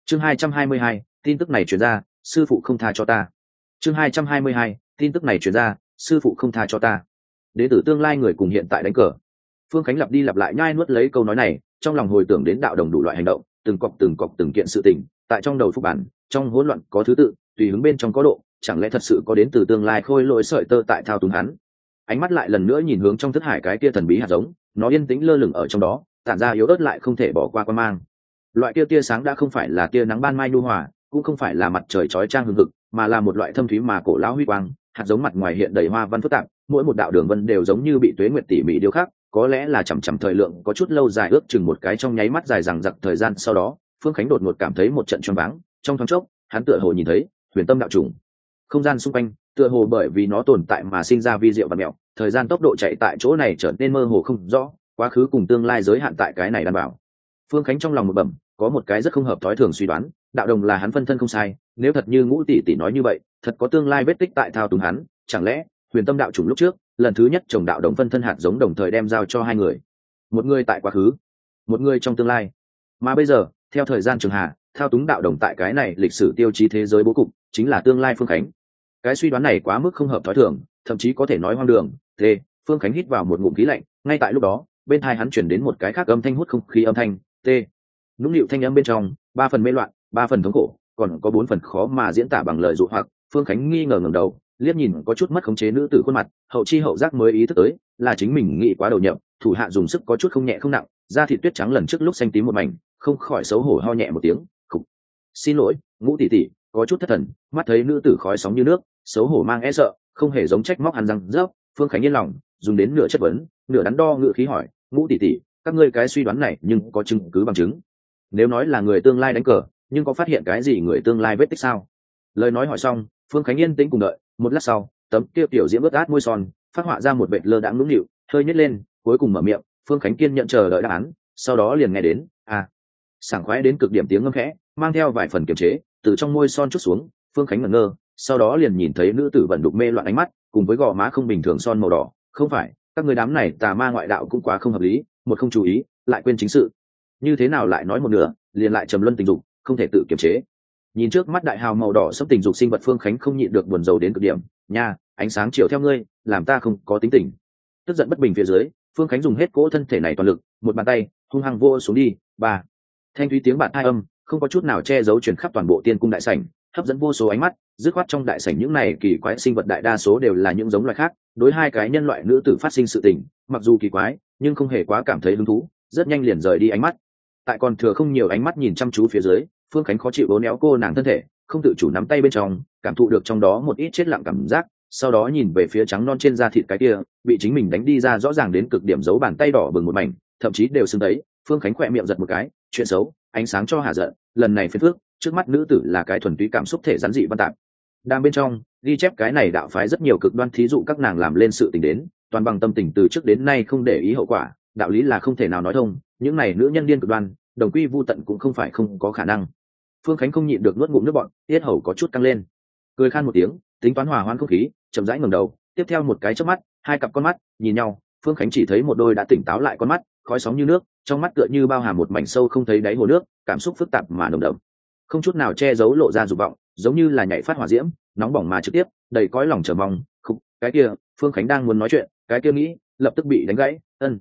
Chương 222, tin tức này truyền ra, sư phụ không tha cho ta. Chương 222, tin tức này truyền ra, sư phụ không tha cho ta. Đến từ tương lai người cùng hiện tại đánh cờ. Phương Khánh lặp đi lặp lại nhai nuốt lấy câu nói này, trong lòng hồi tưởng đến đạo đồng đủ loại hành động, từng cọc từng kiện sự tình, tại trong đầu phúc bản, trong hỗn loạn có thứ tự, tùy hứng bên trong có độ, chẳng lẽ thật sự có đến từ tương lai khôi lỗi sợi tơ tại thao túng hắn. Ánh mắt lại lần nữa nhìn hướng trong thức hải cái kia thần bí hạt giống, nó yên tĩnh lơ lửng ở trong đó, tản ra yếu ớt lại không thể bỏ qua quan mang. Loại kia tia sáng đã không phải là tia nắng ban mai nhu hòa, cũng không phải là mặt trời chói chang hừng hực, mà là một loại thâm thúy mà cổ lão huy quang. Hạt giống mặt ngoài hiện đầy hoa văn phức tạp, mỗi một đạo đường vân đều giống như bị tuế nguyệt tỉ mỉ điêu khắc, có lẽ là chậm thời lượng có chút lâu dài, ước chừng một cái trong nháy mắt dài dằng dặc thời gian sau đó, Phương Khánh đột ngột cảm thấy một trận choáng váng, trong thoáng chốc, hắn tựa hồ nhìn thấy huyền tâm đạo trùng. Không gian xung quanh, tựa hồ bởi vì nó tồn tại mà sinh ra vi diệu và mẹo, thời gian tốc độ chạy tại chỗ này trở nên mơ hồ không rõ, quá khứ cùng tương lai giới hạn tại cái này đảm bảo. Phương Khánh trong lòng một bẩm, có một cái rất không hợp thói thường suy đoán, đạo đồng là hắn phân thân không sai, nếu thật như Ngũ tỷ tỷ nói như vậy, thật có tương lai vết tích tại thao túng hắn, chẳng lẽ huyền tâm đạo chủng lúc trước lần thứ nhất chồng đạo đồng phân thân hạt giống đồng thời đem giao cho hai người, một người tại quá khứ, một người trong tương lai, mà bây giờ theo thời gian trường hạ thao túng đạo đồng tại cái này lịch sử tiêu chí thế giới bố cục chính là tương lai Phương Khánh. Cái suy đoán này quá mức không hợp thói thường, thậm chí có thể nói hoang đường. Thế Phương Khánh hít vào một ngụm khí lạnh, ngay tại lúc đó bên tai hắn chuyển đến một cái khác âm thanh hút không khí âm thanh. Nũng nịu thanh âm bên trong, 3 phần mê loạn, 3 phần thống khổ, còn có 4 phần khó mà diễn tả bằng lời dụ hoặc. Phương Khánh nghi ngờ ngẩng đầu, liếc nhìn có chút mất khống chế nữ tử khuôn mặt, hậu chi hậu giác mới ý thức tới là chính mình nghĩ quá đầu nhập, thủ hạ dùng sức có chút không nhẹ không nặng, da thịt tuyết trắng lần trước lúc xanh tím một mảnh, không khỏi xấu hổ ho nhẹ một tiếng. Khục, xin lỗi, Ngũ tỷ tỷ, có chút thất thần. Mắt thấy nữ tử khói sóng như nước, xấu hổ mang e sợ, không hề giống trách móc hắn răng rớp. Phương Khánh yên lòng, dùng đến nửa chất vấn, nửa đắn đo ngữ khí hỏi, Ngũ tỷ tỷ, các ngươi cái suy đoán này nhưng có chứng cứ bằng chứng? Nếu nói là người tương lai đánh cờ, nhưng có phát hiện cái gì người tương lai vết tích sao? Lời nói hỏi xong, Phương Khánh yên tĩnh cùng đợi. Một lát sau, tấm kia tiểu diễm ướt át môi son phát họa ra một vệt lơ đãng nũng nịu, hơi nhếch lên, cuối cùng mở miệng. Phương Khánh kiên nhận chờ đợi đáp án, sau đó liền nghe đến sảng khoái đến cực điểm tiếng ngâm khẽ, mang theo vài phần kiềm chế, từ trong môi son chút xuống. Phương Khánh ngẩn ngơ, sau đó liền nhìn thấy nữ tử vận đục mê loạn ánh mắt, cùng với gò má không bình thường son màu đỏ. Không phải, các người đám này tà ma ngoại đạo cũng quá không hợp lý, một không chú ý, lại quên chính sự. Như thế nào lại nói một nửa, liền lại trầm luân tình dục, không thể tự kiềm chế. Nhìn trước mắt đại hào màu đỏ sẫm tình dục sinh vật, Phương Khánh không nhịn được buồn rầu đến cực điểm. Nha, ánh sáng chiều theo ngươi, làm ta không có tính tình. Tức giận bất bình phía dưới, Phương Khánh dùng hết cỗ thân thể này toàn lực, một bàn tay hung hăng vô xuống đi. Ba, thanh thúy tiếng bạt hai âm không có chút nào che giấu truyền khắp toàn bộ tiên cung đại sảnh, hấp dẫn vô số ánh mắt. Dứt khoát trong đại sảnh những này kỳ quái sinh vật đại đa số đều là những giống loài khác, đối hai cái nhân loại nữ tử phát sinh sự tình, mặc dù kỳ quái nhưng không hề quá cảm thấy hứng thú, rất nhanh liền rời đi ánh mắt. Tại còn thừa không nhiều ánh mắt nhìn chăm chú phía dưới, Phương Khánh khó chịu bấu néo cô nàng thân thể, không tự chủ nắm tay bên trong, cảm thụ được trong đó một ít chết lặng cảm giác, sau đó nhìn về phía trắng non trên da thịt cái kia bị chính mình đánh đi ra rõ ràng đến cực điểm dấu bàn tay đỏ bừng một mảnh, thậm chí đều sưng tấy. Phương Khánh khỏe miệng giật một cái, chuyện xấu, ánh sáng cho hạ giận, lần này phiền phước, trước mắt nữ tử là cái thuần túy cảm xúc thể rắn dị văn tạp. Đang bên trong ghi chép cái này đạo phái rất nhiều cực đoan, thí dụ các nàng làm lên sự tình đến, toàn bằng tâm tình từ trước đến nay không để ý hậu quả, đạo lý là không thể nào nói thông. Những này nữ nhân điên cực đoan, đồng quy vu tận cũng không phải không có khả năng. Phương Khánh không nhịn được nuốt ngụm nước bọt, tiết hầu có chút căng lên, cười khan một tiếng, tính toán hòa hoãn không khí, chậm rãi ngẩng đầu. Tiếp theo một cái chớp mắt, hai cặp con mắt nhìn nhau. Phương Khánh chỉ thấy một đôi đã tỉnh táo lại con mắt, khói sóng như nước, trong mắt tựa như bao hàm một mảnh sâu không thấy đáy hồ nước, cảm xúc phức tạp mà nồng đậm, không chút nào che giấu lộ ra dục vọng, giống như là nhảy phát hỏa diễm, nóng bỏng mà trực tiếp, đầy cõi lòng chờ mong. Khúc, cái kia, Phương Khánh đang muốn nói chuyện, cái kia nghĩ, lập tức bị đánh gãy.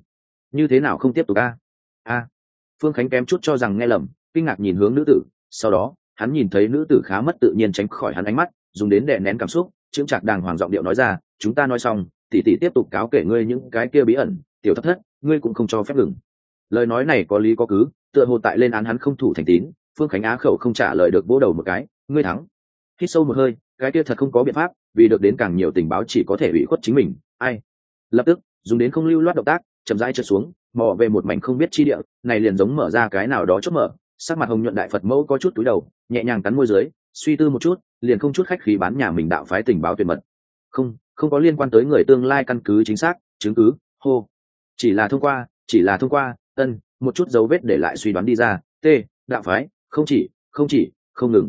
Như thế nào không tiếp tục Phương Khánh kém chút cho rằng nghe lầm, kinh ngạc nhìn hướng nữ tử, sau đó hắn nhìn thấy nữ tử khá mất tự nhiên tránh khỏi hắn ánh mắt, dùng đến đè nén cảm xúc, chững chạc đàng hoàng giọng điệu nói ra, chúng ta nói xong, tỷ tỷ tiếp tục cáo kể ngươi những cái kia bí ẩn, tiểu thất thất, ngươi cũng không cho phép ngừng. Lời nói này có lý có cứ, tựa hồ tại lên án hắn không thủ thành tín. Phương Khánh á khẩu không trả lời được, vỗ đầu một cái, ngươi thắng. Hít sâu một hơi, cái kia thật không có biện pháp, vì được đến càng nhiều tình báo chỉ có thể ủy khuất chính mình. Lập tức dùng đến không lưu loát động tác, chậm rãi trượt xuống, mò về một mảnh không biết chi địa, này liền giống mở ra cái nào đó chốt mở. Sắc mặt hồng nhuận đại Phật mẫu có chút túi đầu, nhẹ nhàng cắn môi dưới, suy tư một chút, liền không chút khách khí bán nhà mình đạo phái tình báo tuyệt mật. Không có liên quan tới người tương lai căn cứ chính xác, chứng cứ, chỉ là thông qua, một chút dấu vết để lại suy đoán đi ra. Đạo phái, không ngừng.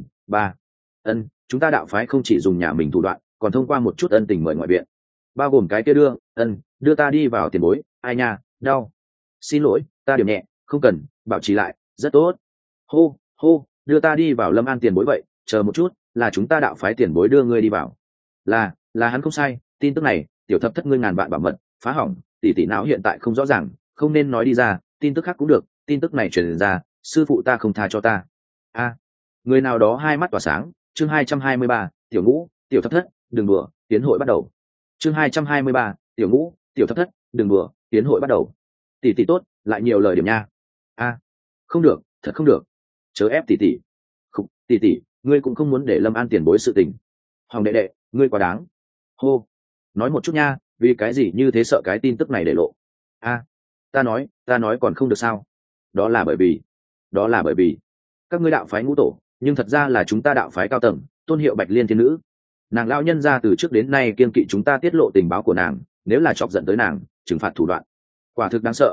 Chúng ta đạo phái không chỉ dùng nhà mình thủ đoạn, còn thông qua một chút ân tình mời ngoại viện, bao gồm cái kia đưa ta đi vào tiền bối. Ai nha, đau. Xin lỗi, ta điểm nhẹ, không cần, bảo trì lại, rất tốt. đưa ta đi vào Lâm An tiền bối vậy, chờ một chút, là chúng ta đạo phái tiền bối đưa ngươi đi vào. Là hắn không sai, tin tức này tiểu thập thất ngươi ngàn vạn bảo mật, phá hỏng, tỷ tỷ não hiện tại không rõ ràng, không nên nói đi ra, tin tức khác cũng được, tin tức này truyền ra, sư phụ ta không tha cho ta. Người nào đó hai mắt tỏa sáng. Chương 223, tiểu ngũ tiểu thập thất, đừng đùa, tiến hội bắt đầu. Chương 223, tiểu ngũ tiểu thập thất, đừng đùa, tiến hội bắt đầu. Tỷ tỷ tốt, lại nhiều lời điểm nha. Không được, thật không được, chớ ép tỷ tỷ. Khục, tỷ tỷ, ngươi cũng không muốn để Lâm An tiền bối sự tình. Hồng đệ đệ, ngươi quá đáng. Hô, nói một chút nha, vì cái gì như thế sợ cái tin tức này để lộ. Ta nói còn không được sao? Đó là bởi vì các ngươi đạo phái ngũ tổ, nhưng thật ra là chúng ta đạo phái cao tầng, tôn hiệu Bạch Liên thiên nữ. Nàng lão nhân ra từ trước đến nay kiên kỵ chúng ta tiết lộ tình báo của nàng, nếu là chọc giận tới nàng, trừng phạt thủ đoạn quả thực đáng sợ.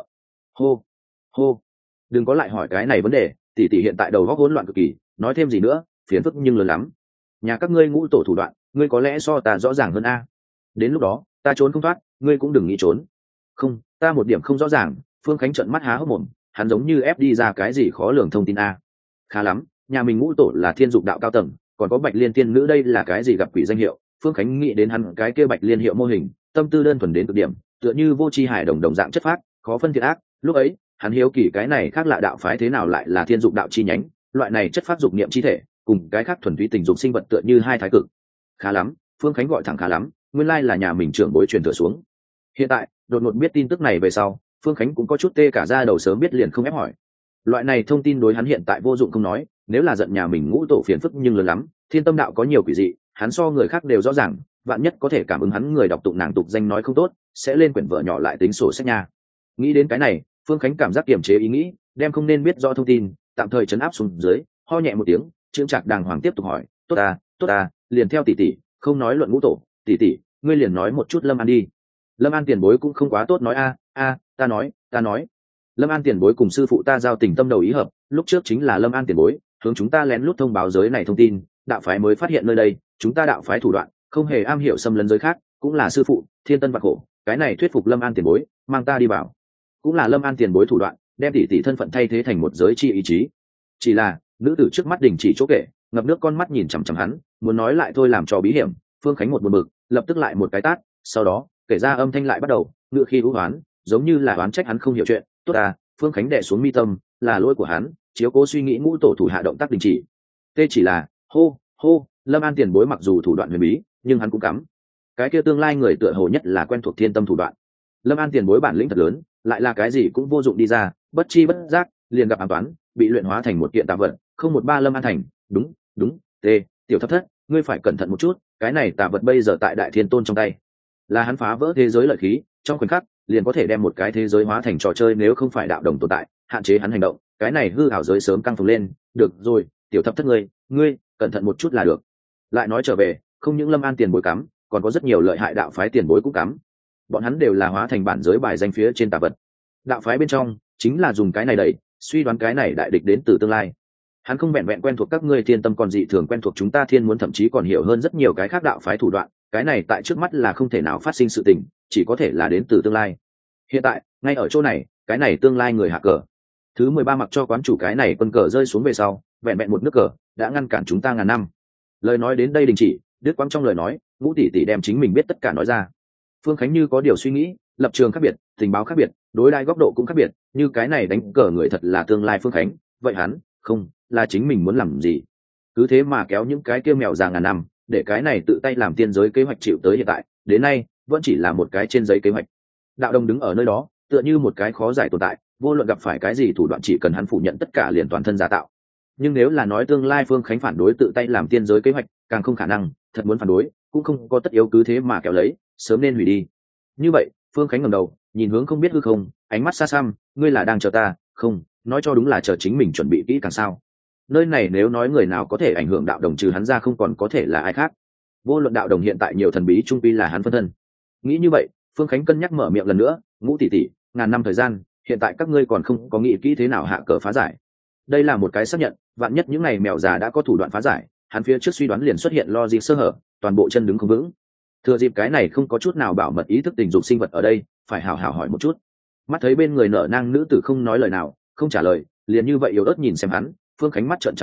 Hô, đừng có lại hỏi cái này vấn đề, tỷ tỷ hiện tại đầu óc hỗn loạn cực kỳ, nói thêm gì nữa phiền phức nhưng lớn lắm. Nhà các ngươi ngũ tổ thủ đoạn, ngươi có lẽ so ta rõ ràng hơn a. Đến lúc đó ta trốn không thoát, ngươi cũng đừng nghĩ trốn. Không, ta một điểm không rõ ràng. Phương Khánh trợn mắt há hốc mồm, hắn giống như ép đi ra cái gì khó lường thông tin a. Khá lắm, nhà mình ngũ tổ là thiên dục đạo cao tầng, còn có Bạch Liên tiên nữ, đây là cái gì gặp quỷ danh hiệu. Phương Khánh nghĩ đến hắn cái kia Bạch Liên hiệu mô hình, tâm tư đơn thuần đến cực điểm, tựa như vô tri hải đồng dạng chất phác, khó phân thiện ác. Lúc ấy hắn hiếu kỳ cái này khác lạ đạo phái thế nào lại là thiên dục đạo chi nhánh, loại này chất phát dục niệm chi thể cùng cái khác thuần túy tình dục sinh vật tựa như hai thái cực. Khá lắm, Phương Khánh gọi thẳng khá lắm, nguyên lai là nhà mình trưởng bối truyền thừa xuống. Hiện tại đột ngột biết tin tức này về sau, Phương Khánh cũng có chút tê cả da đầu, sớm biết liền không ép hỏi. Loại này thông tin đối hắn hiện tại vô dụng không nói, nếu là giận nhà mình ngũ tổ phiền phức nhưng lớn lắm. Thiên tâm đạo có nhiều quỷ dị, hắn so người khác đều rõ ràng, vạn nhất có thể cảm ứng hắn người đọc tụng nàng tục danh nói không tốt, sẽ lên quyển vợ nhỏ lại tính sổ sách nha. Nghĩ đến cái này, Phương Khánh cảm giác kiềm chế ý nghĩ, đem không nên biết rõ thông tin tạm thời chấn áp xuống dưới, ho nhẹ một tiếng, trương trạc đàng hoàng tiếp tục hỏi, tốt à, liền theo tỷ tỷ, không nói luận ngũ tổ. Tỷ tỷ, ngươi liền nói một chút Lâm An đi. Lâm An tiền bối cũng không quá tốt nói ta nói. Lâm An tiền bối cùng sư phụ ta giao tình tâm đầu ý hợp, lúc trước chính là Lâm An tiền bối hướng chúng ta lén lút thông báo giới này thông tin, đạo phái mới phát hiện nơi đây, chúng ta đạo phái thủ đoạn không hề am hiểu xâm lấn giới khác, cũng là sư phụ thiên tân vạn khổ, cái này thuyết phục Lâm An tiền bối mang ta đi vào, cũng là Lâm An tiền bối thủ đoạn đem tỷ tỷ thân phận thay thế thành một giới chi ý chí. Chỉ là nữ tử trước mắt đình chỉ chỗ kể, ngập nước con mắt nhìn chằm chằm hắn, muốn nói lại thôi làm cho bí hiểm. Phương Khánh một buồn bực, lập tức lại một cái tát, sau đó kể ra âm thanh lại bắt đầu ngựa khi hữu hoán, giống như là oán trách hắn không hiểu chuyện. Tốt à, Phương Khánh đè xuống mi tâm, là lỗi của hắn, chiếu cố suy nghĩ ngũ tổ thủ hạ động tác đình chỉ. Tê chỉ là hô, Lâm An tiền bối mặc dù thủ đoạn huyền bí, nhưng hắn cũng cắm. Cái kia tương lai người tựa hồ nhất là quen thuộc thiên tâm thủ đoạn. Lâm An tiền bối bản lĩnh thật lớn, lại là cái gì cũng vô dụng đi ra, bất chi bất giác liền gặp ám toán, bị luyện hóa thành một kiện tà vật. Không một ba Lâm An thành, đúng. Tê, tiểu thập thất, ngươi phải cẩn thận một chút, cái này tà vật bây giờ tại Đại Thiên Tôn trong tay, là hắn phá vỡ thế giới lợi khí, trong khoảnh khắc liền có thể đem một cái thế giới hóa thành trò chơi. Nếu không phải đạo đồng tồn tại hạn chế hắn hành động, cái này hư ảo giới sớm căng phồng lên. Được rồi, tiểu thập thất, ngươi cẩn thận một chút là được. Lại nói trở về, không những Lâm An tiền bối cắm, còn có rất nhiều lợi hại đạo phái tiền bối cũng cắm, bọn hắn đều là hóa thành bản giới bài danh phía trên tà vật. Đạo phái bên trong chính là dùng cái này đẩy, suy đoán cái này đại địch đến từ tương lai. Hắn không vẹn vẹn quen thuộc các ngươi thiên tâm, còn dị thường quen thuộc chúng ta thiên muốn, thậm chí còn hiểu hơn rất nhiều cái khác đạo phái thủ đoạn. Cái này tại trước mắt là không thể nào phát sinh sự tình, chỉ có thể là đến từ tương lai. Hiện tại ngay ở chỗ này, cái này tương lai người hạ cờ thứ 13 mặc cho quán chủ cái này quân cờ rơi xuống về sau, vẹn vẹn một nước cờ đã ngăn cản chúng ta ngàn năm. Lời nói đến đây đình chỉ, đứt quãng trong lời nói, Ngũ tỷ tỷ đem chính mình biết tất cả nói ra. Phương Khánh như có điều suy nghĩ, lập trường khác biệt, tình báo khác biệt, đối đãi góc độ cũng khác biệt, như cái này đánh cờ người thật là tương lai Phương Khánh, vậy hắn không là chính mình muốn làm gì, cứ thế mà kéo những cái kia mèo già ngàn năm, để cái này tự tay làm tiên giới kế hoạch chịu tới hiện tại đến nay vẫn chỉ là một cái trên giấy kế hoạch. Đạo đồng đứng ở nơi đó tựa như một cái khó giải tồn tại, vô luận gặp phải cái gì thủ đoạn, chỉ cần hắn phủ nhận tất cả liền toàn thân giả tạo. Nhưng nếu là nói tương lai Phương Khánh phản đối tự tay làm tiên giới kế hoạch, càng không khả năng. Thật muốn phản đối cũng không có tất yếu cứ thế mà kéo lấy, sớm nên hủy đi. Như vậy Phương Khánh ngẩng đầu nhìn hướng không biết hư không, ánh mắt xa xăm, ngươi là đang chờ ta? Không, nói cho đúng là chờ chính mình chuẩn bị kỹ càng sao. Nơi này nếu nói người nào có thể ảnh hưởng đạo đồng trừ hắn ra không còn có thể là ai khác. Vô luận đạo đồng hiện tại nhiều thần bí, trung quy là hắn phân thân. Nghĩ như vậy, Phương Khánh cân nhắc mở miệng lần nữa, Ngũ tỷ tỷ, ngàn năm thời gian, hiện tại các ngươi còn không có nghĩ kỹ thế nào hạ cờ phá giải. Đây là một cái xác nhận, vạn nhất những ngày mèo già đã có thủ đoạn phá giải, hắn phía trước suy đoán liền xuất hiện logic sơ hở, toàn bộ chân đứng không vững. Thừa dịp cái này không có chút nào bảo mật ý thức tình dục sinh vật ở đây, phải hào hào hỏi một chút. Mắt thấy bên người nở nang nữ tử không nói lời nào, không trả lời, liền như vậy yếu ớt nhìn xem hắn, Phương Khánh mắt trợn trắng lên,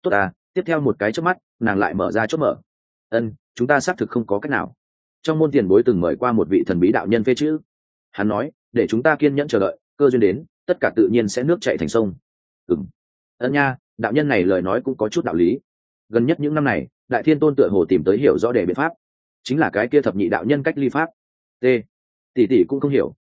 tốt à, tiếp theo một cái chớp mắt nàng lại mở ra chốt mở. Chúng ta xác thực không có cách nào. Trong môn tiền bối từng mời qua một vị thần bí đạo nhân phê chữ, hắn nói để chúng ta kiên nhẫn chờ đợi, cơ duyên đến tất cả tự nhiên sẽ nước chảy thành sông. Nha, đạo nhân này lời nói cũng có chút đạo lý. Gần nhất những năm này Đại Thiên Tôn tựa hồ tìm tới hiểu rõ đề biện pháp, chính là cái kia thập nhị đạo nhân cách ly pháp. Tỷ tỷ cũng không hiểu.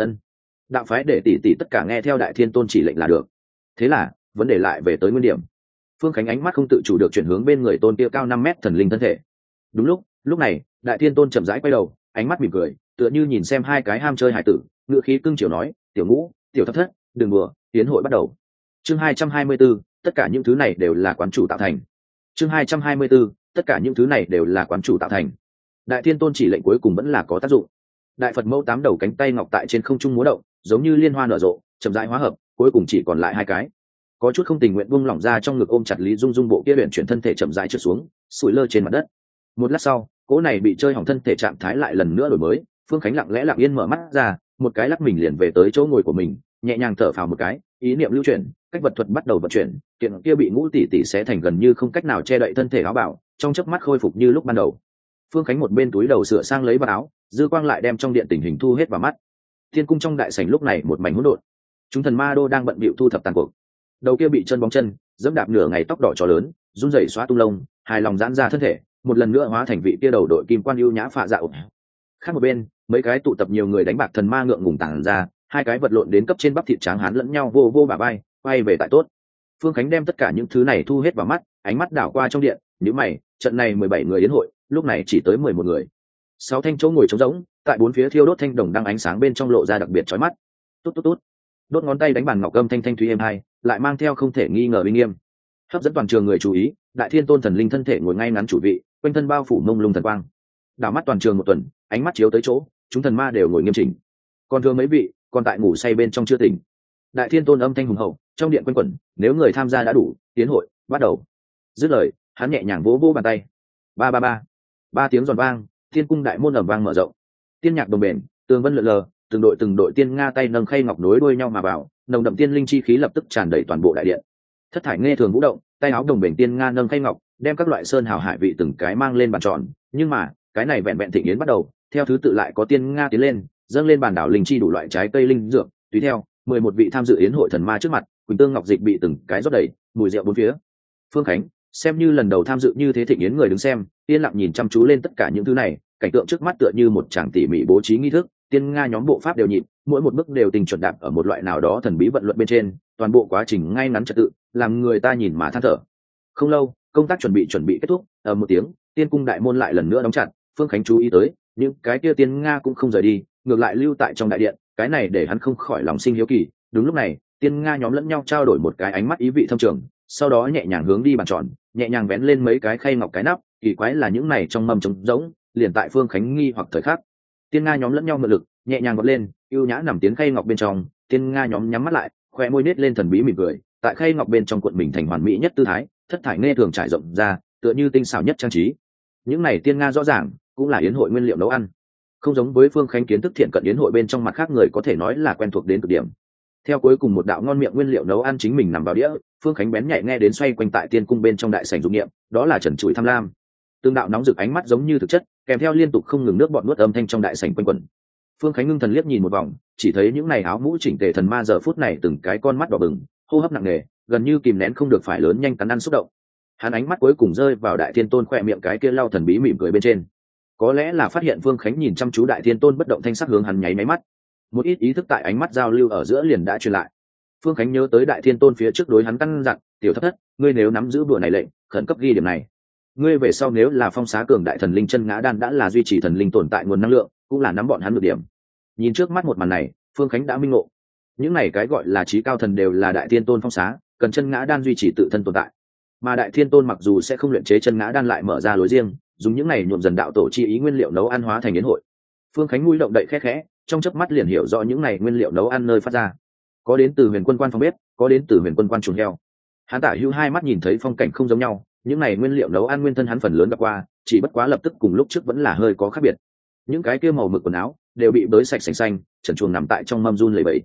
Đạo phái để tỷ tỷ tất cả nghe theo Đại Thiên Tôn chỉ lệnh là được. Thế là vấn đề lại về tới nguyên điểm. Phương Khánh ánh mắt không tự chủ được chuyển hướng bên người tôn kia cao 5 mét thần linh thân thể. Đúng lúc này Đại Thiên Tôn chậm rãi quay đầu, ánh mắt mỉm cười, tựa như nhìn xem hai cái ham chơi hải tử, ngựa khí cưng chiều nói: "Tiểu Ngũ, tiểu Thất Thất, đừng đùa, tiến hội bắt đầu." Chương 224, tất cả những thứ này đều là quán chủ tạo thành. Chương 224, tất cả những thứ này đều là quán chủ tạo thành. Đại Thiên Tôn chỉ lệnh cuối cùng vẫn là có tác dụng. Đại Phật mẫu 8 đầu cánh tay ngọc tại trên không trung múa động, giống như liên hoa nở rộ, chậm rãi hóa hợp, cuối cùng chỉ còn lại hai cái. Có chút không tình nguyện buông lỏng ra trong ngực ôm chặt Lý Dung Dung bộ kia luyện chuyển thân thể chậm rãi trượt xuống, sủi lơ trên mặt đất. Một lát sau, cỗ này bị chơi hỏng thân thể trạng thái lại lần nữa đổi mới. Phương Khánh lặng lẽ lặng yên mở mắt ra, một cái lắc mình liền về tới chỗ ngồi của mình, nhẹ nhàng thở phào một cái, ý niệm lưu chuyển, cách vật thuật bắt đầu vận chuyển, kiện kia bị Ngũ tỷ tỷ xé thành gần như không cách nào che đậy thân thể áo bào, trong chớp mắt khôi phục như lúc ban đầu. Phương Khánh một bên túi đầu sửa sang lấy vào áo, dư quang lại đem trong điện tình hình thu hết vào mắt. Thiên cung trong đại sảnh lúc này một mảnh hỗn độn, chúng thần ma đô đang bận bịu thu thập tàn cuộc. Đầu kia bị chân bóng chân dẫm đạp nửa ngày tóc đỏ trò lớn, run rẩy xóa tung lông, hài lòng giãn ra thân thể, một lần nữa hóa thành vị kia đầu đội kim quan ưu nhã phạ dạo. Khác một bên, mấy cái tụ tập nhiều người đánh bạc thần ma ngượng ngùng tản ra, hai cái vật lộn đến cấp trên bắp thịt tráng hán lẫn nhau vô vô bả vai, quay về tại tốt. Phương Khánh đem tất cả những thứ này thu hết vào mắt, ánh mắt đảo qua trong điện, nhíu mày, trận này 17 người yến hội, lúc này chỉ tới 11 người. 6 thanh chỗ ngồi trống rỗng, tại bốn phía thiêu đốt thanh đồng đang ánh sáng bên trong lộ ra đặc biệt chói mắt. Tút tút tút. Đốt ngón tay đánh bàn ngọc âm thanh thanh thúy êm hai, lại mang theo không thể nghi ngờ uy nghiêm, hấp dẫn toàn trường người chú ý. Đại Thiên Tôn thần linh thân thể ngồi ngay ngắn chủ vị, quanh thân bao phủ mông lung thần quang. Đảo mắt toàn trường một tuần, ánh mắt chiếu tới chỗ, chúng thần ma đều ngồi nghiêm chỉnh. Còn thường mấy vị còn tại ngủ say bên trong chưa tỉnh. Đại Thiên Tôn âm thanh hùng hậu trong điện quanh quẩn: "Nếu người tham gia đã đủ, tiến hội bắt đầu." Dứt lời, hắn nhẹ nhàng vỗ vỗ bàn tay. Ba ba ba. Ba tiếng giòn vang, thiên cung đại môn ầm vang mở rộng. Tiên nhạc đồng bền, tường vân lượn lờ, từng đội tiên nga tay nâng khay ngọc nối đuôi nhau mà vào, nồng đậm tiên linh chi khí lập tức tràn đầy toàn bộ đại điện. Thất thải nghe thường vũ động, tay áo đồng bền tiên nga nâng khay ngọc, đem các loại sơn hào hải vị từng cái mang lên bàn tròn. Nhưng mà cái này vẹn vẹn thịnh yến bắt đầu, theo thứ tự lại có tiên nga tiến lên, dâng lên bàn đảo linh chi đủ loại trái cây linh dược. Tùy theo 11 vị tham dự yến hội thần ma trước mặt, quỳnh tương ngọc dịch bị từng cái rót đầy, mùi rượu bốn phía. Phương Khánh xem như lần đầu tham dự như thế thịnh yến người đứng xem, yên lặng nhìn chăm chú lên tất cả những thứ này, cảnh tượng trước mắt tựa như một tràng tỉ mỉ bố trí nghi thức. Tiên nga nhóm bộ pháp đều nhịp, mỗi một bước đều tình chuẩn đạp ở một loại nào đó thần bí vận luận bên trên, toàn bộ quá trình ngay ngắn trật tự, làm người ta nhìn mà than thở. Không lâu, công tác chuẩn bị kết thúc, ở một tiếng, tiên cung đại môn lại lần nữa đóng chặt. Phương Khánh chú ý tới, những cái kia tiên nga cũng không rời đi, ngược lại lưu tại trong đại điện, cái này để hắn không khỏi lòng sinh hiếu kỳ. Đúng lúc này, tiên nga nhóm lẫn nhau trao đổi một cái ánh mắt ý vị thâm trường, sau đó nhẹ nhàng hướng đi bàn tròn, nhẹ nhàng vén lên mấy cái khay ngọc cái nắp. Kỳ quái là những này trong mâm trống rỗng, liền tại Phương Khánh nghi hoặc thời khắc, tiên nga nhóm lẫn nhau mượn lực, nhẹ nhàng vọt lên, ưu nhã nằm tiến khay ngọc bên trong. Tiên nga nhóm nhắm mắt lại, khoe môi nết lên thần bí mỉm cười, tại khay ngọc bên trong cuộn mình thành hoàn mỹ nhất tư thái, thất thải nghe thường trải rộng ra, tựa như tinh xảo nhất trang trí. Những này tiên nga rõ ràng cũng là yến hội nguyên liệu nấu ăn, không giống với Phương Khánh kiến thức thiện cận yến hội bên trong mặt khác người có thể nói là quen thuộc đến cực điểm. Theo cuối cùng một đạo ngon miệng nguyên liệu nấu ăn chính mình nằm vào đĩa, Phương Khánh bén nhạy nghe đến xoay quanh tại tiên cung bên trong đại sảnh dụng nghiệm, đó là trần trụi tham lam. Tương đạo nóng rực ánh mắt giống như thực chất, kèm theo liên tục không ngừng nước bọt nuốt âm thanh trong đại sảnh quanh quẩn. Phương Khánh ngưng thần liếc nhìn một vòng, chỉ thấy những này áo mũ chỉnh tề thần ma giờ phút này từng cái con mắt đỏ bừng, hô hấp nặng nề, gần như kìm nén không được phải lớn nhanh cắn ăn xúc động. Hắn ánh mắt cuối cùng rơi vào Đại Thiên Tôn khoe miệng cái kia lau thần bí mỉm cười bên trên. Có lẽ là phát hiện Phương Khánh nhìn chăm chú Đại Thiên Tôn bất động thanh sắc hướng hắn nháy máy mắt, một ít ý thức tại ánh mắt giao lưu ở giữa liền đã truyền lại. Phương Khánh nhớ tới Đại Thiên Tôn phía trước đối hắn căn dặn: "Tiểu Thất Thất, ngươi nếu nắm giữ bữa này lệnh, khẩn cấp ghi điểm này. Ngươi về sau nếu là phong xá cường đại thần linh chân ngã đan đã là duy trì thần linh tồn tại nguồn năng lượng, cũng là nắm bọn hắn được điểm." Nhìn trước mắt một màn này, Phương Khánh đã minh ngộ, những này cái gọi là trí cao thần đều là Đại Thiên Tôn phong xá, cần chân ngã đan duy trì tự thân tồn tại. Mà Đại Thiên Tôn mặc dù sẽ không luyện chế chân ngã đan, lại mở ra lối riêng, dùng những này nhuộm dần đạo tổ chi ý nguyên liệu nấu ăn hóa thành yến hội. Phương Khánh mũi động đậy khẽ khẽ, trong chớp mắt liền hiểu rõ những này nguyên liệu nấu ăn nơi phát ra. Có đến từ Huyền Quân Quan phòng bếp, có đến từ Huyền Quân Quan chuồng heo. Hắn Tả Hữu hai mắt nhìn thấy phong cảnh không giống nhau, những này nguyên liệu nấu ăn nguyên thân hắn phần lớn gặp qua, chỉ bất quá lập tức cùng lúc trước vẫn là hơi có khác biệt. Những cái kia màu mực quần áo đều bị bới sạch sành xanh, trần truồng nằm tại trong mâm run lẩy bẩy.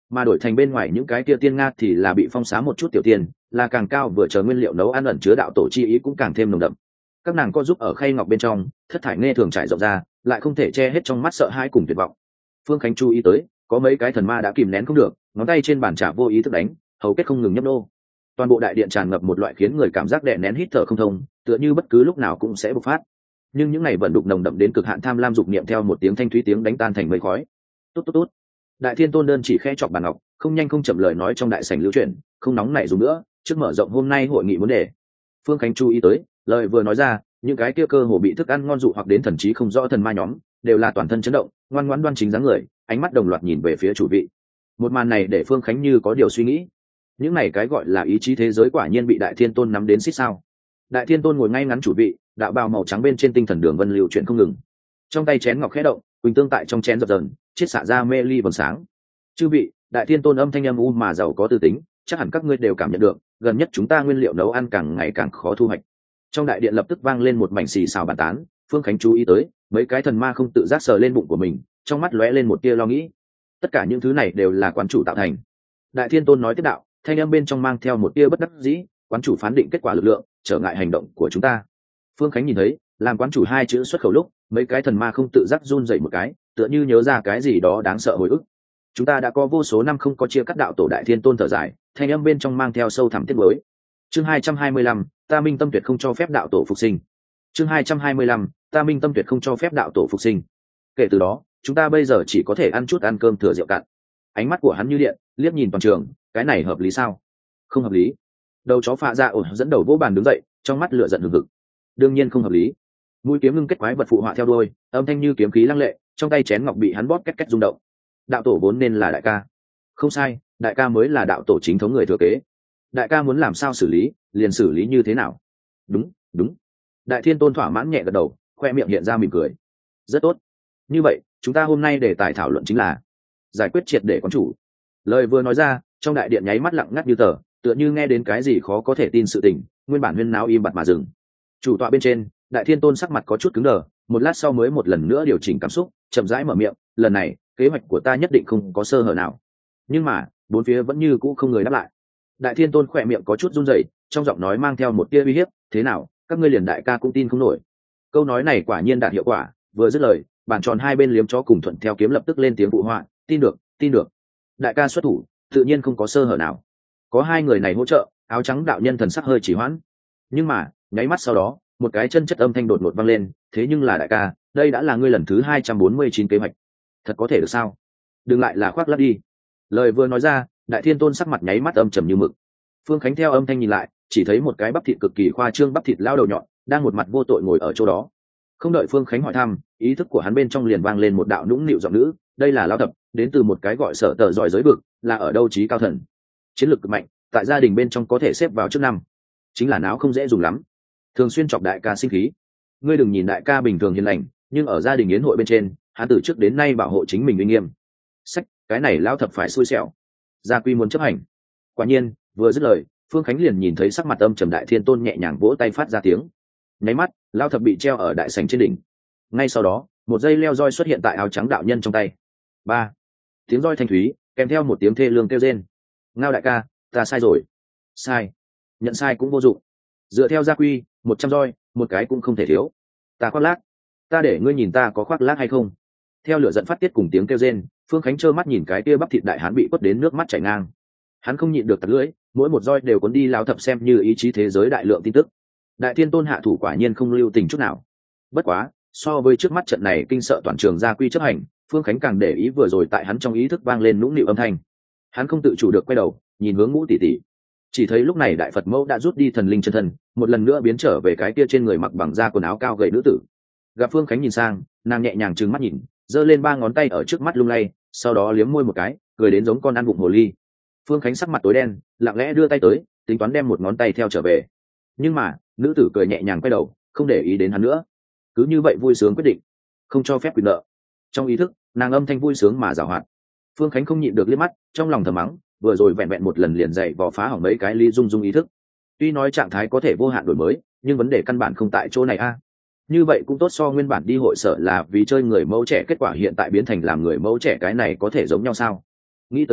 mà đổi thành bên ngoài những cái kia tiên nga thì là bị phong xá một chút tiểu tiền, là càng cao vừa chờ nguyên liệu nấu ăn ẩn chứa đạo tổ chi ý cũng càng thêm nồng đậm. Các nàng có giúp ở khay ngọc bên trong, thất thải nghe thường trải rộng ra, lại không thể che hết trong mắt sợ hãi cùng tuyệt vọng. Phương Khánh chú ý tới, có mấy cái thần ma đã kìm nén không được, ngón tay trên bàn trà vô ý thức đánh, hầu kết không ngừng nhấp nô. Toàn bộ đại điện tràn ngập một loại khiến người cảm giác đè nén hít thở không thông, tựa như bất cứ lúc nào cũng sẽ bộc phát. Nhưng những này vận đục nồng đậm đến cực hạn tham lam dục niệm theo một tiếng thanh thúy tiếng đánh tan thành mây khói. Tốt tốt tốt. Đại Thiên Tôn đơn chỉ khẽ chọc bàn ngọc, không nhanh không chậm lời nói trong đại sảnh lưu truyền, không nóng nảy dùng nữa, trước mở rộng hôm nay hội nghị muốn đề. Phương Khánh chú ý tới, lời vừa nói ra, những cái kia cơ hồ bị thức ăn ngon dụ hoặc đến thần trí không rõ thần ma nhóm, đều là toàn thân chấn động, ngoan ngoãn đoan chính dáng người, ánh mắt đồng loạt nhìn về phía chủ vị. Một màn này để Phương Khánh như có điều suy nghĩ. Những này cái gọi là ý chí thế giới quả nhiên bị Đại Thiên Tôn nắm đến xích sao. Đại Thiên Tôn ngồi ngay ngắn chủ vị, đạo bào màu trắng bên trên tinh thần đường vân lưu chuyển không ngừng. Trong tay chén ngọc khẽ động, quỳnh tương tại trong chén dập dờn, chiết xạ ra mê ly vầng sáng. Chư vị, Đại Thiên Tôn âm thanh âm u mà giàu có tư tính, chắc hẳn các ngươi đều cảm nhận được, gần nhất chúng ta nguyên liệu nấu ăn càng ngày càng khó thu hoạch. Trong đại điện lập tức vang lên một mảnh xì xào bàn tán. Phương Khánh chú ý tới, mấy cái thần ma không tự giác sờ lên bụng của mình, trong mắt lóe lên một tia lo nghĩ. Tất cả những thứ này đều là quán chủ tạo thành. Đại Thiên Tôn nói tiếp đạo, thanh âm bên trong mang theo một tia bất đắc dĩ, quán chủ phán định kết quả lực lượng trở ngại hành động của chúng ta. Phương Khánh nhìn thấy, làm quán chủ hai chữ xuất khẩu lúc, mấy cái thần ma không tự giác run rẩy một cái, tựa như nhớ ra cái gì đó đáng sợ hồi ức. Chúng ta đã có vô số năm không có chia cắt đạo tổ. Đại Thiên Tôn thở dài, thanh âm bên trong mang theo sâu thẳm tiếc nuối. Chương 225, ta minh tâm tuyệt không cho phép đạo tổ phục sinh. Chương 225, ta minh tâm tuyệt không cho phép đạo tổ phục sinh. Kể từ đó, chúng ta bây giờ chỉ có thể ăn chút ăn cơm thừa rượu cạn. Ánh mắt của hắn như điện, liếc nhìn toàn trường, cái này hợp lý sao? Không hợp lý. Đầu chó phạ ra ổn dẫn đầu vỗ bàn đứng dậy, trong mắt lửa giận hừng hực. Đương nhiên không hợp lý. Mũi kiếm ngưng kết quái vật phụ họa theo đuôi, âm thanh như kiếm khí lăng lệ, trong tay chén ngọc bị hắn bóp két két rung động. Đạo tổ vốn nên là đại ca. Không sai, đại ca mới là đạo tổ chính thống người thừa kế. Đại ca muốn làm sao xử lý, liền xử lý như thế nào. Đúng đúng. Đại Thiên Tôn thỏa mãn nhẹ gật đầu, khoe miệng hiện ra mỉm cười. Rất tốt. Như vậy chúng ta hôm nay để tài thảo luận chính là giải quyết triệt để quán chủ. Lời vừa nói ra, trong đại điện nháy mắt lặng ngắt như tờ, tựa như nghe đến cái gì khó có thể tin sự tình, nguyên bản huyên náo im bặt mà dừng. Chủ tọa bên trên, Đại Thiên Tôn sắc mặt có chút cứng đờ, một lát sau mới một lần nữa điều chỉnh cảm xúc, chậm rãi mở miệng, lần này kế hoạch của ta nhất định không có sơ hở nào. Nhưng mà bốn phía vẫn như cũ không người đáp lại. Đại Thiên Tôn khỏe miệng có chút run rẩy, trong giọng nói mang theo một tia uy hiếp, thế nào, các ngươi liền đại ca cũng tin không nổi. Câu nói này quả nhiên đạt hiệu quả, vừa dứt lời, bàn tròn hai bên liếm chó cùng thuận theo kiếm lập tức lên tiếng phụ họa, tin được, tin được. Đại ca xuất thủ, tự nhiên không có sơ hở nào. Có hai người này hỗ trợ, áo trắng đạo nhân thần sắc hơi chỉ hoãn. Nhưng mà, nháy mắt sau đó, một cái chân chất âm thanh đột ngột vang lên, thế nhưng là đại ca, đây đã là ngươi lần thứ 249 kế hoạch. Thật có thể được sao? Đừng lại là khoác lác đi. Lời vừa nói ra, Đại Thiên Tôn sắc mặt nháy mắt âm trầm như mực. Phương Khánh theo âm thanh nhìn lại, chỉ thấy một cái bắp thịt cực kỳ khoa trương bắp thịt lao đầu nhọn, đang một mặt vô tội ngồi ở chỗ đó. Không đợi Phương Khánh hỏi thăm, ý thức của hắn bên trong liền vang lên một đạo nũng nịu giọng nữ, đây là Lao Thập, đến từ một cái gọi Sở Tờ giỏi giới vực, là ở đâu trí cao thần. Chiến lược cực mạnh, tại gia đình bên trong có thể xếp vào trước năm. Chính là não không dễ dùng lắm, thường xuyên chọc đại ca sinh khí. Ngươi đừng nhìn đại ca bình thường hiền lành, nhưng ở gia đình yến hội bên trên, hắn từ trước đến nay bảo hộ chính mình uy nghiêm. Sách, cái này Lao Thập phải xui xẻo. Gia Quy muốn chấp hành. Quả nhiên, vừa dứt lời, Phương Khánh liền nhìn thấy sắc mặt âm trầm Đại Thiên Tôn nhẹ nhàng vỗ tay phát ra tiếng. Nháy mắt, Lao Thập bị treo ở đại sảnh trên đỉnh. Ngay sau đó, một dây leo roi xuất hiện tại áo trắng đạo nhân trong tay. Ba, tiếng roi thanh thúy, kèm theo một tiếng thê lương kêu rên. Ngao đại ca, ta sai rồi. Sai? Nhận sai cũng vô dụng. Dựa theo gia quy, 100 roi, một cái cũng không thể thiếu. Ta khoác lác. Ta để ngươi nhìn ta có khoác lác hay không. Theo lửa giận phát tiết cùng tiếng kêu rên, Phương Khánh trơ mắt nhìn cái kia bắp thịt đại hán bị quất đến nước mắt chảy ngang. Hắn không nhịn được tặc lưỡi, mỗi một roi đều cuốn đi Lao Thập xem như ý chí thế giới đại lượng tin tức. Đại Thiên Tôn hạ thủ quả nhiên không lưu tình chút nào. Bất quá, so với trước mắt trận này kinh sợ toàn trường gia quy chấp hành, Phương Khánh càng để ý vừa rồi tại hắn trong ý thức vang lên nũng nịu âm thanh. Hắn không tự chủ được quay đầu, nhìn hướng Ngũ tỷ tỷ. Chỉ thấy lúc này Đại Phật Mẫu đã rút đi thần linh chân thân, một lần nữa biến trở về cái kia trên người mặc bằng da quần áo cao gầy nữ tử. Gặp Phương Khánh nhìn sang, nàng nhẹ nhàng trừng mắt nhìn, giơ lên 3 ngón tay ở trước mắt lung lay, sau đó liếm môi một cái, cười đến giống con ăn vụng hồ ly. Phương Khánh sắc mặt tối đen, lặng lẽ đưa tay tới, tính toán đem một ngón tay theo trở về. Nhưng mà, nữ tử cười nhẹ nhàng quay đầu, không để ý đến hắn nữa. Cứ như vậy vui sướng quyết định, không cho phép quyền nợ. Trong ý thức, nàng âm thanh vui sướng mà giảo hoạt. Phương Khánh không nhịn được liếc mắt, trong lòng thầm mắng, vừa rồi vẹn vẹn một lần liền dậy vò phá hỏng mấy cái ly dung dung ý thức. Tuy nói trạng thái có thể vô hạn đổi mới, nhưng vấn đề căn bản không tại chỗ này a. Như vậy cũng tốt so nguyên bản đi hội sở là vì chơi người mẫu trẻ, kết quả hiện tại biến thành làm người mẫu trẻ, cái này có thể giống nhau sao? Nghĩ tới đây,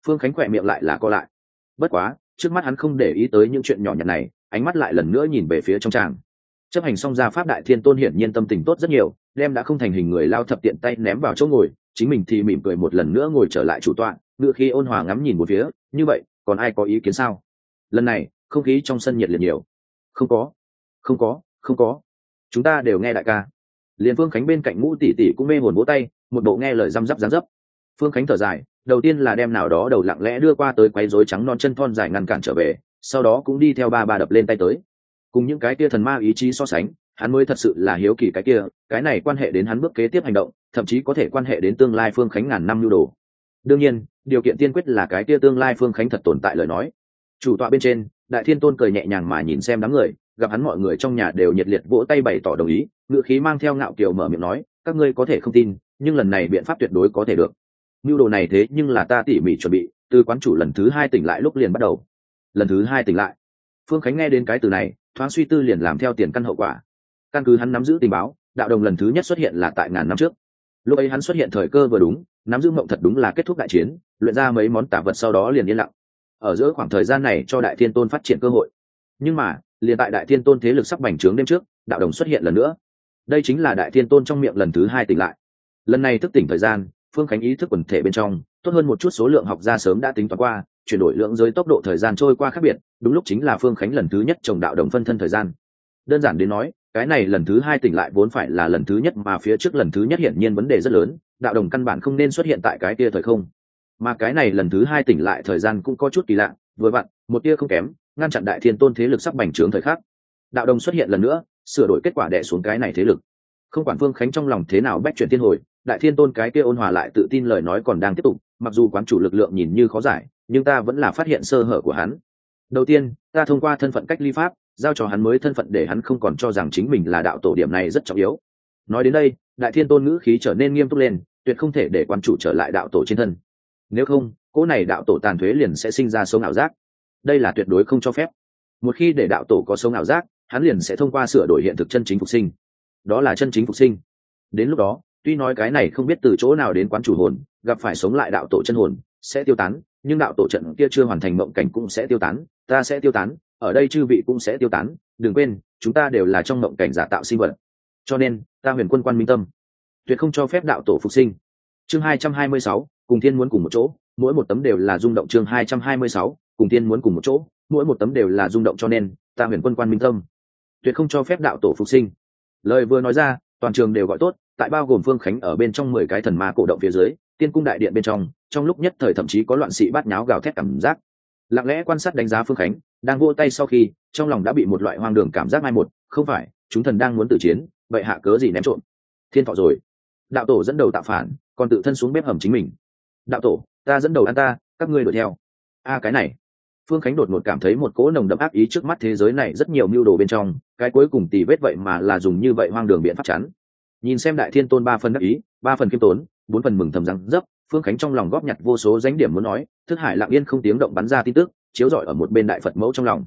Phương Khánh khỏe miệng lại là co lại. Bất quá trước mắt hắn không để ý tới những chuyện nhỏ nhặt này, ánh mắt lại lần nữa nhìn về phía trong tràng. Chấp hành xong gia pháp Đại Thiên Tôn hiển nhiên tâm tình tốt rất nhiều, đem đã không thành hình người lao thập tiện tay ném vào chỗ ngồi, chính mình thì mỉm cười một lần nữa ngồi trở lại chủ tọa, ngựa khi ôn hòa ngắm nhìn một phía. Như vậy còn ai có ý kiến sao? Lần này không khí trong sân nhiệt liệt nhiều. Không có, không có, không có, chúng ta đều nghe đại ca. Liên Phương Khánh bên cạnh Ngũ tỷ tỷ cũng mê hồn vỗ tay, một bộ nghe lời răm rắp dáng dấp. Phương Khánh thở dài, đầu tiên là đem nào đó đầu lặng lẽ đưa qua tới quấy rối trắng non chân thon dài ngăn cản trở về, sau đó cũng đi theo ba ba đập lên tay tới. Cùng những cái kia thần ma ý chí so sánh, hắn mới thật sự là hiếu kỳ cái kia, cái này quan hệ đến hắn bước kế tiếp hành động, thậm chí có thể quan hệ đến tương lai Phương Khánh ngàn năm nhu đồ. Đương nhiên, điều kiện tiên quyết là cái kia tương lai Phương Khánh thật tồn tại lời nói. Chủ tọa bên trên, Đại Thiên Tôn cười nhẹ nhàng mà nhìn xem đám người, gặp hắn mọi người trong nhà đều nhiệt liệt vỗ tay bày tỏ đồng ý, ngữ khí mang theo ngạo kiều mở miệng nói, các ngươi có thể không tin, nhưng lần này biện pháp tuyệt đối có thể được. Nhu đồ này thế nhưng là ta tỉ mỉ chuẩn bị, từ quán chủ lần thứ 2 tỉnh lại lúc liền bắt đầu. Lần thứ 2 tỉnh lại. Phương Khánh nghe đến cái từ này, thoáng suy tư liền làm theo tiền căn hậu quả. Căn cứ hắn nắm giữ tình báo, đạo đồng lần thứ nhất xuất hiện là tại ngàn năm trước. Lúc ấy hắn xuất hiện thời cơ vừa đúng, nắm giữ mộng thật đúng là kết thúc đại chiến, luyện ra mấy món tả vật sau đó liền yên lặng. Ở giữa khoảng thời gian này cho Đại Thiên Tôn phát triển cơ hội. Nhưng mà, liền tại Đại Thiên Tôn thế lực sắp bành trướng đêm trước, đạo đồng xuất hiện lần nữa. Đây chính là Đại Thiên Tôn trong miệng lần thứ 2 tỉnh lại. Lần này thức tỉnh thời gian, Phương Khánh ý thức quần thể bên trong tốt hơn một chút, số lượng học gia sớm đã tính toán qua, chuyển đổi lượng giới tốc độ thời gian trôi qua khác biệt, đúng lúc chính là Phương Khánh lần thứ nhất trồng đạo đồng phân thân thời gian. Đơn giản đến nói, cái này lần thứ 2 tỉnh lại vốn phải là lần thứ nhất, mà phía trước lần thứ nhất hiển nhiên vấn đề rất lớn, đạo đồng căn bản không nên xuất hiện tại cái tia thời không. Mà cái này lần thứ 2 tỉnh lại thời gian cũng có chút kỳ lạ, vừa vặn, một tia không kém, ngăn chặn Đại Thiên Tôn thế lực sắp bành trướng thời khắc. Đạo đồng xuất hiện lần nữa, sửa đổi kết quả đè xuống cái này thế lực. Không quản Phương Khánh trong lòng thế nào bách chuyển thiên hồi, Đại Thiên Tôn cái kia ôn hòa lại tự tin lời nói còn đang tiếp tục, mặc dù quán chủ lực lượng nhìn như khó giải, nhưng ta vẫn là phát hiện sơ hở của hắn. Đầu tiên, ta thông qua thân phận cách ly pháp, giao cho hắn mới thân phận để hắn không còn cho rằng chính mình là đạo tổ, điểm này rất trọng yếu. Nói đến đây, Đại Thiên Tôn ngữ khí trở nên nghiêm túc lên, tuyệt không thể để quán chủ trở lại đạo tổ trên thân. Nếu không, cỗ này đạo tổ tàn thuế liền sẽ sinh ra sống ảo giác. Đây là tuyệt đối không cho phép. Một khi để đạo tổ có sống ảo giác, hắn liền sẽ thông qua sửa đổi hiện thực chân chính phục sinh. Đó là chân chính phục sinh. Đến lúc đó, tuy nói cái này không biết từ chỗ nào đến quán chủ hồn, gặp phải sống lại đạo tổ chân hồn sẽ tiêu tán, nhưng đạo tổ trận kia chưa hoàn thành mộng cảnh cũng sẽ tiêu tán, ta sẽ tiêu tán, ở đây chư vị cũng sẽ tiêu tán. Đừng quên, chúng ta đều là trong mộng cảnh giả tạo sinh vật. Cho nên, ta Huyền Quân Quan minh tâm, tuyệt không cho phép đạo tổ phục sinh. Chương 226, cùng thiên muốn cùng một chỗ, mỗi một tấm đều là rung động. Chương 226, cùng thiên muốn cùng một chỗ, mỗi một tấm đều là rung động, cho nên, ta Huyền Quân Quan minh tâm, tuyệt không cho phép đạo tổ phục sinh. Lời vừa nói ra, toàn trường đều gọi tốt, tại bao gồm Phương Khánh ở bên trong 10 cái thần ma cổ động phía dưới, Tiên cung đại điện bên trong lúc nhất thời thậm chí có loạn sĩ bát nháo gào thét cảm giác. Lặng lẽ quan sát đánh giá Phương Khánh, đang vỗ tay sau khi, trong lòng đã bị một loại hoang đường cảm giác mai một, không phải, chúng thần đang muốn tử chiến, vậy hạ cớ gì ném trộm. Thiên thọ rồi. Đạo tổ dẫn đầu tạo phản, còn tự thân xuống bếp hầm chính mình. Đạo tổ, ta dẫn đầu ăn ta, các ngươi đuổi theo. Cái này. Phương Khánh đột ngột cảm thấy một cỗ nồng đậm ác ý, trước mắt thế giới này rất nhiều mưu đồ bên trong, cái cuối cùng tì vết vậy mà là dùng như vậy hoang đường biện pháp chắn. Nhìn xem Đại Thiên Tôn 3 phần đắc ý, 3 phần khiêm tốn, 4 phần mừng thầm rằng dấp, Phương Khánh trong lòng góp nhặt vô số danh điểm muốn nói, thức hải lặng yên không tiếng động bắn ra tin tức, chiếu rọi ở một bên Đại Phật mẫu trong lòng.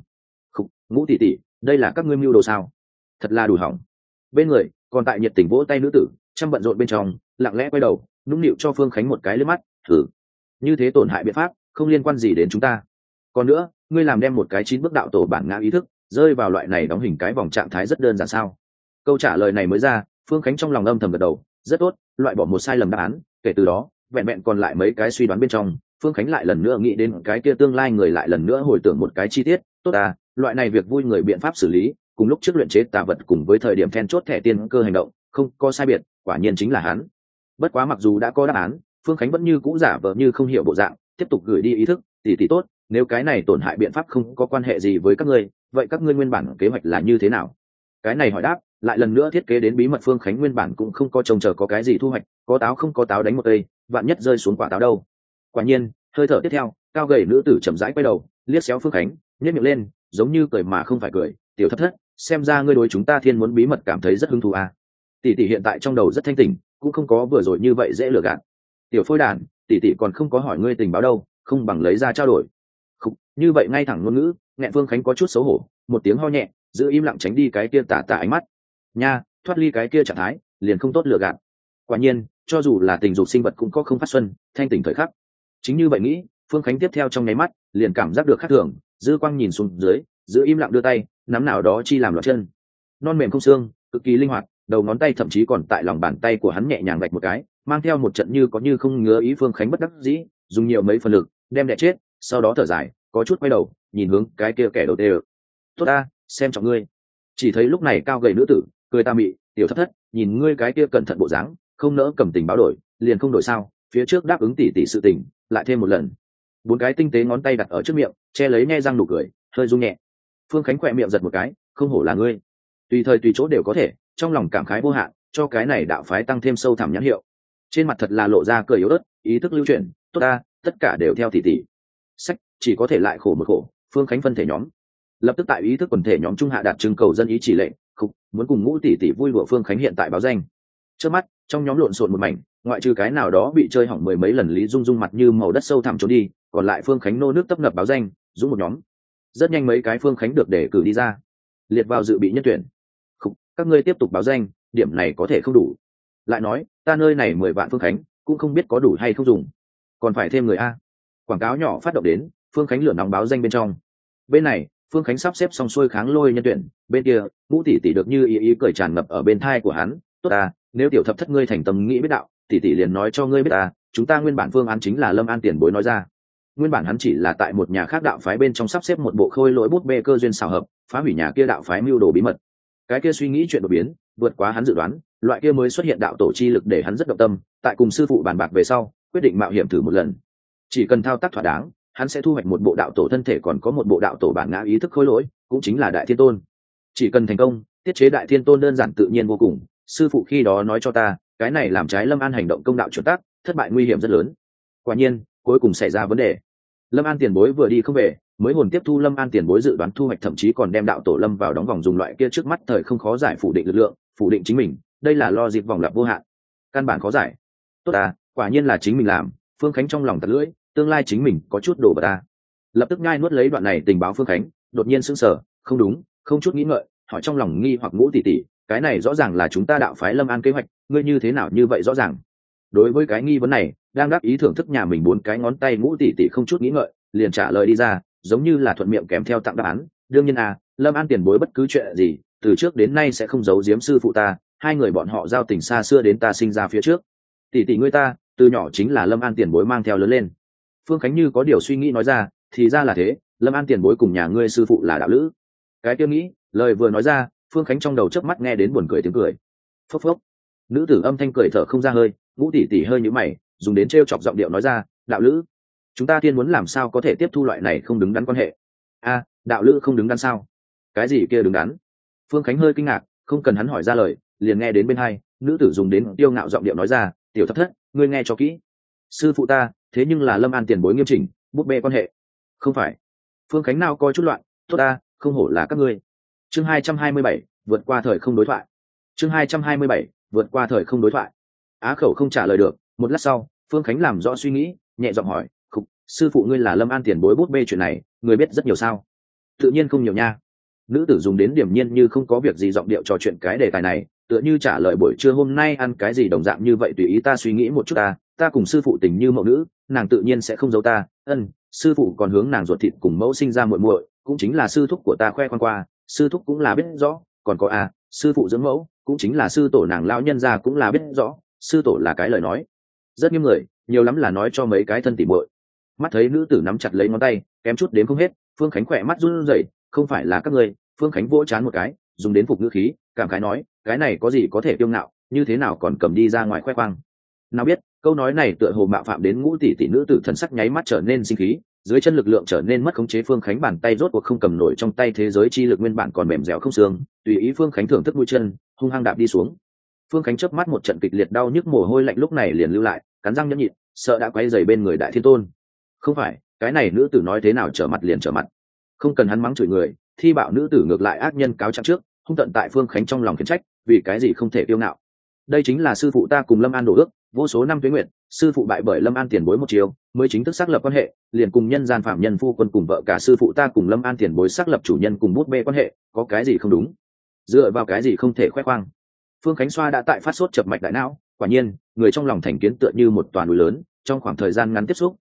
Ngũ tỷ tỷ, đây là các ngươi mưu đồ sao? Thật là đủ hỏng. Bên người còn tại nhiệt tình vỗ tay nữ tử, chăm bận rộn bên trong, lặng lẽ quay đầu, nũng nịu cho Phương Khánh một cái liếc mắt, thử. Như thế tổn hại biện pháp, không liên quan gì đến chúng ta. Còn nữa, ngươi làm đem một cái 9 bước đạo tổ bản ngã ý thức rơi vào loại này đóng hình cái vòng trạng thái rất đơn giản sao? Câu trả lời này mới ra, Phương Khánh trong lòng âm thầm gật đầu, rất tốt, loại bỏ một sai lầm đáp án. Kể từ đó, vẹn vẹn còn lại mấy cái suy đoán bên trong, Phương Khánh lại lần nữa nghĩ đến cái kia tương lai người, lại lần nữa hồi tưởng một cái chi tiết. Tốt loại này việc vui người biện pháp xử lý, cùng lúc trước luyện chế tà vật cùng với thời điểm then chốt thẻ tiên cơ hành động, không có sai biệt, quả nhiên chính là hắn. Bất quá mặc dù đã có đáp án, Phương Khánh vẫn như cũ giả vờ như không hiểu bộ dạng, tiếp tục gửi đi ý thức, tỷ tốt, nếu cái này tổn hại biện pháp không có quan hệ gì với các ngươi, vậy các ngươi nguyên bản kế hoạch là như thế nào? Cái này hỏi đáp lại lần nữa thiết kế đến bí mật. Phương Khánh nguyên bản cũng không có trông chờ có cái gì thu hoạch, có táo không có táo đánh một cây, vạn nhất rơi xuống quả táo đâu. Quả nhiên, hơi thở tiếp theo, cao gầy nữ tử chậm rãi quay đầu, liếc xéo Phương Khánh, nhếch miệng lên, giống như cười mà không phải cười, tiểu thất thất, xem ra ngươi đối chúng ta thiên muốn bí mật cảm thấy rất hứng thú tỷ tỷ hiện tại trong đầu rất thanh tỉnh, cũng không có vừa rồi như vậy dễ lừa gạt. Tiểu phôi đàn, tỷ tỷ còn không có hỏi ngươi tình báo đâu, không bằng lấy ra trao đổi. Như vậy ngay thẳng ngôn ngữ, nghẹn Phương Khánh có chút xấu hổ, một tiếng ho nhẹ, giữ im lặng tránh đi cái kia tà ánh mắt. Nha, thoát ly cái kia trạng thái, liền không tốt lừa gạt. Quả nhiên, cho dù là tình dục sinh vật cũng có không phát xuân, thanh tỉnh thời khắc. Chính như vậy nghĩ, Phương Khánh tiếp theo trong nháy mắt liền cảm giác được khác thường, dư quang nhìn xuống dưới, giữ im lặng đưa tay nắm nào đó chi làm loạt chân, non mềm không xương, cực kỳ linh hoạt, đầu ngón tay thậm chí còn tại lòng bàn tay của hắn nhẹ nhàng vạch một cái, mang theo một trận như có như không ngứa ý. Phương Khánh bất đắc dĩ dùng nhiều mấy phần lực đem đẻ chết, sau đó thở dài có chút quay đầu nhìn hướng cái kia kẻ đầu tê. Tốt ta, xem trọng ngươi. Chỉ thấy lúc này cao gầy nữ tử cười ta mị, tiểu thất thất, nhìn ngươi cái kia cẩn thận bộ dáng, không nỡ cầm tình báo đổi liền không đổi sao, phía trước đáp ứng tỷ tỷ sự tình lại thêm một lần. Bốn cái tinh tế ngón tay đặt ở trước miệng che lấy nhe răng nụ cười hơi rung nhẹ. Phương Khánh khỏe miệng giật một cái, không hổ là ngươi, tùy thời tùy chỗ đều có thể, trong lòng cảm khái vô hạn, cho cái này đạo phái tăng thêm sâu thẳm nhãn hiệu. Trên mặt thật là lộ ra cười yếu ớt, ý thức lưu chuyển, tốt ta, tất cả đều theo tỷ tỷ. Sách chỉ có thể lại khổ một khổ. Phương Khánh phân thể nhóm lập tức tại ý thức quần thể nhóm trung hạ đạt trưng cầu dân ý chỉ lệnh, không muốn cùng Ngũ tỷ tỷ vui đùa. Phương Khánh hiện tại báo danh. Trước mắt trong nhóm lộn xộn một mảnh, ngoại trừ cái nào đó bị chơi hỏng mười mấy lần Lý Dung Dung mặt như màu đất sâu thẳm trốn đi, còn lại Phương Khánh nô nước tấp nập báo danh, dũng một nhóm. Rất nhanh mấy cái Phương Khánh được đề cử đi ra, liệt vào dự bị nhân tuyển. Không, các ngươi tiếp tục báo danh, điểm này có thể không đủ. Lại nói ta nơi này 10 vạn Phương Khánh cũng không biết có đủ hay không dùng, còn phải thêm người a. Quảng cáo nhỏ phát động đến, Phương Khánh lửa nóng báo danh bên trong. Bên này Phương Khánh sắp xếp xong xuôi kháng lôi nhân tuyển, bên kia Ngũ tỷ tỷ được như ý cười tràn ngập ở bên thai của hắn. Tốt ta, nếu tiểu thập thất ngươi thành tâm nghĩ biết đạo, tỷ tỷ liền nói cho ngươi biết ta, chúng ta nguyên bản phương án chính là Lâm An tiền bối nói ra. Nguyên bản hắn chỉ là tại một nhà khác đạo phái bên trong sắp xếp một bộ khôi lỗi bút bê cơ duyên xào hợp, phá hủy nhà kia đạo phái mưu đồ bí mật. Cái kia suy nghĩ chuyện đột biến vượt quá hắn dự đoán, loại kia mới xuất hiện đạo tổ chi lực để hắn rất động tâm, tại cùng sư phụ bàn bạc về sau quyết định mạo hiểm thử một lần. Chỉ cần thao tác thỏa đáng, hắn sẽ thu hoạch một bộ đạo tổ thân thể, còn có một bộ đạo tổ bản ngã ý thức khôi lỗi, cũng chính là Đại Thiên Tôn. Chỉ cần thành công tiết chế Đại Thiên Tôn đơn giản tự nhiên vô cùng. Sư phụ khi đó nói cho ta, cái này làm trái Lâm An hành động công đạo chuẩn tắc, thất bại nguy hiểm rất lớn. Quả nhiên cuối cùng xảy ra vấn đề. Lâm An tiền bối vừa đi không về, mới hồn tiếp thu Lâm An tiền bối dự đoán thu hoạch, thậm chí còn đem đạo tổ lâm vào đóng vòng, dùng loại kia trước mắt thời không khó giải phủ định lực lượng, phủ định chính mình. Đây là lo dịp vòng lặp vô hạn, căn bản khó giải. Tốt à, quả nhiên là chính mình làm. Phương Khánh trong lòng tật lưỡi, tương lai chính mình có chút đổ bật ta. Lập tức nhai nuốt lấy đoạn này tình báo. Phương Khánh đột nhiên sững sờ, không đúng, không chút nghĩ ngợi hỏi trong lòng nghi hoặc, Ngũ tỷ tỷ, cái này rõ ràng là chúng ta đạo phái Lâm An kế hoạch, ngươi như thế nào như vậy rõ ràng? Đối với cái nghi vấn này, đang đáp ý thưởng thức nhà mình bốn cái ngón tay, Ngũ tỷ tỷ không chút nghĩ ngợi liền trả lời đi ra, giống như là thuận miệng kèm theo tặng đáp án. Đương nhiên à, Lâm An tiền bối bất cứ chuyện gì từ trước đến nay sẽ không giấu giếm sư phụ ta, hai người bọn họ giao tình xa xưa đến ta sinh ra phía trước. Tỷ tỷ ngươi ta từ nhỏ chính là Lâm An tiền bối mang theo lớn lên. Phương Khánh như có điều suy nghĩ nói ra, thì ra là thế, Lâm An tiền bối cùng nhà ngươi sư phụ là đạo lữ. Cái kia nghĩ lời vừa nói ra, Phương Khánh trong đầu chớp mắt nghe đến buồn cười tiếng cười. Phốc phốc, nữ tử âm thanh cười thở không ra hơi. Ngũ tỷ tỷ hơi nhíu mày, dùng đến trêu chọc giọng điệu nói ra, đạo lữ, chúng ta tiên muốn làm sao có thể tiếp thu loại này không đứng đắn quan hệ? A, đạo lữ không đứng đắn sao? Cái gì kia đứng đắn? Phương Khánh hơi kinh ngạc, không cần hắn hỏi ra lời, liền nghe đến bên hai nữ tử dùng đến tiêu ngạo giọng điệu nói ra, tiểu thất thất, ngươi nghe cho kỹ, sư phụ ta thế nhưng là Lâm An tiền bối nghiêm chỉnh bút bê quan hệ. Không phải. Phương Khánh nào coi chút loạn, tốt ta, không hổ là các ngươi. Chương 227, vượt qua thời không đối thoại. Chương 227, vượt qua thời không đối thoại. Á khẩu không trả lời được, một lát sau Phương Khánh làm rõ suy nghĩ, nhẹ giọng hỏi, khục, sư phụ ngươi là Lâm An tiền bối bút bê chuyện này người biết rất nhiều sao? Tự nhiên không nhiều nha. Nữ tử dùng đến điểm nhiên như không có việc gì giọng điệu trò chuyện cái đề tài này, tựa như trả lời buổi trưa hôm nay ăn cái gì đồng dạng như vậy. Tùy ý ta suy nghĩ một chút, ta cùng sư phụ tình như mẫu nữ, nàng tự nhiên sẽ không giấu ta. Sư phụ còn hướng nàng ruột thịt cùng mẫu sinh ra muội muội, cũng chính là sư thúc của ta khoe khoang qua, sư thúc cũng là biết rõ. Còn có sư phụ dưỡng mẫu, cũng chính là sư tổ nàng lão nhân gia cũng là biết rõ. Sư tổ là cái lời nói rất nghiêm người, nhiều lắm là nói cho mấy cái thân tỉ muội. Mắt thấy nữ tử nắm chặt lấy ngón tay, kém chút đếm không hết. Phương Khánh khỏe mắt run rẩy, không phải là các ngươi. Phương Khánh vỗ trán một cái, dùng đến phục ngữ khí, cảm khái nói, cái này có gì có thể kiêu ngạo, như thế nào còn cầm đi ra ngoài khoe khoang? Nào biết câu nói này tựa hồ mạo phạm đến Ngũ tỷ tỷ. Nữ tử thần sắc nháy mắt trở nên sinh khí, dưới chân lực lượng trở nên mất khống chế. Phương Khánh bàn tay rốt cuộc không cầm nổi trong tay thế giới chi lực, nguyên bản còn mềm dẻo không xương, tùy ý Phương Khánh thưởng thức mũi chân, hung hăng đạp đi xuống. Phương Khánh chớp mắt một trận kịch liệt đau nhức, mồ hôi lạnh lúc này liền lưu lại, cắn răng nhẫn nhịn, sợ đã quay dày bên người Đại Thiên Tôn. Không phải, cái này nữ tử nói thế nào trở mặt liền trở mặt, không cần hắn mắng chửi người, thi bạo nữ tử ngược lại ác nhân cáo trạng trước, hung tận tại Phương Khánh trong lòng khiển trách, vì cái gì không thể kiêu ngạo? Đây chính là sư phụ ta cùng Lâm An đổ ước, vô số năm tuế nguyện, sư phụ bại bởi Lâm An tiền bối một chiều, mới chính thức xác lập quan hệ, liền cùng nhân gian phạm nhân phu quân cùng vợ cả sư phụ ta cùng Lâm An tiền bối xác lập chủ nhân cùng bút bê quan hệ, có cái gì không đúng? Dựa vào cái gì không thể khoe khoang? Phương Khánh xoa đã tại phát sốt chập mạch đại não, quả nhiên, người trong lòng thành kiến tựa như một toàn núi lớn, trong khoảng thời gian ngắn tiếp xúc,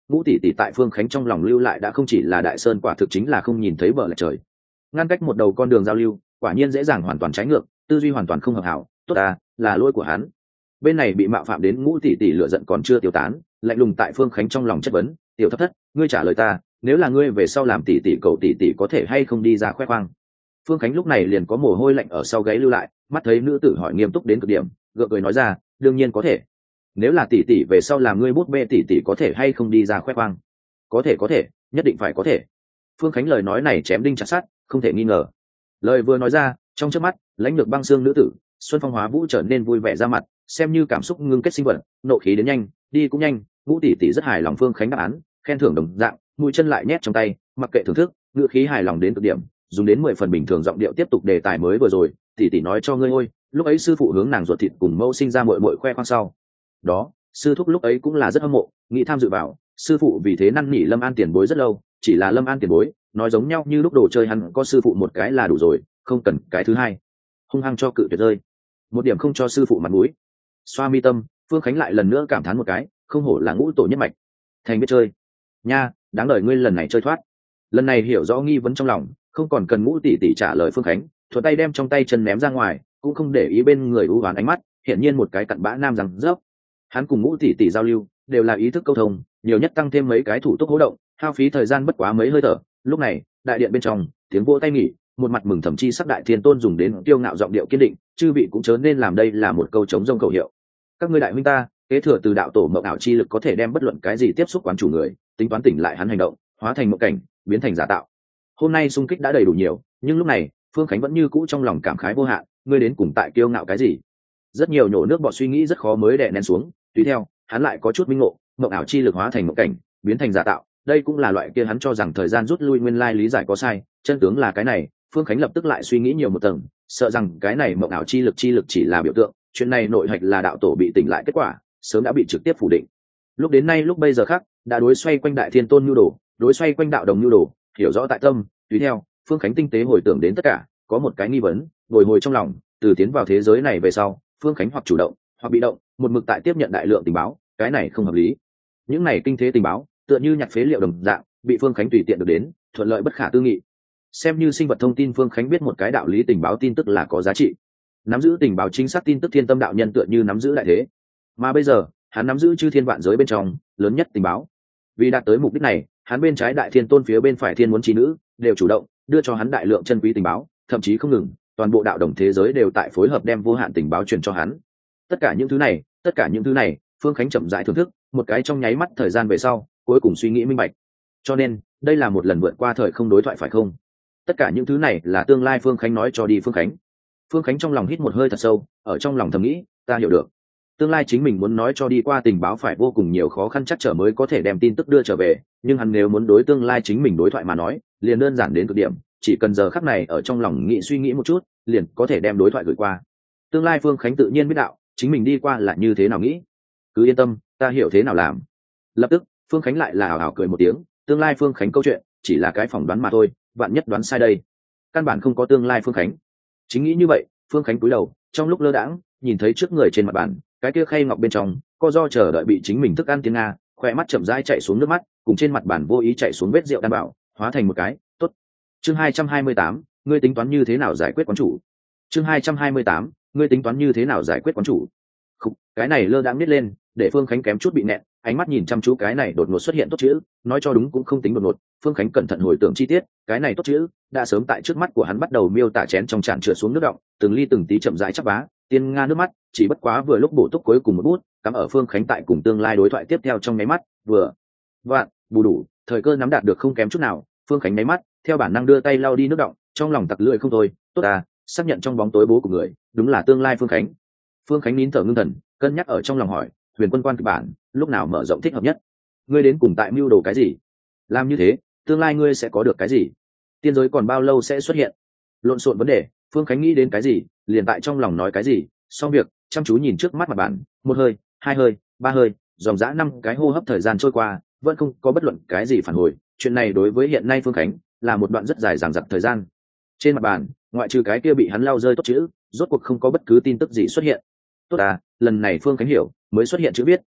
ngũ tỷ tỷ tại Phương Khánh trong lòng lưu lại đã không chỉ là Đại Sơn quả thực chính là không nhìn thấy bờ lạch trời. Ngăn cách một đầu con đường giao lưu, quả nhiên dễ dàng hoàn toàn trái ngược, tư duy hoàn toàn không hợp hảo, tốt à, là lỗi của hắn. Bên này bị mạo phạm đến ngũ tỷ tỷ lửa giận còn chưa tiêu tán, lạnh lùng tại Phương Khánh trong lòng chất vấn, "Tiểu Thất Thất, ngươi trả lời ta, nếu là ngươi về sau làm tỷ tỷ cậu tỷ tỷ có thể hay không đi ra khoe khoang?" Phương Khánh lúc này liền có mồ hôi lạnh ở sau gáy lưu lại, mắt thấy nữ tử hỏi nghiêm túc đến cực điểm, gượng cười nói ra, "Đương nhiên có thể. Nếu là tỷ tỷ về sau làm ngươi bút bê tỷ tỷ có thể hay không đi ra khoe khoang?" Có thể, nhất định phải có thể." Phương Khánh lời nói này chém đinh chặt sắt, không thể nghi ngờ. Lời vừa nói ra, trong chớp mắt, lãnh lược băng xương nữ tử, Xuân Phong Hóa Vũ trở nên vui vẻ ra mặt, xem như cảm xúc ngưng kết sinh vật, nộ khí đến nhanh, đi cũng nhanh, Ngũ tỷ tỷ rất hài lòng Phương Khánh đáp án, khen thưởng đồng dạng, mũi chân lại nhét trong tay, mặc kệ thưởng thức, ngữ khí hài lòng đến cực điểm, dùng đến 10 phần bình thường giọng điệu tiếp tục đề tài mới vừa rồi, tỷ tỷ nói cho ngươi ôi, lúc ấy sư phụ hướng nàng ruột thịt cùng mẫu sinh ra muội muội khoe khoang sau. Đó, sư thúc lúc ấy cũng là rất hâm mộ, nghĩ tham dự vào, sư phụ vì thế năn nỉ Lâm An tiền bối rất lâu, chỉ là Lâm An tiền bối, nói giống nhau như lúc đồ chơi hắn có sư phụ một cái là đủ rồi, không cần cái thứ hai. Hung hăng cho cự tuyệt rơi. Một điểm không cho sư phụ mặt mũi. Xoa mi tâm, Phương Khánh lại lần nữa cảm thán một cái, không hổ là ngũ tổ nhất mạch. Thành biết chơi. Nha, đáng đời ngươi lần này chơi thoát. Lần này hiểu rõ nghi vấn trong lòng, không còn cần ngũ tỷ tỷ trả lời Phương Khánh, thuận tay đem trong tay chân ném ra ngoài, cũng không để ý bên người u hoán ánh mắt, hiển nhiên một cái cặn bã nam rằng rớp. Hắn cùng ngũ tỷ tỷ giao lưu, đều là ý thức câu thông, nhiều nhất tăng thêm mấy cái thủ tục hỗ động, hao phí thời gian bất quá mấy hơi thở. Lúc này, đại điện bên trong, tiếng vỗ tay nghỉ, một mặt mừng thầm chi sắc Đại Thiên Tôn dùng đến kiêu ngạo giọng điệu kiên định, chư vị cũng chớ nên làm đây là một câu chống rông khẩu hiệu. Các ngươi đại huynh ta, kế thừa từ đạo tổ mộng ảo chi lực có thể đem bất luận cái gì tiếp xúc quán chủ người, tính toán tỉnh lại hắn hành động, hóa thành mộng cảnh, biến thành giả tạo. Hôm nay xung kích đã đầy đủ nhiều, nhưng lúc này, Phương Khánh vẫn như cũ trong lòng cảm khái vô hạn, ngươi đến cùng tại kiêu ngạo cái gì? Rất nhiều nhổ nước bọt suy nghĩ rất khó mới đè nén xuống, tùy theo, hắn lại có chút minh ngộ, mộng ảo chi lực hóa thành mộng cảnh, biến thành giả tạo, đây cũng là loại kia hắn cho rằng thời gian rút lui nguyên lai lý giải có sai, chân tướng là cái này. Phương Khánh lập tức lại suy nghĩ nhiều một tầng, sợ rằng cái này mộng ảo chi lực chỉ là biểu tượng, chuyện này nội hạch là đạo tổ bị tỉnh lại kết quả, sớm đã bị trực tiếp phủ định. Lúc đến nay lúc bây giờ khác, đã đối xoay quanh Đại Thiên Tôn nhu đồ, đối xoay quanh đạo đồng nhu đồ, hiểu rõ tại tâm, tùy theo, Phương Khánh tinh tế hồi tưởng đến tất cả, có một cái nghi vấn, bồi hồi trong lòng, từ tiến vào thế giới này về sau, Phương Khánh hoặc chủ động, hoặc bị động, một mực tại tiếp nhận đại lượng tình báo, cái này không hợp lý. Những này kinh thế tình báo, tựa như nhặt phế liệu đồng dạng, bị Phương Khánh tùy tiện được đến, thuận lợi bất khả tư nghị. Xem như sinh vật thông tin, Phương Khánh biết một cái đạo lý tình báo tin tức là có giá trị. Nắm giữ tình báo chính xác tin tức Thiên Tâm đạo nhân tựa như nắm giữ đại thế. Mà bây giờ, hắn nắm giữ chư thiên vạn giới bên trong lớn nhất tình báo. Vì đạt tới mục đích này, hắn bên trái Đại Thiên Tôn phía bên phải Thiên Muốn Chi Nữ đều chủ động đưa cho hắn đại lượng chân quý tình báo, thậm chí không ngừng, toàn bộ đạo đồng thế giới đều tại phối hợp đem vô hạn tình báo truyền cho hắn. Tất cả những thứ này, Phương Khánh chậm rãi thưởng thức, một cái trong nháy mắt thời gian về sau, cuối cùng suy nghĩ minh bạch. Cho nên, đây là một lần vượt qua thời không đối thoại phải không? Tất cả những thứ này là tương lai Phương Khánh nói cho đi Phương Khánh. Phương Khánh trong lòng hít một hơi thật sâu, ở trong lòng thầm nghĩ, ta hiểu được. Tương lai chính mình muốn nói cho đi qua tình báo phải vô cùng nhiều khó khăn chắc trở mới có thể đem tin tức đưa trở về, nhưng hắn nếu muốn đối tương lai chính mình đối thoại mà nói, liền đơn giản đến cực điểm, chỉ cần giờ khắc này ở trong lòng nghĩ suy nghĩ một chút, liền có thể đem đối thoại gửi qua. Tương lai Phương Khánh tự nhiên biết đạo, chính mình đi qua là như thế nào nghĩ. Cứ yên tâm, ta hiểu thế nào làm. Lập tức, Phương Khánh lại là hào hào cười một tiếng, tương lai Phương Khánh câu chuyện chỉ là cái phỏng đoán mà thôi, vạn nhất đoán sai đây, căn bản không có tương lai Phương Khánh. Chính nghĩ như vậy, Phương Khánh cúi đầu, trong lúc lơ đãng, nhìn thấy trước người trên mặt bàn, cái kia khay ngọc bên trong, co do chờ đợi bị chính mình thức ăn tiếng nga, khoe mắt chậm rãi chạy xuống nước mắt, cùng trên mặt bàn vô ý chạy xuống vết rượu đan bảo, hóa thành một cái, tốt. Chương 228, ngươi tính toán như thế nào giải quyết quán chủ? Chương 228, ngươi tính toán như thế nào giải quyết quán chủ? Khúc, cái này lơ đãng nít lên, để Phương Khánh kém chút bị nẹt, ánh mắt nhìn chăm chú cái này đột ngột xuất hiện tốt chữ, nói cho đúng cũng không tính đột ngột, Phương Khánh cẩn thận hồi tưởng chi tiết, cái này tốt chữ đã sớm tại trước mắt của hắn bắt đầu miêu tả chén trong tràn trượt xuống nước động, từng ly từng tí chậm rãi chắp vá, tiên nga nước mắt, chỉ bất quá vừa lúc bổ túc cuối cùng một bút, cắm ở Phương Khánh tại cùng tương lai đối thoại tiếp theo trong nháy mắt, vừa vạn bù đủ, thời cơ nắm đạt được không kém chút nào, Phương Khánh nháy mắt, theo bản năng đưa tay lau đi nước động, trong lòng tặc lưỡi không thôi, tốt à, xác nhận trong bóng tối bố của người, đúng là tương lai Phương Khánh. Phương Khánh nín thở ngưng thần, cân nhắc ở trong lòng hỏi, Huyền Quân quan kịch bản, lúc nào mở rộng thích hợp nhất? Ngươi đến cùng tại mưu đồ cái gì? Làm như thế, tương lai ngươi sẽ có được cái gì? Tiên giới còn bao lâu sẽ xuất hiện? Lộn xộn vấn đề, Phương Khánh nghĩ đến cái gì, liền tại trong lòng nói cái gì, xong việc, chăm chú nhìn trước mắt mặt bản, một hơi, hai hơi, ba hơi, dòng dã 5 cái hô hấp thời gian trôi qua, vẫn không có bất luận cái gì phản hồi, chuyện này đối với hiện nay Phương Khánh là một đoạn rất dài dằng dặc thời gian. Trên mặt bàn, ngoại trừ cái kia bị hắn lau rơi tốt chữ, rốt cuộc không có bất cứ tin tức gì xuất hiện. Tốt à, lần này Phương Khánh hiểu, mới xuất hiện chữ viết,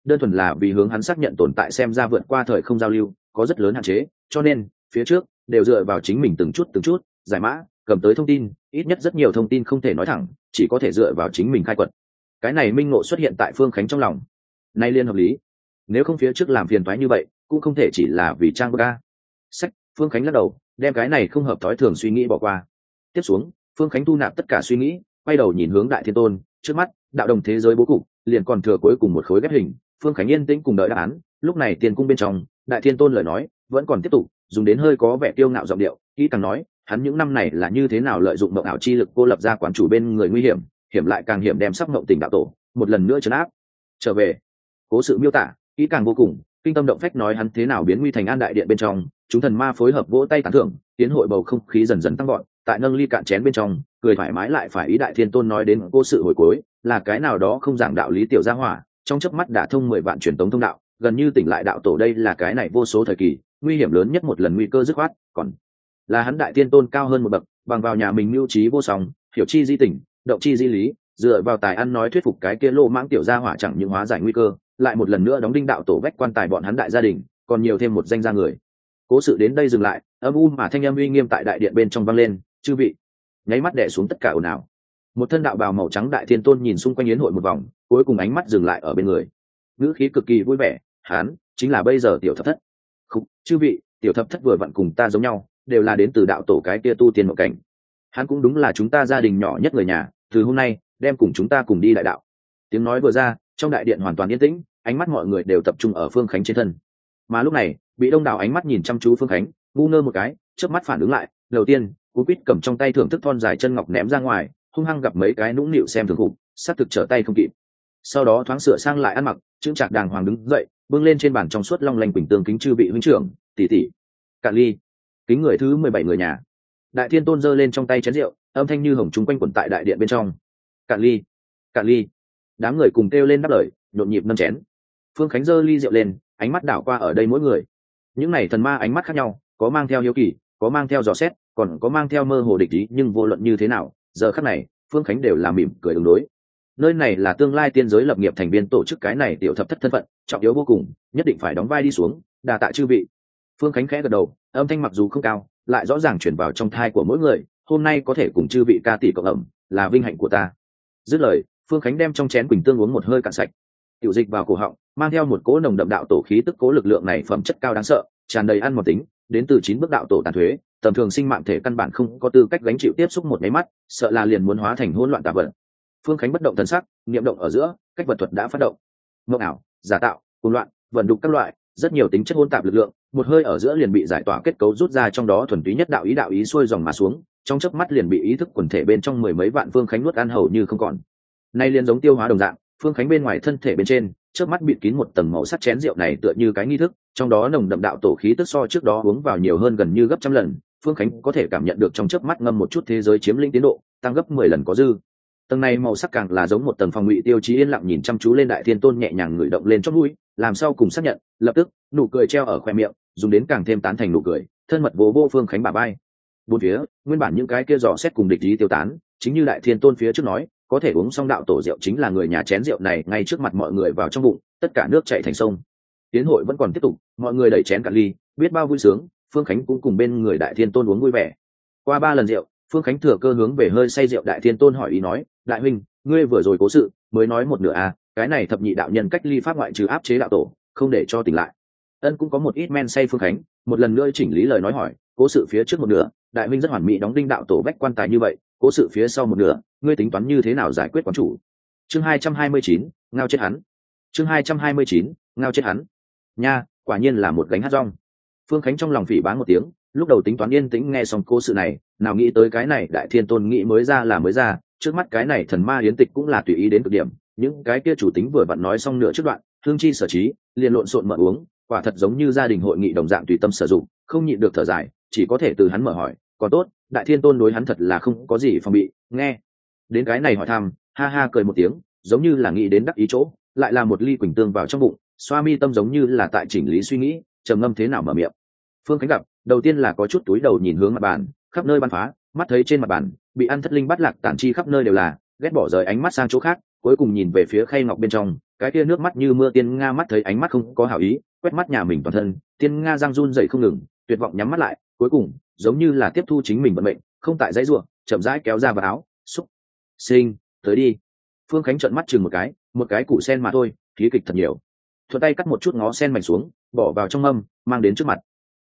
đơn thuần là vì hướng hắn xác nhận tồn tại xem ra vượt qua thời không giao lưu có rất lớn hạn chế, cho nên phía trước đều dựa vào chính mình từng chút giải mã cầm tới thông tin, ít nhất rất nhiều thông tin không thể nói thẳng, chỉ có thể dựa vào chính mình khai quật. Cái này minh ngộ xuất hiện tại Phương Khánh trong lòng, nay liên hợp lý. Nếu không phía trước làm phiền toái như vậy cũng không thể chỉ là vì trang bức a. Sách, Phương Khánh lắc đầu đem cái này không hợp thói thường suy nghĩ bỏ qua. Tiếp xuống Phương Khánh thu nạp tất cả suy nghĩ, quay đầu nhìn hướng Đại Thiên Tôn. Trước mắt đạo đồng thế giới bố cục liền còn thừa cuối cùng một khối ghép hình. Phương Khánh yên tĩnh cùng đợi đáp án. Lúc này tiền cung bên trong, Đại Thiên Tôn lời nói vẫn còn tiếp tục, dùng đến hơi có vẻ kiêu ngạo giọng điệu, kỹ càng nói hắn những năm này là như thế nào lợi dụng mộng ảo chi lực cô lập ra quán chủ bên người nguy hiểm, hiểm lại càng hiểm đem sắc mộng tình đạo tổ một lần nữa trấn áp trở về. Cố sự miêu tả kỹ càng vô cùng, kinh tâm động phách nói hắn thế nào biến nguy thành an đại điện bên trong, chúng thần ma phối hợp vỗ tay tán thưởng, tiến hội bầu không khí dần dần tăng gọn. Tại nâng ly cạn chén bên trong, cười thoải mái lại phải ý. Đại Thiên Tôn nói đến cố sự hồi cuối là cái nào đó không giảng đạo lý tiểu gia hỏa, trong chớp mắt đã thông 10 vạn truyền tống thông đạo, gần như tỉnh lại đạo tổ. Đây là cái này vô số thời kỳ nguy hiểm lớn nhất một lần nguy cơ dứt khoát, còn là hắn Đại Thiên Tôn cao hơn một bậc, bằng vào nhà mình mưu trí vô song, hiểu chi di tỉnh, động chi di lý, dựa vào tài ăn nói thuyết phục cái kia lô mãng tiểu gia hỏa chẳng những hóa giải nguy cơ, lại một lần nữa đóng đinh đạo tổ vách quan tài bọn hắn đại gia đình, còn nhiều thêm một danh gia người. Cố sự đến đây dừng lại, âm u mà thanh âm uy nghiêm tại đại điện bên trong vang lên. Chư vị, nháy mắt đè xuống tất cả ồn ào. Một thân đạo bào màu trắng Đại Thiên Tôn nhìn xung quanh yến hội một vòng, cuối cùng ánh mắt dừng lại ở bên người, ngữ khí cực kỳ vui vẻ. Hắn chính là bây giờ tiểu thập thất. Không, chư vị, tiểu thập thất vừa vặn cùng ta giống nhau, đều là đến từ đạo tổ cái kia tu tiên mộng cảnh. Hắn cũng đúng là chúng ta gia đình nhỏ nhất người nhà, từ hôm nay đem cùng chúng ta cùng đi đại đạo. Tiếng nói vừa ra, trong đại điện hoàn toàn yên tĩnh, ánh mắt mọi người đều tập trung ở Phương Khánh trên thân. Mà lúc này bị đông đảo ánh mắt nhìn chăm chú Phương Khánh, ngu ngơ một cái chớp mắt phản ứng lại. Đầu tiên cú quýt cầm trong tay thưởng thức thon dài chân ngọc ném ra ngoài, hung hăng gặp mấy cái nũng nịu xem thường khủng, sát thực trở tay không kịp. Sau đó thoáng sửa sang lại ăn mặc, chững chạc đàng hoàng đứng dậy, bưng lên trên bàn trong suốt long lanh quỳnh tương kính chư vị huynh trưởng tỷ tỷ. Cạn ly. Kính người thứ 17 người nhà. Đại Thiên Tôn giơ lên trong tay chén rượu, âm thanh như hồng trung quanh quẩn tại đại điện bên trong. Cạn ly, cạn ly. Đám người cùng kêu lên đáp lời, nhộn nhịp nâng chén. Phương Khánh giơ ly rượu lên, ánh mắt đảo qua ở đây mỗi người. Những này thần ma ánh mắt khác nhau, có mang theo hiếu kỳ, có mang theo dò xét, còn có mang theo mơ hồ địch ý, nhưng vô luận như thế nào, giờ khắc này Phương Khánh đều là mỉm cười ứng đối. Nơi này là tương lai tiên giới lập nghiệp thành viên tổ chức, cái này tiểu thập thất thân phận trọng yếu vô cùng, nhất định phải đóng vai đi xuống. Đà tạ chư vị. Phương Khánh khẽ gật đầu, âm thanh mặc dù không cao, lại rõ ràng chuyển vào trong thai của mỗi người. Hôm nay có thể cùng chư vị ca tỷ cộng ẩm, là vinh hạnh của ta. Dứt lời, Phương Khánh đem trong chén quỳnh tương uống một hơi cạn sạch, tiểu dịch vào cổ họng, mang theo một cỗ nồng đậm đạo tổ khí tức. Cố lực lượng này phẩm chất cao đáng sợ, tràn đầy ăn mòn tính, đến từ 9 bước đạo tổ tàn thuế, tầm thường sinh mạng thể căn bản không có tư cách gánh chịu tiếp xúc một máy mắt, sợ là liền muốn hóa thành hỗn loạn tạp vật. Phương Khánh bất động thần sắc, niệm động ở giữa, cách vật thuật đã phát động. Mộng ảo, giả tạo, hỗn loạn, vận đục các loại, rất nhiều tính chất hỗn tạp lực lượng, một hơi ở giữa liền bị giải tỏa kết cấu rút ra, trong đó thuần túy nhất đạo ý xuôi dòng mà xuống, trong chớp mắt liền bị ý thức quần thể bên trong 10 mấy vạn Phương Khánh nuốt ăn hầu như không còn. Nay liền giống tiêu hóa đồng dạng, Phương Khánh bên ngoài thân thể bên trên, chớp mắt bịt kín một tầng màu sắc. Chén rượu này tựa như cái nghi thức, trong đó nồng đậm đạo tổ khí tức so trước đó uống vào nhiều hơn gần như gấp trăm lần. Phương Khánh có thể cảm nhận được trong chớp mắt ngâm một chút thế giới chiếm lĩnh tiến độ, tăng gấp 10 lần có dư. Tầng này màu sắc càng là giống một tầng phòng ngụy. Tiêu Chí yên lặng nhìn chăm chú lên Đại Thiên Tôn, nhẹ nhàng ngửi động lên chót mũi, làm sau cùng xác nhận, lập tức nụ cười treo ở khoe miệng, dùng đến càng thêm tán thành nụ cười, thân mật vỗ vỗ Phương Khánh bả vai. Bốn phía nguyên bản những cái kia dò xét cùng địch ý tiêu tán, chính như Đại Thiên Tôn phía trước nói, có thể uống xong đạo tổ rượu chính là người nhà. Chén rượu này ngay trước mặt mọi người vào trong bụng, tất cả nước chảy thành sông. Tiến hội vẫn còn tiếp tục, mọi người đẩy chén cạn ly, biết bao vui sướng. Phương Khánh cũng cùng bên người Đại Thiên Tôn uống vui vẻ. Qua 3 lần rượu, Phương Khánh thừa cơ hướng về hơi say rượu Đại Thiên Tôn hỏi ý nói, đại huynh, ngươi vừa rồi cố sự mới nói một nửa à, cái này thập nhị đạo nhân cách ly pháp ngoại trừ áp chế đạo tổ, không để cho tỉnh lại. Ân cũng có một ít men say. Phương Khánh một lần nữa chỉnh lý lời nói hỏi, cố sự phía trước một nửa, đại huynh rất hoàn mỹ đóng đinh đạo tổ bách quan tài như vậy, cố sự phía sau một nửa, ngươi tính toán như thế nào giải quyết quán chủ? Chương 229, ngao chết hắn. Chương 229, ngao chết hắn. Nha, quả nhiên là một gánh hát rong. Phương Khánh trong lòng phỉ báng một tiếng, lúc đầu tính toán yên tĩnh nghe xong cố sự này, nào nghĩ tới cái này Đại Thiên Tôn nghĩ mới ra là mới ra, trước mắt cái này thần ma yến tịch cũng là tùy ý đến cực điểm. Những cái kia chủ tính vừa vặn nói xong nửa trước đoạn, thương chi sở trí, liền lộn xộn mở uống, quả thật giống như gia đình hội nghị đồng dạng tùy tâm sử dụng, không nhịn được thở dài, chỉ có thể từ hắn mở hỏi, còn tốt, Đại Thiên Tôn đối hắn thật là không có gì phòng bị. Nghe đến cái này hỏi thăm, ha ha cười một tiếng, giống như là nghĩ đến đắc ý chỗ, lại là một ly quỳnh tương vào trong bụng, xoa mi tâm giống như là tại chỉnh lý suy nghĩ, trầm ngâm thế nào mở miệng. Phương Khánh gặp, đầu tiên là có chút túi đầu nhìn hướng mặt bàn, khắp nơi bắn phá, mắt thấy trên mặt bàn bị ăn thất linh bắt lạc tản chi khắp nơi đều là, ghét bỏ rời ánh mắt sang chỗ khác, cuối cùng nhìn về phía khay ngọc bên trong, cái kia nước mắt như mưa tiên nga mắt thấy ánh mắt không có hảo ý, quét mắt nhà mình toàn thân, tiên nga răng run dậy không ngừng, tuyệt vọng nhắm mắt lại, cuối cùng giống như là tiếp thu chính mình vận mệnh, không tại dãy ruộng, chậm rãi kéo ra vào áo, xúc sinh tới đi. Phương Khánh trợn mắt chừng một cái củ sen mà thôi, khí kịch thật nhiều. Thuận tay cắt một chút ngó sen mảnh xuống, bỏ vào trong mâm, mang đến trước mặt.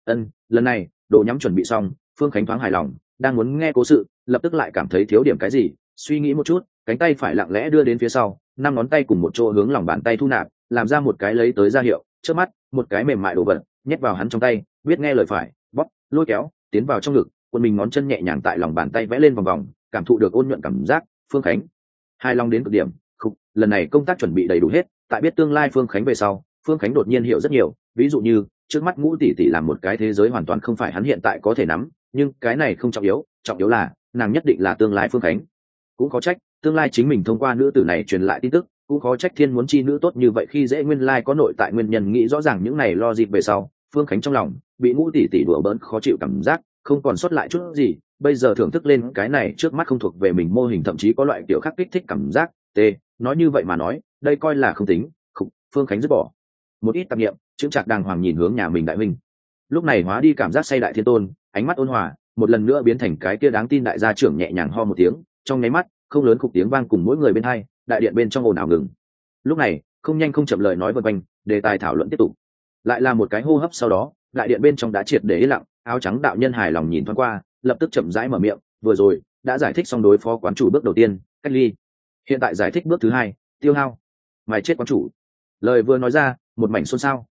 Lần này đồ nhắm chuẩn bị xong, Phương Khánh thoáng hài lòng, đang muốn nghe cố sự, lập tức lại cảm thấy thiếu điểm cái gì, suy nghĩ một chút, cánh tay phải lặng lẽ đưa đến phía sau, 5 ngón tay cùng một chỗ hướng lòng bàn tay thu nạp, làm ra một cái lấy tới ra hiệu, trước mắt một cái mềm mại đồ vật nhét vào hắn trong tay, biết nghe lời phải, bóp, lôi kéo tiến vào trong ngực, quân mình ngón chân nhẹ nhàng tại lòng bàn tay vẽ lên vòng vòng, cảm thụ được ôn nhuận cảm giác. Phương Khánh hài lòng đến cực điểm. Lần này công tác chuẩn bị đầy đủ hết, tại biết tương lai Phương Khánh về sau, Phương Khánh đột nhiên hiểu rất nhiều, ví dụ như trước mắt Ngũ tỷ tỷ là một cái thế giới hoàn toàn không phải hắn hiện tại có thể nắm, nhưng cái này không trọng yếu là nàng nhất định là tương lai Phương Khánh. Cũng có trách tương lai chính mình thông qua nữ tử này truyền lại tin tức, cũng có trách thiên muốn chi nữ tốt như vậy khi dễ nguyên lai có nội tại nguyên nhân, nghĩ rõ ràng những này lo dịp về sau, Phương Khánh trong lòng bị Ngũ tỷ tỷ đùa bỡn khó chịu cảm giác, không còn sót lại chút gì, bây giờ thưởng thức lên cái này trước mắt không thuộc về mình mô hình, thậm chí có loại kiểu khác kích thích cảm giác. Nói như vậy mà nói, đây coi là không tính. Phương Khánh dứt bỏ một ít tạp niệm, chững chạc đàng hoàng nhìn hướng nhà mình đại huynh. Lúc này hóa đi cảm giác say đại thiên tôn, ánh mắt ôn hòa, một lần nữa biến thành cái kia đáng tin đại gia trưởng, nhẹ nhàng ho một tiếng, trong nháy mắt không lớn khục tiếng vang cùng mỗi người bên hai, đại điện bên trong ồn ào ngừng. Lúc này không nhanh không chậm lời nói vần quanh, đề tài thảo luận tiếp tục. Lại là một cái hô hấp sau đó, đại điện bên trong đã triệt để yên lặng. Áo trắng đạo nhân hài lòng nhìn thoáng qua, lập tức chậm rãi mở miệng, vừa rồi đã giải thích xong đối phó quán chủ bước đầu tiên, cách ly, hiện tại giải thích bước thứ hai, tiêu hao. Mày chết quán chủ. Lời vừa nói ra, một mảnh xôn xao.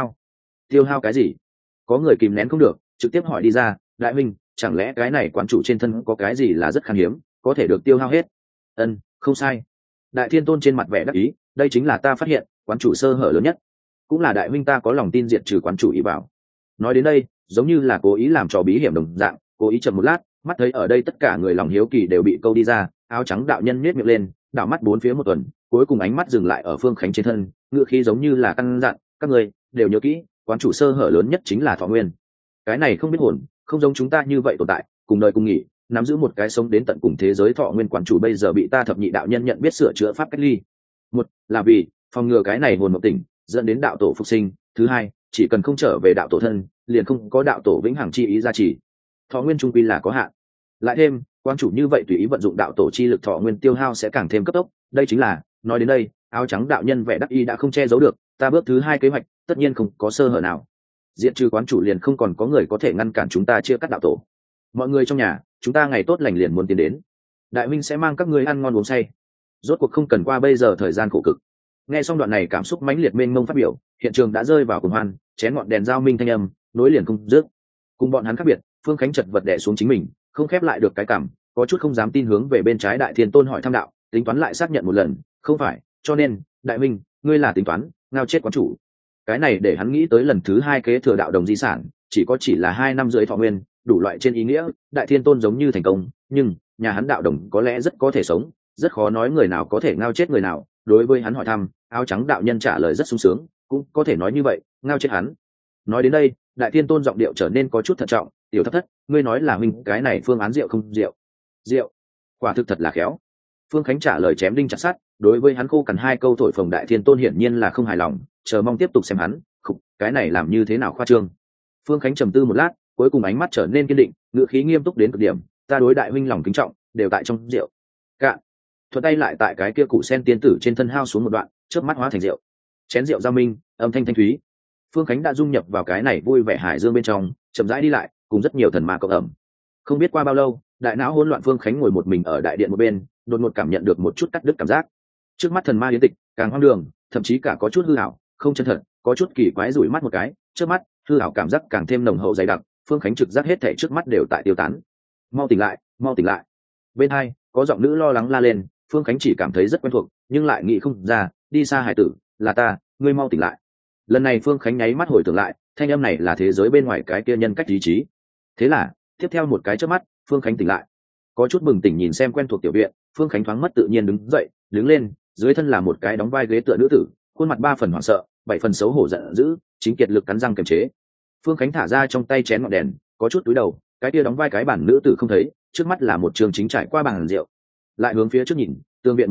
Tiêu hao cái gì? Có người kìm nén không được, trực tiếp hỏi đi ra, đại huynh, chẳng lẽ cái này quán chủ trên thân có cái gì là rất khan hiếm, có thể được tiêu hao hết? Không sai. Đại thiên tôn trên mặt vẻ đắc ý, đây chính là ta phát hiện quán chủ sơ hở lớn nhất, cũng là đại huynh ta có lòng tin diệt trừ quán chủ ý bảo. Nói đến đây giống như là cố ý làm trò bí hiểm đồng dạng, cố ý chậm một lát, mắt thấy ở đây tất cả người lòng hiếu kỳ đều bị câu đi ra. Áo trắng đạo nhân nhếch miệng lên, đảo mắt bốn phía một tuần, cuối cùng ánh mắt dừng lại ở Phương Khánh trên thân, ngựa khí giống như là căn dặn, các người đều nhớ kỹ, quán chủ sơ hở lớn nhất chính là thọ nguyên. Cái này không biết hồn, không giống chúng ta như vậy tồn tại, cùng đời cùng nghỉ, nắm giữ một cái sống đến tận cùng thế giới thọ nguyên. Quán chủ bây giờ bị ta thập nhị đạo nhân nhận biết sửa chữa pháp cách ly. Một là vì phòng ngừa cái này hồn mộng tỉnh dẫn đến đạo tổ phục sinh, thứ hai, chỉ cần không trở về đạo tổ thân, liền không có đạo tổ vĩnh hằng chi ý gia trì. Thọ nguyên trung quy là có hạn, lại thêm quán chủ như vậy tùy ý vận dụng đạo tổ chi lực, thọ nguyên tiêu hao sẽ càng thêm cấp tốc. Đây chính là, nói đến đây áo trắng đạo nhân vẻ đắc ý đã không che giấu được, ta bước thứ hai kế hoạch tất nhiên không có sơ hở nào, diệt trừ quán chủ liền không còn có người có thể ngăn cản chúng ta chia cắt đạo tổ. Mọi người trong nhà, chúng ta ngày tốt lành liền muốn tiến đến, đại huynh sẽ mang các ngươi ăn ngon uống say, rốt cuộc không cần qua bây giờ thời gian khổ cực. Nghe xong đoạn này cảm xúc mãnh liệt mênh mông phát biểu, hiện trường đã rơi vào cuồng hoan, chén ngọn đèn giao minh thanh âm nối liền không dứt. Cùng bọn hắn khác biệt, Phương Khánh chật vật đè xuống chính mình, không khép lại được cái cảm, có chút không dám tin hướng về bên trái đại thiên tôn hỏi thăm đạo, tính toán lại xác nhận một lần, không phải, cho nên đại huynh ngươi là tính toán ngao chết quán chủ. Cái này để hắn nghĩ tới lần thứ hai kế thừa đạo đồng di sản, chỉ là 2 năm rưỡi thọ nguyên, đủ loại trên ý nghĩa đại thiên tôn giống như thành công, nhưng nhà hắn đạo đồng có lẽ rất có thể sống, rất khó nói người nào có thể ngao chết người nào. Đối với hắn hỏi thăm, áo trắng đạo nhân trả lời rất sung sướng, cũng có thể nói như vậy, ngao chết hắn. Nói đến đây đại thiên tôn giọng điệu trở nên có chút thận trọng, tiểu thất thất, ngươi nói là huynh cái này phương án rượu không rượu? Rượu, quả thực thật là khéo. Phương Khánh trả lời chém đinh chặt sắt, đối với hắn khô cằn 2 câu thổi phồng đại thiên tôn hiển nhiên là không hài lòng, chờ mong tiếp tục xem hắn, cái này làm như thế nào khoa trương. Phương Khánh trầm tư một lát, cuối cùng ánh mắt trở nên kiên định, ngữ khí nghiêm túc đến cực điểm, ta đối đại huynh lòng kính trọng đều tại trong rượu. Cạn. Thuận tay lại tại cái kia củ sen tiên tử trên thân hao xuống một đoạn, chớp mắt hóa thành rượu. Chén rượu giao minh, âm thanh thanh thúy. Phương Khánh đã dung nhập vào cái này vui vẻ hải dương bên trong, chậm rãi đi lại, cùng rất nhiều thần ma cộng ẩm. Không biết qua bao lâu, đại não hỗn loạn Phương Khánh ngồi một mình ở đại điện một bên, đột ngột cảm nhận được một chút cắt đứt cảm giác. Trước mắt thần ma yến tịch, càng hoang đường, thậm chí cả có chút hư ảo, không chân thật, có chút kỳ quái, rủi mắt một cái, trước mắt hư ảo cảm giác càng thêm nồng hậu dày đặc. Phương Khánh trực giác hết thảy trước mắt đều tại tiêu tán. Mau tỉnh lại, mau tỉnh lại. Bên hai có giọng nữ lo lắng la lên, Phương Khánh chỉ cảm thấy rất quen thuộc, nhưng lại nghĩ không ra, đi xa hải tử, là ta, ngươi mau tỉnh lại. Lần này Phương Khánh nháy mắt hồi tưởng lại, thanh âm này là thế giới bên ngoài cái kia nhân cách ý chí. Thế là tiếp theo một cái chớp mắt, Phương Khánh tỉnh lại, có chút bừng tỉnh nhìn xem quen thuộc tiểu viện. Phương Khánh thoáng mất tự nhiên đứng dậy, đứng lên, dưới thân là một cái đóng vai ghế tựa nữ tử, khuôn mặt 3 phần hoảng sợ, 7 phần xấu hổ giận dữ, chính kiệt lực cắn răng kiềm chế. Phương Khánh thả ra trong tay chén ngọn đèn, có chút túi đầu, cái kia đóng vai cái bản nữ tử không thấy, trước mắt là một trường chính trải qua bàn rượu. Lại hướng phía trước nhìn, tường viện một bên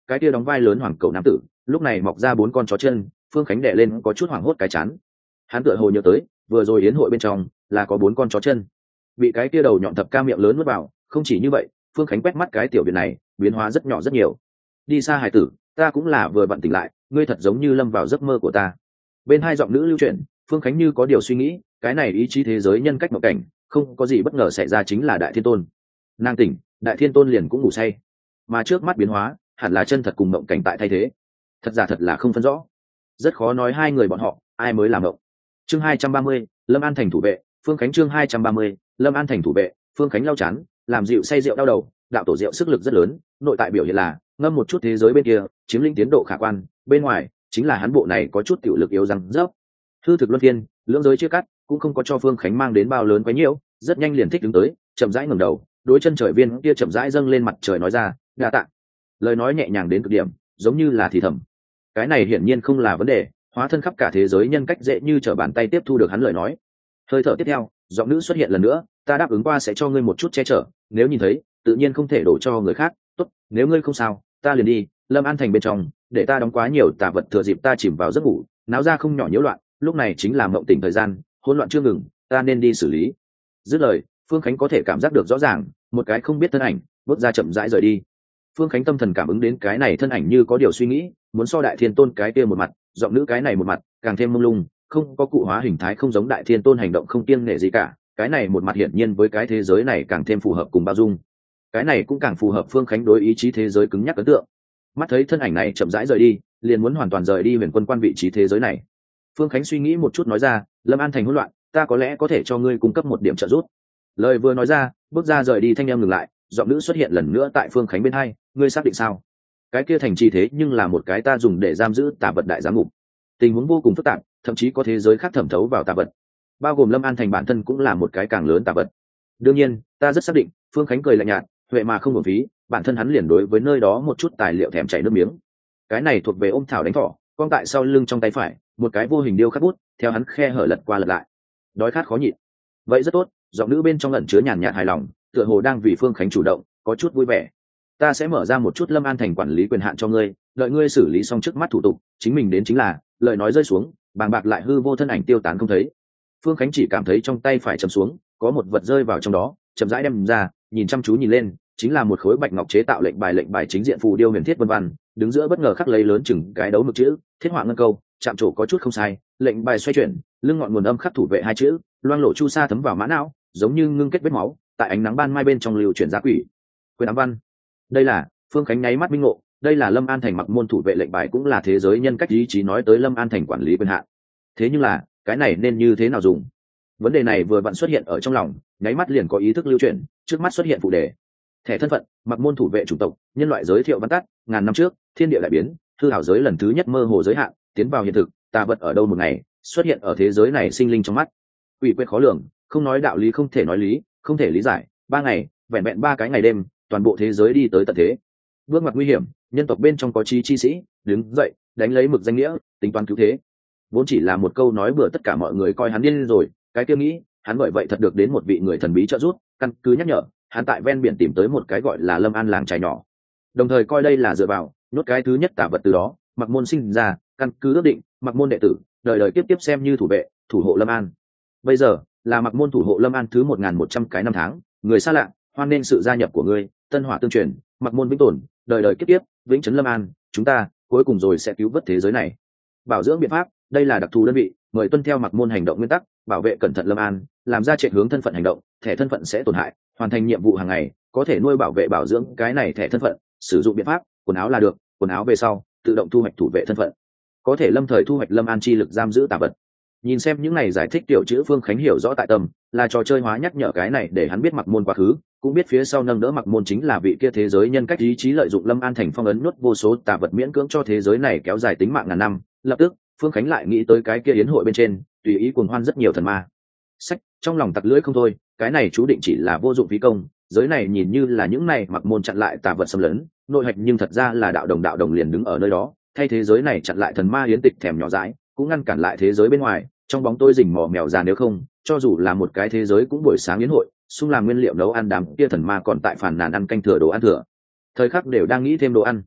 cái kia đóng vai lớn hoàng cầu nam tử lúc này mọc ra 4 con chó chân. Phương Khánh đè lên có chút hoảng hốt cái chán. Hắn tựa hồ nhớ tới vừa rồi yến hội bên trong là có 4 con chó chân bị cái kia đầu nhọn thập ca miệng lớn nuốt vào. Không chỉ như vậy, Phương Khánh quét mắt cái tiểu viện này biến hóa rất nhỏ rất nhiều. Đi xa hải tử, ta cũng là vừa vặn tỉnh lại, ngươi thật giống như lâm vào giấc mơ của ta. Bên hai giọng nữ lưu chuyển, Phương Khánh như có điều suy nghĩ, cái này ý chí thế giới nhân cách mộng cảnh không có gì bất ngờ xảy ra, chính là Đại Thiên Tôn. Nàng tỉnh, Đại Thiên Tôn liền cũng ngủ say, mà trước mắt biến hóa hẳn là chân thật cùng mộng cảnh tại thay thế, thật giả thật là không phân rõ, rất khó nói hai người bọn họ ai mới làm mộng. Chương 230, Lâm An thành thủ vệ. Phương Khánh chương 230, Lâm An thành thủ vệ. Phương Khánh lau chán, làm rượu say rượu đau đầu, đạo tổ rượu sức lực rất lớn, nội tại biểu hiện là ngâm một chút thế giới bên kia chiếm lĩnh tiến độ khả quan, bên ngoài chính là hắn bộ này có chút tiểu lực yếu răng rớp. Hư thực luân phiên, lưỡng giới chia cắt cũng không có cho Phương Khánh mang đến bao lớn quá nhiều, rất nhanh liền thích đứng tới, chậm rãi ngẩng đầu, đối chân trời viên kia chậm rãi dâng lên mặt trời nói ra, đa tạ. Lời nói nhẹ nhàng đến cực điểm, giống như là thì thầm. Cái này hiển nhiên không là vấn đề, hóa thân khắp cả thế giới nhân cách dễ như trở bàn tay tiếp thu được hắn lời nói. Hơi thở tiếp theo, giọng nữ xuất hiện lần nữa, ta đáp ứng qua sẽ cho ngươi một chút che chở, nếu nhìn thấy tự nhiên không thể đổ cho người khác. Tốt, nếu ngươi không sao ta liền đi. Lâm An thành bên trong để ta đóng quá nhiều tà vật, thừa dịp ta chìm vào giấc ngủ náo ra không nhỏ nhiễu loạn, lúc này chính là mộng tỉnh thời gian, hỗn loạn chưa ngừng, ta nên đi xử lý. Dứt lời, Phương Khánh có thể cảm giác được rõ ràng một cái không biết thân ảnh bước ra chậm rãi rời đi. Phương Khánh tâm thần cảm ứng đến cái này thân ảnh như có điều suy nghĩ, muốn so Đại Thiên Tôn cái kia một mặt, giọng nữ cái này một mặt càng thêm mông lung, không có cụ hóa hình thái, không giống Đại Thiên Tôn hành động không kiêng nể gì cả, cái này một mặt hiển nhiên với cái thế giới này càng thêm phù hợp cùng bao dung. Cái này cũng càng phù hợp Phương Khánh đối ý chí thế giới cứng nhắc ấn tượng. Mắt thấy thân ảnh này chậm rãi rời đi, liền muốn hoàn toàn rời đi Huyền Quân quan vị trí thế giới này. Phương Khánh suy nghĩ một chút nói ra, Lâm An thành hỗn loạn, ta có lẽ có thể cho ngươi cung cấp một điểm trợ giúp. Lời vừa nói ra, bước ra rời đi thanh em ngừng lại, giọng nữ xuất hiện lần nữa tại Phương Khánh bên hai, ngươi xác định sao? Cái kia thành trì thế nhưng là một cái ta dùng để giam giữ tà vật đại giám ngục, tình huống vô cùng phức tạp, thậm chí có thế giới khác thẩm thấu vào tà vật, bao gồm Lâm An thành bản thân cũng là một cái càng lớn tà vật. Đương nhiên ta rất xác định. Phương Khánh cười lạnh nhạt, huệ mà không uổng phí, bản thân hắn liền đối với nơi đó một chút tài liệu thèm chảy nước miếng. Cái này thuộc về ôm thảo đánh thỏ, con tại sau lưng trong tay phải một cái vô hình điêu khắc bút, theo hắn khe hở lật qua lật lại. Đói khát khó nhịn. Vậy rất tốt. Giọng nữ bên trong lẩn chứa nhàn nhạt hài lòng, tựa hồ đang vì Phương Khánh chủ động, có chút vui vẻ. Ta sẽ mở ra một chút Lâm An thành quản lý quyền hạn cho ngươi, đợi ngươi xử lý xong trước mắt thủ tục, chính mình đến chính là. Lời nói rơi xuống, bàng bạc lại hư vô thân ảnh tiêu tán không thấy. Phương Khánh chỉ cảm thấy trong tay phải chầm xuống, có một vật rơi vào trong đó, chậm rãi đem ra, nhìn chăm chú nhìn lên, chính là một khối bạch ngọc chế tạo lệnh bài chính diện phù điêu huyền thiết vân văn, đứng giữa bất ngờ khắc lấy lớn chừng cái đấu mực chữ, thiết họa ngân câu, chạm trổ có chút không sai, lệnh bài xoay chuyển, lưng ngọn nguồn âm khắc thủ vệ hai chữ, loang lộ chu sa thấm vào mã não, giống như ngưng kết vết máu, tại ánh nắng ban mai bên trong lưu chuyển ra quỷ. Quyền ám văn. Đây là, Phương Khánh nháy mắt minh ngộ, đây là Lâm An thành mặc môn thủ vệ lệnh bài, cũng là thế giới nhân cách ý chí nói tới Lâm An thành quản lý quyền hạn. Thế nhưng là, cái này nên như thế nào dùng? Vấn đề này vừa vặn xuất hiện ở trong lòng, nháy mắt liền có ý thức lưu chuyển, trước mắt xuất hiện phụ đề. Thẻ thân phận, mặc môn thủ vệ chủng tộc, nhân loại giới thiệu văn tắt, ngàn năm trước, thiên địa đại biến, hư ảo giới lần thứ nhất mơ hồ giới hạn, tiến vào hiện thực, tà vật ở đâu một ngày, xuất hiện ở thế giới này sinh linh trong mắt. Quỷ quyệt khó lường, không nói đạo lý không thể nói lý, không thể lý giải, 3 ngày, vẹn vẹn 3 cái ngày đêm, toàn bộ thế giới đi tới tận thế. Bước ngoặt nguy hiểm, nhân tộc bên trong có chi sĩ, đứng dậy, đánh lấy mực danh nghĩa, tính toán cứu thế. Vốn chỉ là một câu nói bừa, tất cả mọi người coi hắn điên rồi, cái kia nghĩ, hắn bởi vậy thật được đến một vị người thần bí trợ giúp, căn cứ nhắc nhở, hắn tại ven biển tìm tới một cái gọi là Lâm An làng trài nhỏ, đồng thời coi đây là dựa vào nốt cái thứ nhất tả vật, từ đó mặc môn sinh ra, căn cứ ước định mặc môn đệ tử đời đời tiếp tiếp xem như thủ vệ thủ hộ Lâm An. Bây giờ là mặc môn thủ hộ Lâm An thứ 1100 cái năm tháng, người xa lạ, hoan nên sự gia nhập của ngươi, tân hỏa tương truyền, mặc môn vĩnh tồn, đời đời kiếp tiếp vĩnh trấn Lâm An, chúng ta cuối cùng rồi sẽ cứu vớt thế giới này. Bảo dưỡng biện pháp, đây là đặc thù đơn vị, mời tuân theo mặc môn hành động nguyên tắc, bảo vệ cẩn thận Lâm An, làm ra chạy hướng thân phận hành động, thẻ thân phận sẽ tổn hại, hoàn thành nhiệm vụ hàng ngày có thể nuôi bảo vệ bảo dưỡng cái này thẻ thân phận, sử dụng biện pháp quần áo là được, quần áo về sau tự động thu hoạch thủ vệ thân phận, có thể lâm thời thu hoạch Lâm An chi lực giam giữ tà vật. Nhìn xem những này giải thích tiểu chữ, Phương Khánh hiểu rõ tại tâm, là trò chơi hóa nhắc nhở cái này để hắn biết mặc môn quá khứ, cũng biết phía sau nâng đỡ mặc môn chính là vị kia thế giới nhân cách ý chí lợi dụng Lâm An thành phong ấn nuốt vô số tà vật, miễn cưỡng cho thế giới này kéo dài tính mạng ngàn năm. Lập tức Phương Khánh lại nghĩ tới cái kia yến hội bên trên tùy ý cuồng hoan rất nhiều thần ma sách, trong lòng tặc lưỡi không thôi, cái này chú định chỉ là vô dụng phí công, giới này nhìn như là những này mặc môn chặn lại tà vật xâm lấn nội hạch, nhưng thật ra là đạo đồng liền đứng ở nơi đó, thay thế giới này chặn lại thần ma yến tịch thèm nhỏ dãi, cũng ngăn cản lại thế giới bên ngoài trong bóng tôi rình mò mèo già, nếu không cho dù là một cái thế giới cũng buổi sáng yến hội xung làm nguyên liệu nấu ăn, đám kia thần ma còn tại phản nàn ăn canh thừa đồ ăn thừa, thời khắc đều đang nghĩ thêm đồ ăn.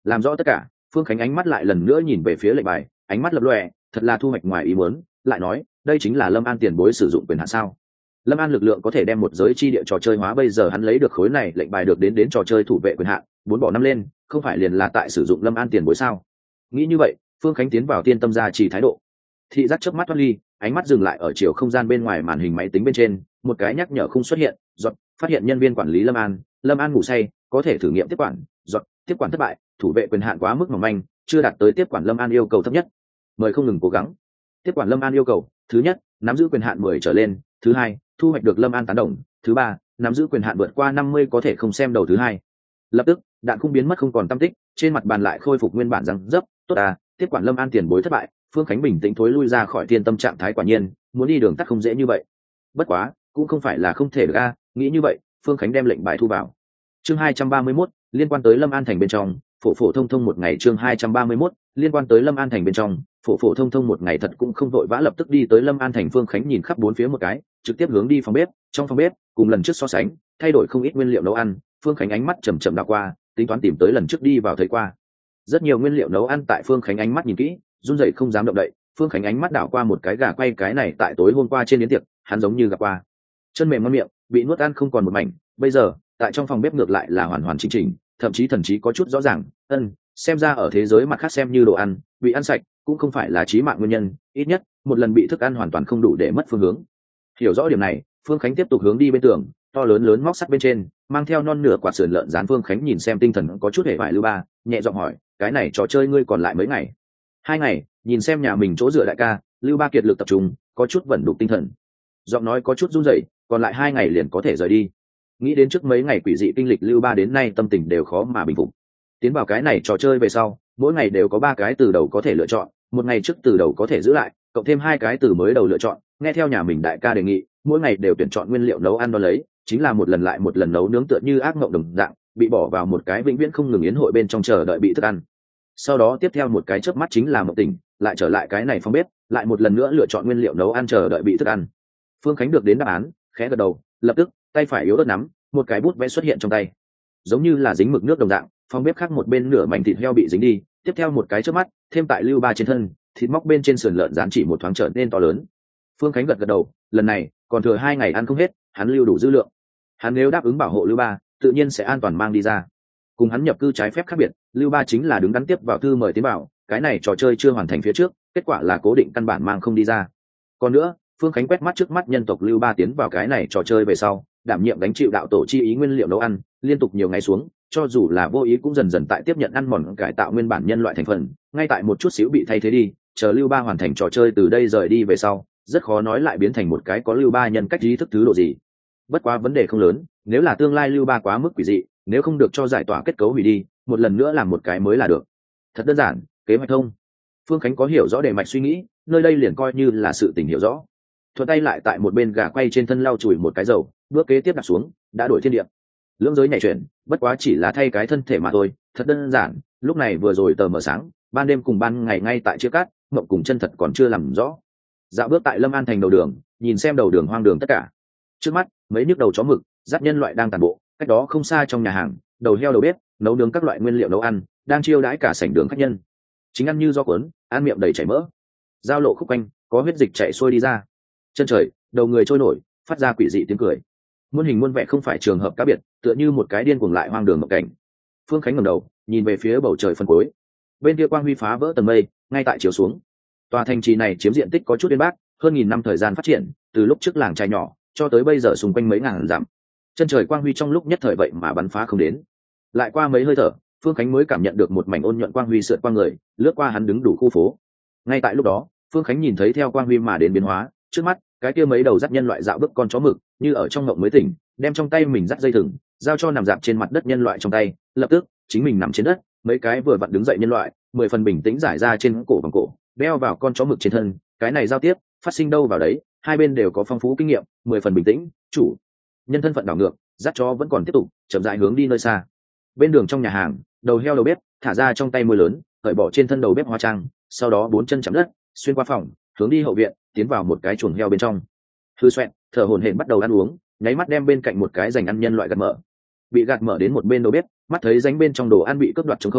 làm rõ tất cả, Phương Khánh ánh mắt lại lần nữa nhìn về phía lệnh bài, ánh mắt lập lòe, thật là thu hoạch ngoài ý muốn, lại nói đây chính là Lâm An tiền bối sử dụng quyền hạn sao? Lâm An lực lượng có thể đem một giới chi địa trò chơi hóa, bây giờ hắn lấy được khối này lệnh bài được đến trò chơi thủ vệ quyền hạn, 4 bỏ 5 lên, không phải liền là tại sử dụng Lâm An tiền bối sao? Nghĩ như vậy, Phương Khánh tiến vào tiên tâm gia trì thái độ. Thị giác chớp mắt thoát ly, ánh mắt dừng lại ở chiều không gian bên ngoài màn hình máy tính bên trên, một cái nhắc nhở không xuất hiện, giọt, phát hiện nhân viên quản lý Lâm An ngủ say, có thể thử nghiệm tiếp quản, giọt, tiếp quản thất bại, thủ vệ quyền hạn quá mức mỏng manh, chưa đạt tới tiếp quản Lâm An yêu cầu thấp nhất. Mời không ngừng cố gắng. Tiếp quản Lâm An yêu cầu, thứ nhất, nắm giữ quyền hạn 10 trở lên, thứ hai, thu hoạch được Lâm An tán đồng, thứ ba, nắm giữ quyền hạn vượt qua 50 có thể không xem đầu thứ hai. Lập tức, đạn khung biến mất không còn tăm tích, trên mặt bàn lại khôi phục nguyên bản răng dấp, tốt à, tiếp quản Lâm An tiền bối thất bại, Phương Khánh bình tĩnh thối lui ra khỏi thiên tâm trạng thái, quả nhiên, muốn đi đường tắt không dễ như vậy. Bất quá, cũng không phải là không thể được a, nghĩ như vậy, Phương Khánh đem lệnh bài thu vào. Chương 231, liên quan tới Lâm An thành bên trong, phổ thông thông một ngày. Chương 231, liên quan tới Lâm An thành bên trong, phổ thông một ngày, thật cũng không vội vã lập tức đi tới Lâm An thành. Phương Khánh nhìn khắp bốn phía một cái, trực tiếp hướng đi phòng bếp. Trong phòng bếp, cùng lần trước so sánh, thay đổi không ít nguyên liệu nấu ăn. Phương Khánh ánh mắt chậm đảo qua, tính toán tìm tới lần trước đi vào thấy qua. Rất nhiều nguyên liệu nấu ăn tại Phương Khánh ánh mắt nhìn kỹ, run rẩy không dám động đậy. Phương Khánh ánh mắt đảo qua một cái gà quay, cái này tại tối hôm qua trên yến tiệc, hắn giống như gặp qua. Chân mềm ngon miệng, bị nuốt ăn không còn một mảnh. Bây giờ, tại trong phòng bếp ngược lại là hoàn chỉnh, thậm chí thần trí có chút rõ ràng. Xem ra ở thế giới mặt khác xem như đồ ăn bị ăn sạch cũng không phải là chí mạng nguyên nhân, ít nhất một lần bị thức ăn hoàn toàn không đủ để mất phương hướng. Hiểu rõ điểm này, Phương Khánh tiếp tục hướng đi bên tường, to lớn móc sắt bên trên mang theo non nửa quả sườn lợn rán. Phương Khánh nhìn xem tinh thần có chút hề vải Lưu Ba, nhẹ giọng hỏi, cái này trò chơi ngươi còn lại mấy ngày? 2 ngày. Nhìn xem nhà mình chỗ dựa đại ca, Lưu Ba kiệt lực tập trung, có chút vẩn đục tinh thần, giọng nói có chút run rẩy, còn lại 2 ngày liền có thể rời đi. Nghĩ đến trước mấy ngày quỷ dị kinh lịch, Lưu Ba đến nay tâm tình đều khó mà bình phục. Tiến vào cái này trò chơi về sau, mỗi ngày đều có 3 cái từ đầu có thể lựa chọn, một ngày trước từ đầu có thể giữ lại, cộng thêm 2 cái từ mới đầu lựa chọn. Nghe theo nhà mình đại ca đề nghị, mỗi ngày đều tuyển chọn nguyên liệu nấu ăn đó lấy, chính là một lần lại một lần nấu nướng, tựa như ác mộng đồng dạng, bị bỏ vào một cái vĩnh viễn không ngừng yến hội bên trong chờ đợi bị thức ăn. Sau đó tiếp theo một cái chớp mắt chính là mộng tỉnh, lại trở lại cái này phòng bếp, lại một lần nữa lựa chọn nguyên liệu nấu ăn chờ đợi bị thức ăn. Phương Khánh được đến đáp án, khẽ gật đầu, lập tức tay phải yếu ớt nắm, một cái bút vẽ xuất hiện trong tay, giống như là dính mực nước đồng dạng. Phòng bếp khác một bên nửa mảnh thịt heo bị dính đi, tiếp theo một cái chớp mắt, thêm tại Lưu Ba trên thân, thịt móc bên trên sườn lợn rán chỉ một thoáng trở nên to lớn. Phương Khánh gật đầu, lần này còn thừa 2 ngày ăn không hết, hắn lưu đủ dư lượng. Hắn nếu đáp ứng bảo hộ Lưu Ba, tự nhiên sẽ an toàn mang đi ra. Cùng hắn nhập cư trái phép khác biệt, Lưu Ba chính là đứng đắn tiếp vào thư mời tiến vào, cái này trò chơi chưa hoàn thành phía trước, kết quả là cố định căn bản mang không đi ra. Còn nữa, Phương Khánh quét mắt trước mắt nhân tộc Lưu Ba tiến vào cái này trò chơi về sau, đảm nhiệm gánh chịu đạo tổ chi ý nguyên liệu nấu ăn, liên tục nhiều ngày xuống, cho dù là vô ý cũng dần dần tại tiếp nhận ăn mòn cải tạo nguyên bản nhân loại thành phần, ngay tại một chút xíu bị thay thế đi. Chờ Lưu Ba hoàn thành trò chơi từ đây rời đi về sau, rất khó nói lại biến thành một cái có Lưu Ba nhân cách ý thức thứ độ gì. Bất quá vấn đề không lớn, nếu là tương lai Lưu Ba quá mức quỷ dị, nếu không được cho giải tỏa kết cấu hủy đi, một lần nữa làm một cái mới là được. Thật đơn giản, kế hoạch thông. Phương Khánh có hiểu rõ đề mạch suy nghĩ, nơi đây liền coi như là sự tình hiểu rõ. Thuận tay lại tại một bên gà quay trên thân lau chùi một cái dầu, bước kế tiếp đặt xuống, đã đổi thiên địa. Lưỡng giới nhảy chuyển, bất quá chỉ là thay cái thân thể mà thôi, thật đơn giản. Lúc này vừa rồi tờ mờ sáng, ban đêm cùng ban ngày ngay tại chia cắt, mộng cùng chân thật còn chưa làm rõ. Dạo bước tại Lâm An thành đầu đường, nhìn xem đầu đường hoang đường tất cả. Trước mắt, mấy nhức đầu chó mực, dắt nhân loại đang tàn bộ, cách đó không xa trong nhà hàng, đầu heo đầu bếp, nấu nướng các loại nguyên liệu nấu ăn, đang chiêu đãi cả sảnh đường khách nhân. Chính ăn như do cuốn, ăn miệng đầy chảy mỡ. Giao lộ khúc quanh, có huyết dịch chảy xuôi đi ra. Chân trời, đầu người trôi nổi, phát ra quỷ dị tiếng cười. Muôn hình muôn vẻ không phải trường hợp cá biệt, tựa như một cái điên cuồng lại hoang đường mộng cảnh. Phương Khánh ngẩng đầu, nhìn về phía bầu trời phân cuối. Bên kia quang huy phá vỡ tầng mây, ngay tại chiếu xuống. Tòa thành trì này chiếm diện tích có chút uyên bác, hơn 1000 năm thời gian phát triển, từ lúc trước làng trai nhỏ cho tới bây giờ xung quanh mấy ngàn dặm. Chân trời quang huy trong lúc nhất thời vậy mà bắn phá không đến. Lại qua mấy hơi thở, Phương Khánh mới cảm nhận được một mảnh ôn nhuận quang huy sượt qua người, lướt qua hắn đứng đủ khu phố. Ngay tại lúc đó, Phương Khánh nhìn thấy theo quang huy mà đến biến hóa, trước mắt, cái kia mấy đầu dắt nhân loại dạo bước con chó mực, như ở trong ngộng mới tỉnh, đem trong tay mình dắt dây thừng, giao cho nằm dạp trên mặt đất nhân loại trong tay, lập tức, chính mình nằm trên đất, mấy cái vừa vặn đứng dậy nhân loại, 10 phần bình tĩnh giải ra trên cổ bằng cổ, đeo vào con chó mực trên thân, cái này giao tiếp, phát sinh đâu vào đấy, hai bên đều có phong phú kinh nghiệm, 10 phần bình tĩnh, chủ nhân thân phận đảo ngược, dắt chó vẫn còn tiếp tục, chậm rãi hướng đi nơi xa. Bên đường trong nhà hàng, đầu heo đầu bếp thả ra trong tay môi lớn, cởi bỏ trên thân đầu bếp hóa trang, sau đó 4 chân chạm đất, xuyên qua phòng, hướng đi hậu viện, tiến vào một cái chuồng heo bên trong. Hư xoẹt, thở hổn hển bắt đầu ăn uống, nháy mắt đem bên cạnh một cái dành ăn nhân loại gạt mở. Bị gạt mở đến một bên đầu bếp, mắt thấy ránh bên trong đồ ăn bị cướp đoạt trống không,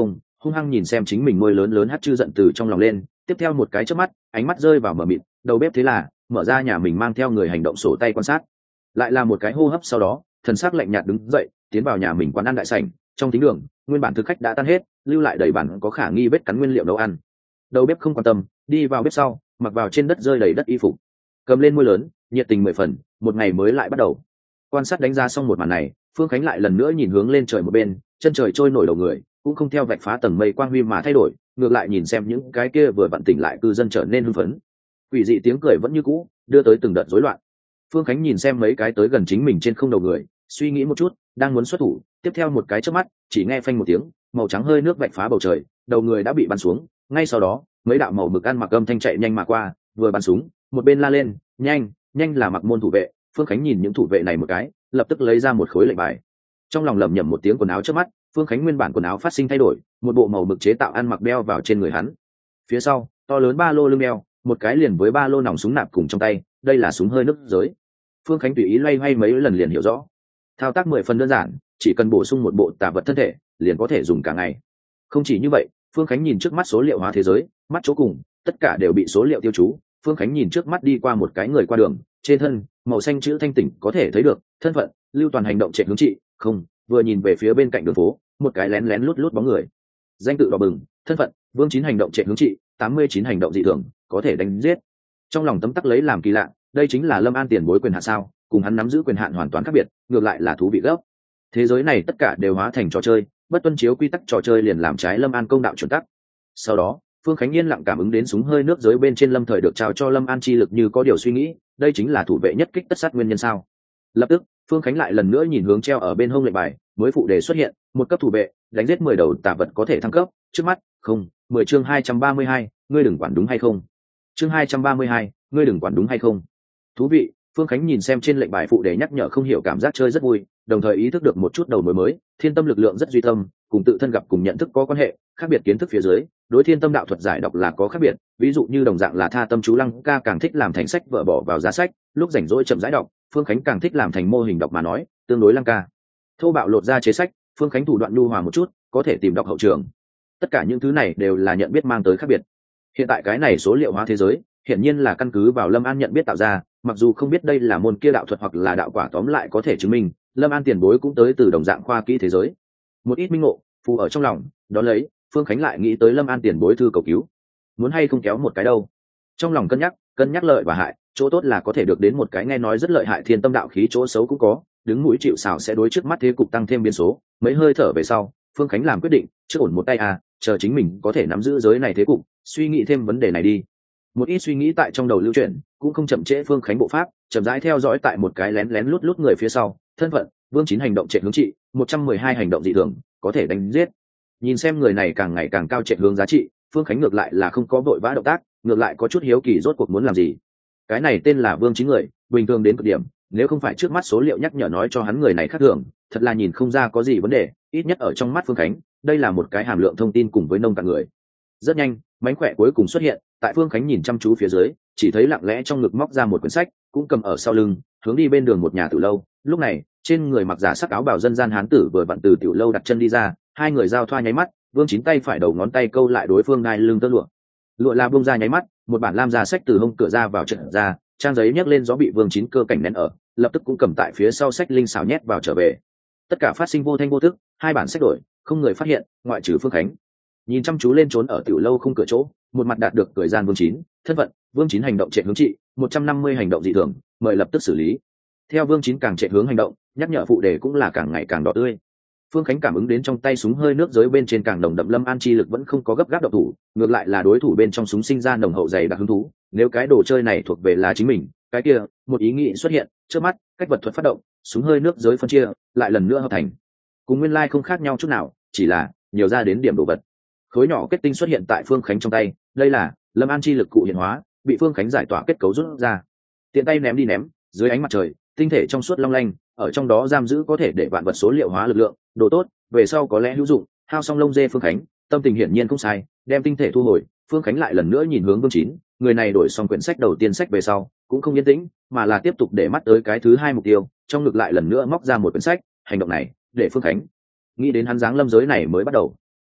hung hăng nhìn xem chính mình nuôi lớn lớn hát chư giận từ trong lòng lên. Tiếp theo một cái chớp mắt, ánh mắt rơi vào mờ mịt đầu bếp, thế là mở ra nhà mình mang theo người hành động sổ tay quan sát. Lại là một cái hô hấp sau đó, thần sắc lạnh nhạt đứng dậy tiến vào nhà mình quán ăn đại sảnh. Trong thính đường, nguyên bản thực khách đã tan hết, lưu lại đầy bản có khả nghi vết cắn nguyên liệu nấu ăn. Đầu bếp không quan tâm, đi vào bếp sau, mặc vào trên đất rơi đầy đất y phục, cầm lên môi lớn, nhiệt tình 10 phần. Một ngày mới lại bắt đầu. Quan sát đánh giá xong một màn này, Phương Khánh lại lần nữa nhìn hướng lên trời một bên, chân trời trôi nổi đầu người cũng không theo vạch phá tầng mây quang huy mà thay đổi, ngược lại nhìn xem những cái kia vừa vặn tỉnh lại cư dân trở nên hưng phấn. Quỷ dị tiếng cười vẫn như cũ, đưa tới từng đợt rối loạn. Phương Khánh nhìn xem mấy cái tới gần chính mình trên không đầu người, suy nghĩ một chút, đang muốn xuất thủ, tiếp theo một cái chớp mắt, chỉ nghe phanh một tiếng, màu trắng hơi nước vạch phá bầu trời, đầu người đã bị bắn xuống. Ngay sau đó, mấy đạo màu mực ăn mặc âm thanh chạy nhanh mà qua, vừa bắn súng, một bên la lên, nhanh, nhanh là Mặc Môn thủ vệ. Phương Khánh nhìn những thủ vệ này một cái, lập tức lấy ra một khối lệnh bài. Trong lòng lẩm nhẩm một tiếng quần áo trước mắt, Phương Khánh nguyên bản quần áo phát sinh thay đổi, một bộ màu mực chế tạo ăn mặc đeo vào trên người hắn. Phía sau, to lớn ba lô lưng đeo, một cái liền với ba lô nòng súng nạp cùng trong tay, đây là súng hơi nước giới. Phương Khánh tùy ý loay hoay mấy lần liền hiểu rõ. Thao tác 10 phần đơn giản, chỉ cần bổ sung một bộ tà vật thân thể, liền có thể dùng cả ngày. Không chỉ như vậy, Phương Khánh nhìn trước mắt số liệu hóa thế giới, mắt chỗ cùng, tất cả đều bị số liệu tiêu chú. Phương Khánh nhìn trước mắt đi qua một cái người qua đường, trên thân màu xanh chữ thanh tỉnh có thể thấy được, thân phận, lưu toàn hành động chạy hướng trị, không, vừa nhìn về phía bên cạnh đường phố, một cái lén lén lút lút bóng người. Danh tự đỏ bừng, thân phận, Vương Chín hành động chạy hướng trị, 89 hành động dị thường, có thể đánh giết. Trong lòng tấm tắc lấy làm kỳ lạ, đây chính là Lâm An tiền bối quyền hạn sao? Cùng hắn nắm giữ quyền hạn hoàn toàn khác biệt, ngược lại là thú vị gấp. Thế giới này tất cả đều hóa thành trò chơi, bất tuân chiếu quy tắc trò chơi liền làm trái Lâm An công đạo chuẩn tắc. Sau đó, Phương Khánh yên lặng cảm ứng đến súng hơi nước giới bên trên lâm thời được trao cho Lâm An chi lực, như có điều suy nghĩ, đây chính là thủ vệ nhất kích tất sát nguyên nhân sao? Lập tức, Phương Khánh lại lần nữa nhìn hướng treo ở bên hông lệnh bài, mới phụ đề xuất hiện, một cấp thủ vệ, đánh giết 10 đầu tà vật có thể thăng cấp, trước mắt, không, 10 chương 232, ngươi đừng quản đúng hay không? Chương 232, ngươi đừng quản đúng hay không? Thú vị, Phương Khánh nhìn xem trên lệnh bài phụ đề nhắc nhở không hiểu cảm giác chơi rất vui, đồng thời ý thức được một chút đầu mối mới, thiên tâm lực lượng rất duy tâm, cùng tự thân gặp cùng nhận thức có quan hệ, khác biệt kiến thức phía dưới, đối thiên tâm đạo thuật giải đọc là có khác biệt, ví dụ như đồng dạng là tha tâm chú Lăng ca càng thích làm thành sách vợ bỏ vào giá sách, lúc rảnh rỗi chậm rãi đọc, Phương Khánh càng thích làm thành mô hình đọc mà nói, tương đối Lăng ca thô bạo lột ra chế sách, Phương Khánh thủ đoạn nhu hòa một chút, có thể tìm đọc hậu trường. Tất cả những thứ này đều là nhận biết mang tới khác biệt. Hiện tại cái này số liệu hóa thế giới, hiển nhiên là căn cứ vào Lâm An nhận biết tạo ra, mặc dù không biết đây là môn kia đạo thuật hoặc là đạo quả, tóm lại có thể chứng minh Lâm An tiền bối cũng tới từ đồng dạng khoa kỹ thế giới. Một ít minh ngộ phù ở trong lòng, đó lấy Phương Khánh lại nghĩ tới Lâm An tiền bối thư cầu cứu, muốn hay không kéo một cái đâu. Trong lòng cân nhắc lợi và hại, chỗ tốt là có thể được đến một cái nghe nói rất lợi hại thiên tâm đạo khí, chỗ xấu cũng có, đứng mũi chịu sào sẽ đối trước mắt thế cục tăng thêm biến số. Mấy hơi thở về sau, Phương Khánh làm quyết định, trước ổn một tay chờ chính mình có thể nắm giữ giới này thế cục, suy nghĩ thêm vấn đề này đi. Một ít suy nghĩ tại trong đầu lưu chuyển, cũng không chậm trễ Phương Khánh bộ pháp, chậm rãi theo dõi tại một cái lén lén lút lút người phía sau, thân phận, Vương Chín hành động trệ hướng trị, 112 hành động dị thường, có thể đánh giết. Nhìn xem người này càng ngày càng cao trệ hướng giá trị, Phương Khánh ngược lại là không có vội vã động tác, ngược lại có chút hiếu kỳ rốt cuộc muốn làm gì. Cái này tên là Vương Chín người, bình thường đến cực điểm, nếu không phải trước mắt số liệu nhắc nhở nói cho hắn người này khác thường, thật là nhìn không ra có gì vấn đề, ít nhất ở trong mắt Phương Khánh, đây là một cái hàm lượng thông tin cùng với nông cạn người. Rất nhanh, mánh khỏe cuối cùng xuất hiện, tại Phương Khánh nhìn chăm chú phía dưới, chỉ thấy lặng lẽ trong ngực móc ra một quyển sách, cũng cầm ở sau lưng, hướng đi bên đường một nhà tử lâu. Lúc này, trên người mặc giả sắc áo bào dân gian hán tử vừa vặn từ tiểu lâu đặt chân đi ra, hai người giao thoa nháy mắt, Vương Chín tay phải đầu ngón tay câu lại đối phương đai lưng tơ lụa. Lụa là buông ra nháy mắt, một bản lam ra sách từ hông cửa ra vào trận ra, trang giấy nhấc lên gió bị Vương Chín cơ cảnh nén ở, lập tức cũng cầm tại phía sau sách linh xảo nhét vào trở về. Tất cả phát sinh vô thanh vô tức, hai bản sách đổi, không người phát hiện, ngoại trừ Phương Khánh. Nhìn chăm chú lên trốn ở tiểu lâu không cửa chỗ, một mặt đạt được cười gian Vương Chín, thân phận, Vương Chín hành động trệ hướng trị, 150 hành động dị thường, mời lập tức xử lý. Theo Vương Chín càng trệ hướng hành động, nhắc nhở phụ đề cũng là càng ngày càng đỏ tươi. Phương Khánh cảm ứng đến trong tay súng hơi nước giới bên trên càng nồng đậm Lâm An chi lực vẫn không có gấp gáp động thủ, ngược lại là đối thủ bên trong súng sinh ra nồng hậu dày đặc hứng thú. Nếu cái đồ chơi này thuộc về là chính mình, cái kia, một ý nghĩ xuất hiện, trước mắt, cách vật thuật phát động, súng hơi nước giới phân chia, lại lần nữa hợp thành. Cùng nguyên lai không khác nhau chút nào, chỉ là nhiều ra đến điểm đồ vật. Khối nhỏ kết tinh xuất hiện tại Phương Khánh trong tay, đây là Lâm An chi lực cụ hiện hóa, bị Phương Khánh giải tỏa kết cấu rút ra. Tiện tay ném đi ném, dưới ánh mặt trời, tinh thể trong suốt long lanh, ở trong đó giam giữ có thể để vạn vật số liệu hóa lực lượng, đồ tốt, về sau có lẽ hữu dụng. Hao xong lông dê Phương Khánh, tâm tình hiển nhiên không sai, đem tinh thể thu hồi, Phương Khánh lại lần nữa nhìn hướng Vương Chín, người này đổi xong quyển sách đầu tiên sách về sau, cũng không yên tĩnh, mà là tiếp tục để mắt tới cái thứ hai mục tiêu, trong ngực lại lần nữa móc ra một quyển sách, hành động này, để Phương Khánh nghĩ đến hắn dáng lâm giới này mới bắt đầu.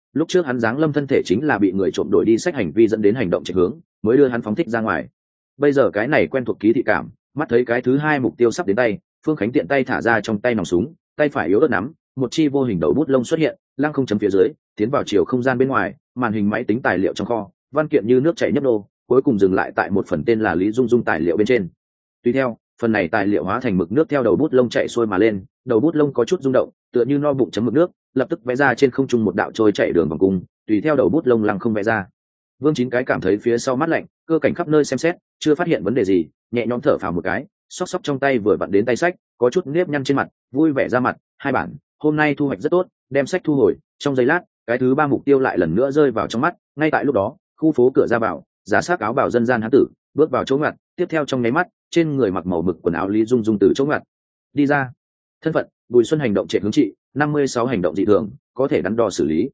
lúc trước hắn giáng lâm thân thể chính là bị người trộm đổi đi sách hành vi dẫn đến hành động chạy hướng mới đưa hắn phóng thích ra ngoài. Bây giờ cái này quen thuộc ký thị cảm, mắt thấy cái thứ hai mục tiêu sắp đến tay, Phương Khánh tiện tay thả ra trong tay nòng súng, tay phải yếu ớt nắm, một chi vô hình đầu bút lông xuất hiện, lăng không chấm phía dưới, tiến vào chiều không gian bên ngoài, màn hình máy tính tài liệu trong kho, văn kiện như nước chảy nhấp nô, cuối cùng dừng lại tại một phần tên là Lý Dung Dung tài liệu bên trên. Tùy theo, phần này tài liệu hóa thành mực nước theo đầu bút lông chạy xuôi mà lên, đầu bút lông có chút rung động, tựa như no bụng chấm mực nước, lập tức vẽ ra trên không trung một đạo trôi chạy đường vòng cung, tùy theo đầu bút lông lăng không vẽ ra. Vương Chín cái cảm thấy phía sau mát lạnh, cơ cảnh khắp nơi xem xét, chưa phát hiện vấn đề gì, nhẹ nhõm thở phào một cái, xốc xốc trong tay vừa vặn đến tay sách, có chút nếp nhăn trên mặt, vui vẻ ra mặt, hai bản, hôm nay thu hoạch rất tốt, đem sách thu hồi. Trong giây lát, cái thứ ba mục tiêu lại lần nữa rơi vào trong mắt. Ngay tại lúc đó, khu phố cửa ra vào, giả xác áo bào dân gian hán tử bước vào chỗ ngặt, tiếp theo trong nháy mắt, trên người mặc màu mực quần áo Lý Dung Dung từ chỗ ngặt đi ra. Thân phận: Bùi Xuân, hành động trệ hướng trị, 56 hành động dị thường, có thể đắn đo xử lý.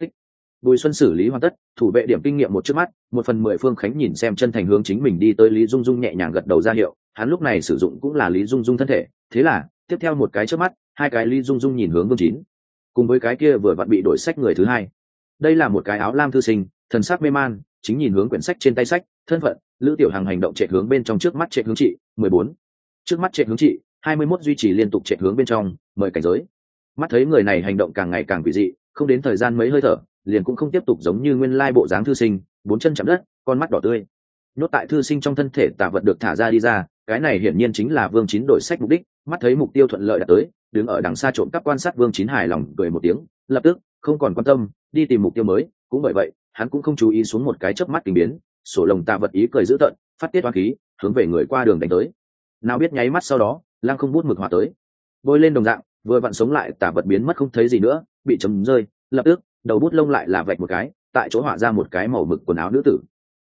Bùi Xuân xử lý hoàn tất, thủ vệ điểm kinh nghiệm một trước mắt, 1/10. Phương Khánh nhìn xem chân thành hướng chính mình đi tới Lý Dung Dung nhẹ nhàng gật đầu ra hiệu, hắn lúc này sử dụng cũng là Lý Dung Dung thân thể, thế là tiếp theo một cái trước mắt, hai cái Lý Dung Dung nhìn hướng Vương Chín, cùng với cái kia vừa vặn bị đổi sách người thứ hai. Đây là một cái áo lam thư sinh, thần sắc mê man, chính nhìn hướng quyển sách trên tay sách. Thân phận: Lữ Tiểu Hằng, hành động trệ hướng bên trong, trước mắt trệ hướng trị, 14. Trước mắt trệ hướng trị, 21, duy trì liên tục trệ hướng bên trong, mời cảnh giới. Mắt thấy người này hành động càng ngày càng quỷ dị, không đến thời gian mấy hơi thở, liền cũng không tiếp tục giống như nguyên lai bộ dáng thư sinh, bốn chân chạm đất, con mắt đỏ tươi. Nhốt tại thư sinh trong thân thể tà vật được thả ra đi ra, cái này hiển nhiên chính là Vương Chín đổi sách mục đích. Mắt thấy mục tiêu thuận lợi đã tới, đứng ở đằng xa trộm cắp quan sát Vương Chín hài lòng cười một tiếng, lập tức không còn quan tâm đi tìm mục tiêu mới. Cũng bởi vậy, hắn cũng không chú ý xuống một cái chớp mắt kinh biến, sổ lồng tà vật ý cười dữ tợn, phát tiết oán khí, hướng về người qua đường đánh tới. Nào biết nháy mắt sau đó, lăng không bút mực hỏa tới, bôi lên đồng dạng, vừa vặn sống lại tà vật biến mất không thấy gì nữa, bị chấm rơi. Lập tức, đầu bút lông lại là vạch một cái, tại chỗ họa ra một cái màu mực quần áo nữ tử.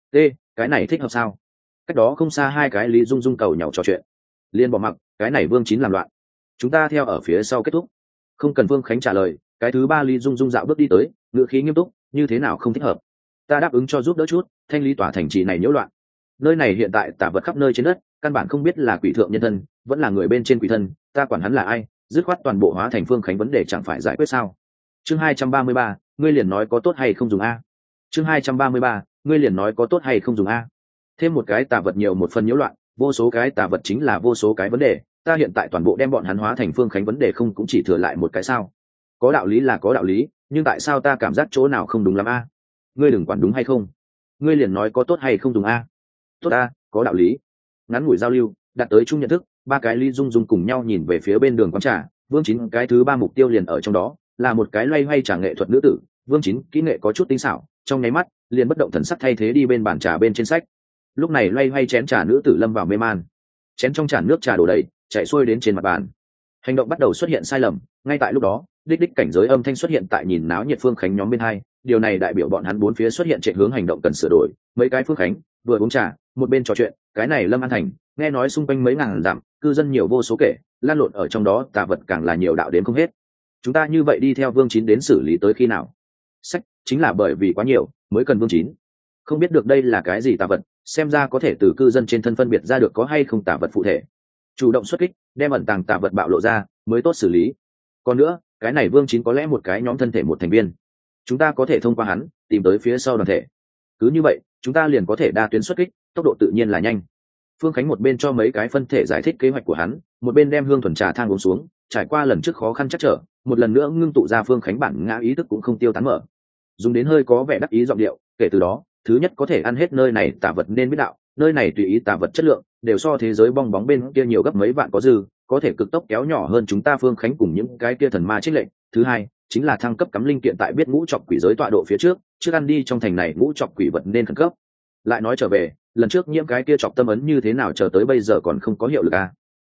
Cái này thích hợp sao? Cách đó không xa hai cái Lý Dung Dung cầu nhau trò chuyện, liên bỏ mặc, cái này Vương Chín làm loạn, chúng ta theo ở phía sau kết thúc. Không cần Vương Khánh trả lời, cái thứ ba Lý Dung Dung dạo bước đi tới, ngữ khí nghiêm túc, như thế nào không thích hợp? Ta đáp ứng cho giúp đỡ chút, thanh lý tòa thành trì này nhiễu loạn. Nơi này hiện tại tà vật khắp nơi trên đất, căn bản không biết là quỷ thượng nhân thân, vẫn là người bên trên quỷ thân, ta quản hắn là ai, dứt khoát toàn bộ hóa thành Phương Khánh vấn đề chẳng phải giải quyết sao? Chương 233, ngươi liền nói có tốt hay không dùng a. Chương 233, ngươi liền nói có tốt hay không dùng a. Thêm một cái tà vật nhiều một phần nhiễu loạn, vô số cái tà vật chính là vô số cái vấn đề, ta hiện tại toàn bộ đem bọn hắn hóa thành Phương Khánh vấn đề không cũng chỉ thừa lại một cái sao? Có đạo lý là có đạo lý, nhưng tại sao ta cảm giác chỗ nào không đúng lắm a? Ngươi đừng quản đúng hay không, ngươi liền nói có tốt hay không dùng a. Tốt a, có đạo lý. Ngắn ngủi giao lưu, đạt tới chung nhận thức, ba cái Lý Dung Dung cùng nhau nhìn về phía bên đường quán trà. Vương Chín cái thứ ba mục tiêu liền ở trong đó, là một cái loay hoay trà nghệ thuật nữ tử. Vương Chín kỹ nghệ có chút tinh xảo, trong nháy mắt liền bất động thần sắc thay thế đi bên bàn trà bên trên sách. Lúc này loay hoay chén trà nữ tử lâm vào mê man, chén trong trà nước trà đổ đầy, chảy xuôi đến trên mặt bàn. Hành động bắt đầu xuất hiện sai lầm. Ngay tại lúc đó, đích đích cảnh giới âm thanh xuất hiện tại nhìn náo nhiệt Phương Khánh nhóm bên hai. Điều này đại biểu bọn hắn bốn phía xuất hiện chạy hướng hành động cần sửa đổi. Mấy cái Phương Khánh vừa uống trà, một bên trò chuyện. Cái này Lâm An Thành, nghe nói xung quanh mấy ngàn dặm, cư dân nhiều vô số kể, lan lộn ở trong đó tà vật càng là nhiều đạo đến không hết. Chúng ta như vậy đi theo Vương Chín đến xử lý tới khi nào? Sách, chính là bởi vì quá nhiều mới cần Vương Chín. Không biết được đây là cái gì tà vật, xem ra có thể từ cư dân trên thân phân biệt ra được có hay không tà vật phụ thể. Chủ động xuất kích, đem ẩn tàng tà vật bạo lộ ra, mới tốt xử lý. Còn nữa, cái này Vương Chín có lẽ một cái nhóm thân thể một thành viên, chúng ta có thể thông qua hắn tìm tới phía sau đoàn thể. Cứ như vậy, chúng ta liền có thể đa tuyến xuất kích, tốc độ tự nhiên là nhanh. Phương Khánh một bên cho mấy cái phân thể giải thích kế hoạch của hắn, một bên đem hương thuần trà thang uống xuống. Trải qua lần trước khó khăn chắc trở, một lần nữa ngưng tụ ra Phương Khánh bản ngã ý thức cũng không tiêu tán mở, dùng đến hơi có vẻ đắc ý giọng điệu. Kể từ đó, thứ nhất có thể ăn hết nơi này tà vật nên biết đạo, nơi này tùy ý tà vật chất lượng đều so thế giới bong bóng bên kia nhiều gấp mấy vạn có dư, có thể cực tốc kéo nhỏ hơn chúng ta Phương Khánh cùng những cái kia thần ma trích lệnh. Thứ hai chính là thăng cấp cắm linh kiện tại biết ngũ trọc quỷ giới tọa độ phía trước ăn đi trong thành này ngũ trọc quỷ vật nên khẩn cấp. Lại nói trở về, lần trước nhiễm cái kia chọc tâm ấn như thế nào chờ tới bây giờ còn không có hiệu lực a?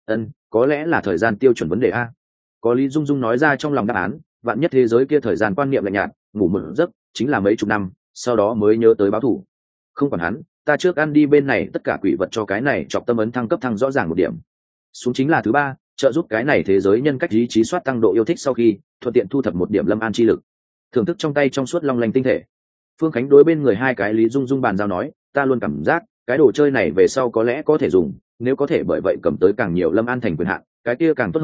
Có lẽ là thời gian tiêu chuẩn vấn đề a. Có Lý Dung Dung nói ra trong lòng đáp án, vạn nhất thế giới kia thời gian quan niệm lạnh nhạt, ngủ một giấc chính là mấy chục năm, sau đó mới nhớ tới báo thù. Không còn hắn, ta trước ăn đi bên này tất cả quỷ vật cho cái này chọc tâm ấn thăng cấp thăng rõ ràng một điểm. Xuống chính là thứ ba, trợ giúp cái này thế giới nhân cách ý chí soát tăng độ yêu thích, sau khi thuận tiện thu thập một điểm lâm an chi lực, thưởng thức trong tay trong suốt long lanh tinh thể. Phương Khánh đối bên người hai cái Lý Dung Dung bàn giao nói, ta luôn cảm giác cái đồ chơi này về sau có lẽ có thể dùng, nếu có thể bởi vậy cầm tới càng nhiều lâm an thành quyền hạn, cái kia càng tốt hơn,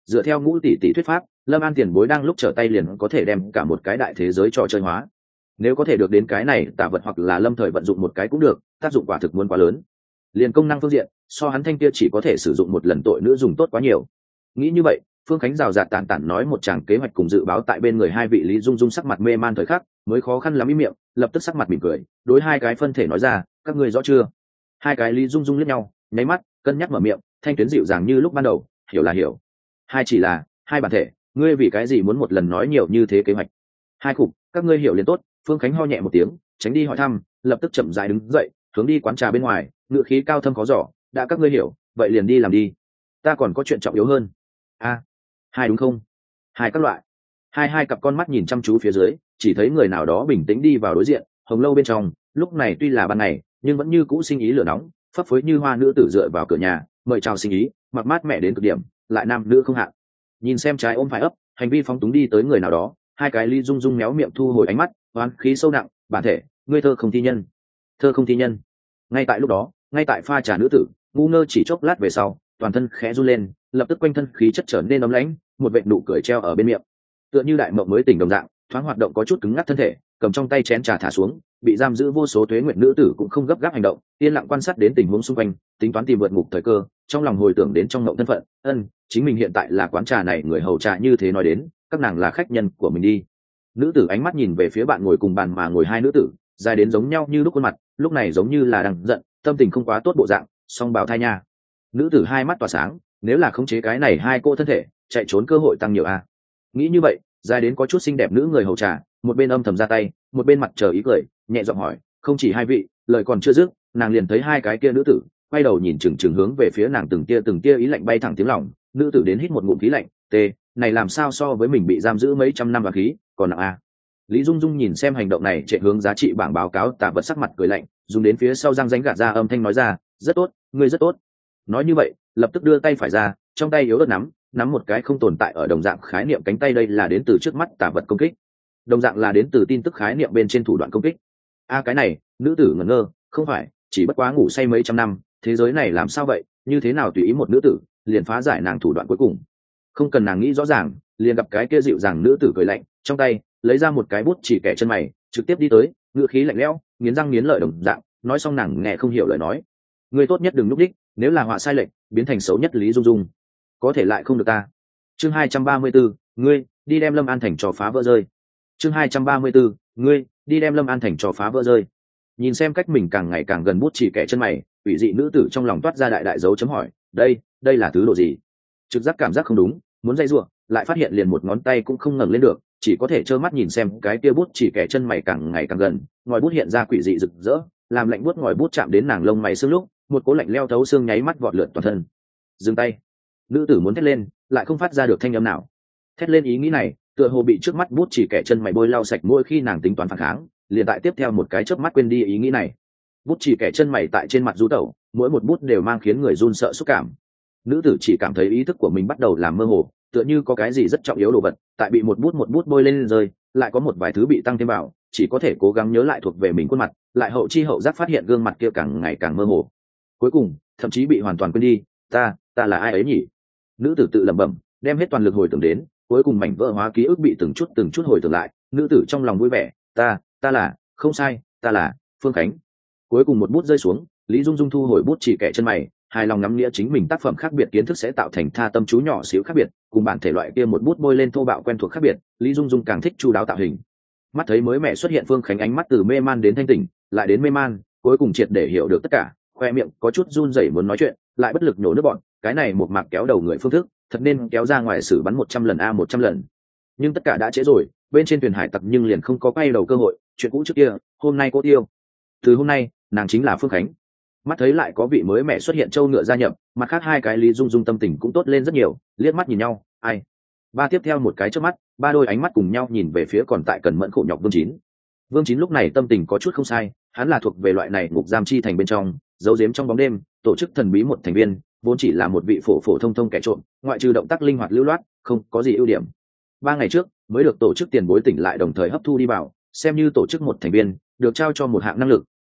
dựa theo Ngũ tỷ tỷ thuyết pháp, Lâm An tiền bối đang lúc trở tay liền có thể đem cả một cái đại thế giới trò chơi hóa. Nếu có thể được đến cái này tả vật hoặc là lâm thời vận dụng một cái cũng được, tác dụng quả thực muốn quá lớn. Liền công năng phương diện, so hắn thanh kia chỉ có thể sử dụng một lần tội nữ dùng tốt quá nhiều. Nghĩ như vậy, Phương Khánh rào rạt tản tản nói một tràng kế hoạch cùng dự báo tại bên người hai vị Lý Dung Dung sắc mặt mê man thời khắc, mới khó khăn lắm ý miệng, lập tức sắc mặt mỉm cười, đối hai cái phân thể nói ra, các ngươi rõ chưa? Hai cái Lý Dung Dung liếc nhau, nháy mắt, cân nhắc mở miệng, thanh tuyến dịu dàng như lúc ban đầu, hiểu là hiểu. Hai chỉ là hai bản thể, ngươi vì cái gì muốn một lần nói nhiều như thế kế hoạch? Hai cục, các ngươi hiểu liền tốt. Phương Khánh ho nhẹ một tiếng, tránh đi hỏi thăm, lập tức chậm rãi đứng dậy, hướng đi quán trà bên ngoài, ngựa khí cao thâm khó dò, đã các ngươi hiểu, vậy liền đi làm đi. Ta còn có chuyện trọng yếu hơn. A, hai đúng không? Hai các loại. Hai cặp con mắt nhìn chăm chú phía dưới, chỉ thấy người nào đó bình tĩnh đi vào đối diện, hồng lâu bên trong, lúc này tuy là ban ngày, nhưng vẫn như cũ sinh ý lửa nóng, phấp phới như hoa nữ tử dựa vào cửa nhà, mời chào sinh ý, mặc mát mẻ đến cực điểm, lại nam nữ không hạn. Nhìn xem trái ôm phải ấp, hành vi phóng túng đi tới người nào đó, hai cái Lý Dung Dung méo miệng thu hồi ánh mắt, oán khí sâu nặng, bản thể, ngươi thơ không thi nhân. Thơ không thi nhân. Ngay tại lúc đó, ngay tại pha trà nữ tử, ngu ngơ chỉ chốc lát về sau, toàn thân khẽ run lên, lập tức quanh thân khí chất trở nên ấm lãnh, một vệt nụ cười treo ở bên miệng. Tựa như đại mộng mới tỉnh đồng dạng, thoáng hoạt động có chút cứng ngắc thân thể, cầm trong tay chén trà thả xuống, bị giam giữ vô số tuế nguyện nữ tử cũng không gấp gáp hành động, yên lặng quan sát đến tình huống xung quanh, tính toán tìm vượt ngục thời cơ, trong lòng hồi tưởng đến trong mộng thân phận, chính mình hiện tại là quán trà này người hầu trà như thế nói đến, các nàng là khách nhân của mình đi. Nữ tử ánh mắt nhìn về phía bạn ngồi cùng bàn mà ngồi hai nữ tử, dài đến giống nhau như lúc khuôn mặt, lúc này giống như là đang giận, tâm tình không quá tốt bộ dạng, song bào thai nha. Nữ tử hai mắt tỏa sáng, nếu là khống chế cái này hai cô thân thể, chạy trốn cơ hội tăng nhiều a. Nghĩ như vậy, dài đến có chút xinh đẹp nữ người hầu trà, một bên âm thầm ra tay, một bên mặt chờ ý cười, nhẹ giọng hỏi, không chỉ hai vị, lời còn chưa dứt, nàng liền thấy hai cái kia nữ tử quay đầu nhìn chừng hướng về phía nàng, từng tia ý lạnh bay thẳng tiếng lòng. Nữ tử đến hít một ngụm khí lạnh, tê, này làm sao so với mình bị giam giữ mấy trăm năm và khí còn nặng a. Lý Dung Dung nhìn xem hành động này chạy hướng giá trị bảng báo cáo tạ vật, sắc mặt cười lạnh, dùng đến phía sau răng ránh gạt ra âm thanh nói ra, rất tốt, ngươi rất tốt. Nói như vậy, lập tức đưa tay phải ra, trong tay yếu ớt nắm một cái không tồn tại ở đồng dạng khái niệm cánh tay, đây là đến từ trước mắt tạ vật công kích, đồng dạng là đến từ tin tức khái niệm bên trên thủ đoạn công kích. A cái này, nữ tử ngẩn ngơ, không phải, chỉ bất quá ngủ say mấy trăm năm, thế giới này làm sao vậy, như thế nào tùy ý một nữ tử liền phá giải nàng thủ đoạn cuối cùng. Không cần nàng nghĩ rõ ràng, liền gặp cái kia dịu dàng nữ tử cười lạnh, trong tay lấy ra một cái bút chỉ kẻ chân mày, trực tiếp đi tới, ngữ khí lạnh lẽo, nghiến răng nghiến lợi đồng dạng, nói xong nàng nghe không hiểu lời nói, ngươi tốt nhất đừng núp đích, nếu là họa sai lệch, biến thành xấu nhất Lý Dung Dung, có thể lại không được ta. Chương 234, ngươi đi đem Lâm An thành trò phá vỡ rơi. Chương 234, ngươi đi đem Lâm An thành trò phá vỡ rơi. Nhìn xem cách mình càng ngày càng gần bút chỉ kẻ chân mày, ủy dị nữ tử trong lòng toát ra đại đại dấu chấm hỏi, đây là thứ độ gì? Trực giác cảm giác không đúng, muốn dây rủa, lại phát hiện liền một ngón tay cũng không ngẩng lên được, chỉ có thể trơ mắt nhìn xem cái kia bút chỉ kẻ chân mày càng ngày càng gần, ngòi bút hiện ra quỷ dị rực rỡ, làm lạnh bút ngòi bút chạm đến nàng lông mày sương lúc, một cố lạnh leo thấu xương nháy mắt vọt lượn toàn thân. Dừng tay. Nữ tử muốn thét lên, lại không phát ra được thanh âm nào. Thét lên ý nghĩ này, tựa hồ bị trước mắt bút chỉ kẻ chân mày bôi lau sạch mỗi khi nàng tính toán phản kháng, liền tại tiếp theo một cái chớp mắt quên đi ý nghĩ này. Bút chỉ kẻ chân mày tại trên mặt rú tẩu, mỗi một bút đều mang khiến người run sợ xúc cảm. Nữ tử chỉ cảm thấy ý thức của mình bắt đầu làm mơ hồ, tựa như có cái gì rất trọng yếu đồ vật tại bị một bút bôi lên rơi, lại có một vài thứ bị tăng thêm vào, chỉ có thể cố gắng nhớ lại thuộc về mình khuôn mặt, lại hậu chi hậu giác phát hiện gương mặt kia càng ngày càng mơ hồ, cuối cùng thậm chí bị hoàn toàn quên đi, ta là ai ấy nhỉ? Nữ tử tự lẩm bẩm, đem hết toàn lực hồi tưởng đến, cuối cùng mảnh vỡ hóa ký ức bị từng chút hồi tưởng lại, nữ tử trong lòng vui vẻ, ta là, không sai, ta là Phương Khánh. Cuối cùng một bút rơi xuống, Lý Dung Dung thu hồi bút chỉ kẻ chân mày, hài lòng ngắm nghĩa chính mình tác phẩm khác biệt kiến thức sẽ tạo thành tha tâm chú nhỏ xíu khác biệt, cùng bản thể loại kia một bút bôi lên thô bạo quen thuộc khác biệt, Lý Dung Dung càng thích chu đáo tạo hình. Mắt thấy mới mẹ xuất hiện Phương Khánh ánh mắt từ mê man đến thanh tỉnh, lại đến mê man, cuối cùng triệt để hiểu được tất cả, khoe miệng có chút run rẩy muốn nói chuyện, lại bất lực nhổ nước bọn, cái này một mạc kéo đầu người phương thức, thật nên kéo ra ngoài xử bắn 100 lần 100 lần. Nhưng tất cả đã trễ rồi, bên trên thuyền hải tặc nhưng liền không có quay đầu cơ hội, chuyện cũ trước kia, hôm nay cô tiêu. Từ hôm nay, nàng chính là Phương Khánh. Mắt thấy lại có vị mới mẹ xuất hiện châu ngựa gia nhập, mặt khác hai cái Lý Dung Dung tâm tình cũng tốt lên rất nhiều, liếc mắt nhìn nhau, ai. Ba tiếp theo một cái trước mắt, ba đôi ánh mắt cùng nhau nhìn về phía còn tại cần mẫn khổ nhọc Vương Chín. Vương Chín lúc này tâm tình có chút không sai, hắn là thuộc về loại này ngục giam chi thành bên trong, giấu giếm trong bóng đêm, tổ chức thần bí một thành viên, vốn chỉ là một vị phổ thông kẻ trộm, ngoại trừ động tác linh hoạt lưu loát, không có gì ưu điểm. 3 ngày trước mới được tổ chức tiền bối tỉnh lại đồng thời hấp thu đi vào, xem như tổ chức một thành viên, được trao cho một hạng năng lực,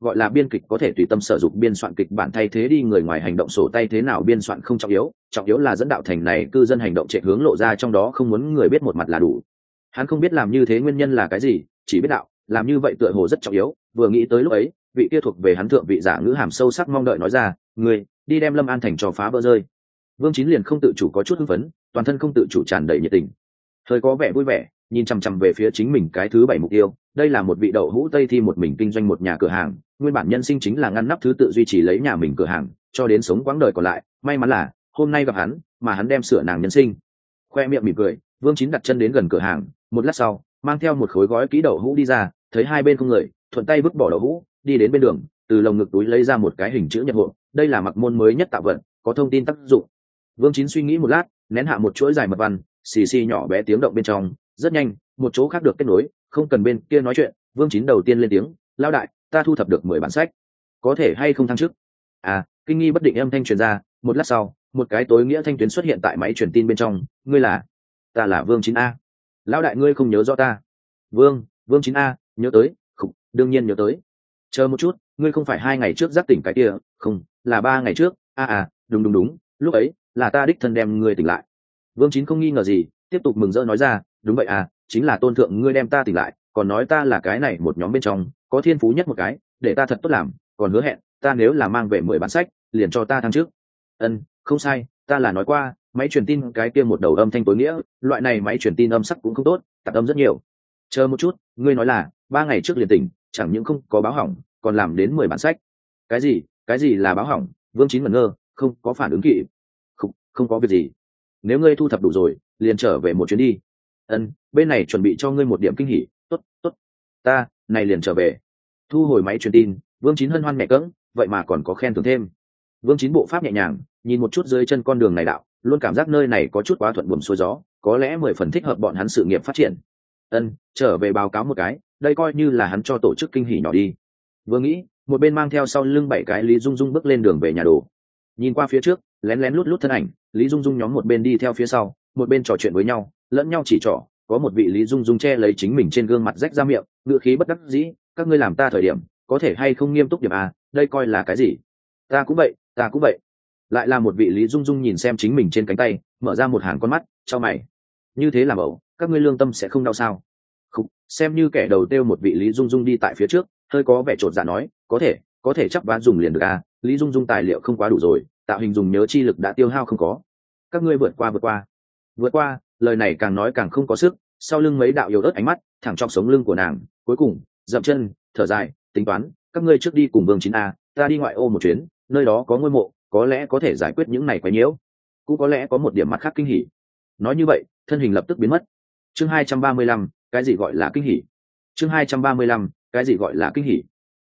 gọi là biên kịch có thể tùy tâm sở dụng biên soạn kịch bản thay thế đi người ngoài hành động sổ tay thế nào biên soạn không trọng yếu là dẫn đạo thành này cư dân hành động chạy hướng lộ ra trong đó không muốn người biết một mặt là đủ. Hắn không biết làm như thế nguyên nhân là cái gì, chỉ biết đạo làm như vậy tựa hồ rất trọng yếu. Vừa nghĩ tới lúc ấy vị kia thuộc về hắn thượng vị giả ngữ hàm sâu sắc mong đợi nói ra, người đi đem Lâm An thành cho phá vỡ rơi. Vương Chín liền không tự chủ có chút hưng phấn, toàn thân không tự chủ tràn đầy nhiệt tình, hơi có vẻ vui vẻ nhìn chằm chằm về phía chính mình cái thứ 7 mục tiêu. Đây là một vị đậu hũ tây thi một mình kinh doanh một nhà cửa hàng, nguyên bản nhân sinh chính là ngăn nắp thứ tự duy trì lấy nhà mình cửa hàng cho đến sống quãng đời còn lại. May mắn là hôm nay gặp hắn mà hắn đem sửa nàng nhân sinh. Khoe miệng mỉm cười, Vương Chín đặt chân đến gần cửa hàng, một lát sau mang theo một khối gói kỹ đậu hũ đi ra, thấy hai bên không người, thuận tay vứt bỏ đậu hũ, đi đến bên đường, từ lồng ngực túi lấy ra một cái hình chữ nhật hộ. Đây là mặc môn mới nhất tạo vật, có thông tin tác dụng. Vương Chín suy nghĩ một lát, nén hạ một chuỗi dài mật văn, xì xì nhỏ bé tiếng động bên trong. Rất nhanh một chỗ khác được kết nối, không cần bên kia nói chuyện, Vương Chín đầu tiên lên tiếng, lao đại, ta thu thập được 10 bản sách, có thể hay không thăng chức? Kinh nghi bất định âm thanh truyền ra. Một lát sau một cái tối nghĩa thanh tuyến xuất hiện tại máy truyền tin bên trong. Ngươi là? Ta là Vương Chín a. Lão đại ngươi không nhớ rõ ta? Vương Chín a, nhớ tới, không, đương nhiên nhớ tới. Chờ một chút, ngươi không phải 2 ngày trước giác tỉnh cái kia? Không, là 3 ngày trước. Đúng, lúc ấy là ta đích thân đem ngươi tỉnh lại. Vương Chín không nghi ngờ gì, tiếp tục mừng rỡ nói ra, đúng vậy chính là tôn thượng ngươi đem ta tỉnh lại, còn nói ta là cái này một nhóm bên trong có thiên phú nhất một cái, để ta thật tốt làm, còn hứa hẹn ta nếu là mang về 10 bản sách liền cho ta thăng trước. Không sai, ta là nói qua máy truyền tin cái kia một đầu âm thanh tối nghĩa, loại này máy truyền tin âm sắc cũng không tốt, tạp âm rất nhiều. Chờ một chút, ngươi nói là 3 ngày trước liền tỉnh, chẳng những không có báo hỏng còn làm đến 10 bản sách. Cái gì là báo hỏng? Vương Chín ngẩn ngơ, không có phản ứng kịp. Không có việc gì, nếu ngươi thu thập đủ rồi liền trở về một chuyến đi. Bên này chuẩn bị cho ngươi một điểm kinh hỉ. Tốt, ta này liền trở về. Thu hồi máy truyền tin, Vương Chín hân hoan mẹ cỡng, vậy mà còn có khen thưởng thêm. Vương Chín bộ pháp nhẹ nhàng nhìn một chút dưới chân con đường này đạo, luôn cảm giác nơi này có chút quá thuận buồm xuôi gió, có lẽ 10 phần thích hợp bọn hắn sự nghiệp phát triển. Trở về báo cáo một cái, đây coi như là hắn cho tổ chức kinh hỉ nhỏ đi. Vừa nghĩ, một bên mang theo sau lưng 7 cái Lý Dung Dung bước lên đường về nhà đồ. Nhìn qua phía trước lén lén lút lút thân ảnh, Lý Dung Dung nhóm một bên đi theo phía sau, một bên trò chuyện với nhau, lẫn nhau chỉ trỏ. Có một vị Lý Dung Dung che lấy chính mình trên gương mặt rách ra miệng, ngựa khí bất đắc dĩ, các ngươi làm ta thời điểm có thể hay không nghiêm túc điểm đây coi là cái gì? Ta cũng vậy. Lại là một vị Lý Dung Dung nhìn xem chính mình trên cánh tay, mở ra một hàng con mắt, chau mày. Như thế làm ẩu, các ngươi lương tâm sẽ không đau sao? Không, xem như kẻ đầu tiêu một vị Lý Dung Dung đi tại phía trước, hơi có vẻ chột dạ nói, có thể chắp vá dùng liền được Lý Dung Dung tài liệu không quá đủ rồi, tạo hình dùng nhớ chi lực đã tiêu hao không có. Các ngươi vượt qua, lời này càng nói càng không có sức, sau lưng mấy đạo yếu ớt ánh mắt thẳng trong sống lưng của nàng, cuối cùng dậm chân thở dài, tính toán, các ngươi trước đi cùng Vương Chín ta đi ngoại ô một chuyến, nơi đó có ngôi mộ, có lẽ có thể giải quyết những này quấy nhiễu, cũng có lẽ có một điểm mặt khác kinh hỉ. Nói như vậy thân hình lập tức biến mất. Chương 235, cái gì gọi là kinh hỉ? Chương 235, cái gì gọi là kinh hỉ?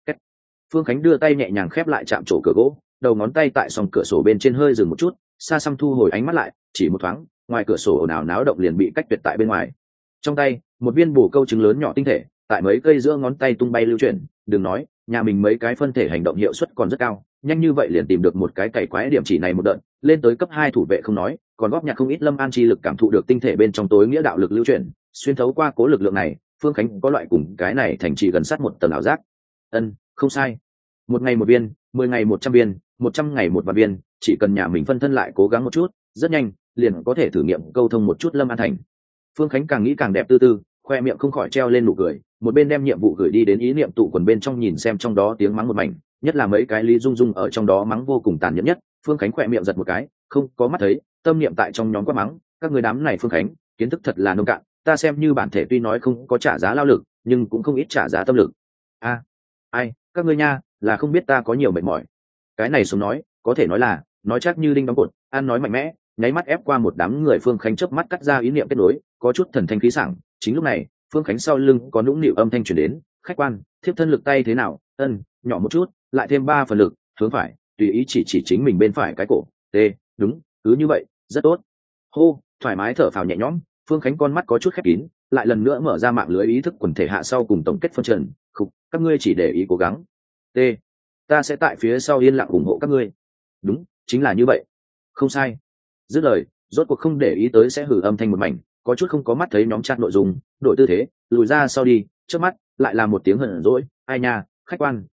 Phương Khánh đưa tay nhẹ nhàng khép lại chạm trổ cửa gỗ, đầu ngón tay tại song cửa sổ bên trên hơi dừng một chút, xa xăm thu hồi ánh mắt lại, chỉ một thoáng, ngoài cửa sổ ồn ào náo động liền bị cách tuyệt tại bên ngoài. Trong tay một viên bổ câu trứng lớn nhỏ tinh thể tại mấy cây giữa ngón tay tung bay lưu chuyển. Đừng nói nhà mình mấy cái phân thể hành động hiệu suất còn rất cao, nhanh như vậy liền tìm được một cái cày quái điểm chỉ này một đợt lên tới cấp 2 thủ vệ không nói, còn góp nhặt không ít Lâm An chi lực cảm thụ được tinh thể bên trong tối nghĩa đạo lực lưu chuyển, xuyên thấu qua cố lực lượng này, Phương Khánh có loại cùng cái này thành trì gần sát một tầng ảo giác. Không sai, 1 ngày 1 viên, 10 ngày 100 viên, 100 ngày 1 vạn viên, chỉ cần nhà mình phân thân lại cố gắng một chút, rất nhanh liền có thể thử nghiệm câu thông một chút Lâm An thành. Phương Khánh càng nghĩ càng đẹp tư tư, khoe miệng không khỏi treo lên nụ cười, một bên đem nhiệm vụ gửi đi đến ý niệm tụ quần bên trong nhìn xem trong đó tiếng mắng một mảnh, nhất là mấy cái Lý Dung Dung ở trong đó mắng vô cùng tàn nhẫn nhất. Phương Khánh khoe miệng giật một cái, không có mắt thấy, tâm niệm tại trong nhóm quát mắng, các người đám này Phương Khánh, kiến thức thật là nông cạn, ta xem như bản thể tuy nói không có trả giá lao lực, nhưng cũng không ít trả giá tâm lực. Ai, các ngươi nha, là không biết ta có nhiều mệt mỏi. Cái này sống nói, có thể nói là, nói chắc như đinh đóng cột, ăn nói mạnh mẽ, nháy mắt ép qua một đám người. Phương Khánh chớp mắt cắt ra ý niệm kết nối, có chút thần thanh khí sảng. Chính lúc này, Phương Khánh sau lưng có nũng nịu âm thanh truyền đến, khách quan, thiếp thân lực tay thế nào? Nhỏ một chút, lại thêm 3 phần lực, hướng phải, tùy ý chỉ chính mình bên phải cái cổ. Đúng, cứ như vậy, rất tốt. Hô, thoải mái thở phào nhẹ nhõm. Phương Khánh con mắt có chút khép kín, lại lần nữa mở ra mạng lưới ý thức quần thể hạ sau cùng tổng kết phân trần. Các ngươi chỉ để ý cố gắng. Ta sẽ tại phía sau yên lặng ủng hộ các ngươi. Đúng, chính là như vậy. Không sai. Dứt lời, rốt cuộc không để ý tới sẽ hử âm thanh một mảnh, có chút không có mắt thấy nhóm chat nội dung, đổi tư thế, lùi ra sau đi, trước mắt lại là một tiếng hờn dỗi, ai nha, khách quan,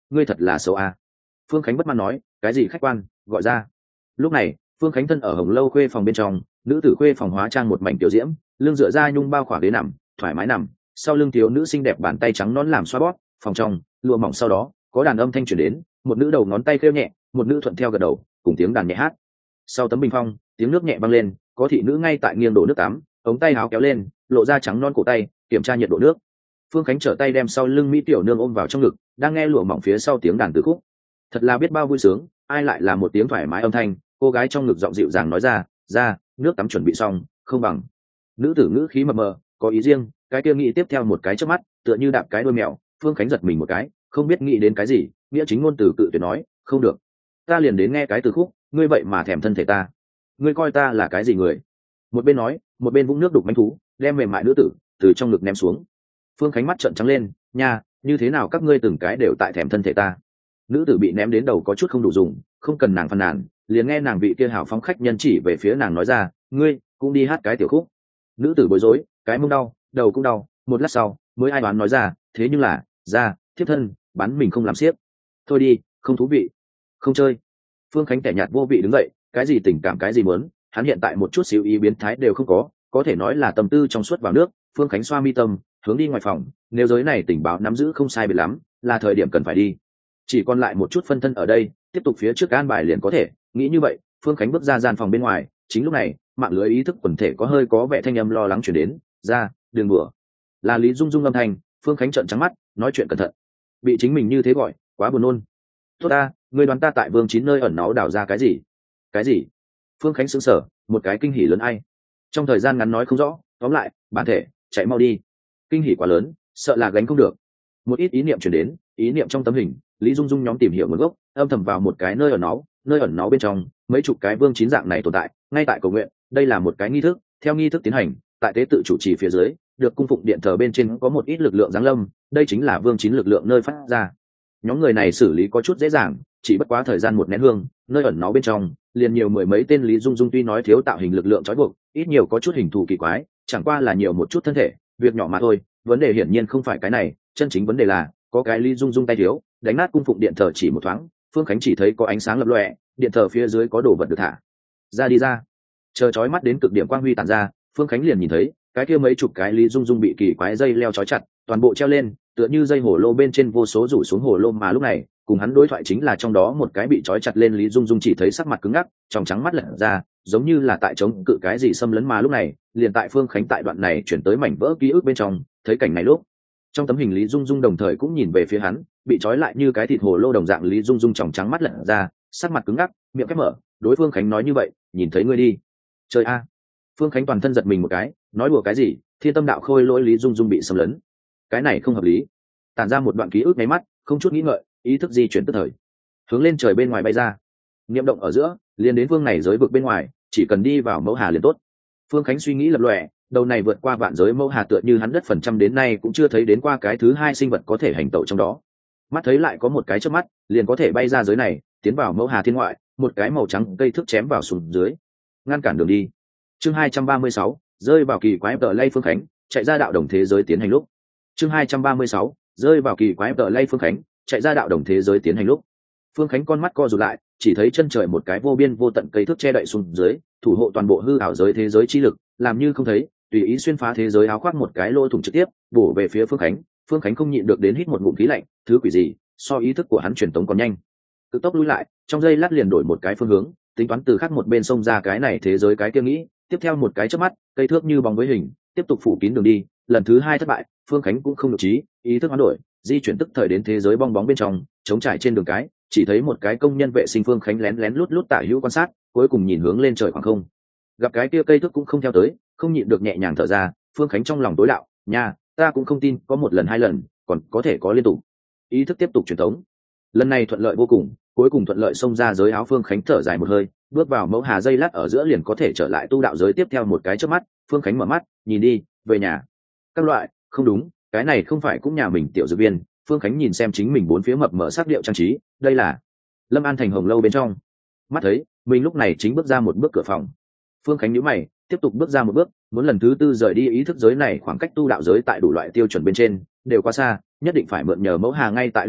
ngươi thật là xấu à. Phương Khánh bất mãn nói, cái gì khách quan, gọi ra. Lúc này Phương Khánh thân ở Hồng Lâu khuê phòng bên trong, nữ tử khuê phòng hóa trang một mảnh tiểu diễm, lưng dựa ra nhung bao khỏa ghế nằm, thoải mái nằm, sau lưng thiếu nữ xinh đẹp bàn tay trắng nón làm xoa bóp, phòng trong lụa mỏng, sau đó có đàn âm thanh truyền đến, một nữ đầu ngón tay kêu nhẹ, một nữ thuận theo gật đầu, cùng tiếng đàn nhẹ hát. Sau tấm bình phong, tiếng nước nhẹ vang lên, có thị nữ ngay tại nghiêng đổ nước tắm, ống tay áo kéo lên, lộ ra trắng non cổ tay, kiểm tra nhiệt độ nước. Phương Khánh trở tay đem sau lưng mỹ tiểu nương ôm vào trong ngực, đang nghe lụa mỏng phía sau tiếng đàn tứ khúc. Thật là biết bao vui sướng, ai lại là một tiếng thoải mái âm thanh, cô gái trong ngực giọng dịu dàng nói ra, nước tắm chuẩn bị xong, không bằng. Nữ tử ngữ khí mờ mờ, có ý riêng, cái kia nghĩ tiếp theo một cái chớp mắt, tựa như đạp cái đuôi mèo. Phương Khánh giật mình một cái, không biết nghĩ đến cái gì, nghĩa chính ngôn từ cự tuyệt nói, không được, ta liền đến nghe cái từ khúc, ngươi vậy mà thèm thân thể ta, ngươi coi ta là cái gì người? Một bên nói, một bên vũng nước đục manh thú, đem mềm mại nữ tử từ trong ngực ném xuống. Phương Khánh mắt trợn trắng lên, nha, như thế nào các ngươi từng cái đều tại thèm thân thể ta? Nữ tử bị ném đến đầu có chút không đủ dùng, không cần nàng phàn nàn, liền nghe nàng vị kia hào phóng khách nhân chỉ về phía nàng nói ra, ngươi cũng đi hát cái tiểu khúc. Nữ tử bối rối, cái mông đau, đầu cũng đau, một lát sau mới ai đoán nói ra, thế nhưng là ra thiếp thân bán mình không làm xiếc, thôi đi, không thú vị, không chơi. Phương Khánh tẻ nhạt vô vị đứng dậy, cái gì tình cảm cái gì muốn, hắn hiện tại một chút xíu ý biến thái đều không có thể nói là tâm tư trong suốt vào nước. Phương Khánh xoa mi tâm, hướng đi ngoài phòng, nếu giới này tình báo nắm giữ không sai biệt lắm, là thời điểm cần phải đi, chỉ còn lại một chút phân thân ở đây, tiếp tục phía trước an bài liền có thể. Nghĩ như vậy, Phương Khánh bước ra gian phòng bên ngoài. Chính lúc này, mạng lưới ý thức quần thể có vẻ thanh âm lo lắng chuyển đến, ra đường bừa, là Lý Dung Dung âm thanh. Phương Khánh trợn trắng mắt, nói chuyện cẩn thận, bị chính mình như thế gọi quá buồn nôn. Tốt ta, ngươi đoán ta tại Vương Chín nơi ẩn náu đào ra cái gì? Cái gì? Phương Khánh sững sờ, một cái kinh hỉ lớn ai trong thời gian ngắn nói không rõ, tóm lại bản thể chạy mau đi. Kinh hỉ quá lớn, sợ là gánh không được. Một ít ý niệm chuyển đến, ý niệm trong tấm hình, Lý Dung Dung nhóm tìm hiểu nguồn gốc, âm thầm vào một cái nơi ẩn náu bên trong mấy chục cái Vương Chín dạng này tồn tại, ngay tại cầu nguyện. Đây là một cái nghi thức, theo nghi thức tiến hành, tại tế tự chủ trì phía dưới, được cung phụng điện thờ bên trên có một ít lực lượng giáng lâm, đây chính là Vương Chín lực lượng nơi phát ra. Nhóm người này xử lý có chút dễ dàng, chỉ bất quá thời gian một nén hương, nơi ẩn náu bên trong liền nhiều mười mấy tên Lý Dung Dung tuy nói thiếu tạo hình lực lượng trói buộc, ít nhiều có chút hình thù kỳ quái, chẳng qua là nhiều một chút thân thể, việc nhỏ mà thôi. Vấn đề hiển nhiên không phải cái này, chân chính vấn đề là có cái Lý Dung Dung tay thiếu, đánh nát cung phụng điện thờ chỉ một thoáng. Phương Khánh chỉ thấy có ánh sáng lập lòe, điện thờ phía dưới có đồ vật được thả ra đi ra, chờ chói mắt đến cực điểm quang huy tản ra. Phương Khánh liền nhìn thấy cái kia mấy chục cái Lý Dung Dung bị kỳ quái dây leo trói chặt, toàn bộ treo lên, tựa như dây hổ lô bên trên vô số rủ xuống hổ lô. Mà lúc này cùng hắn đối thoại chính là trong đó một cái bị trói chặt lên Lý Dung Dung, chỉ thấy sắc mặt cứng ngắc, tròng trắng mắt lật ra, giống như là tại chống cự cái gì xâm lấn. Mà lúc này liền tại Phương Khánh tại đoạn này chuyển tới mảnh vỡ ký ức bên trong, thấy cảnh này lúc trong tấm hình Lý Dung Dung đồng thời cũng nhìn về phía hắn, bị trói lại như cái thịt hồ lô đồng dạng. Lý Dung Dung tròng trắng mắt lật ra, sắc mặt cứng ngắc, miệng khép mở, đối Phương Khánh nói như vậy, nhìn thấy ngươi đi trời a. Phương Khánh toàn thân giật mình một cái, nói đùa cái gì, thiên tâm đạo khôi lỗi Lý Dung Dung bị xâm lấn, cái này không hợp lý. Tản ra một đoạn ký ức nháy mắt, không chút nghĩ ngợi, ý thức di chuyển tức thời, hướng lên trời bên ngoài bay ra. Niệm động ở giữa, liền đến vương này giới vực bên ngoài, chỉ cần đi vào mẫu hà liền tốt. Phương Khánh suy nghĩ lập lòe, đầu này vượt qua vạn giới mẫu hà tựa như hắn đất phần trăm đến nay cũng chưa thấy đến qua cái thứ hai sinh vật có thể hành tẩu trong đó. Mắt thấy lại có một cái chớp mắt, liền có thể bay ra giới này, tiến vào mẫu hà thiên ngoại. Một cái màu trắng cây thước chém vào xuống dưới, ngăn cản đường đi. Chương 236, rơi vào kỳ quái tờ lay Phương Khánh chạy ra đạo đồng thế giới tiến hành lúc. Chương 236, rơi vào kỳ quái tờ lay Phương Khánh chạy ra đạo đồng thế giới tiến hành lúc. Phương Khánh con mắt co rụt lại, chỉ thấy chân trời một cái vô biên vô tận cây thước che đậy xuống dưới, thủ hộ toàn bộ hư ảo giới thế giới chi lực, làm như không thấy, tùy ý xuyên phá thế giới áo khoác một cái lỗ thủng trực tiếp bổ về phía Phương Khánh. Phương Khánh không nhịn được đến hít một ngụm khí lạnh, thứ quỷ gì, so ý thức của hắn truyền tống còn nhanh. Cực tốc lui lại, trong giây lát liền đổi một cái phương hướng, tính toán từ khác một bên xông ra cái này thế giới cái kia nghĩ. Tiếp theo một cái chớp mắt, cây thước như bóng với hình, tiếp tục phủ kín đường đi. Lần thứ hai thất bại, Phương Khánh cũng không được trí, ý thức hoán đổi, di chuyển tức thời đến thế giới bong bóng bên trong, chống trải trên đường cái, chỉ thấy một cái công nhân vệ sinh. Phương Khánh lén lén lút lút tả hữu quan sát, cuối cùng nhìn hướng lên trời khoảng không, gặp cái kia cây thước cũng không theo tới, không nhịn được nhẹ nhàng thở ra. Phương Khánh trong lòng tối đạo, nha, ta cũng không tin có một lần hai lần, còn có thể có liên tục. Ý thức tiếp tục truyền thống, lần này thuận lợi vô cùng, cuối cùng thuận lợi xông ra giới áo. Phương Khánh thở dài một hơi, bước vào mẫu hà, dây lát ở giữa liền có thể trở lại tu đạo giới. Tiếp theo một cái chớp mắt, Phương Khánh mở mắt, nhìn đi, về nhà. Các loại, không đúng, cái này không phải cũng nhà mình tiểu dược viên. Phương Khánh nhìn xem chính mình bốn phía mập mờ sắc điệu trang trí, đây là Lâm An Thành Hồng Lâu bên trong. Mắt thấy mình lúc này chính bước ra một bước cửa phòng, Phương Khánh nhíu mày, tiếp tục bước ra một bước, muốn lần thứ tư rời đi. Ý thức giới này khoảng cách tu đạo giới tại đủ loại tiêu chuẩn bên trên đều quá xa, nhất định phải mượn nhờ mẫu hà. Ngay tại lúc này,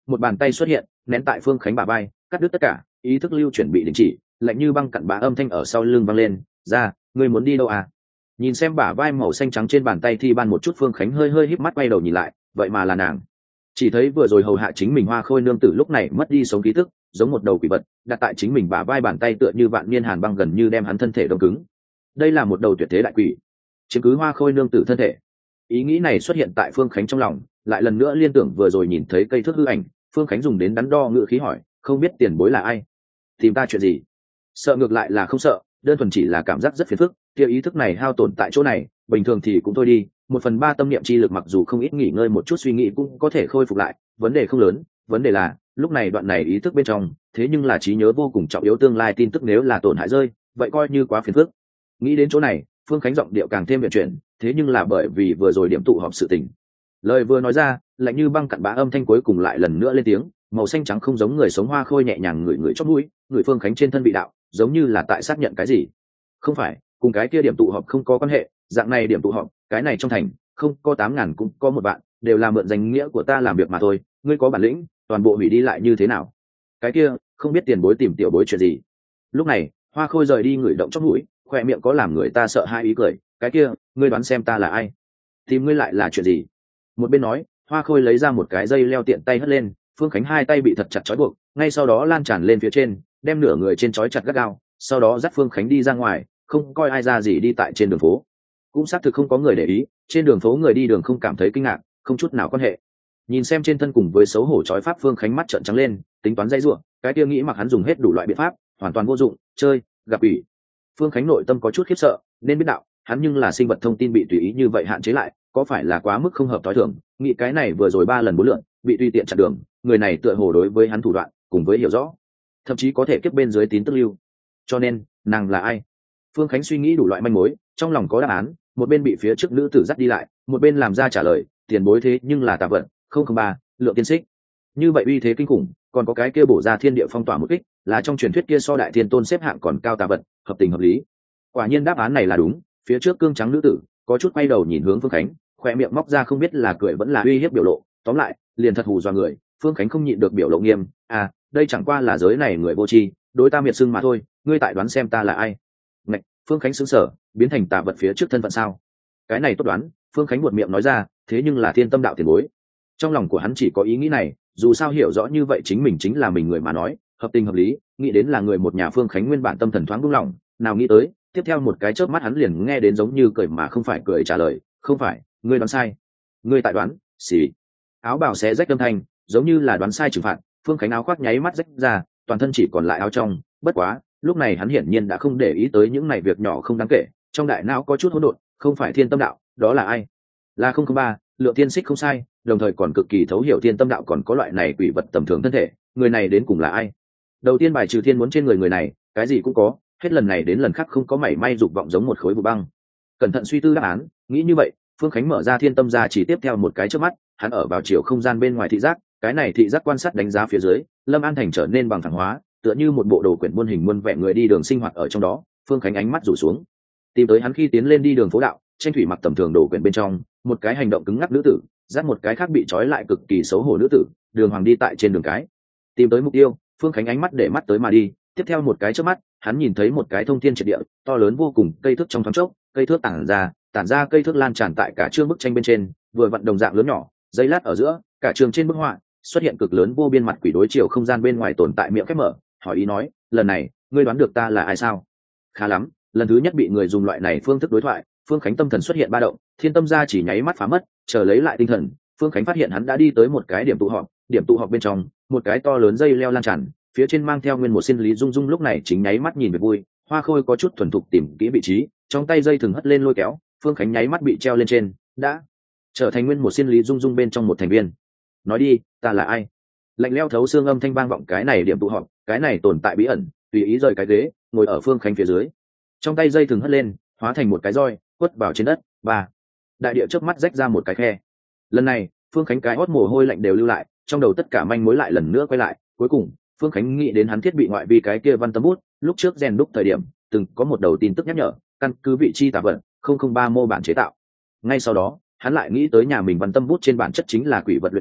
một bàn tay xuất hiện nén tại phương khánh bả vai, cắt đứt tất cả ý thức lưu chuyển bị đình chỉ, lạnh như băng cặn bã âm thanh ở sau lưng vang lên, ra, ngươi muốn đi đâu à? Nhìn xem bả vai màu xanh trắng trên bàn tay thi ban một chút, phương khánh hơi hơi híp mắt quay đầu nhìn lại, vậy mà là nàng. Chỉ thấy vừa rồi hầu hạ chính mình Hoa Khôi nương tử lúc này mất đi sống ký thức, giống một đầu quỷ vật đặt tại chính mình bả vai, bàn tay tựa như vạn niên hàn băng gần như đem hắn thân thể đông cứng. Đây là một đầu tuyệt thế đại quỷ chiếm cứ Hoa Khôi nương tử thân thể. Ý nghĩ này xuất hiện tại phương khánh trong lòng, lại lần nữa liên tưởng vừa rồi nhìn thấy cây thước hư ảnh. Phương khánh dùng đến đắn đo ngữ khí hỏi, không biết tiền bối là ai, tìm ta chuyện gì? Sợ ngược lại là không sợ, đơn thuần chỉ là cảm giác rất phiền phức. Kia ý thức này hao tổn tại chỗ này, bình thường thì cũng thôi đi, 1/3 tâm niệm chi lực mặc dù không ít, nghỉ ngơi một chút suy nghĩ cũng có thể khôi phục lại, vấn đề không lớn. Vấn đề là lúc này đoạn này ý thức bên trong thế nhưng là trí nhớ vô cùng trọng yếu, tương lai tin tức nếu là tổn hại rơi, vậy coi như quá phiền phức. Nghĩ đến chỗ này, phương khánh giọng điệu càng thêm viện chuyển, thế nhưng là bởi vì vừa rồi điểm tụ họp sự tình. Lời vừa nói ra, lạnh như băng cặn bã âm thanh cuối cùng lại lần nữa lên tiếng, màu xanh trắng không giống người sống Hoa Khôi nhẹ nhàng ngửi ngửi chóp mũi, người phương khánh trên thân vị đạo, giống như là tại xác nhận cái gì. Không phải, cùng cái kia điểm tụ họp không có quan hệ, dạng này điểm tụ họp, cái này trong thành không có 8.000 cũng có 1 vạn, đều là mượn danh nghĩa của ta làm việc mà thôi, ngươi có bản lĩnh toàn bộ hủy đi lại như thế nào? Cái kia không biết tiền bối tìm tiểu bối chuyện gì? Lúc này Hoa Khôi rời đi ngửi động chóp mũi, khoe miệng có làm người ta sợ hai ý cười, cái kia ngươi đoán xem ta là ai, tìm ngươi lại là chuyện gì? Một bên nói, Hoa Khôi lấy ra một cái dây leo tiện tay hất lên, phương khánh hai tay bị thật chặt trói buộc, ngay sau đó lan tràn lên phía trên, đem nửa người trên trói chặt gắt gao, sau đó dắt phương khánh đi ra ngoài, không coi ai ra gì đi tại trên đường phố. Cũng xác thực không có người để ý, trên đường phố người đi đường không cảm thấy kinh ngạc, không chút nào quan hệ. Nhìn xem trên thân cùng với xấu hổ trói pháp, phương khánh mắt trợn trắng lên, tính toán dây ruộng, cái kia nghĩ mặc hắn dùng hết đủ loại biện pháp, hoàn toàn vô dụng, chơi gặp ủy. Phương khánh nội tâm có chút khiếp sợ, nên biết đạo hắn nhưng là sinh vật thông tin bị tùy ý như vậy hạn chế lại, có phải là quá mức không hợp tối thường? Nghĩ cái này vừa rồi 3 lần 4 lượn bị tùy tiện chặn đường, người này tựa hồ đối với hắn thủ đoạn cùng với hiểu rõ, thậm chí có thể kiếp bên dưới tín tức lưu. Cho nên nàng là ai? Phương khánh suy nghĩ đủ loại manh mối, trong lòng có đáp án, một bên bị phía trước nữ tử dắt đi lại, một bên làm ra trả lời, tiền bối thế nhưng là tà vận 003 lượng tiên xích. Như vậy uy thế kinh khủng, còn có cái kia bổ ra thiên địa phong tỏa một kích, là trong truyền thuyết kia so đại thiên tôn xếp hạng còn cao tà vật, hợp tình hợp lý. Quả nhiên đáp án này là đúng. Phía trước cương trắng nữ tử có chút quay đầu nhìn hướng phương khánh, khoe miệng móc ra không biết là cười vẫn là uy hiếp biểu lộ, tóm lại liền thật hù dọa người. Phương khánh không nhịn được biểu lộ nghiêm, đây chẳng qua là giới này người vô tri, đối ta miệt sưng mà thôi, ngươi tại đoán xem ta là ai? Ngạch, phương khánh sững sờ, biến thành tà vật phía trước thân phận sao? Cái này tốt đoán. Phương khánh buột miệng nói ra, thế nhưng là thiên tâm đạo tiền bối. Trong lòng của hắn chỉ có ý nghĩ này, dù sao hiểu rõ như vậy chính mình chính là mình người mà nói, hợp tình hợp lý, nghĩ đến là người một nhà. Phương khánh nguyên bản tâm thần thoáng buông lỏng, nào nghĩ tới tiếp theo một cái chớp mắt hắn liền nghe đến giống như cười mà không phải cười trả lời, không phải, ngươi đoán sai, ngươi tại đoán xì. Áo bào xé rách âm thanh giống như là đoán sai trừng phạt. Phương khánh áo khoác nháy mắt rách ra, toàn thân chỉ còn lại áo trong. Bất quá lúc này hắn hiển nhiên đã không để ý tới những này việc nhỏ không đáng kể, trong đại não có chút hỗn độn. Không phải thiên tâm đạo, đó là ai? Là 003 lượng tiên xích không sai, đồng thời còn cực kỳ thấu hiểu thiên tâm đạo còn có loại này quỷ vật tầm thường thân thể. Người này đến cùng là ai? Đầu tiên bài trừ thiên muốn trên người này, cái gì cũng có, hết lần này đến lần khác không có mảy may dục vọng, giống một khối vụ băng. Cẩn thận suy tư đáp án, nghĩ như vậy, phương khánh mở ra thiên tâm ra chỉ tiếp theo một cái trước mắt, hắn ở vào chiều không gian bên ngoài thị giác, cái này thị giác quan sát đánh giá phía dưới, Lâm An thành trở nên bằng thẳng hóa, tựa như một bộ đồ quyển muôn hình muôn vẻ người đi đường sinh hoạt ở trong đó. Phương khánh ánh mắt rủ xuống, tìm tới hắn khi tiến lên đi đường phố đạo, tranh thủy mặc tầm thường đồ quyển bên trong, một cái hành động cứng ngắc nữ tử dắt một cái khác bị trói lại cực kỳ xấu hổ nữ tử, đường hoàng đi tại trên đường cái. Tìm tới mục tiêu, phương khánh ánh mắt để mắt tới mà đi, tiếp theo một cái trước mắt, hắn nhìn thấy một cái thông thiên triệt địa to lớn vô cùng cây thước, trong thoáng chốc cây thước tản ra cây thước lan tràn tại cả chương bức tranh bên trên, vừa vặn đồng dạng lớn nhỏ, giây lát ở giữa cả trường trên bức họa xuất hiện cực lớn vô biên mặt quỷ đối chiều không gian bên ngoài tồn tại miệng khép mở, hỏi ý nói, lần này ngươi đoán được ta là ai sao? Khá lắm, lần thứ nhất bị người dùng loại này phương thức đối thoại, phương khánh tâm thần xuất hiện ba động, thiên tâm ra chỉ nháy mắt phá mất, chờ lấy lại tinh thần, phương khánh phát hiện hắn đã đi tới một cái điểm tụ họp bên trong, một cái to lớn dây leo lan tràn, phía trên mang theo nguyên một xin lý dung dung lúc này chính nháy mắt nhìn về vui. Hoa khôi có chút thuần thục tìm kỹ vị trí, trong tay dây thừng hất lên lôi kéo, phương khánh nháy mắt bị treo lên trên, đã trở thành nguyên một xin lý dung dung bên trong một thành viên. Nói đi, ta là ai? Lạnh leo thấu xương âm thanh vang vọng cái này điểm tụ họp, cái này tồn tại bí ẩn tùy ý rời cái ghế, ngồi ở phương khánh phía dưới, trong tay dây thừng hất lên hóa thành một cái roi quất vào trên đất, và đại địa chớp mắt rách ra một cái khe. Lần này phương khánh cái hót mồ hôi lạnh đều lưu lại, trong đầu tất cả manh mối lại lần nữa quay lại. Cuối cùng phương khánh nghĩ đến hắn thiết bị ngoại vi cái kia văn tâm bút, lúc trước rèn đúc thời điểm từng có một đầu tin tức nhắc nhở căn cứ vị chi tà vận 003 mô bản chế tạo. Ngay sau đó hắn lại nghĩ tới nhà mình văn tâm bút trên bản chất chính là quỷ vật luyện chế,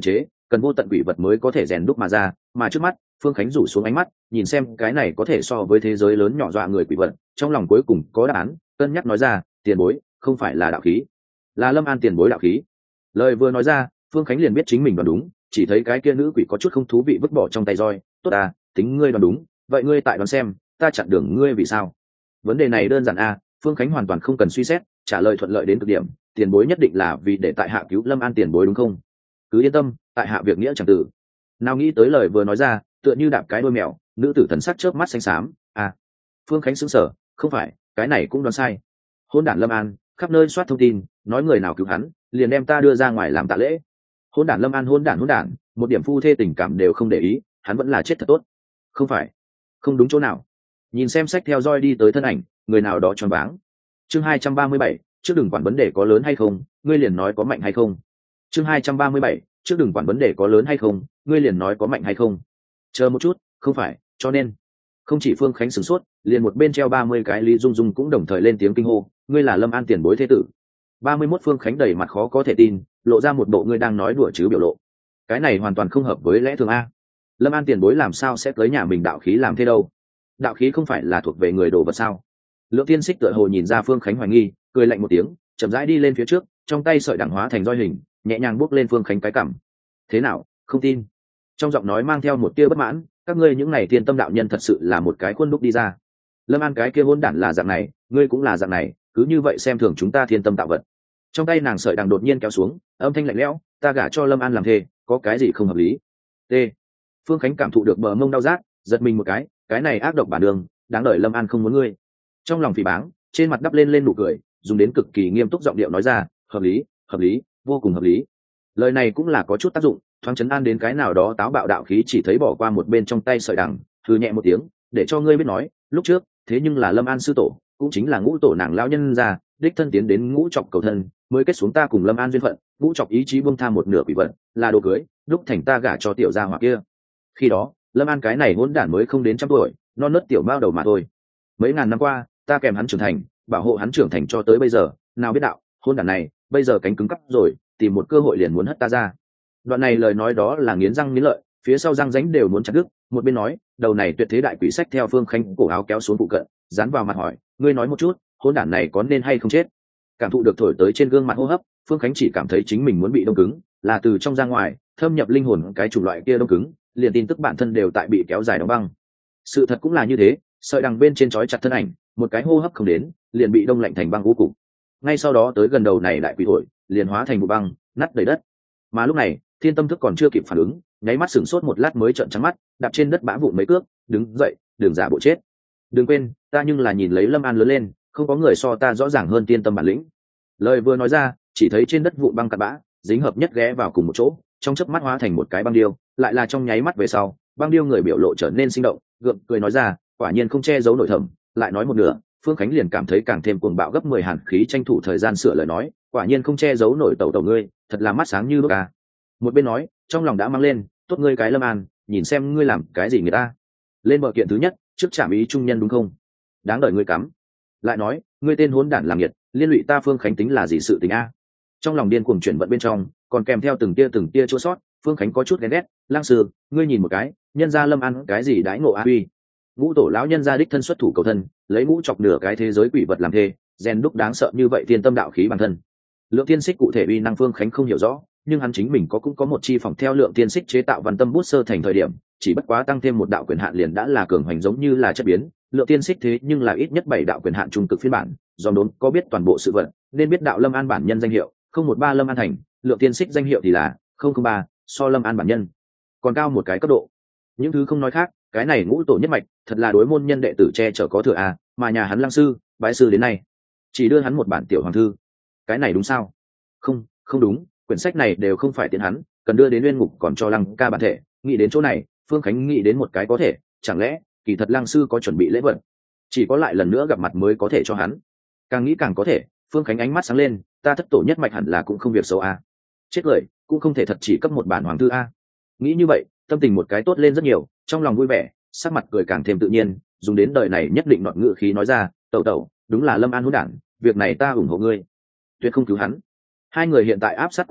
cần vô tận quỷ vật mới có thể rèn đúc mà ra, mà trước mắt Phương Khánh rủ xuống ánh mắt nhìn xem cái này có thể so với thế giới lớn nhỏ dọa người quỷ vật, trong lòng cuối cùng có đáp án, cân nhắc nói ra, tiền bối, không phải là đạo khí, là Lâm An tiền bối đạo khí. Lời vừa nói ra, Phương Khánh liền biết chính mình đoán đúng, chỉ thấy cái kia nữ quỷ có chút không thú vị vứt bỏ trong tay roi, tốt à, tính ngươi đoán đúng, vậy ngươi tại đoán xem, ta chặn đường ngươi vì sao? Vấn đề này đơn giản a, Phương Khánh hoàn toàn không cần suy xét, trả lời thuận lợi đến cực điểm, tiền bối nhất định là vì để tại hạ cứu Lâm An tiền bối đúng không? Cứ yên tâm, tại hạ việc nghĩa chẳng tử. Nào nghĩ tới lời vừa nói ra, tựa như đạp cái đuôi mèo, nữ tử thần sắc chớp mắt xanh xám, à. Phương Khánh sững sờ, không phải, cái này cũng đoán sai. Hôn đản Lâm An, khắp nơi soát thông tin, nói người nào cứu hắn, liền đem ta đưa ra ngoài làm tạ lễ. Hôn đản Lâm An, hôn đản, một điểm phu thê tình cảm đều không để ý, hắn vẫn là chết thật tốt. Không phải, không đúng chỗ nào. Nhìn xem sách theo dõi đi tới thân ảnh, người nào đó choáng váng. Chương 237, trước đừng quản vấn đề có lớn hay không, ngươi liền nói có mạnh hay không. Chương 237, trước đừng quản vấn đề có lớn hay không, ngươi liền nói có mạnh hay không. Chờ một chút, không phải, cho nên không chỉ Phương Khánh sửng sốt, liền một bên treo 30 cái Lý Dung Dung cũng đồng thời lên tiếng kinh hô, ngươi là Lâm An tiền bối thế tử. 31 Phương Khánh đầy mặt khó có thể tin, lộ ra một bộ ngươi đang nói đùa chứ biểu lộ. Cái này hoàn toàn không hợp với lẽ thường a. Lâm An tiền bối làm sao sẽ tới nhà mình đạo khí làm thế đâu? Đạo khí không phải là thuộc về người đồ vật sao? Lượng Tiên Xích tựa hồ nhìn ra Phương Khánh hoài nghi, cười lạnh một tiếng, chậm rãi đi lên phía trước, trong tay sợi đẳng hóa thành roi hình, nhẹ nhàng bước lên Phương Khánh cái cằm. Thế nào, không tin? Trong giọng nói mang theo một tia bất mãn, các ngươi những này thiên tâm đạo nhân thật sự là một cái khuôn đúc đi ra. Lâm An cái kia hỗn đản là dạng này, ngươi cũng là dạng này, cứ như vậy xem thường chúng ta thiên tâm tạo vật. Trong tay nàng sợi đằng đột nhiên kéo xuống, âm thanh lạnh lẽo, ta gả cho Lâm An làm thê, có cái gì không hợp lý? T. Phương Khánh cảm thụ được bờ mông đau rát, giật mình một cái này ác độc bản đường, đáng đợi Lâm An không muốn ngươi. Trong lòng phỉ báng, trên mặt đắp lên nụ cười, dùng đến cực kỳ nghiêm túc giọng điệu nói ra, hợp lý, vô cùng hợp lý. Lời này cũng là có chút tác dụng, thoáng chấn an đến cái nào đó táo bạo đạo khí chỉ thấy bỏ qua một bên trong tay sợi đằng, thư nhẹ một tiếng, để cho ngươi biết nói, lúc trước, thế nhưng là Lâm An sư tổ, cũng chính là ngũ tổ nàng lão nhân gia, đích thân tiến đến ngũ trọc cầu thân, mới kết xuống ta cùng Lâm An duyên phận, ngũ trọc ý chí buông tha một nửa quỷ vận, là đồ cưới, đúc thành ta gả cho tiểu gia hỏa kia. Khi đó, Lâm An cái này hỗn đản mới không đến trăm tuổi, non nớt tiểu mao đầu mà thôi. Mấy ngàn năm qua, ta kèm hắn trưởng thành, bảo hộ hắn trưởng thành cho tới bây giờ, nào biết đạo, hỗn đản này, bây giờ cánh cứng cắp rồi, tìm một cơ hội liền muốn hất ta ra. Đoạn này lời nói đó là nghiến răng nghiến lợi, phía sau răng ránh đều muốn chặt đứt, một bên nói, đầu này tuyệt thế đại quỷ sách theo Phương Khánh cổ áo kéo xuống phụ cận, dán vào mặt hỏi, ngươi nói một chút, hỗn đản này có nên hay không chết? Cảm thụ được thổi tới trên gương mặt hô hấp, Phương Khánh chỉ cảm thấy chính mình muốn bị đông cứng, là từ trong ra ngoài, thâm nhập linh hồn cái chủng loại kia đông cứng, liền tin tức bản thân đều tại bị kéo dài đóng băng. Sự thật cũng là như thế, sợi đằng bên trên trói chặt thân ảnh, một cái hô hấp không đến, liền bị đông lạnh thành băng vô cùng. Ngay sau đó tới gần đầu này đại quỷ thổi, liền hóa thành vụ băng, nát đầy đất. Mà lúc này, Thiên Tâm Thức còn chưa kịp phản ứng, nháy mắt sửng sốt một lát mới trợn trắng mắt, đạp trên đất bã vụn mấy cước, đứng dậy, đường giả bộ chết. Đừng quên, ta nhưng là nhìn lấy Lâm An lớn lên, không có người so ta rõ ràng hơn tiên tâm bản lĩnh. Lời vừa nói ra, chỉ thấy trên đất vụn băng cặn bã, dính hợp nhất ghé vào cùng một chỗ, trong chớp mắt hóa thành một cái băng điêu, lại là trong nháy mắt về sau, băng điêu người biểu lộ trở nên sinh động, gượng cười nói ra, quả nhiên không che giấu nổi thầm, lại nói một nửa, Phương Khánh liền cảm thấy càng thêm cuồng bạo gấp 10 hàn khí tranh thủ thời gian sửa lời nói, quả nhiên không che giấu nổi tẩu ngươi, thật là mắt sáng như đuốc à. Một bên nói, trong lòng đã mang lên, tốt ngươi cái Lâm An, nhìn xem ngươi làm cái gì người ta. Lên bờ kiện thứ nhất, trước trảm ý trung nhân đúng không? Đáng đợi ngươi cắm. Lại nói, ngươi tên hỗn đản làm nghiệt, liên lụy ta Phương Khánh tính là gì sự tình a? Trong lòng điên cuồng chuyển vận bên trong, còn kèm theo từng tia chua sót, Phương Khánh có chút ghen ghét, lang sư, ngươi nhìn một cái, nhân gia Lâm An cái gì đãi ngộ a uy. Ngũ tổ lão nhân gia đích thân xuất thủ cầu thân, lấy ngũ chọc nửa cái thế giới quỷ vật làm thê, rèn đúc đáng sợ như vậy thiên tâm đạo khí bản thân. Lượng Tiên Xích cụ thể uy năng Phương Khánh không hiểu rõ, nhưng hắn chính mình cũng có một chi phòng theo Lượng Tiên Xích chế tạo văn tâm bút sơ thành thời điểm, chỉ bất quá tăng thêm một đạo quyền hạn liền đã là cường hoành giống như là chất biến. Lượng Tiên Xích thế nhưng là ít nhất 7 đạo quyền hạn trung cực phiên bản, dòm đốn có biết toàn bộ sự vật, nên biết đạo Lâm An bản nhân danh hiệu, 013 Lâm An thành, Lượng Tiên Xích danh hiệu thì là 003, so Lâm An bản nhân còn cao một cái cấp độ. Những thứ không nói khác, cái này ngũ tổ nhất mạch, thật là đối môn nhân đệ tử che chở có thừa à, mà nhà hắn lang sư, bái sư đến nay, chỉ đưa hắn một bản tiểu hoàng thư. Cái này đúng sao? Không đúng, quyển sách này đều không phải tiện hắn, cần đưa đến nguyên ngục còn cho lăng ca bản thể. Nghĩ đến chỗ này, Phương Khánh nghĩ đến một cái có thể, chẳng lẽ kỳ thật lang sư có chuẩn bị lễ vật, chỉ có lại lần nữa gặp mặt mới có thể cho hắn. Càng nghĩ càng có thể, Phương Khánh ánh mắt sáng lên, ta thất tổ nhất mạch hẳn là cũng không việc xấu à. Chết lời, cũng không thể thật chỉ cấp một bản hoàng thư a. Nghĩ như vậy, tâm tình một cái tốt lên rất nhiều, trong lòng vui vẻ, sắc mặt cười càng thêm tự nhiên, dùng đến đời này nhất định nọt ngự khí nói ra, tẩu, đúng là Lâm An hỗn đản, việc này ta ủng hộ ngươi, tuyệt không cứu hắn. Hai người hiện tại áp sát quá gần,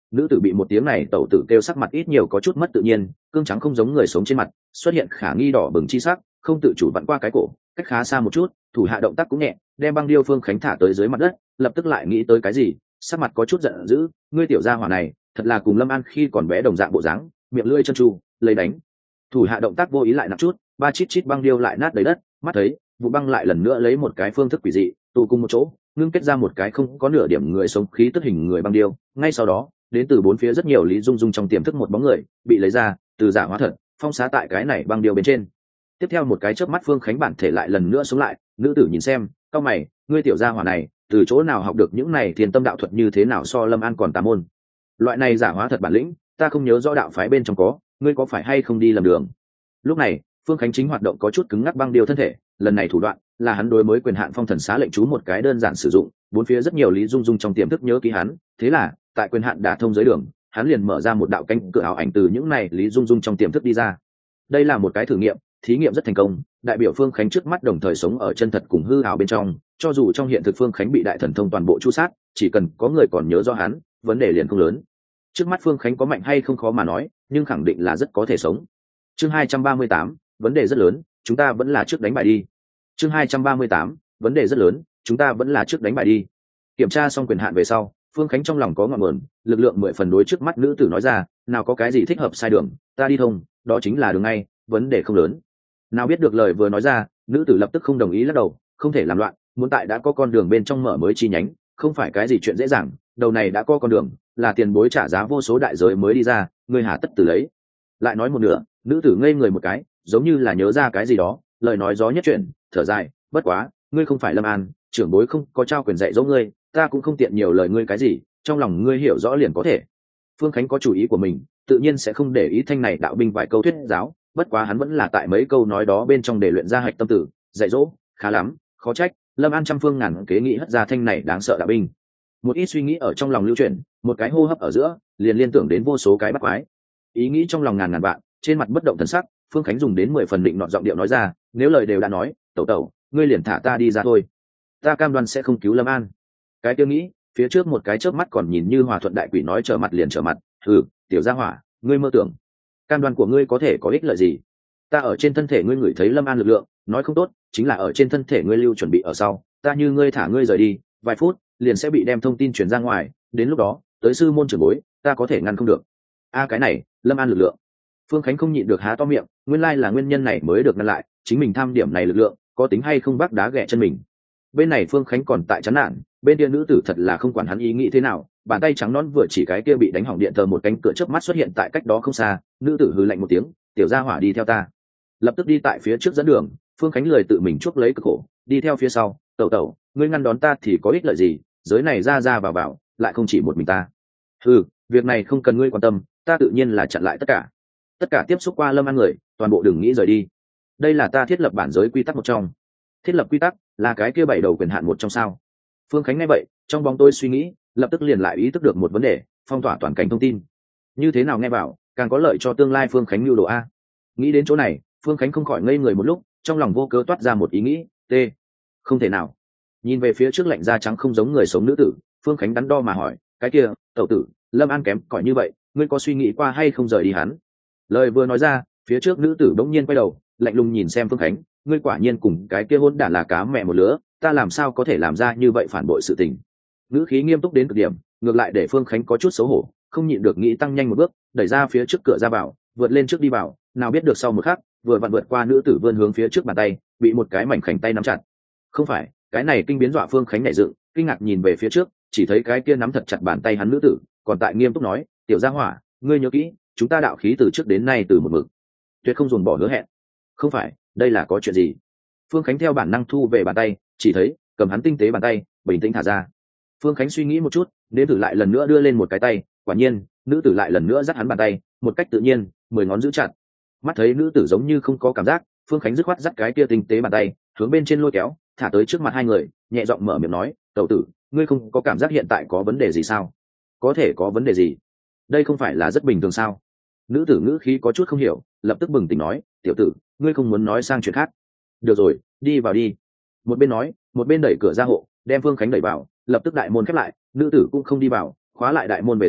Nữ tử bị một tiếng này tẩu tử kêu sắc mặt ít nhiều có chút mất tự nhiên, cương trắng không giống người sống trên mặt xuất hiện khả nghi đỏ bừng chi sắc, không tự chủ vặn qua cái cổ, cách khá xa một chút, thủ hạ động tác cũng nhẹ, đem băng điêu Phương Khánh thả tới dưới mặt đất, lập tức lại nghĩ tới cái gì, sắc mặt có chút giận dữ, ngươi tiểu gia hỏa này thật là cùng Lâm An khi còn bé đồng dạng bộ dáng, miệng lưỡi chân tru, lấy đánh. Thủ hạ động tác vô ý lại nặng chút, ba chít chít băng điêu lại nát đầy đất, mắt thấy vụ băng lại lần nữa lấy một cái phương thức quỷ dị tụ cùng một chỗ, ngưng kết ra một cái không có nửa điểm người sống khí tức hình người băng điêu. Ngay sau đó đến từ bốn phía rất nhiều Lý Dung Dung trong tiềm thức một bóng người bị lấy ra, từ giả hóa thật phong xá tại cái này băng điêu bên trên. Tiếp theo một cái chớp mắt Phương Khánh bản thể lại lần nữa sống lại, nữ tử nhìn xem, cau mày, ngươi tiểu gia hỏa này từ chỗ nào học được những này thiên tâm đạo thuật, như thế nào so Lâm An còn tà môn. Loại này giả hóa thật bản lĩnh ta không nhớ rõ đạo phái bên trong có, ngươi có phải hay không đi lầm đường. Lúc này Phương Khánh chính hoạt động có chút cứng ngắc băng điêu thân thể, lần này thủ đoạn là hắn đối mới quyền hạn phong thần xá lệnh chú một cái đơn giản sử dụng, bốn phía rất nhiều Lý Dung Dung trong tiềm thức nhớ ký hắn, thế là tại quyền hạn đả thông dưới đường, hắn liền mở ra một đạo cánh cửa ảo ảnh từ những này Lý Dung Dung trong tiềm thức đi ra. Đây là một cái thử nghiệm, thí nghiệm rất thành công, đại biểu Phương Khánh trước mắt đồng thời sống ở chân thật cùng hư ảo bên trong, cho dù trong hiện thực Phương Khánh bị đại thần thông toàn bộ chu sát, chỉ cần có người còn nhớ rõ hắn, vấn đề liền không lớn. Trước mắt Phương Khánh có mạnh hay không khó mà nói, nhưng khẳng định là rất có thể sống. Chương 238, vấn đề rất lớn, chúng ta vẫn là trước đánh bại đi. Chương 238, vấn đề rất lớn, chúng ta vẫn là trước đánh bại đi. Kiểm tra xong quyền hạn về sau, Phương Khánh trong lòng có ngọn nguồn, lực lượng 10 phần đối trước mắt nữ tử nói ra, nào có cái gì thích hợp sai đường, ta đi thông, đó chính là đường ngay, vấn đề không lớn. Nào biết được lời vừa nói ra, nữ tử lập tức không đồng ý, lắc đầu, không thể làm loạn, muốn tại đã có con đường bên trong mở mới chi nhánh, không phải cái gì chuyện dễ dàng, đầu này đã có con đường, là tiền bối trả giá vô số đại giới mới đi ra, ngươi hà tất từ lấy. Lại nói một nửa, nữ tử ngây người một cái, giống như là nhớ ra cái gì đó, lời nói gió nhất chuyện, thở dài, bất quá, ngươi không phải Lâm An, trưởng bối không có trao quyền dạy dỗ ngươi, ta cũng không tiện nhiều lời ngươi cái gì, trong lòng ngươi hiểu rõ liền có thể. Phương Khánh có chủ ý của mình, tự nhiên sẽ không để ý thanh này đạo binh vài câu thuyết giáo, bất quá hắn vẫn là tại mấy câu nói đó bên trong để luyện ra hạch tâm tử, dạy dỗ, khá lắm, khó trách, Lâm An trăm phương ngàn kế nghĩ hất ra thanh này đáng sợ đạo binh. Một ít suy nghĩ ở trong lòng lưu chuyển, một cái hô hấp ở giữa, liền liên tưởng đến vô số cái bắt quái. Ý nghĩ trong lòng ngàn ngàn vạn, trên mặt bất động thần sắc, Phương Khánh dùng đến 10 phần định nọt giọng điệu nói ra, nếu lời đều đã nói, tẩu tẩu, ngươi liền thả ta đi ra thôi, ta cam đoan sẽ không cứu Lâm An. Cái tiêu nghĩ phía trước một cái chớp mắt còn nhìn như hòa thuận đại quỷ nói trở mặt liền trở mặt, tiểu gia hỏa, ngươi mơ tưởng, cam đoan của ngươi có thể có ích lợi gì. Ta ở trên thân thể ngươi ngửi thấy Lâm An lực lượng, nói không tốt chính là ở trên thân thể ngươi lưu chuẩn bị ở sau, ta như ngươi thả ngươi rời đi vài phút liền sẽ bị đem thông tin truyền ra ngoài, đến lúc đó tới sư môn trưởng bối ta có thể ngăn không được. Cái này Lâm An lực lượng. Phương Khánh không nhịn được há to miệng, nguyên lai là nguyên nhân này mới được ngăn lại, chính mình tham điểm này lực lượng có tính hay không vác đá ghẻ chân mình. Bên này Phương Khánh còn tại chán nản, bên kia nữ tử thật là không quản hắn ý nghĩ thế nào, bàn tay trắng nõn vừa chỉ cái kia bị đánh hỏng điện thờ một cánh cửa chớp mắt xuất hiện tại cách đó không xa, nữ tử hừ lạnh một tiếng, tiểu gia hỏa đi theo ta. Lập tức đi tại phía trước dẫn đường, Phương Khánh lười tự mình chuốc lấy cực khổ, đi theo phía sau, tẩu tẩu, ngươi ngăn đón ta thì có ích lợi gì, giới này ra ra vào vào, lại không chỉ một mình ta. Việc này không cần ngươi quan tâm, ta tự nhiên là chặn lại tất cả tiếp xúc qua Lâm An người, toàn bộ đừng nghĩ rời đi. Đây là ta thiết lập bản giới quy tắc một trong. Thiết lập quy tắc là cái kia 7 đầu quyền hạn một trong sao? Phương Khánh nghe vậy, trong bóng tôi suy nghĩ, lập tức liền lại ý thức được một vấn đề, phong tỏa toàn cảnh thông tin. Như thế nào nghe bảo, càng có lợi cho tương lai Phương Khánh lưu đồ a. Nghĩ đến chỗ này, Phương Khánh không khỏi ngây người một lúc, trong lòng vô cớ toát ra một ý nghĩ, không thể nào. Nhìn về phía trước lạnh da trắng không giống người sống nữ tử, Phương Khánh đắn đo mà hỏi, cái kia, tẩu tử, Lâm An kém cỏi như vậy, ngươi có suy nghĩ qua hay không rời đi hắn? Lời vừa nói ra, phía trước nữ tử bỗng nhiên quay đầu, lạnh lùng nhìn xem Phương Khánh, ngươi quả nhiên cùng cái kia hỗn đản là cá mẹ một lứa, ta làm sao có thể làm ra như vậy phản bội sự tình. Ngữ khí nghiêm túc đến cực điểm, ngược lại để Phương Khánh có chút xấu hổ, không nhịn được nghĩ tăng nhanh một bước, đẩy ra phía trước cửa ra vào, vượt lên trước đi vào, nào biết được sau một khắc, vừa vặn vượt qua nữ tử vươn hướng phía trước bàn tay, bị một cái mảnh khảnh tay nắm chặt. Không phải, cái này kinh biến dọa Phương Khánh nhảy dựng, kinh ngạc nhìn về phía trước, chỉ thấy cái kia nắm thật chặt bàn tay hắn nữ tử, còn tại nghiêm túc nói, tiểu gia hỏa, ngươi nhớ kỹ, chúng ta đạo khí từ trước đến nay từ một mực, tuyệt không dùng bỏ hứa hẹn. Không phải, đây là có chuyện gì? Phương Khánh theo bản năng thu về bàn tay, chỉ thấy cầm hắn tinh tế bàn tay, bình tĩnh thả ra. Phương Khánh suy nghĩ một chút, nên tử lại lần nữa đưa lên một cái tay, quả nhiên, nữ tử lại lần nữa dắt hắn bàn tay, một cách tự nhiên, 10 ngón giữ chặt. Mắt thấy nữ tử giống như không có cảm giác, Phương Khánh dứt khoát dắt cái kia tinh tế bàn tay, hướng bên trên lôi kéo, thả tới trước mặt hai người, nhẹ giọng mở miệng nói, tẩu tử, ngươi không có cảm giác hiện tại có vấn đề gì sao? Có thể có vấn đề gì? Đây không phải là rất bình thường sao? Nữ tử ngữ khí có chút không hiểu, lập tức bừng tỉnh nói, tiểu tử, ngươi không muốn nói sang chuyện khác. Được rồi, đi vào đi. Một bên nói, một bên đẩy cửa ra hộ, đem Phương Khánh đẩy vào, lập tức đại môn khép lại, nữ tử cũng không đi vào, khóa lại đại môn về sau,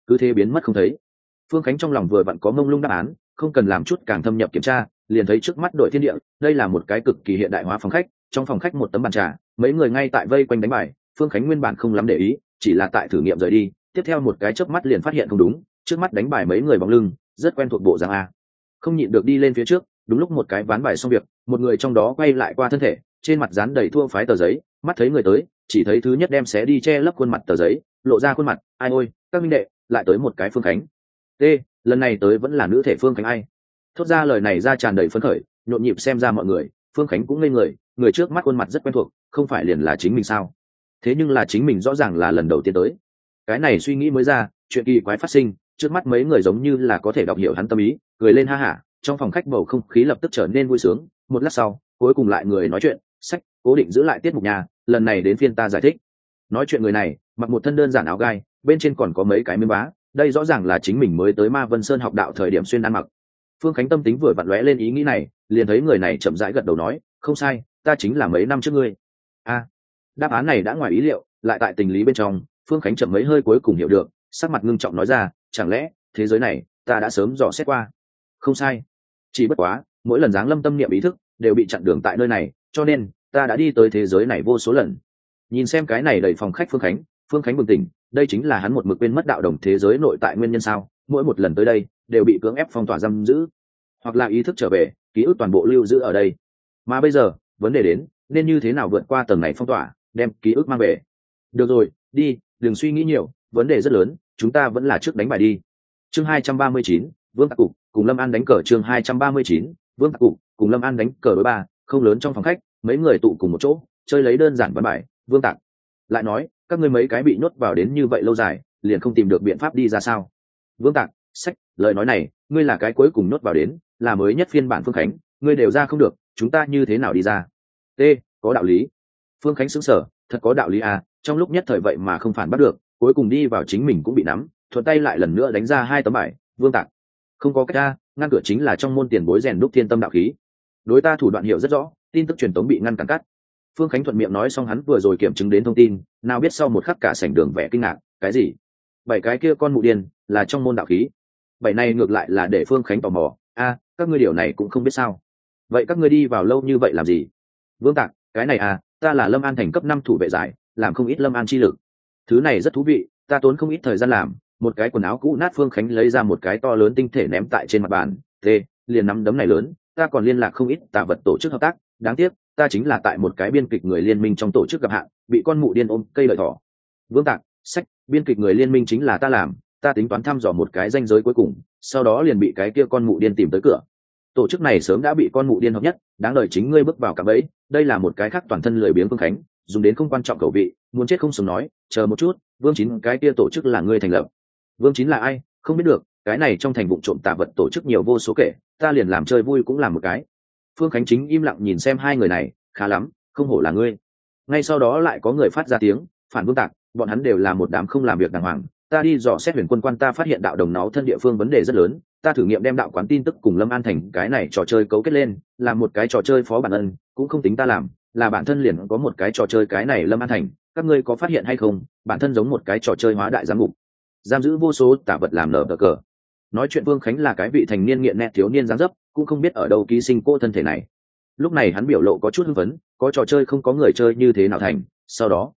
cứ thế biến mất không thấy. Phương Khánh trong lòng vừa vặn có mông lung đáp án, không cần làm chút càng thâm nhập kiểm tra, liền thấy trước mắt đội thiên địa, đây là một cái cực kỳ hiện đại hóa phòng khách. Trong phòng khách một tấm bàn trà, mấy người ngay tại vây quanh đánh bài. Phương Khánh nguyên bản không lắm để ý, chỉ là tại thử nghiệm rời đi, tiếp theo một cái chớp mắt liền phát hiện không đúng, trước mắt đánh bài mấy người bóng lưng rất quen thuộc bộ dáng a. Không nhịn được đi lên phía trước, đúng lúc một cái ván bài xong việc, một người trong đó quay lại qua thân thể, trên mặt dán đầy thua phái tờ giấy, mắt thấy người tới, chỉ thấy thứ nhất đem xé đi che lấp khuôn mặt tờ giấy, lộ ra khuôn mặt, ai ôi, các minh đệ, lại tới một cái Phương Khánh. T, lần này tới vẫn là nữ thể Phương Khánh ai. Thốt ra lời này ra tràn đầy phấn khởi, nhộn nhịp xem ra mọi người, Phương Khánh cũng ngây người, người trước mắt khuôn mặt rất quen thuộc, không phải liền là chính mình sao? Thế nhưng là chính mình rõ ràng là lần đầu tiên tới. Cái này suy nghĩ mới ra, chuyện kỳ quái phát sinh, trước mắt mấy người giống như là có thể đọc hiểu hắn tâm ý, cười lên ha hả, trong phòng khách bầu không khí lập tức trở nên vui sướng. Một lát sau, cuối cùng lại người nói chuyện, sách, cố định giữ lại tiết mục nhà, lần này đến phiên ta giải thích. Nói chuyện người này, mặc một thân đơn giản áo gai, bên trên còn có mấy cái miếng bá, đây rõ ràng là chính mình mới tới Ma Vân Sơn học đạo thời điểm xuyên ăn mặc. Phương Khánh tâm tính vừa vặn lóe lên ý nghĩ này, liền thấy người này chậm rãi gật đầu nói, không sai, ta chính là mấy năm trước ngươi. A, đáp án này đã ngoài ý liệu, lại tại tình lý bên trong. Phương Khánh chậm mấy hơi cuối cùng hiểu được, sắc mặt ngưng trọng nói ra, chẳng lẽ thế giới này ta đã sớm dò xét qua? Không sai, chỉ bất quá mỗi lần giáng lâm tâm niệm ý thức đều bị chặn đường tại nơi này, cho nên ta đã đi tới thế giới này vô số lần. Nhìn xem cái này đầy phòng khách Phương Khánh bừng tỉnh, đây chính là hắn một mực quên mất đạo đồng thế giới nội tại nguyên nhân sao? Mỗi một lần tới đây đều bị cưỡng ép phong tỏa giam giữ, hoặc là ý thức trở về, ký ức toàn bộ lưu giữ ở đây. Mà bây giờ vấn đề đến, nên như thế nào vượt qua tầng này phong tỏa, đem ký ức mang về? Được rồi, đi, đừng suy nghĩ nhiều, vấn đề rất lớn, chúng ta vẫn là trước đánh bài đi. Chương 239, Vương Tạc Cục cùng Lâm An đánh cờ. Chương 239, Vương Tạc Cục cùng Lâm An đánh cờ đối ba, không lớn trong phòng khách, mấy người tụ cùng một chỗ, chơi lấy đơn giản ván bài. Vương Tạc lại nói, các ngươi mấy cái bị nhốt vào đến như vậy lâu dài, liền không tìm được biện pháp đi ra sao? Vương Tạc, sách, lời nói này, ngươi là cái cuối cùng nhốt vào đến, là mới nhất phiên bản Phương Khánh, ngươi đều ra không được, chúng ta như thế nào đi ra? T, có đạo lý. Phương Khánh sững sờ, thật có đạo lý à, trong lúc nhất thời vậy mà không phản bắt được, cuối cùng đi vào chính mình cũng bị nắm, thuận tay lại lần nữa đánh ra 2 tấm bài. Vương Tạc, không có cách ra, ngăn cửa chính là trong môn tiền bối rèn đúc thiên tâm đạo khí, đối ta thủ đoạn hiểu rất rõ, tin tức truyền tống bị ngăn cản cắt. Phương Khánh thuận miệng nói xong, hắn vừa rồi kiểm chứng đến thông tin, nào biết sau một khắc cả sảnh đường vẻ kinh ngạc, cái gì? 7 cái kia con mụ điên là trong môn đạo khí? 7 này ngược lại là để Phương Khánh tò mò, a, các ngươi điều này cũng không biết sao? Vậy các ngươi đi vào lâu như vậy làm gì? Vương Tạc, cái này à, ta là Lâm An thành cấp 5 thủ vệ giải, làm không ít Lâm An chi lực. Thứ này rất thú vị, ta tốn không ít thời gian làm. Một cái quần áo cũ nát, Phương Khánh lấy ra một cái to lớn tinh thể ném tại trên mặt bàn. Liền nắm đấm này lớn, ta còn liên lạc không ít tà vật tổ chức hợp tác, đáng tiếc ta chính là tại một cái biên kịch người liên minh trong tổ chức gặp hạn, bị con mụ điên ôm cây lợi thỏ. Vương Tạc, sách, biên kịch người liên minh chính là ta làm, ta tính toán thăm dò một cái ranh giới cuối cùng, sau đó liền bị cái kia con mụ điên tìm tới cửa. Tổ chức này sớm đã bị con mụ điên hợp nhất, đáng lời chính ngươi bước vào cả bẫy. Đây là một cái khác toàn thân lười biếng Phương Khánh, dùng đến không quan trọng khẩu vị, muốn chết không sống nói, chờ một chút, Vương Chín cái kia tổ chức là ngươi thành lập? Vương Chín là ai? Không biết được, cái này trong thành vụ trộm tà vật tổ chức nhiều vô số kể, ta liền làm chơi vui cũng làm một cái. Phương Khánh chính im lặng nhìn xem hai người này, khá lắm, không hổ là ngươi. Ngay sau đó lại có người phát ra tiếng, phản Vương Tạc, bọn hắn đều là một đám không làm việc đàng hoàng. Ta đi dò xét Huyền Quân quan, ta phát hiện đạo đồng nó thân địa phương vấn đề rất lớn, ta thử nghiệm đem đạo quán tin tức cùng Lâm An thành cái này trò chơi cấu kết lên, làm một cái trò chơi phó bản ân, cũng không tính ta làm, là bản thân liền có một cái trò chơi cái này Lâm An thành, các ngươi có phát hiện hay không? Bản thân giống một cái trò chơi hóa đại giám ngục, giam giữ vô số tà vật làm nở cờ. Nói chuyện Vương Khánh là cái vị thành niên nghiện nét thiếu niên dáng dấp, cũng không biết ở đâu ký sinh cô thân thể này. Lúc này hắn biểu lộ có chút hưng phấn, có trò chơi không có người chơi như thế nào thành. Sau đó,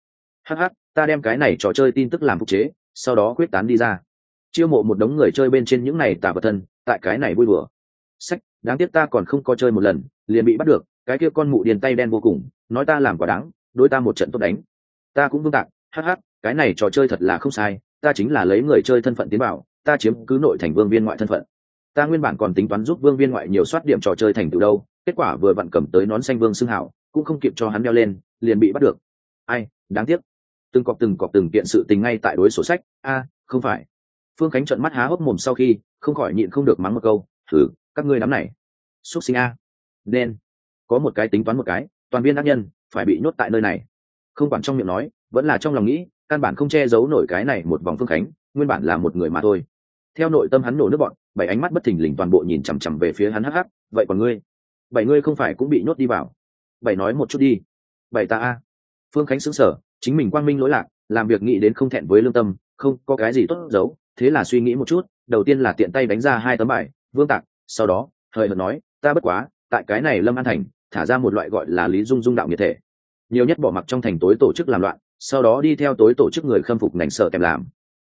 ta đem cái này trò chơi tin tức làm phục chế, sau đó quyết tán đi ra, chiêu mộ một đống người chơi bên trên những này tà vật thân, tại cái này vui đùa. Sách, đáng tiếc ta còn không có chơi một lần, liền bị bắt được, cái kia con mụ điền tay đen vô cùng, nói ta làm quả đáng, đối ta một trận tốt đánh. Ta cũng Vương Tạc, cái này trò chơi thật là không sai, ta chính là lấy người chơi thân phận tiến vào, ta chiếm cứ nội thành vương viên ngoại thân phận. Ta nguyên bản còn tính toán giúp vương viên ngoại nhiều soát điểm trò chơi thành tựu đâu, kết quả vừa vặn cầm tới nón xanh vương xưng hảo, cũng không kịp cho hắn đeo lên, liền bị bắt được. Ai, đáng tiếc. Từng cọp từng kiện sự tình ngay tại đối sổ sách. Không phải. Phương Khánh trợn mắt há hốc mồm sau khi không khỏi nhịn không được mắng một câu, thử, các ngươi đám này xuất sinh a. Nên có một cái tính toán một cái, toàn viên ác nhân phải bị nhốt tại nơi này. Không quản trong miệng nói, vẫn là trong lòng nghĩ, căn bản không che giấu nổi cái này một vòng Phương Khánh nguyên bản là một người mà thôi. Theo nội tâm hắn nổ nước bọn, 7 ánh mắt bất thình lình toàn bộ nhìn chằm chằm về phía hắn. Vậy còn ngươi? 7 ngươi không phải cũng bị nhốt đi vào? 7 nói một chút đi. 7 ta a. Phương Khánh sững sờ, chính mình quang minh lỗi lạc, làm việc nghĩ đến không thẹn với lương tâm, không có cái gì tốt giấu, thế là suy nghĩ một chút, đầu tiên là tiện tay đánh ra 2 tấm bài vương tạc, sau đó hời hợt nói, ta bất quá tại cái này Lâm An thành thả ra một loại gọi là Lý Dung Dung đạo nhiệt thể, nhiều nhất bỏ mặc trong thành tối tổ chức làm loạn, sau đó đi theo tối tổ chức người khâm phục ngành sợ kèm làm.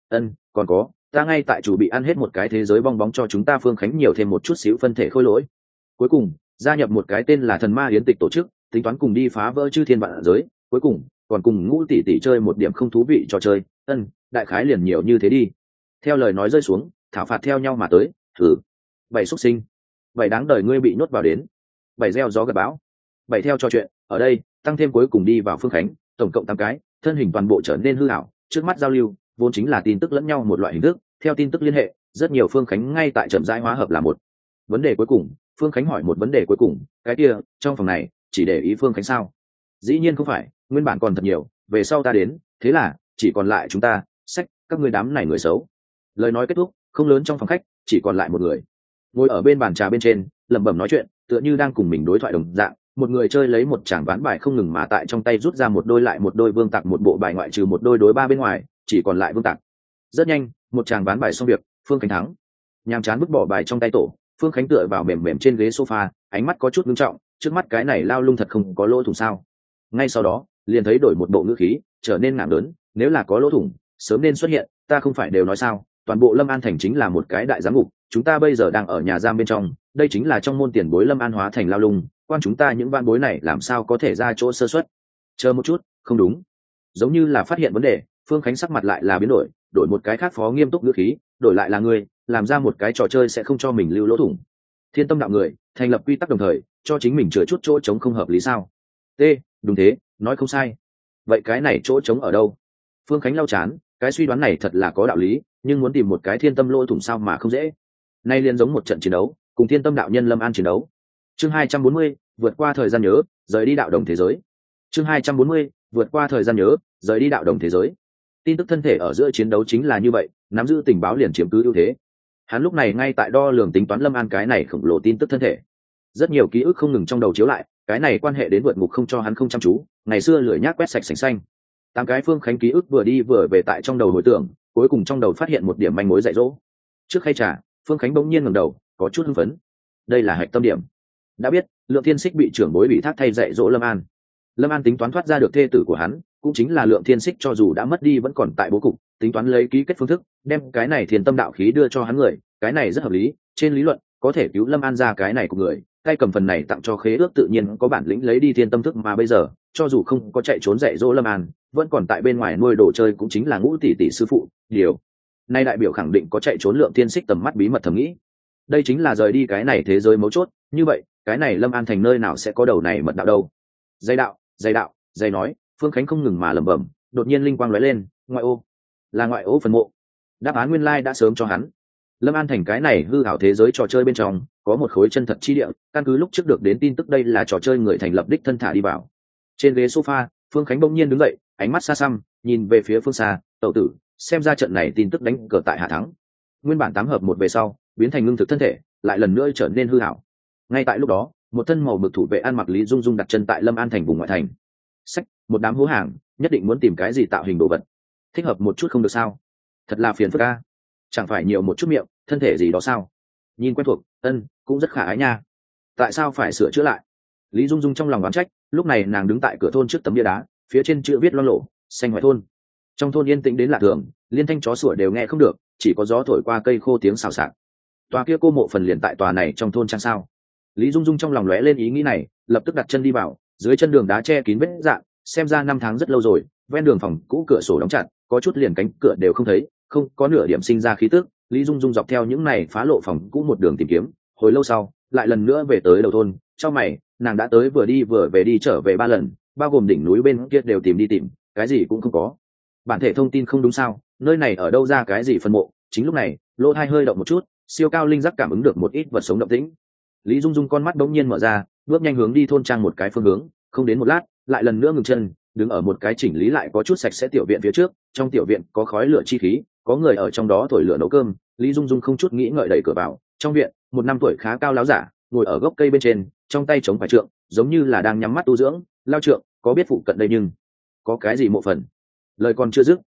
Còn có, ta ngay tại chủ bị ăn hết một cái thế giới bong bóng cho chúng ta Phương Khánh nhiều thêm một chút xíu phân thể khôi lỗi, cuối cùng gia nhập một cái tên là Thần Ma Yến Tịch tổ chức, tính toán cùng đi phá vỡ chư thiên vạn giới, cuối cùng còn cùng Ngũ tỷ tỷ chơi một điểm không thú vị trò chơi. Đại khái liền nhiều như thế đi. Theo lời nói rơi xuống, thảo phạt theo nhau mà tới. Thử 7 xuất sinh, 7 đáng đời ngươi bị nhốt vào đến, 7 gieo gió gặt bão, 7 theo trò chuyện ở đây tăng thêm cuối cùng đi vào Phương Khánh, tổng cộng 8 cái thân hình toàn bộ trở nên hư ảo. Trước mắt giao lưu vốn chính là tin tức lẫn nhau một loại hình thức, theo tin tức liên hệ rất nhiều Phương Khánh ngay tại chậm rãi hóa hợp là một. Vấn đề cuối cùng, Phương Khánh hỏi một vấn đề cuối cùng, cái kia trong phòng này chỉ để ý Phương Khánh sao? Dĩ nhiên không phải, nguyên bản còn thật nhiều, về sau ta đến, thế là chỉ còn lại chúng ta, sách các ngươi đám này người xấu. Lời nói kết thúc, không lớn trong phòng khách chỉ còn lại một người ngồi ở bên bàn trà bên trên lẩm bẩm nói chuyện, tựa như đang cùng mình đối thoại đồng dạng. Một người chơi lấy một tràng ván bài không ngừng mà tại trong tay rút ra một đôi lại một đôi vương tạc, một bộ bài ngoại trừ một đôi đối ba bên ngoài chỉ còn lại vương tạc. Rất nhanh một tràng ván bài xong việc, Phương Khánh thắng. Nhàm chán vứt bỏ bài trong tay tổ, Phương Khánh tựa vào mềm mềm trên ghế sofa, ánh mắt có chút nghiêm trọng, trước mắt cái này lao lung thật không có lỗ thủng sao? Ngay sau đó liền thấy đổi một bộ ngữ khí trở nên ngạo lớn, nếu là có lỗ thủng sớm nên xuất hiện, ta không phải đều nói sao, toàn bộ Lâm An thành chính là một cái đại giám ngục, chúng ta bây giờ đang ở nhà giam bên trong, đây chính là trong môn tiền bối Lâm An hóa thành lao lung, quan chúng ta những van bối này làm sao có thể ra chỗ sơ suất. Chờ một chút, không đúng. Giống như là phát hiện vấn đề, Phương Khánh sắc mặt lại là biến đổi một cái khác phó nghiêm túc ngữ khí, đổi lại là người làm ra một cái trò chơi sẽ không cho mình lưu lỗ thủng. Thiên Tâm đạo người thành lập quy tắc đồng thời cho chính mình chừa chút chỗ trống không hợp lý sao? Đúng thế, nói không sai. Vậy cái này chỗ trống ở đâu? Phương Khánh lau chán, cái suy đoán này thật là có đạo lý, nhưng muốn tìm một cái thiên tâm lỗ thủng sao mà không dễ. Nay liền giống một trận chiến đấu, cùng thiên tâm đạo nhân Lâm An chiến đấu. Chương 240, vượt qua thời gian nhớ, rời đi đạo đồng thế giới. Chương 240, vượt qua thời gian nhớ, rời đi đạo đồng thế giới. Tin tức thân thể ở giữa chiến đấu chính là như vậy, nắm giữ tình báo liền chiếm cứ ưu thế. Hắn lúc này ngay tại đo lường tính toán Lâm An cái này khổng lồ tin tức thân thể. Rất nhiều ký ức không ngừng trong đầu chiếu lại, cái này quan hệ đến vượt ngục không cho hắn không chăm chú, ngày xưa lười nhác quét sạch sành xanh. 8 cái Phương Khánh ký ức vừa đi vừa về tại trong đầu hồi tưởng, cuối cùng trong đầu phát hiện một điểm manh mối dạy dỗ. Trước khay trà, Phương Khánh bỗng nhiên ngẩng đầu, có chút hưng phấn. Đây là hạch tâm điểm. Đã biết, Lượng Thiên Xích bị trưởng bối bị thác thay dạy dỗ Lâm An. Lâm An tính toán thoát ra được thê tử của hắn, cũng chính là Lượng Thiên Xích cho dù đã mất đi vẫn còn tại bố cục, tính toán lấy ký kết phương thức, đem cái này thiên tâm đạo khí đưa cho hắn người, cái này rất hợp lý, trên lý luận có thể cứu Lâm An ra cái này của người, tay cầm phần này tặng cho khế ước tự nhiên có bản lĩnh lấy đi thiên tâm thức, mà bây giờ cho dù không có chạy trốn dạy dỗ Lâm An, vẫn còn tại bên ngoài nuôi đồ chơi cũng chính là Ngũ tỷ tỷ sư phụ, điều nay đại biểu khẳng định có chạy trốn Lượng Thiên Xích tầm mắt bí mật thầm nghĩ. Đây chính là rời đi cái này thế giới mấu chốt, như vậy cái này Lâm An thành nơi nào sẽ có đầu này mật đạo đâu? Dây đạo dây nói, Phương Khánh không ngừng mà lẩm bẩm, đột nhiên linh quang lóe lên, ngoại ô, là ngoại ô phần mộ. Đáp án nguyên lai đã sớm cho hắn. Lâm An thành cái này hư ảo thế giới trò chơi bên trong có một khối chân thật chi địa, căn cứ lúc trước được đến tin tức đây là trò chơi người thành lập đích thân thả đi vào. Trên ghế sofa, Phương Khánh bỗng nhiên đứng dậy, ánh mắt xa xăm nhìn về phía phương xa, tẩu tử, xem ra trận này tin tức đánh cờ tại hạ thắng. Nguyên bản 8 hợp 1 về sau biến thành ngưng thực thân thể, lại lần nữa trở nên hư ảo. Ngay tại lúc đó, một thân màu mực thủ vệ ăn mặc Lý Dung Dung đặt chân tại Lâm An thành vùng ngoại thành. Sách, một đám hố hàng, nhất định muốn tìm cái gì tạo hình đồ vật, thích hợp một chút không được sao? Thật là phiền phức a. Chẳng phải nhiều một chút miệng, thân thể gì đó sao? Nhìn quen thuộc, cũng rất khả ái nha. Tại sao phải sửa chữa lại? Lý Dung Dung trong lòng oán trách, lúc này nàng đứng tại cửa thôn trước tấm bia đá, phía trên chữ viết loang lổ, xanh ngoại thôn. Trong thôn yên tĩnh đến lạ thường, liên thanh chó sủa đều nghe không được, chỉ có gió thổi qua cây khô tiếng xào xạc. Tòa kia cô mộ phần liền tại tòa này trong thôn chăng sao? Lý Dung Dung trong lòng lóe lên ý nghĩ này, lập tức đặt chân đi vào, dưới chân đường đá che kín vết dạn, xem ra 5 tháng rất lâu rồi, ven đường phòng cũ cửa sổ đóng chặt, có chút liền cánh cửa đều không thấy, không có nửa điểm sinh ra khí tức. Lý Dung Dung dọc theo những này phá lộ phòng cũ một đường tìm kiếm, hồi lâu sau lại lần nữa về tới đầu thôn. Trong mày, nàng đã tới vừa đi vừa về đi trở về 3 lần, bao gồm đỉnh núi bên kia đều tìm, cái gì cũng không có. Bản thể thông tin không đúng sao? Nơi này ở đâu ra cái gì phân mộ? Chính lúc này, lỗ tai hơi động một chút, siêu cao linh giác cảm ứng được một ít vật sống động tĩnh. Lý Dung Dung con mắt bỗng nhiên mở ra, bước nhanh hướng đi thôn trang một cái phương hướng, không đến một lát, lại lần nữa ngừng chân, đứng ở một cái chỉnh lý lại có chút sạch sẽ tiểu viện phía trước. Trong tiểu viện có khói lửa chi khí, có người ở trong đó thổi lửa nấu cơm. Lý Dung Dung không chút nghĩ ngợi đẩy cửa vào. Trong viện, một năm tuổi khá cao láo giả ngồi ở gốc cây bên trên, trong tay chống phải trượng, giống như là đang nhắm mắt tu dưỡng. Lao trượng, có biết phụ cận đây nhưng có cái gì mộ phần? Lời còn chưa dứt,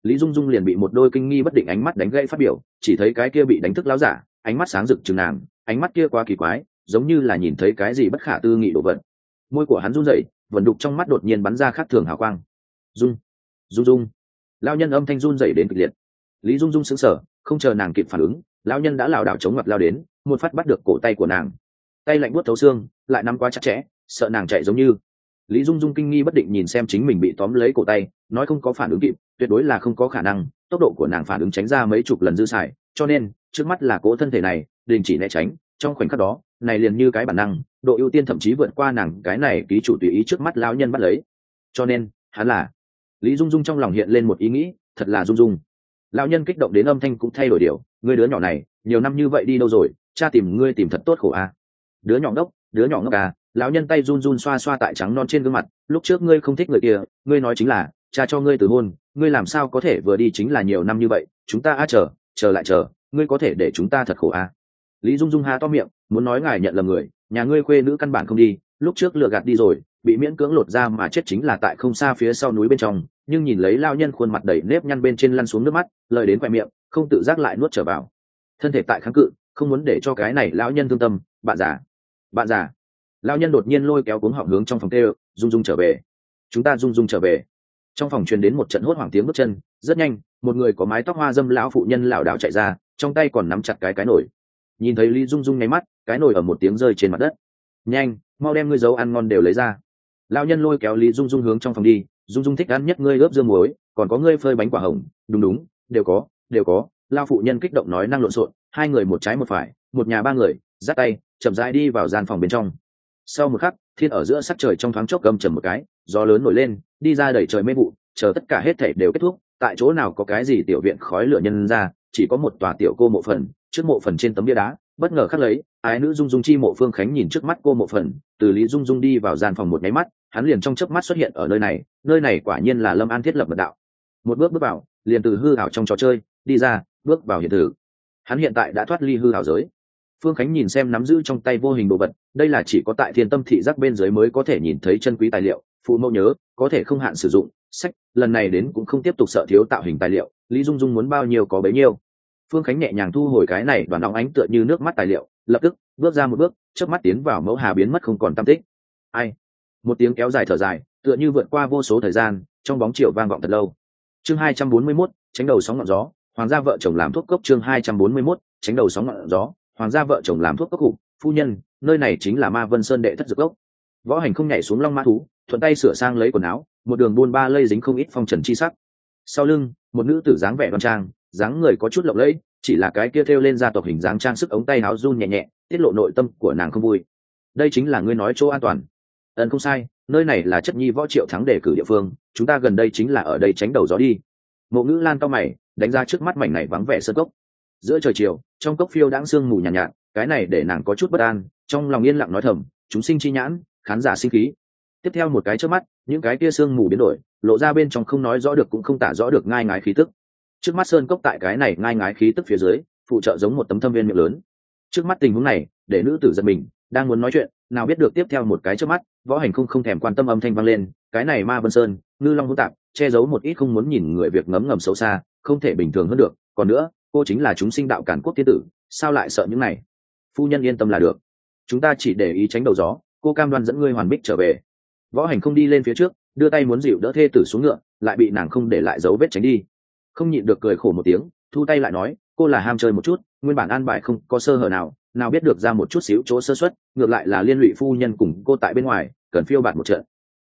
Lý Dung Dung liền bị một đôi kinh nghi bất định ánh mắt đánh gãy phát biểu, chỉ thấy cái kia bị đánh thức láo giả, ánh mắt sáng rực chừng nàng, ánh mắt kia quá kỳ quái, giống như là nhìn thấy cái gì bất khả tư nghị đồ vật. Môi của hắn run rẩy, vẩn đục trong mắt đột nhiên bắn ra khác thường hào quang. Dung, Dung Dung. Lão nhân âm thanh run rẩy đến cực liệt. Lý Dung Dung sững sờ, không chờ nàng kịp phản ứng, lão nhân đã lảo đảo chống ngặt lao đến, một phát bắt được cổ tay của nàng. Tay lạnh buốt thấu xương, lại nắm quá chặt chẽ, sợ nàng chạy giống như. Lý Dung Dung kinh nghi bất định nhìn xem chính mình bị tóm lấy cổ tay, nói không có phản ứng kịp, tuyệt đối là không có khả năng, tốc độ của nàng phản ứng tránh ra mấy chục lần dư xài, cho nên trước mắt là cỗ thân thể này đình chỉ né tránh, trong khoảnh khắc đó, này liền như cái bản năng, độ ưu tiên thậm chí vượt qua nàng cái này ký chủ tùy ý trước mắt lão nhân bắt lấy. Cho nên, hắn là. Lý Dung Dung trong lòng hiện lên một ý nghĩ, thật là Dung Dung. Lão nhân kích động đến âm thanh cũng thay đổi điều, ngươi đứa nhỏ này, nhiều năm như vậy đi đâu rồi, cha tìm ngươi tìm thật tốt khổ a. Đứa nhỏ ngốc à. Lão nhân tay run run xoa xoa tại trắng non trên gương mặt, lúc trước ngươi không thích người kia, ngươi nói chính là cha cho ngươi từ hôn, ngươi làm sao có thể vừa đi chính là nhiều năm như vậy, chúng ta chờ lại chờ, ngươi có thể để chúng ta thật khổ à. Lý Dung Dung há to miệng, muốn nói ngài nhận lầm người, nhà ngươi khuê nữ căn bản không đi, lúc trước lừa gạt đi rồi, bị miễn cưỡng lột ra mà chết chính là tại không xa phía sau núi bên trong, nhưng nhìn lấy lão nhân khuôn mặt đầy nếp nhăn bên trên lăn xuống nước mắt, lời đến quẹ miệng, không tự giác lại nuốt trở vào. Thân thể tại kháng cự, không muốn để cho cái này lão nhân thương tâm, bạn già. Lão nhân đột nhiên lôi kéo cuống họng hướng trong phòng kêu, Dung Dung trở về, chúng ta Dung Dung trở về. Trong phòng truyền đến một trận hốt hoảng tiếng bước chân, rất nhanh, một người có mái tóc hoa dâm lão phụ nhân lảo đảo chạy ra, trong tay còn nắm chặt cái nồi. Nhìn thấy Lý Dung Dung nháy mắt, cái nồi ở một tiếng rơi trên mặt đất. Nhanh, mau đem ngươi dấu ăn ngon đều lấy ra. Lão nhân lôi kéo Lý Dung Dung hướng trong phòng đi, Dung Dung thích ăn nhất ngươi ướp dưa muối, còn có ngươi phơi bánh quả hồng, đúng, đều có. Lão phụ nhân kích động nói năng lộn xộn, hai người một trái một phải, một nhà ba người, dắt tay, chậm rãi đi vào gian phòng bên trong. Sau một khắc, thiên ở giữa sắc trời trong thoáng chốc gầm trầm một cái, gió lớn nổi lên, đi ra đẩy trời mây vụ, chờ tất cả hết thảy đều kết thúc, tại chỗ nào có cái gì tiểu viện khói lửa nhân ra, chỉ có một tòa tiểu cô mộ phần, trước mộ phần trên tấm bia đá, bất ngờ khắc lấy, ái nữ Dung Dung chi mộ Phương Khánh nhìn trước mắt cô mộ phần, từ Lý Dung Dung đi vào gian phòng một cái mắt, hắn liền trong chớp mắt xuất hiện ở nơi này quả nhiên là Lâm An thiết lập mật đạo. Một bước bước vào, liền từ hư ảo trong trò chơi đi ra, bước vào hiện thực. Hắn hiện tại đã thoát ly hư ảo giới. Phương Khánh nhìn xem nắm giữ trong tay vô hình đồ vật, đây là chỉ có tại Thiên Tâm thị giác bên dưới mới có thể nhìn thấy chân quý tài liệu, phụ mẫu nhớ, có thể không hạn sử dụng, sách, lần này đến cũng không tiếp tục sợ thiếu tạo hình tài liệu, Lý Dung Dung muốn bao nhiêu có bấy nhiêu. Phương Khánh nhẹ nhàng thu hồi cái này đoàn óng ánh tựa như nước mắt tài liệu, lập tức bước ra một bước, chớp mắt tiến vào mẫu hà biến mất không còn tăm tích. Ai? Một tiếng kéo dài thở dài, tựa như vượt qua vô số thời gian, trong bóng chiều vang vọng thật lâu. Chương 241, tránh đầu sóng ngọn gió, hoàng gia vợ chồng làm thuốc cốc. Chương 241, tránh đầu sóng ngọn gió, hoàng gia vợ chồng làm thuốc cốc. Hủ, phu nhân, nơi này chính là Ma Vân Sơn đệ thất dược gốc. Võ Hành không nhảy xuống long mã thú, thuận tay sửa sang lấy quần áo, một đường buôn ba lây dính không ít phong trần chi sắc. Sau lưng, một nữ tử dáng vẻ đoan trang, dáng người có chút lộng lẫy, chỉ là cái kia thêu lên gia tộc hình dáng trang sức ống tay áo run nhẹ nhẹ, tiết lộ nội tâm của nàng không vui. Đây chính là ngươi nói chỗ an toàn. Không sai, nơi này là chất nhi Võ Triệu Thắng đề cử địa phương, chúng ta gần đây chính là ở đây tránh đầu gió đi. Mộ Ngữ Lan cau mày, đánh ra trước mắt mảnh này vắng vẻ sơn cốc. Giữa trời chiều, trong cốc phiêu đãng sương mù nhàn nhạt, cái này để nàng có chút bất an, trong lòng yên lặng nói thầm, chúng sinh chi nhãn, khán giả sinh khí. Tiếp theo một cái chớp mắt, những cái kia sương mù biến đổi, lộ ra bên trong không nói rõ được cũng không tả rõ được ngai ngái khí tức. Trước mắt sơn cốc tại cái này ngai ngái khí tức phía dưới, phụ trợ giống một tấm thâm viên miệng lớn. Trước mắt tình huống này, để nữ tử giật mình, đang muốn nói chuyện, nào biết được tiếp theo một cái chớp mắt, Võ Hành không thèm quan tâm âm thanh vang lên, cái này Ma Vân Sơn, ngư long hỗn tạp, che giấu một ít không muốn nhìn người việc ngấm ngầm xấu xa, không thể bình thường hơn được, còn nữa, cô chính là chúng sinh đạo càn quốc tiên tử, sao lại sợ những này? Phu nhân yên tâm là được, chúng ta chỉ để ý tránh đầu gió, cô cam đoan dẫn ngươi hoàn bích trở về. Võ Hành không đi lên phía trước, đưa tay muốn dịu đỡ thê tử xuống ngựa, lại bị nàng không để lại dấu vết tránh đi. Không nhịn được cười khổ một tiếng, thu tay lại nói, cô là ham chơi một chút, nguyên bản an bài không có sơ hở nào biết được ra một chút xíu chỗ sơ suất, ngược lại là liên lụy phu nhân cùng cô tại bên ngoài, cần phiêu bạt một trận.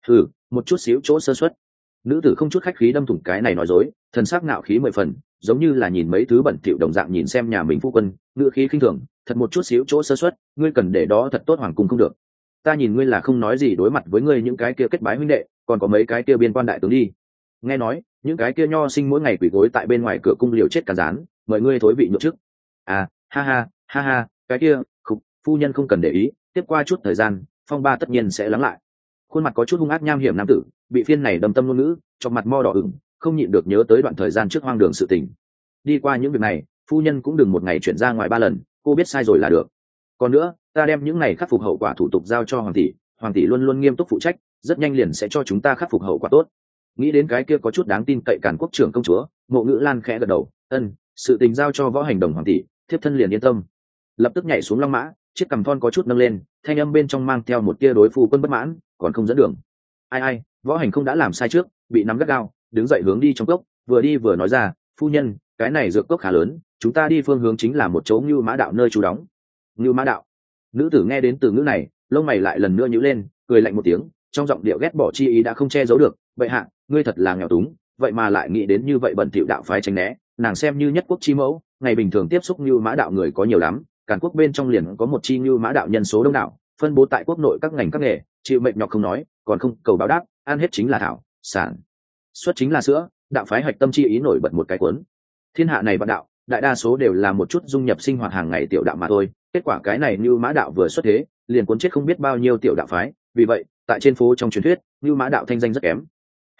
Một chút xíu chỗ sơ suất. Nữ tử không chút khách khí đâm thủng cái này nói dối, thần sắc ngạo khí 10 phần, giống như là nhìn mấy thứ bẩn thỉu đồng dạng nhìn xem nhà mình phu quân, ngữ khí khinh thường, thật một chút xíu chỗ sơ suất, ngươi cần để đó thật tốt hoàng cung không được. Ta nhìn ngươi là không nói gì đối mặt với ngươi những cái kia kết bái huynh đệ, còn có mấy cái kia biên quan đại tướng đi. Nghe nói, những cái kia nho sinh mỗi ngày quỳ gối tại bên ngoài cửa cung liều chết cả rán, mời ngươi thối vị nhượng chức. À, ha ha, cái kia, phu nhân không cần để ý, tiếp qua chút thời gian, phong ba tất nhiên sẽ lắng lại. Khuôn mặt có chút hung ác nham hiểm nam tử, bị phiên này đâm tâm ngôn ngữ, trong mặt mo đỏ ửng, không nhịn được nhớ tới đoạn thời gian trước hoang đường sự tình. Đi qua những việc này, phu nhân cũng đừng một ngày chuyển ra ngoài 3 lần, cô biết sai rồi là được. Còn nữa, ta đem những này khắc phục hậu quả thủ tục giao cho hoàng tỷ luôn luôn nghiêm túc phụ trách, rất nhanh liền sẽ cho chúng ta khắc phục hậu quả tốt. Nghĩ đến cái kia có chút đáng tin cậy Càn Quốc trưởng công chúa, Mộ Ngữ Lan khẽ gật đầu, ân, sự tình giao cho Võ Hành Đồng hoàng tỷ, thiếp thân liền yên tâm. Lập tức nhảy xuống long mã, chiếc cằm thon có chút nâng lên, thanh âm bên trong mang theo một tia đối phu quân bất mãn, còn không dẫn đường. Ai, Võ Hành không đã làm sai trước, bị nắm gắt gao, đứng dậy hướng đi trong cốc, vừa đi vừa nói ra, phu nhân, cái này dược cốc khá lớn, chúng ta đi phương hướng chính là một chỗ Ngưu Mã đạo nơi trú đóng. Ngưu Mã đạo. Nữ tử nghe đến từ ngữ này, lông mày lại lần nữa nhíu lên, cười lạnh một tiếng, trong giọng điệu ghét bỏ chi ý đã không che giấu được. Vậy hạ, ngươi thật là nghèo túng, vậy mà lại nghĩ đến như vậy bẩn thỉu đạo phái tránh né. Nàng xem như nhất quốc chi mẫu, ngày bình thường tiếp xúc Ngưu Mã đạo người có nhiều lắm, Càn Quốc bên trong liền có một chi Ngưu Mã đạo nhân số đông đảo, phân bố tại quốc nội các ngành các nghề, chịu mệnh nhọc không nói, còn không cầu báo đáp, ăn hết chính là thảo sản, xuất chính là sữa. Đạo phái hạch tâm chi ý nổi bật một cái cuốn. Thiên hạ này vạn đạo, đại đa số đều là một chút dung nhập sinh hoạt hàng ngày tiểu đạo mà thôi, kết quả cái này Ngưu Mã đạo vừa xuất thế, liền cuốn chết không biết bao nhiêu tiểu đạo phái, vì vậy tại trên phố trong truyền thuyết Ngưu Mã đạo thanh danh rất kém.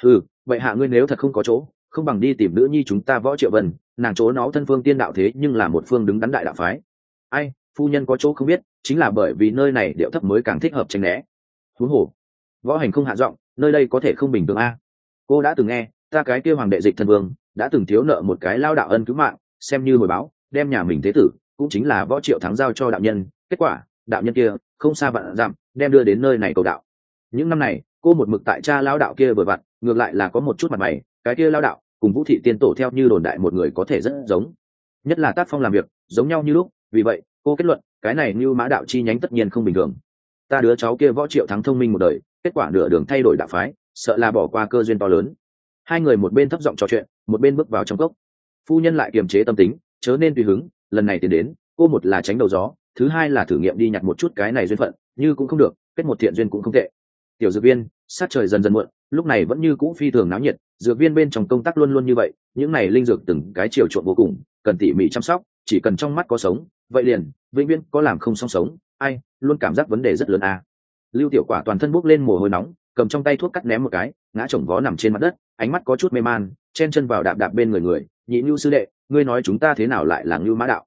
Vậy hạ ngươi nếu thật không có chỗ, không bằng đi tìm nữ nhi chúng ta Võ Triệu Vân, nàng chỗ nó thân phương tiên đạo thế nhưng là một phương đứng đắn đại đạo phái. Ai, phu nhân có chỗ không biết, chính là bởi vì nơi này điệu thấp mới càng thích hợp tránh né. Huống hồ, Võ Hành không hạ giọng, nơi đây có thể không bình thường a. Cô đã từng nghe, ta cái kia hoàng đệ Dịch Thân Vương đã từng thiếu nợ một cái lao đạo ân cứu mạng, xem như hồi báo, đem nhà mình thế tử, cũng chính là Võ Triệu Thắng giao cho đạo nhân, kết quả, đạo nhân kia không xa vạn dặm, đem đưa đến nơi này cầu đạo. Những năm này, cô một mực tại cha lao đạo kia vừa vặn, ngược lại là có một chút mặt mày, cái kia lao đạo cùng Vũ thị tiên tổ theo như đồn đại một người có thể rất giống, nhất là tác phong làm việc giống nhau như lúc, vì vậy cô kết luận cái này Ngưu Mã đạo chi nhánh tất nhiên không bình thường. Ta đứa cháu kia Võ Triệu Thắng thông minh một đời, kết quả nửa đường thay đổi đạo phái, sợ là bỏ qua cơ duyên to lớn. Hai người một bên thấp giọng trò chuyện, một bên bước vào trong cốc. Phu nhân lại kiềm chế tâm tính, chớ nên tùy hứng, lần này tiến đến, cô một là tránh đầu gió, thứ hai là thử nghiệm đi nhặt một chút cái này duyên phận, như cũng không được, kết một thiện duyên cũng không tệ. Tiểu dược viên, sát trời dần dần muộn, lúc này vẫn như cũ phi thường náo nhiệt, dược viên bên trong công tác luôn luôn như vậy, những này linh dược từng cái chiều chuộng vô cùng, cần tỉ mỉ chăm sóc, chỉ cần trong mắt có sống, vậy liền vĩnh viễn có làm không xong sống, ai, luôn cảm giác vấn đề rất lớn a. Lưu Tiểu Quả toàn thân bốc lên mồ hôi nóng, cầm trong tay thuốc cắt ném một cái, ngã chồng vó nằm trên mặt đất, ánh mắt có chút mê man, chen chân vào đạp bên người, Nhị Nưu sư đệ, ngươi nói chúng ta thế nào lại là Ngưu Mã đạo?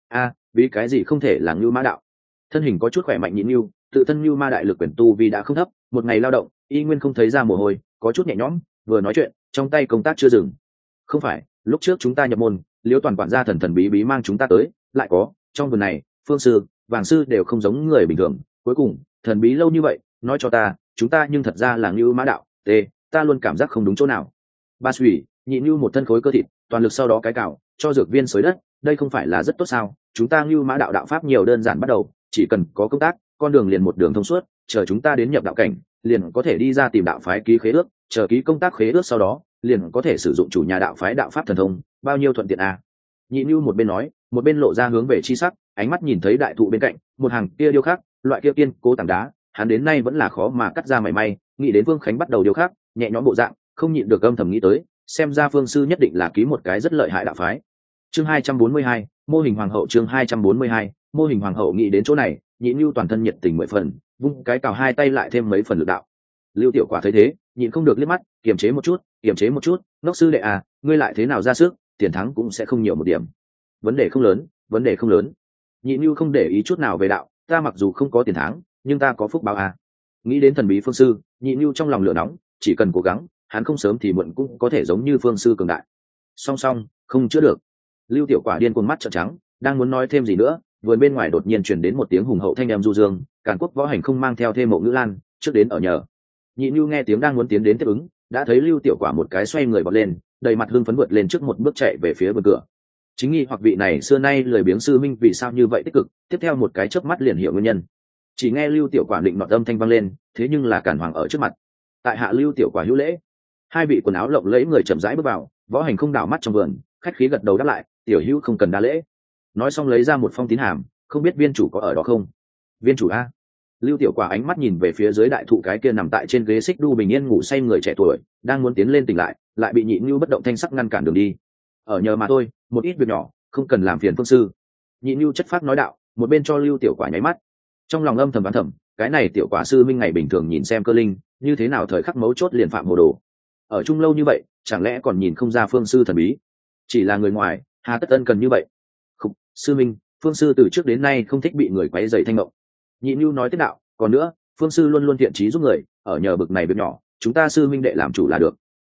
Vì cái gì không thể là Ngưu Mã đạo? Thân hình có chút khỏe mạnh Nhị Nưu, tự thân Ngưu Ma đại lực quyền tu vì đã không thấp, một ngày lao động, y nguyên không thấy ra mồ hôi, có chút nhẹ nhõm, vừa nói chuyện, trong tay công tác chưa dừng. Không phải, lúc trước chúng ta nhập môn, Liễu Toàn quản gia thần thần bí bí mang chúng ta tới, lại có, trong vườn này, Phương sư, Vàng sư đều không giống người bình thường, cuối cùng, thần bí lâu như vậy, nói cho ta, chúng ta nhưng thật ra là Ngưu Mã đạo, ta luôn cảm giác không đúng chỗ nào. Ba Sủy, Nhị Nưu một thân khối cơ thịt, toàn lực sau đó cái cào, cho dược viên xới đất, đây không phải là rất tốt sao? Chúng ta Ngưu Mã đạo đạo pháp nhiều đơn giản bắt đầu, chỉ cần có công tác, con đường liền một đường thông suốt, chờ chúng ta đến nhập đạo cảnh, liền có thể đi ra tìm đạo phái ký khế ước, chờ ký công tác khế ước sau đó, liền có thể sử dụng chủ nhà đạo phái đạo pháp thần thông, bao nhiêu thuận tiện à? Nhị Nưu một bên nói, một bên lộ ra hướng về chi sắc, ánh mắt nhìn thấy đại thụ bên cạnh, một hàng kia điêu khắc, loại kia kiên cố tảng đá, hắn đến nay vẫn là khó mà cắt ra mảy may, nghĩ đến Vương Khánh bắt đầu điêu khắc, nhẹ nhõm bộ dạng, không nhịn được âm thầm nghĩ tới, xem ra Phương sư nhất định là ký một cái rất lợi hại đạo phái. Chương 242, mô hình hoàng hậu. Chương 242, mô hình hoàng hậu. Nghĩ đến chỗ này, Nhị Nưu toàn thân nhiệt tình 10 phần, vung cái cào hai tay lại thêm mấy phần lực đạo. Lưu Tiểu Quả thấy thế, nhịn không được liếc mắt, kiềm chế một chút, ngốc sư đệ à, ngươi lại thế nào ra sức, tiền thắng cũng sẽ không nhiều một điểm. Vấn đề không lớn. Nhị Nưu không để ý chút nào về đạo, ta mặc dù không có tiền thắng, nhưng ta có phúc báo à. Nghĩ đến thần bí Phương sư, Nhị Nưu trong lòng lửa nóng, chỉ cần cố gắng, hắn không sớm thì muộn cũng có thể giống như Phương sư cường đại. Song không chữa được. Lưu Tiểu Quả điên cuồng mắt trợn trắng, đang muốn nói thêm gì nữa, vườn bên ngoài đột nhiên truyền đến một tiếng hùng hậu thanh âm du dương, Càn Quốc Võ Hành không mang theo thêm Mộ Ngữ Lan, trước đến ở nhờ. Nhị Nưu nghe tiếng đang muốn tiến đến tiếp ứng, đã thấy Lưu Tiểu Quả một cái xoay người vọt lên, đầy mặt hưng phấn vượt lên trước một bước chạy về phía bờ cửa. Chính nghi hoặc vị này xưa nay lười biếng sư minh vì sao như vậy tích cực, tiếp theo một cái chớp mắt liền hiểu nguyên nhân. Chỉ nghe Lưu Tiểu Quả định nọt âm thanh vang lên, thế nhưng là Càn Hoàng ở trước mặt. Tại hạ Lưu Tiểu Quả hữu lễ. Hai vị quần áo lộng lẫy người chậm rãi bước vào, Võ Hành không đảo mắt trong vườn, khách khí gật đầu đáp lại, tiểu hữu không cần đa lễ. Nói xong lấy ra một phong tín hàm, không biết viên chủ có ở đó không? Viên chủ a? Lưu Tiểu Quả ánh mắt nhìn về phía dưới đại thụ cái kia nằm tại trên ghế xích đu bình yên ngủ say người trẻ tuổi, đang muốn tiến lên tỉnh lại bị Nhị Nưu bất động thanh sắc ngăn cản đường đi. Ở nhờ mà thôi, một ít việc nhỏ, không cần làm phiền Phương sư. Nhị Nưu chất phác nói đạo, một bên cho Lưu Tiểu Quả nháy mắt. Trong lòng âm thầm đoán thầm, cái này Tiểu Quả sư minh ngày bình thường nhìn xem cơ linh, như thế nào thời khắc mấu chốt liền phạm hồ đồ. Ở chung lâu như vậy, chẳng lẽ còn nhìn không ra Phương sư thần bí? Chỉ là người ngoài, hà tất ân cần như vậy? Khục, sư minh, Phương sư từ trước đến nay không thích bị người quấy rầy thanh mộng. Nhị Nưu nói tiếp đạo, còn nữa, Phương sư luôn luôn thiện trí giúp người, ở nhờ bực này việc nhỏ, chúng ta sư minh đệ làm chủ là được.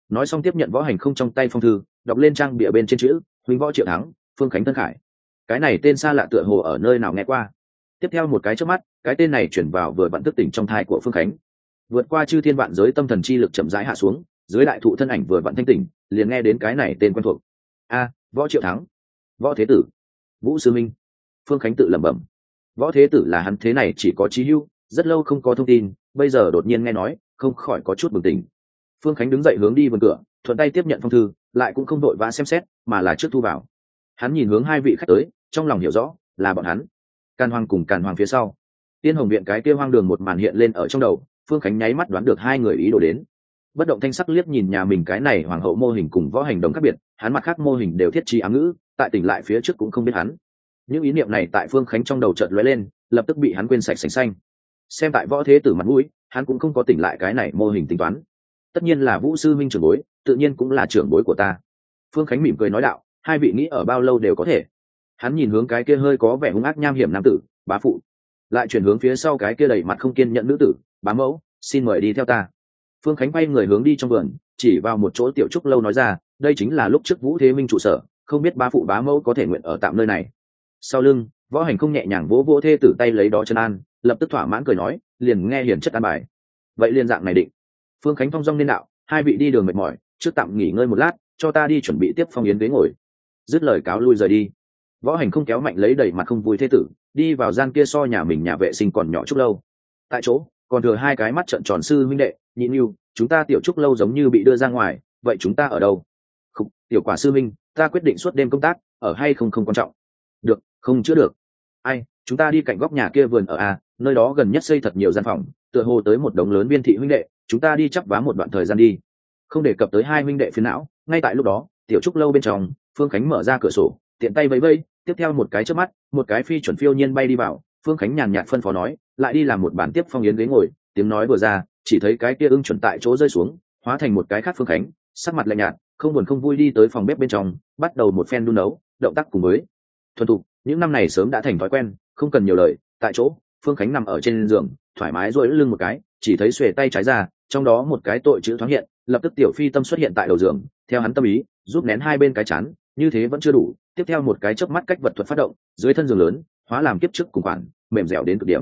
nói xong tiếp nhận Võ Hành Không trong tay phong thư, đọc lên trang bìa bên trên chữ huynh Võ Triệu Thắng, Phương Khánh Tân Khải. Cái này tên xa lạ tựa hồ ở nơi nào nghe qua. Tiếp theo một cái chớp mắt, cái tên này chuyển vào vừa vặn thức tỉnh trong thai của Phương Khánh. Vượt qua chư thiên vạn giới, tâm thần chi lực chậm rãi hạ xuống, dưới đại thụ thân ảnh vừa vặn thanh tỉnh, liền nghe đến cái này tên quen thuộc. Võ Triệu Thắng, Võ Thế Tử, Vũ Sư Minh. Phương Khánh tự lẩm bẩm. Võ Thế Tử là hắn thế này chỉ có chí hưu, rất lâu không có thông tin, bây giờ đột nhiên nghe nói, không khỏi có chút bừng tỉnh. Phương Khánh đứng dậy hướng đi vườn cửa, thuận tay tiếp nhận phong thư, lại cũng không đội vã xem xét, mà là trước thu vào. Hắn nhìn hướng hai vị khách tới, trong lòng hiểu rõ, là bọn hắn. Càn Hoàng cùng Càn Hoàng phía sau. Tiên Hồng viện cái kia hoang đường một màn hiện lên ở trong đầu, Phương Khánh nháy mắt đoán được hai người ý đồ đến. Bất động thanh sắc liếc nhìn nhà mình cái này hoàng hậu mô hình cùng Võ Hành Đồng khác biệt, hắn mặt khác mô hình đều thiết trí ám ngữ, tại tỉnh lại phía trước cũng không biết hắn. Những ý niệm này tại Phương Khánh trong đầu chợt lóe lên, lập tức bị hắn quên sạch sành xanh. Xem tại Võ Thế Tử mặt mũi, hắn cũng không có tỉnh lại cái này mô hình tính toán. Tất nhiên là Vũ Sư Minh trưởng bối, tự nhiên cũng là trưởng bối của ta. Phương Khánh mỉm cười nói đạo, hai vị nghĩ ở bao lâu đều có thể. Hắn nhìn hướng cái kia hơi có vẻ hung ác nham hiểm nam tử, bá phụ, lại chuyển hướng phía sau cái kia đầy mặt không kiên nhẫn nữ tử, bá mẫu, xin mời đi theo ta. Phương Khánh quay người hướng đi trong vườn, chỉ vào một chỗ tiểu trúc lâu nói ra, đây chính là lúc trước Vũ Thế Minh trụ sở, không biết bá phụ bá mẫu có thể nguyện ở tạm nơi này. Sau lưng, Võ Hành Không nhẹ nhàng vỗ vỗ thê tử tay lấy đó chân an, lập tức thỏa mãn cười nói, liền nghe hiển chất an bài. Vậy liên dạng này định. Phương Khánh phong dong nên đạo, hai vị đi đường mệt mỏi, trước tạm nghỉ ngơi một lát, cho ta đi chuẩn bị tiếp phong yến ghế ngồi. Dứt lời cáo lui rời đi. Võ Hành Không kéo mạnh lấy đầy mặt không vui thê tử, đi vào gian kia so nhà mình nhà vệ sinh còn nhỏ chút lâu. Tại chỗ còn thừa hai cái mắt trợn tròn sư huynh đệ, nhịn nhưu, chúng ta tiểu trúc lâu giống như bị đưa ra ngoài, vậy chúng ta ở đâu? Khúc, tiểu quả sư minh, ta quyết định suốt đêm công tác, ở hay không không quan trọng. Được, không chữa được. Ai, chúng ta đi cạnh góc nhà kia vườn ở nơi đó gần nhất xây thật nhiều gian phòng, tựa hồ tới một đống lớn viên thị huynh đệ, chúng ta đi chắp vá một đoạn thời gian đi. Không đề cập tới hai huynh đệ phiền não, ngay tại lúc đó, tiểu trúc lâu bên trong, Phương Khánh mở ra cửa sổ, tiện tay vẫy vẫy, tiếp theo một cái chớp mắt, một cái phi chuẩn phiêu nhiên bay đi vào. Phương Khánh nhàn nhạt phân phó nói, lại đi làm một bản tiếp phong yến ghế ngồi. Tiếng nói vừa ra, chỉ thấy cái kia ưng chuẩn tại chỗ rơi xuống, hóa thành một cái khác. Phương Khánh sắc mặt lạnh nhạt, không buồn không vui đi tới phòng bếp bên trong, bắt đầu một phen đun nấu, động tác cùng với thuần thục, những năm này sớm đã thành thói quen, không cần nhiều lời. Tại chỗ, Phương Khánh nằm ở trên giường, thoải mái duỗi lưng một cái, chỉ thấy xuề tay trái ra, trong đó một cái tội chữ thoáng hiện, lập tức tiểu phi tâm xuất hiện tại đầu giường, theo hắn tâm ý, giúp nén hai bên cái chán, như thế vẫn chưa đủ, tiếp theo một cái chớp mắt cách vật thuật phát động, dưới thân giường lớn, hóa làm kiếp trước cùng khoản, mềm dẻo đến cực điểm.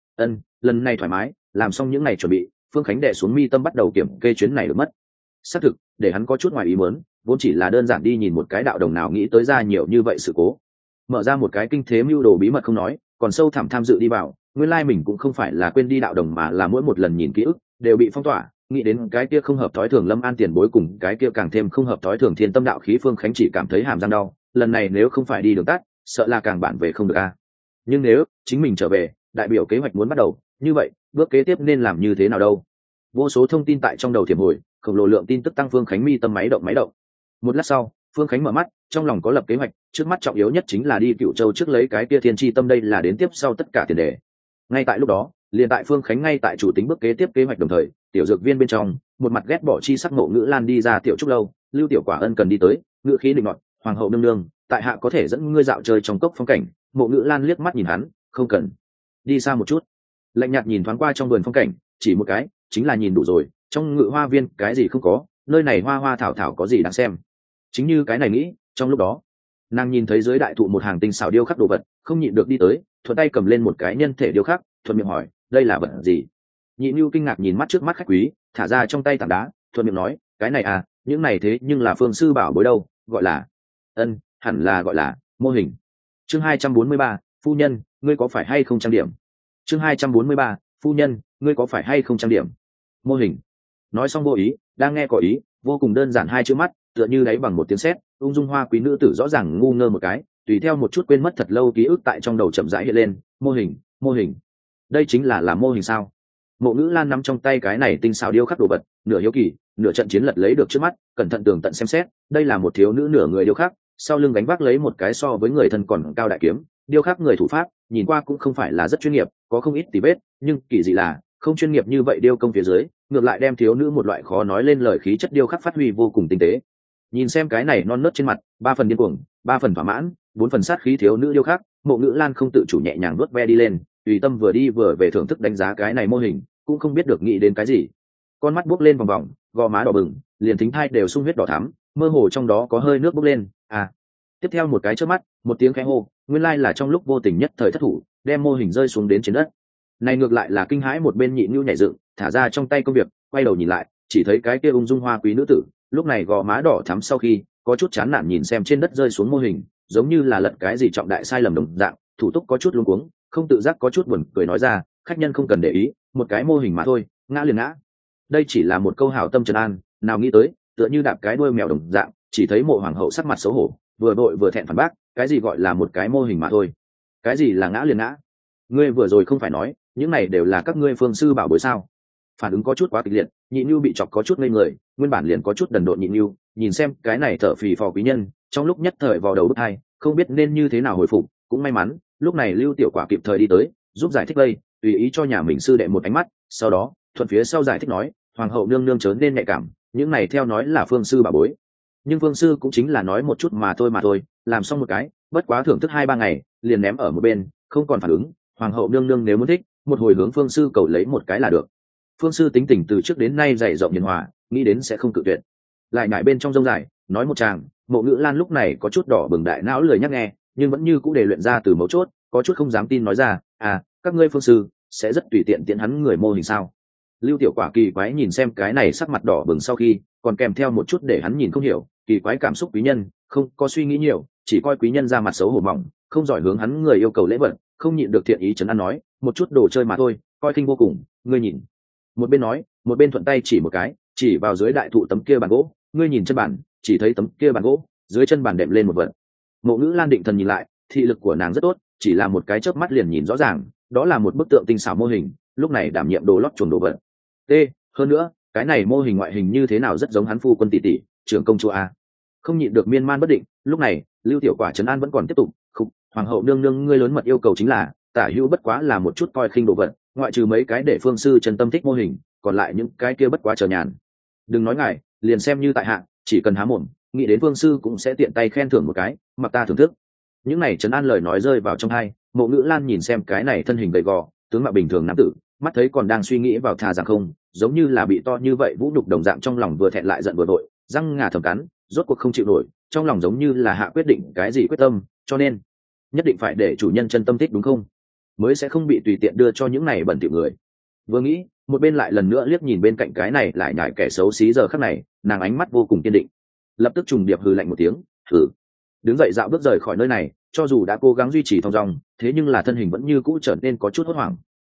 Lần này thoải mái, làm xong những ngày chuẩn bị, Phương Khánh đè xuống mi tâm bắt đầu kiểm kê chuyến này được mất. Xác thực, để hắn có chút ngoài ý muốn, vốn chỉ là đơn giản đi nhìn một cái đạo đồng nào nghĩ tới ra nhiều như vậy sự cố. Mở ra một cái kinh thế mưu đồ bí mật không nói, còn sâu thẳm tham dự đi vào, nguyên lai mình cũng không phải là quên đi đạo đồng mà là mỗi một lần nhìn ký ức đều bị phong tỏa, nghĩ đến cái kia không hợp thói thường Lâm An tiền bối cùng cái kia càng thêm không hợp thói thường Thiên Tâm đạo khí. Phương Khánh chỉ cảm thấy hàm răng đau, lần này nếu không phải đi đường tắt, sợ là càng bản về không được nhưng nếu chính mình trở về, đại biểu kế hoạch muốn bắt đầu, như vậy bước kế tiếp nên làm như thế nào đâu? Vô số thông tin tại trong đầu thiểm hồi, khổng lồ lượng tin tức tăng Phương Khánh mi tâm máy động. Một lát sau, Phương Khánh mở mắt, trong lòng có lập kế hoạch, trước mắt trọng yếu nhất chính là đi Cựu Châu trước lấy cái kia Thiên Chi Tâm, đây là đến tiếp sau tất cả tiền đề. Ngay tại lúc đó, liền tại Phương Khánh ngay tại chủ tính bước kế tiếp kế hoạch đồng thời, tiểu dược viên bên trong, một mặt ghét bỏ chi sắc Ngộ Ngữ Lan đi ra tiểu trúc lâu, Lưu Tiểu Quả ân cần đi tới, ngữ khí định nọt, hoàng hậu nương nương, tại hạ có thể dẫn ngươi dạo chơi trong cốc phong cảnh. Ngộ Ngữ Lan liếc mắt nhìn hắn, không cần, đi xa một chút. Lạnh nhạt nhìn thoáng qua trong vườn phong cảnh, chỉ một cái, chính là nhìn đủ rồi, trong Ngự Hoa viên cái gì không có, nơi này hoa hoa thảo thảo có gì đáng xem. Chính như cái này nghĩ, trong lúc đó, nàng nhìn thấy dưới đại thụ một hàng tinh xảo điêu khắc đồ vật, không nhịn được đi tới, thuận tay cầm lên một cái nhân thể điêu khắc, thuận miệng hỏi, đây là vật gì? Nhị Nhu kinh ngạc nhìn mắt trước mắt khách quý, thả ra trong tay tảng đá, thuận miệng nói, cái này những này thế nhưng là Phương sư bảo bối đâu, gọi là hẳn là gọi là mô hình. Chương 243, phu nhân, ngươi có phải hay không trang điểm? Chương 243, phu nhân, ngươi có phải hay không trang điểm? Mô hình. Nói xong vô ý, đang nghe có ý, vô cùng đơn giản hai chữ mắt, tựa như đáy bằng một tiếng sét, ung dung hoa quý nữ tử rõ ràng ngu ngơ một cái, tùy theo một chút quên mất thật lâu ký ức tại trong đầu chậm rãi hiện lên, mô hình. Đây chính là mô hình sao? Ngộ Ngữ Lan nắm trong tay cái này tinh xảo điêu khắc đồ vật, nửa hiếu kỳ, nửa trận chiến lật lấy được trước mắt, cẩn thận tường tận xem xét, đây là một thiếu nữ nửa người điêu khắc, sau lưng gánh vác lấy một cái so với người thân còn cao đại kiếm, điêu khắc người thủ pháp, nhìn qua cũng không phải là rất chuyên nghiệp, có không ít tì vết, nhưng kỳ dị là, không chuyên nghiệp như vậy điêu công phía dưới, ngược lại đem thiếu nữ một loại khó nói lên lời khí chất điêu khắc phát huy vô cùng tinh tế. Nhìn xem cái này non nớt trên mặt, 3 phần điên cuồng, 3 phần thỏa mãn, 4 phần sát khí thiếu nữ điêu khắc, Ngộ Ngữ Lan không tự chủ nhẹ nhàng vuốt ve đi lên, tùy tâm vừa đi vừa về thưởng thức đánh giá cái này mô hình, cũng không biết được nghĩ đến cái gì. Con mắt buốc lên vòng vòng, gò má đỏ bừng, liền thính thai đều sung huyết đỏ thắm, mơ hồ trong đó có hơi nước bốc lên. Tiếp theo một cái chớp mắt, một tiếng khẽ hô, nguyên lai là trong lúc vô tình nhất thời thất thủ, đem mô hình rơi xuống đến trên đất. Này ngược lại là kinh hãi một bên nhịn nhu nhảy dựng, thả ra trong tay công việc, quay đầu nhìn lại, chỉ thấy cái kia ung dung hoa quý nữ tử, lúc này gò má đỏ thắm sau khi, có chút chán nản nhìn xem trên đất rơi xuống mô hình, giống như là lật cái gì trọng đại sai lầm đồng dạng, thủ tục có chút luống cuống, không tự giác có chút buồn cười nói ra, khách nhân không cần để ý, một cái mô hình mà thôi, ngã liền ngã. Đây chỉ là một câu hảo tâm trấn an, nào nghĩ tới, tựa như đạp cái đuôi mèo đồng dạng, chỉ thấy Mộ hoàng hậu sắc mặt xấu hổ, vừa vội vừa thẹn phản bác, cái gì gọi là một cái mô hình mà thôi, cái gì là ngã liền ngã? Ngươi vừa rồi không phải nói, những này đều là các ngươi phương sư bảo bối sao? Phản ứng có chút quá kịch liệt, Nhị Nhu bị chọc có chút ngây người, nguyên bản liền có chút đần độn Nhị Nhu, nhìn xem cái này thở phì phò quý nhân, trong lúc nhất thời vào đầu bứt tai, không biết nên như thế nào hồi phục, cũng may mắn, lúc này Lưu Tiểu Quả kịp thời đi tới, giúp giải thích đây, tùy ý cho nhà mình sư đệ một ánh mắt, sau đó, thuận phía sau giải thích nói, hoàng hậu nương nương chớ nên nhạy cảm, những này theo nói là phương sư bảo bối, nhưng phương sư cũng chính là nói một chút mà thôi, làm xong một cái, bất quá thưởng thức 2-3 ngày, liền ném ở một bên, không còn phản ứng. Hoàng hậu nương nương nếu muốn thích, một hồi hướng phương sư cầu lấy một cái là được. Phương sư tính tình từ trước đến nay dày rộng hiền hòa, nghĩ đến sẽ không cự tuyệt. Lại ngại bên trong rông dài, nói một tràng, Mộ Ngữ Lan lúc này có chút đỏ bừng đại não lười nhắc nghe, nhưng vẫn như cũ để luyện ra từ mấu chốt, có chút không dám tin nói ra, các ngươi phương sư sẽ rất tùy tiện tiện hắn người mô hình sao? Lưu Tiểu Quả kỳ quái nhìn xem cái này sắc mặt đỏ bừng sau khi, còn kèm theo một chút để hắn nhìn không hiểu, kỳ quái cảm xúc quý nhân, không có suy nghĩ nhiều, chỉ coi quý nhân ra mặt xấu hổ mỏng, không giỏi hướng hắn người yêu cầu lễ vật, không nhịn được thiện ý trấn an nói, một chút đồ chơi mà thôi, coi khinh vô cùng, ngươi nhìn. Một bên nói, một bên thuận tay chỉ một cái, chỉ vào dưới đại thụ tấm kia bàn gỗ, ngươi nhìn chân bàn, chỉ thấy tấm kia bàn gỗ, dưới chân bàn đệm lên một vật. Mộ Ngữ Lan định thần nhìn lại, thị lực của nàng rất tốt, chỉ là một cái chớp mắt liền nhìn rõ ràng, đó là một bức tượng tinh xảo mô hình, lúc này đảm nhiệm đồ lót chuồng đồ vật. Hơn nữa, cái này mô hình ngoại hình như thế nào rất giống hắn phu quân tỷ tỷ, trưởng công chúa a. Không nhịn được miên man bất định, lúc này, Lưu Tiểu Quả trấn an vẫn còn tiếp tục, "Khục, hoàng hậu nương nương ngươi lớn mật yêu cầu chính là, tả hữu bất quá là một chút coi khinh đồ vật, ngoại trừ mấy cái để phương sư chân tâm thích mô hình, còn lại những cái kia bất quá chờ nhàn. Đừng nói ngài, liền xem như tại hạ, chỉ cần há mồm, nghĩ đến phương sư cũng sẽ tiện tay khen thưởng một cái, mặc ta thưởng thức." Những này trấn an lời nói rơi vào trong tai, Mộ Ngữ Lan nhìn xem cái này thân hình gầy gò, tướng mạo bình thường nam tử, mắt thấy còn đang suy nghĩ vào thà rằng không, giống như là bị to như vậy vũ nhục đồng dạng, trong lòng vừa thẹn lại giận vừa vội, răng ngà thầm cắn, rốt cuộc không chịu nổi, trong lòng giống như là hạ quyết định cái gì quyết tâm, cho nên nhất định phải để chủ nhân chân tâm thích đúng không, mới sẽ không bị tùy tiện đưa cho những này bẩn thỉu người. Vừa nghĩ, một bên lại lần nữa liếc nhìn bên cạnh cái này lại nhải kẻ xấu xí giờ khắc này, nàng ánh mắt vô cùng kiên định, lập tức trùng điệp hừ lạnh một tiếng, hừ, đứng dậy dạo bước rời khỏi nơi này, cho dù đã cố gắng duy trì thong dong, thế nhưng là thân hình vẫn như cũ trở nên có chút hốt hoảng.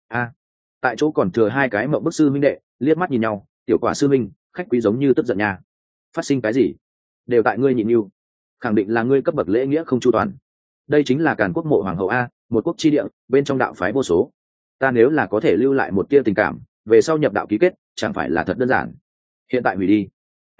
Tại chỗ còn thừa hai cái mộng bức sư minh đệ, liếc mắt nhìn nhau, Tiểu Quả sư minh, khách quý giống như tức giận nha. Phát sinh cái gì? Đều tại ngươi nhịn nhưu, khẳng định là ngươi cấp bậc lễ nghĩa không chu toàn. Đây chính là Càn Quốc Mộ hoàng hậu a, một quốc chi địa, bên trong đạo phái vô số. Ta nếu là có thể lưu lại một tia tình cảm, về sau nhập đạo ký kết, chẳng phải là thật đơn giản. Hiện tại hủy đi.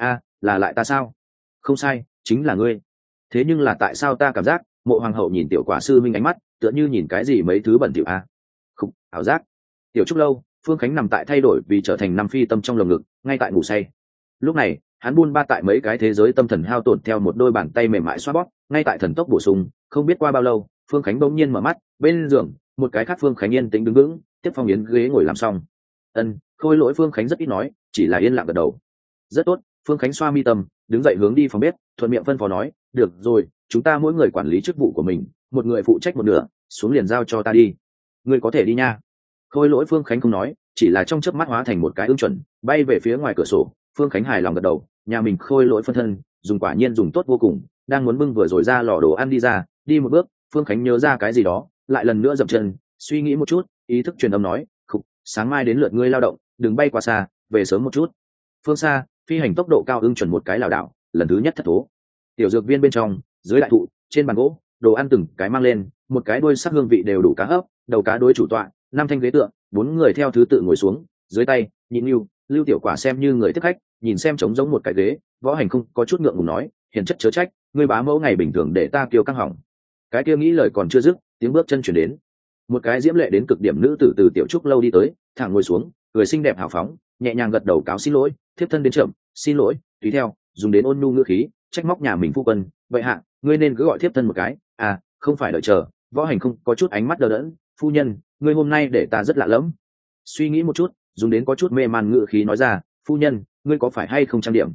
Là lại ta sao? Không sai, chính là ngươi. Thế nhưng là tại sao ta cảm giác, Mộ hoàng hậu nhìn Tiểu Quả sư minh ánh mắt, tựa như nhìn cái gì mấy thứ bẩn thỉu a. Không, ảo giác. Tiểu Trúc Lâu, Phương Khánh nằm tại thay đổi vì trở thành Nam Phi tâm trong lồng ngực, ngay tại ngủ say. Lúc này, hắn buôn ba tại mấy cái thế giới tâm thần hao tổn theo một đôi bàn tay mềm mại xoa bóp, ngay tại thần tốc bổ sung, không biết qua bao lâu, Phương Khánh bỗng nhiên mở mắt, bên giường, một cái khác Phương Khánh yên tĩnh đứng vững, tiếp Phong Yến ghế ngồi làm xong. Khôi lỗi Phương Khánh rất ít nói, chỉ là yên lặng gật đầu. Rất tốt, Phương Khánh xoa mi tâm, đứng dậy hướng đi phòng bếp, thuận miệng phân phó nói, được rồi, chúng ta mỗi người quản lý chức vụ của mình, một người phụ trách một nửa, xuống liền giao cho ta đi. Ngươi có thể đi nha. Khôi lỗi Phương Khánh không nói, chỉ là trong chớp mắt hóa thành một cái ưng chuẩn, bay về phía ngoài cửa sổ. Phương Khánh hài lòng gật đầu, nhà mình khôi lỗi phân thân, dùng quả nhiên dùng tốt vô cùng, đang muốn bưng vừa rồi ra lò đồ ăn đi ra, đi một bước, Phương Khánh nhớ ra cái gì đó, lại lần nữa dậm chân, suy nghĩ một chút, ý thức truyền âm nói, "Khục, sáng mai đến lượt ngươi lao động, đừng bay quá xa, về sớm một chút." Phương xa, phi hành tốc độ cao ưng chuẩn một cái lảo đảo, lần thứ nhất thất thố. Tiểu dược viên bên trong, dưới đại thụ, trên bàn gỗ, đồ ăn từng cái mang lên, một cái đuôi sắc hương vị đều đủ cá hấp, đầu cá đối chủ tọa, 5 thanh ghế tựa, 4 người theo thứ tự ngồi xuống, dưới tay, Nhịn Nưu, Lưu Tiểu Quả xem như người tiếp khách, nhìn xem trống giống một cái ghế, Võ Hành không có chút ngượng ngùng nói, hiền chất chớ trách, ngươi bá mẫu ngày bình thường để ta kiêu căng hỏng. Cái kia nghĩ lời còn chưa dứt, tiếng bước chân chuyển đến, một cái diễm lệ đến cực điểm nữ tử từ Tiểu Trúc Lâu đi tới, thẳng ngồi xuống, người xinh đẹp hào phóng, nhẹ nhàng gật đầu cáo xin lỗi, thiếp thân đến chậm, xin lỗi, tùy theo, dùng đến ôn nhu ngữ khí, trách móc nhà mình phu quân, vậy hạ, ngươi nên cứ gọi thiếp thân một cái, không phải đợi chờ. Võ Hành không có chút ánh mắt đờ đẫn, phu nhân, ngươi hôm nay để ta rất lạ lẫm. Suy nghĩ một chút, dùng đến có chút mê man ngữ khí nói ra, phu nhân, ngươi có phải hay không trang điểm,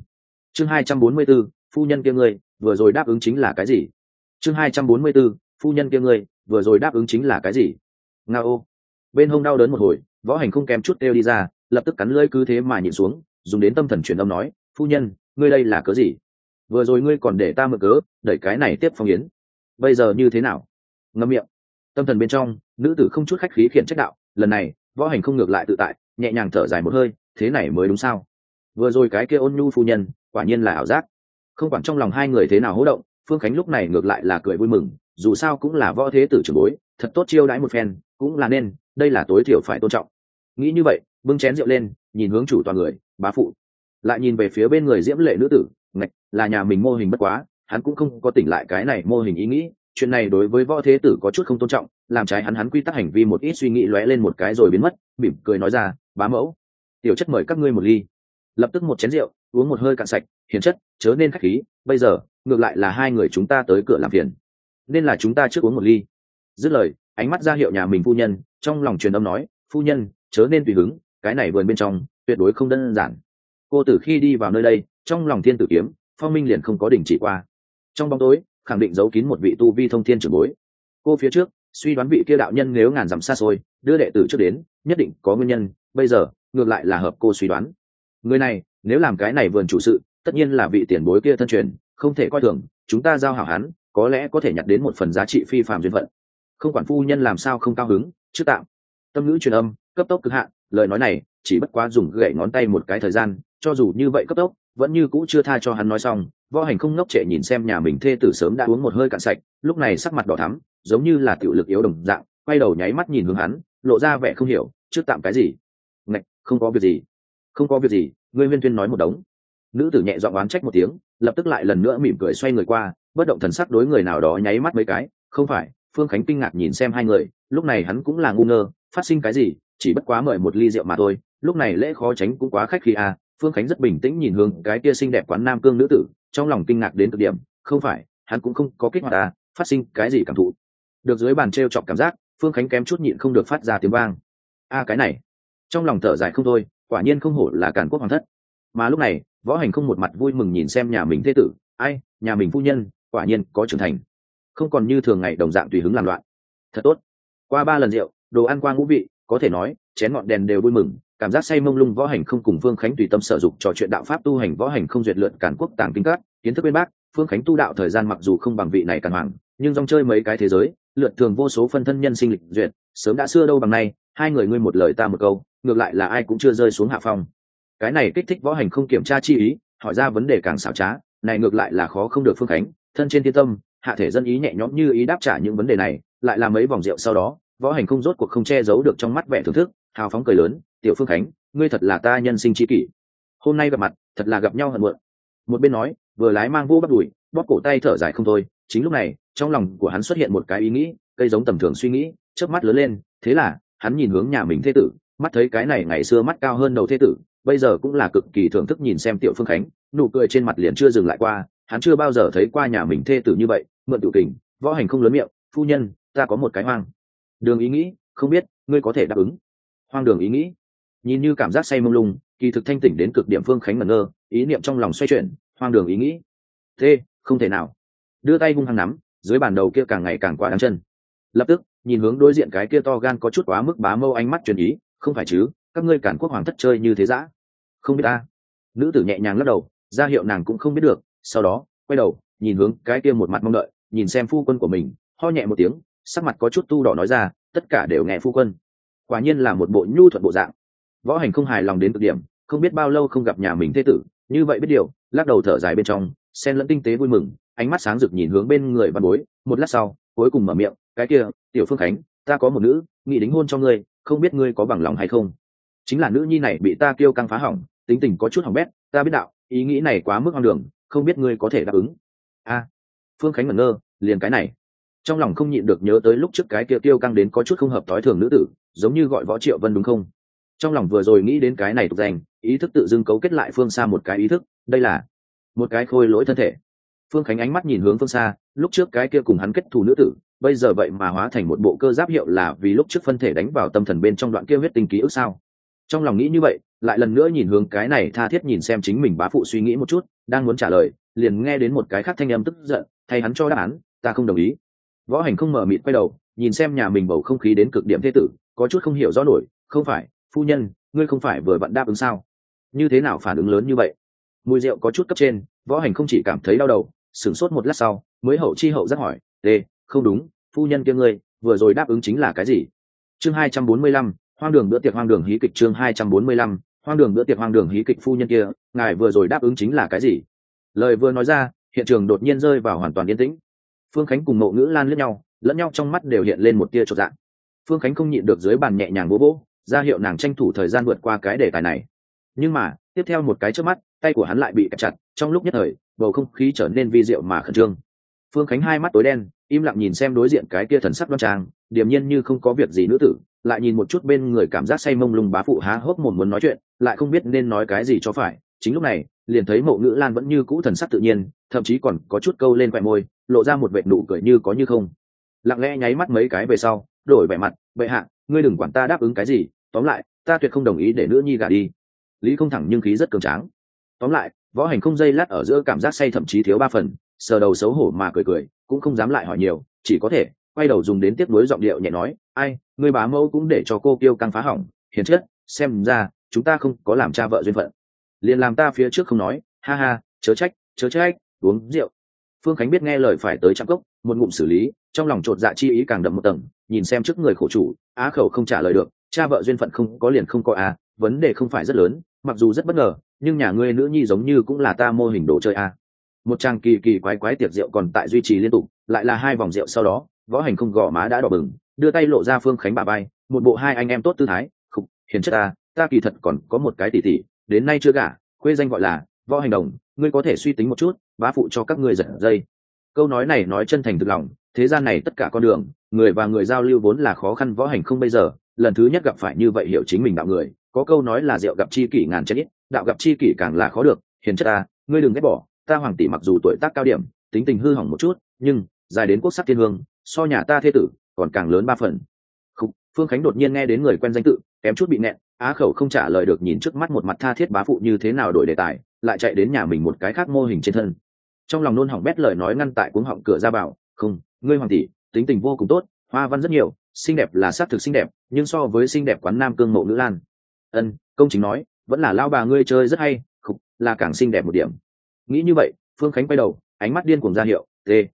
chương 244, phu nhân kia ngươi vừa rồi đáp ứng chính là cái gì? chương 244, phu nhân kia ngươi vừa rồi đáp ứng chính là cái gì? Nga ô. Bên hông đau đớn một hồi, Võ Hành không kém chút kêu đi ra, lập tức cắn lưỡi cứ thế mà nhịn xuống, dùng đến tâm thần truyền âm nói, phu nhân, ngươi đây là cớ gì? Vừa rồi ngươi còn để ta mượn cớ đẩy cái này tiếp phong yến, bây giờ như thế nào? Ngậm miệng. Tâm thần bên trong, nữ tử không chút khách khí khiển trách đạo, lần này Võ Hành không ngược lại tự tại, nhẹ nhàng thở dài một hơi, thế này mới đúng sao? Vừa rồi cái kia ôn nhu phu nhân, quả nhiên là ảo giác. Không quản trong lòng hai người thế nào hô động, Phương Khánh lúc này ngược lại là cười vui mừng, dù sao cũng là võ thế tử trưởng bối, thật tốt chiêu đãi một phen, cũng là nên, đây là tối thiểu phải tôn trọng. Nghĩ như vậy, bưng chén rượu lên, nhìn hướng chủ toàn người, bá phụ, lại nhìn về phía bên người diễm lệ nữ tử, ngạch, là nhà mình mô hình bất quá, hắn cũng không có tỉnh lại cái này mô hình ý nghĩ, chuyện này đối với võ thế tử có chút không tôn trọng, làm trái hắn quy tắc hành vi một ít suy nghĩ lóe lên một cái rồi biến mất, mỉm cười nói ra, bá mẫu, tiểu chất mời các ngươi một ly. Lập tức một chén rượu, uống một hơi cạn sạch, hiền chất, chớ nên khách khí, bây giờ ngược lại là hai người chúng ta tới cửa làm phiền, nên là chúng ta trước uống một ly. Dứt lời, ánh mắt ra hiệu nhà mình phu nhân, trong lòng truyền âm nói, phu nhân chớ nên tùy hứng, cái này vườn bên trong tuyệt đối không đơn giản. Cô từ khi đi vào nơi đây, trong lòng thiên tử kiếm phong minh liền không có đình chỉ qua, trong bóng tối khẳng định giấu kín một vị tu vi thông thiên trưởng bối. Cô phía trước suy đoán vị kia đạo nhân nếu ngàn dặm xa xôi đưa đệ tử trước đến, nhất định có nguyên nhân, bây giờ ngược lại là hợp cô suy đoán. Người này nếu làm cái này vườn chủ sự, tất nhiên là vị tiền bối kia thân truyền, không thể coi thường, chúng ta giao hảo hắn, có lẽ có thể nhặt đến một phần giá trị phi phàm duyên phận. Không quản phu nhân làm sao không cao hứng, trước tạm. Tâm ngữ truyền âm, cấp tốc cực hạn, lời nói này chỉ bất quá dùng gậy ngón tay một cái thời gian, cho dù như vậy cấp tốc, vẫn như cũ chưa tha cho hắn nói xong. Võ Hành không ngốc trệ nhìn xem nhà mình thê tử sớm đã uống một hơi cạn sạch, lúc này sắc mặt đỏ thắm, giống như là tiểu lực yếu đồng dạng, quay đầu nháy mắt nhìn hướng hắn, lộ ra vẻ không hiểu, trước tạm cái gì? Ngạch, không có việc gì, không có việc gì, ngươi Huyên Thuyên nói một đống. Nữ tử nhẹ giọng oán trách một tiếng, lập tức lại lần nữa mỉm cười xoay người qua, bất động thần sắc đối người nào đó nháy mắt mấy cái, không phải. Phương Khánh kinh ngạc nhìn xem hai người, lúc này hắn cũng là ngu ngơ, phát sinh cái gì, chỉ bất quá mời một ly rượu mà thôi, lúc này lễ khó tránh cũng quá khách khí à. Phương Khánh rất bình tĩnh nhìn hướng cái kia xinh đẹp quán nam cương nữ tử, trong lòng kinh ngạc đến cực điểm, không phải, hắn cũng không có kích hoạt à, phát sinh cái gì cảm thụ. Được dưới bàn trêu chọc cảm giác, Phương Khánh kém chút nhịn không được phát ra tiếng vang. A cái này, trong lòng thở dài không thôi, quả nhiên không hổ là Càn Quốc hoàng thất. Mà lúc này, Võ Hành không một mặt vui mừng nhìn xem nhà mình thế tử, ai, nhà mình phu nhân, quả nhiên có trưởng thành, không còn như thường ngày đồng dạng tùy hứng làm loạn. Thật tốt. Qua 3 lần rượu, đồ ăn qua ngũ vị, có thể nói, chén ngọn đèn đều vui mừng, cảm giác say mông lung. Võ Hành không cùng Phương Khánh tùy tâm sở dục trò chuyện đạo pháp tu hành. Võ Hành không duyệt lượn Càn Quốc tàng kinh các, kiến thức bên bác. Phương Khánh tu đạo thời gian mặc dù không bằng vị này Càn hoàng, nhưng dòng chơi mấy cái thế giới, lượt thường vô số phân thân nhân sinh lịch duyệt, sớm đã xưa đâu bằng nay, hai người ngươi một lời ta một câu, ngược lại là ai cũng chưa rơi xuống hạ phong. Cái này kích thích Võ Hành không kiểm tra chi ý, hỏi ra vấn đề càng xảo trá, này ngược lại là khó không được. Phương Khánh thân trên thiên tâm, hạ thể dân ý nhẹ nhõm như ý đáp trả những vấn đề này. Lại là mấy vòng rượu sau đó, Võ Hành không rốt cuộc không che giấu được trong mắt vẻ thưởng thức, hào phóng cười lớn, tiểu Phương Khánh, ngươi thật là ta nhân sinh tri kỷ, hôm nay gặp mặt thật là gặp nhau hận muộn. Một bên nói, vừa lái mang vô bắt đùi, bóp cổ tay thở dài không thôi. Chính lúc này, trong lòng của hắn xuất hiện một cái ý nghĩ, cây giống tầm thường suy nghĩ, chớp mắt lớn lên. Thế là hắn nhìn hướng nhà mình thê tử, mắt thấy cái này ngày xưa mắt cao hơn đầu thê tử, bây giờ cũng là cực kỳ thưởng thức nhìn xem tiểu Phương Khánh, nụ cười trên mặt liền chưa dừng lại qua. Hắn chưa bao giờ thấy qua nhà mình thê tử như vậy, mượn tiểu kình. Võ Hành không lớn miệng, phu nhân, ta có một cái hoang đường ý nghĩ, không biết ngươi có thể đáp ứng. Hoang đường ý nghĩ? Nhìn như cảm giác say mông lung, kỳ thực thanh tỉnh đến cực điểm. Phương Khánh ngẩn ngơ, ý niệm trong lòng xoay chuyển, hoang đường ý nghĩ? Thế không thể nào. Đưa tay hung hăng nắm, dưới bàn đầu kia càng ngày càng quá đáng chân. Lập tức nhìn hướng đối diện cái kia to gan có chút quá mức bá mâu, ánh mắt truyền ý, không phải chứ, các ngươi Càn Quốc hoàng thất chơi như thế dã? Không biết ta. Nữ tử nhẹ nhàng lắc đầu, ra hiệu nàng cũng không biết được. Sau đó quay đầu nhìn hướng cái kia một mặt mong đợi nhìn xem phu quân của mình, ho nhẹ một tiếng, sắc mặt có chút tu đỏ nói ra, tất cả đều nghe phu quân. Quả nhiên là một bộ nhu thuận bộ dạng. Võ Hành không hài lòng đến cực điểm, không biết bao lâu không gặp nhà mình thế tử như vậy biết điều, lắc đầu thở dài bên trong xen lẫn tinh tế vui mừng, ánh mắt sáng rực nhìn hướng bên người văn bối. Một lát sau cuối cùng mở miệng, cái kia tiểu Phương Khánh, ta có một nữ nghị đính hôn cho ngươi, không biết ngươi có bằng lòng hay không. Chính là nữ nhi này bị ta kiêu căng phá hỏng, tính tình có chút hỏng bét, ta biết đạo, ý nghĩ này quá mức hoang đường, không biết ngươi có thể đáp ứng. A. Phương Khánh ngẩn ngơ, liền cái này, trong lòng không nhịn được nhớ tới lúc trước cái kia kiêu căng đến có chút không hợp tối thường nữ tử, giống như gọi Võ Triệu Vân đúng không? Trong lòng vừa rồi nghĩ đến cái này tục danh, ý thức tự dưng cấu kết lại phương xa một cái ý thức, đây là một cái khôi lỗi thân thể. Phương Khánh ánh mắt nhìn hướng phương xa, lúc trước cái kia cùng hắn kết thù nữ tử, bây giờ vậy mà hóa thành một bộ cơ giáp, hiệu là vì lúc trước phân thể đánh vào tâm thần bên trong đoạn kia huyết tinh ký ức sao? Trong lòng nghĩ như vậy, lại lần nữa nhìn hướng cái này tha thiết nhìn xem chính mình bá phụ suy nghĩ một chút, đang muốn trả lời liền nghe đến một cái khác thanh âm tức giận, thay hắn cho đáp án, ta không đồng ý. Võ Hành không mở mịt quay đầu nhìn xem nhà mình bầu không khí đến cực điểm thế tử, có chút không hiểu rõ nổi. Không phải, phu nhân, ngươi không phải vừa vặn đáp ứng sao? Như thế nào phản ứng lớn như vậy? Mùi rượu có chút cấp trên, Võ Hành không chỉ cảm thấy đau đầu, sửng sốt một lát sau mới hậu chi hậu giác hỏi, không đúng, phu nhân kia ngươi vừa rồi đáp ứng chính là cái gì? Chương 245, hoang đường bữa tiệc hoang đường hí kịch. Chương 245, hoang đường bữa tiệc hoang đường hí kịch. Phu nhân kia, ngài vừa rồi đáp ứng chính là cái gì? Lời vừa nói ra, hiện trường đột nhiên rơi vào hoàn toàn yên tĩnh. Phương Khánh cùng Mộ Ngữ Lan liếc nhau, lẫn nhau trong mắt đều hiện lên một tia chột dạ. Phương Khánh không nhịn được dưới bàn nhẹ nhàng vỗ vỗ, ra hiệu nàng tranh thủ thời gian vượt qua cái đề tài này. Nhưng mà tiếp theo một cái chớp mắt, tay của hắn lại bị kẹp chặt, trong lúc nhất thời bầu không khí trở nên vi diệu mà khẩn trương. Phương Khánh hai mắt tối đen, im lặng nhìn xem đối diện cái kia thần sắc đoan trang điềm nhiên như không có việc gì nữ tử, lại nhìn một chút bên người cảm giác say mông lung bá phụ há hốc mồm muốn nói chuyện, lại không biết nên nói cái gì cho phải. Chính lúc này liền thấy Mộ Ngữ Lan vẫn như cũ thần sắc tự nhiên, thậm chí còn có chút câu lên khóe môi, lộ ra một vệt nụ cười như có như không. Lặng lẽ nháy mắt mấy cái về sau, đổi vẻ mặt, bệ hạ, ngươi đừng quản ta đáp ứng cái gì, tóm lại ta tuyệt không đồng ý để nữ nhi gả đi. Lý không thẳng nhưng khí rất cường tráng. Tóm lại Võ Hành không dây lát ở giữa cảm giác say thậm chí thiếu 3 phần, sờ đầu xấu hổ mà cười cười, cũng không dám lại hỏi nhiều, chỉ có thể quay đầu dùng đến tiếc nuối giọng điệu nhẹ nói, ai, ngươi bá mẫu cũng để cho cô kiêu căng phá hỏng, hiền chất, xem ra chúng ta không có làm cha vợ duyên phận. Liền làm ta phía trước không nói, ha ha, chớ trách, uống rượu. Phương Khánh biết nghe lời phải tới trăm cốc, một ngụm xử lý, trong lòng chột dạ chi ý càng đậm một tầng, nhìn xem trước người khổ chủ, á khẩu không trả lời được, cha vợ duyên phận không có liền không có à, vấn đề không phải rất lớn, mặc dù rất bất ngờ, nhưng nhà ngươi nữ nhi giống như cũng là ta mô hình đồ chơi à. Một tràng kỳ kỳ quái quái tiệc rượu còn tại duy trì liên tục, lại là 2 vòng rượu sau đó, Võ Hành không gò má đã đỏ bừng, đưa tay lộ ra Phương Khánh bả vai, một bộ hai anh em tốt tư thái, khục, hiền chất ta kỳ thật còn có một cái tỷ tỷ, đến nay chưa gả, quê danh gọi là Võ Hành Đồng, ngươi có thể suy tính một chút, bá phụ cho các ngươi giật dây. Câu nói này nói chân thành thực lòng, thế gian này tất cả con đường, người và người giao lưu vốn là khó khăn. Võ Hành không bây giờ lần thứ nhất gặp phải như vậy hiểu chính mình đạo người, có câu nói là rượu gặp chi kỷ ngàn chén ít, đạo gặp chi kỷ càng là khó được. Hiền chất ngươi đừng ghét bỏ ta, hoàng tỷ mặc dù tuổi tác cao điểm, tính tình hư hỏng một chút, nhưng dài đến quốc sắc thiên hương, so nhà ta thê tử còn càng lớn 3 phần. Phương Khánh đột nhiên nghe đến người quen danh tự, kém chút bị nẹn, á khẩu không trả lời được, nhìn trước mắt một mặt tha thiết bá phụ như thế nào đổi đề tài, lại chạy đến nhà mình một cái khác mô hình trên thân. Trong lòng nôn hỏng bét lời nói ngăn tại cuống họng cửa ra bảo, không, ngươi hoàng tỷ tính tình vô cùng tốt, hoa văn rất nhiều, xinh đẹp là xác thực xinh đẹp, nhưng so với xinh đẹp quán nam cương Mộ Ngữ Lan, công chính nói vẫn là lao bà ngươi chơi rất hay, là càng xinh đẹp một điểm. Nghĩ như vậy, Phương Khánh quay đầu, ánh mắt điên cuồng ra hiệu,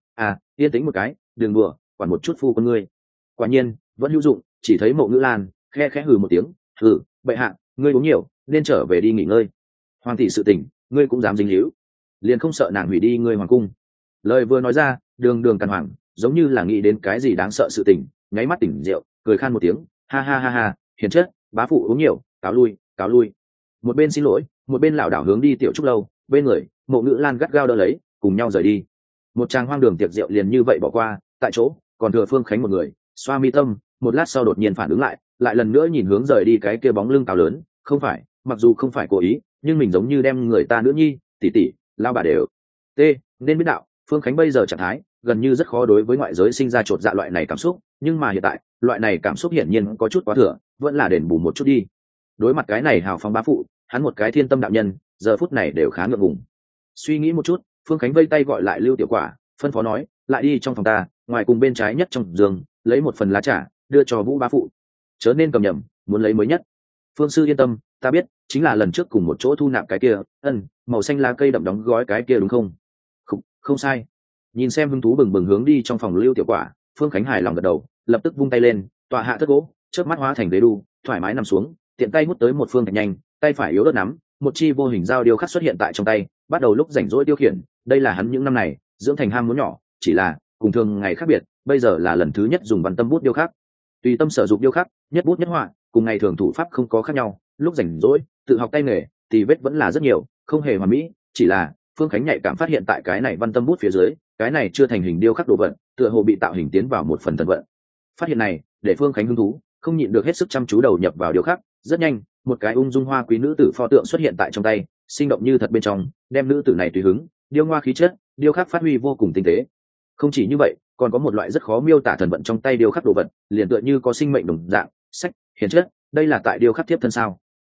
yên tĩnh một cái, đừng đùa, quản một chút phu con ngươi. Quả nhiên vẫn hữu dụng, chỉ thấy Mộ Ngữ Lan khe khẽ hừ một tiếng, hừ, bệ hạ, ngươi uống nhiều nên trở về đi nghỉ ngơi. Hoàng tỷ sự tình ngươi cũng dám dính líu, liền không sợ nàng hủy đi ngươi hoàng cung? Lời vừa nói ra, đường đường càn hoàng giống như là nghĩ đến cái gì đáng sợ sự tình, nháy mắt tỉnh rượu, cười khan một tiếng, ha ha ha ha, hiền chất, bá phụ uống nhiều, cáo lui. Một bên xin lỗi, một bên lảo đảo hướng đi tiểu trúc lâu, bên người Mộ Ngữ Lan gắt gao đỡ lấy, cùng nhau rời đi. Một tràng hoang đường tiệc rượu liền như vậy bỏ qua, tại chỗ còn thừa Phương Khánh một người, xoa mi tâm, một lát sau đột nhiên phản ứng lại, lại lần nữa nhìn hướng rời đi cái kia bóng lưng cao lớn, không phải, mặc dù không phải cố ý, nhưng mình giống như đem người ta nữ nhi, tỷ tỷ, lao bà đều nên biết đạo. Phương Khánh bây giờ trạng thái gần như rất khó đối với ngoại giới sinh ra chột dạ loại này cảm xúc, nhưng mà hiện tại loại này cảm xúc hiển nhiên có chút quá thừa, vẫn là đền bù một chút đi. Đối mặt cái này hào phóng bá phụ, hắn một cái thiên tâm đạo nhân, giờ phút này đều khá ngượng ngùng. Suy nghĩ một chút, Phương Khánh vây tay gọi lại Lưu Tiểu Quả, phân phó nói, lại đi trong phòng ta, ngoài cùng bên trái nhất trong giường lấy một phần lá trà đưa cho Vũ bá phụ, chớ nên cầm nhầm, muốn lấy mới nhất. Phương sư yên tâm, ta biết, chính là lần trước cùng một chỗ thu nạp cái kia, màu xanh lá cây đậm đóng gói cái kia đúng không? Không sai. Nhìn xem hứng thú bừng bừng hướng đi trong phòng Lưu Tiểu Quả, Phương Khánh hài lòng gật đầu, lập tức vung tay lên, tọa hạ thất gỗ, chớp mắt hóa thành ghế đu, thoải mái nằm xuống, tiện tay hút tới một phương thạch nhanh, tay phải yếu ớt nắm, một chi vô hình dao điêu khắc xuất hiện tại trong tay, bắt đầu lúc rảnh rỗi tiêu khiển. Đây là hắn những năm này dưỡng thành ham muốn nhỏ, chỉ là cùng thường ngày khác biệt, bây giờ là lần thứ nhất dùng văn tâm bút điêu khắc. Tùy tâm sở dụng điêu khắc, nhất bút nhất họa, cùng ngày thường thủ pháp không có khác nhau. Lúc rảnh rỗi tự học tay nghề, thì vết vẫn là rất nhiều, không hề hoàn mỹ, chỉ là Phương Khánh nhạy cảm phát hiện tại cái này văn tâm bút phía dưới, cái này chưa thành hình điêu khắc đồ vật, tựa hồ bị tạo hình tiến vào một phần thần vận. Phát hiện này để Phương Khánh hứng thú, không nhịn được hết sức chăm chú đầu nhập vào điêu khắc. Rất nhanh, một cái ung dung hoa quý nữ tử pho tượng xuất hiện tại trong tay, sinh động như thật bên trong, đem nữ tử này tùy hứng, điêu ngoa khí chất, điêu khắc phát huy vô cùng tinh tế. Không chỉ như vậy, còn có một loại rất khó miêu tả thần vận trong tay điêu khắc đồ vật, liền tựa như có sinh mệnh đồng dạng. Sách, hiền chất, đây là tại điêu khắc tiếp thân sao?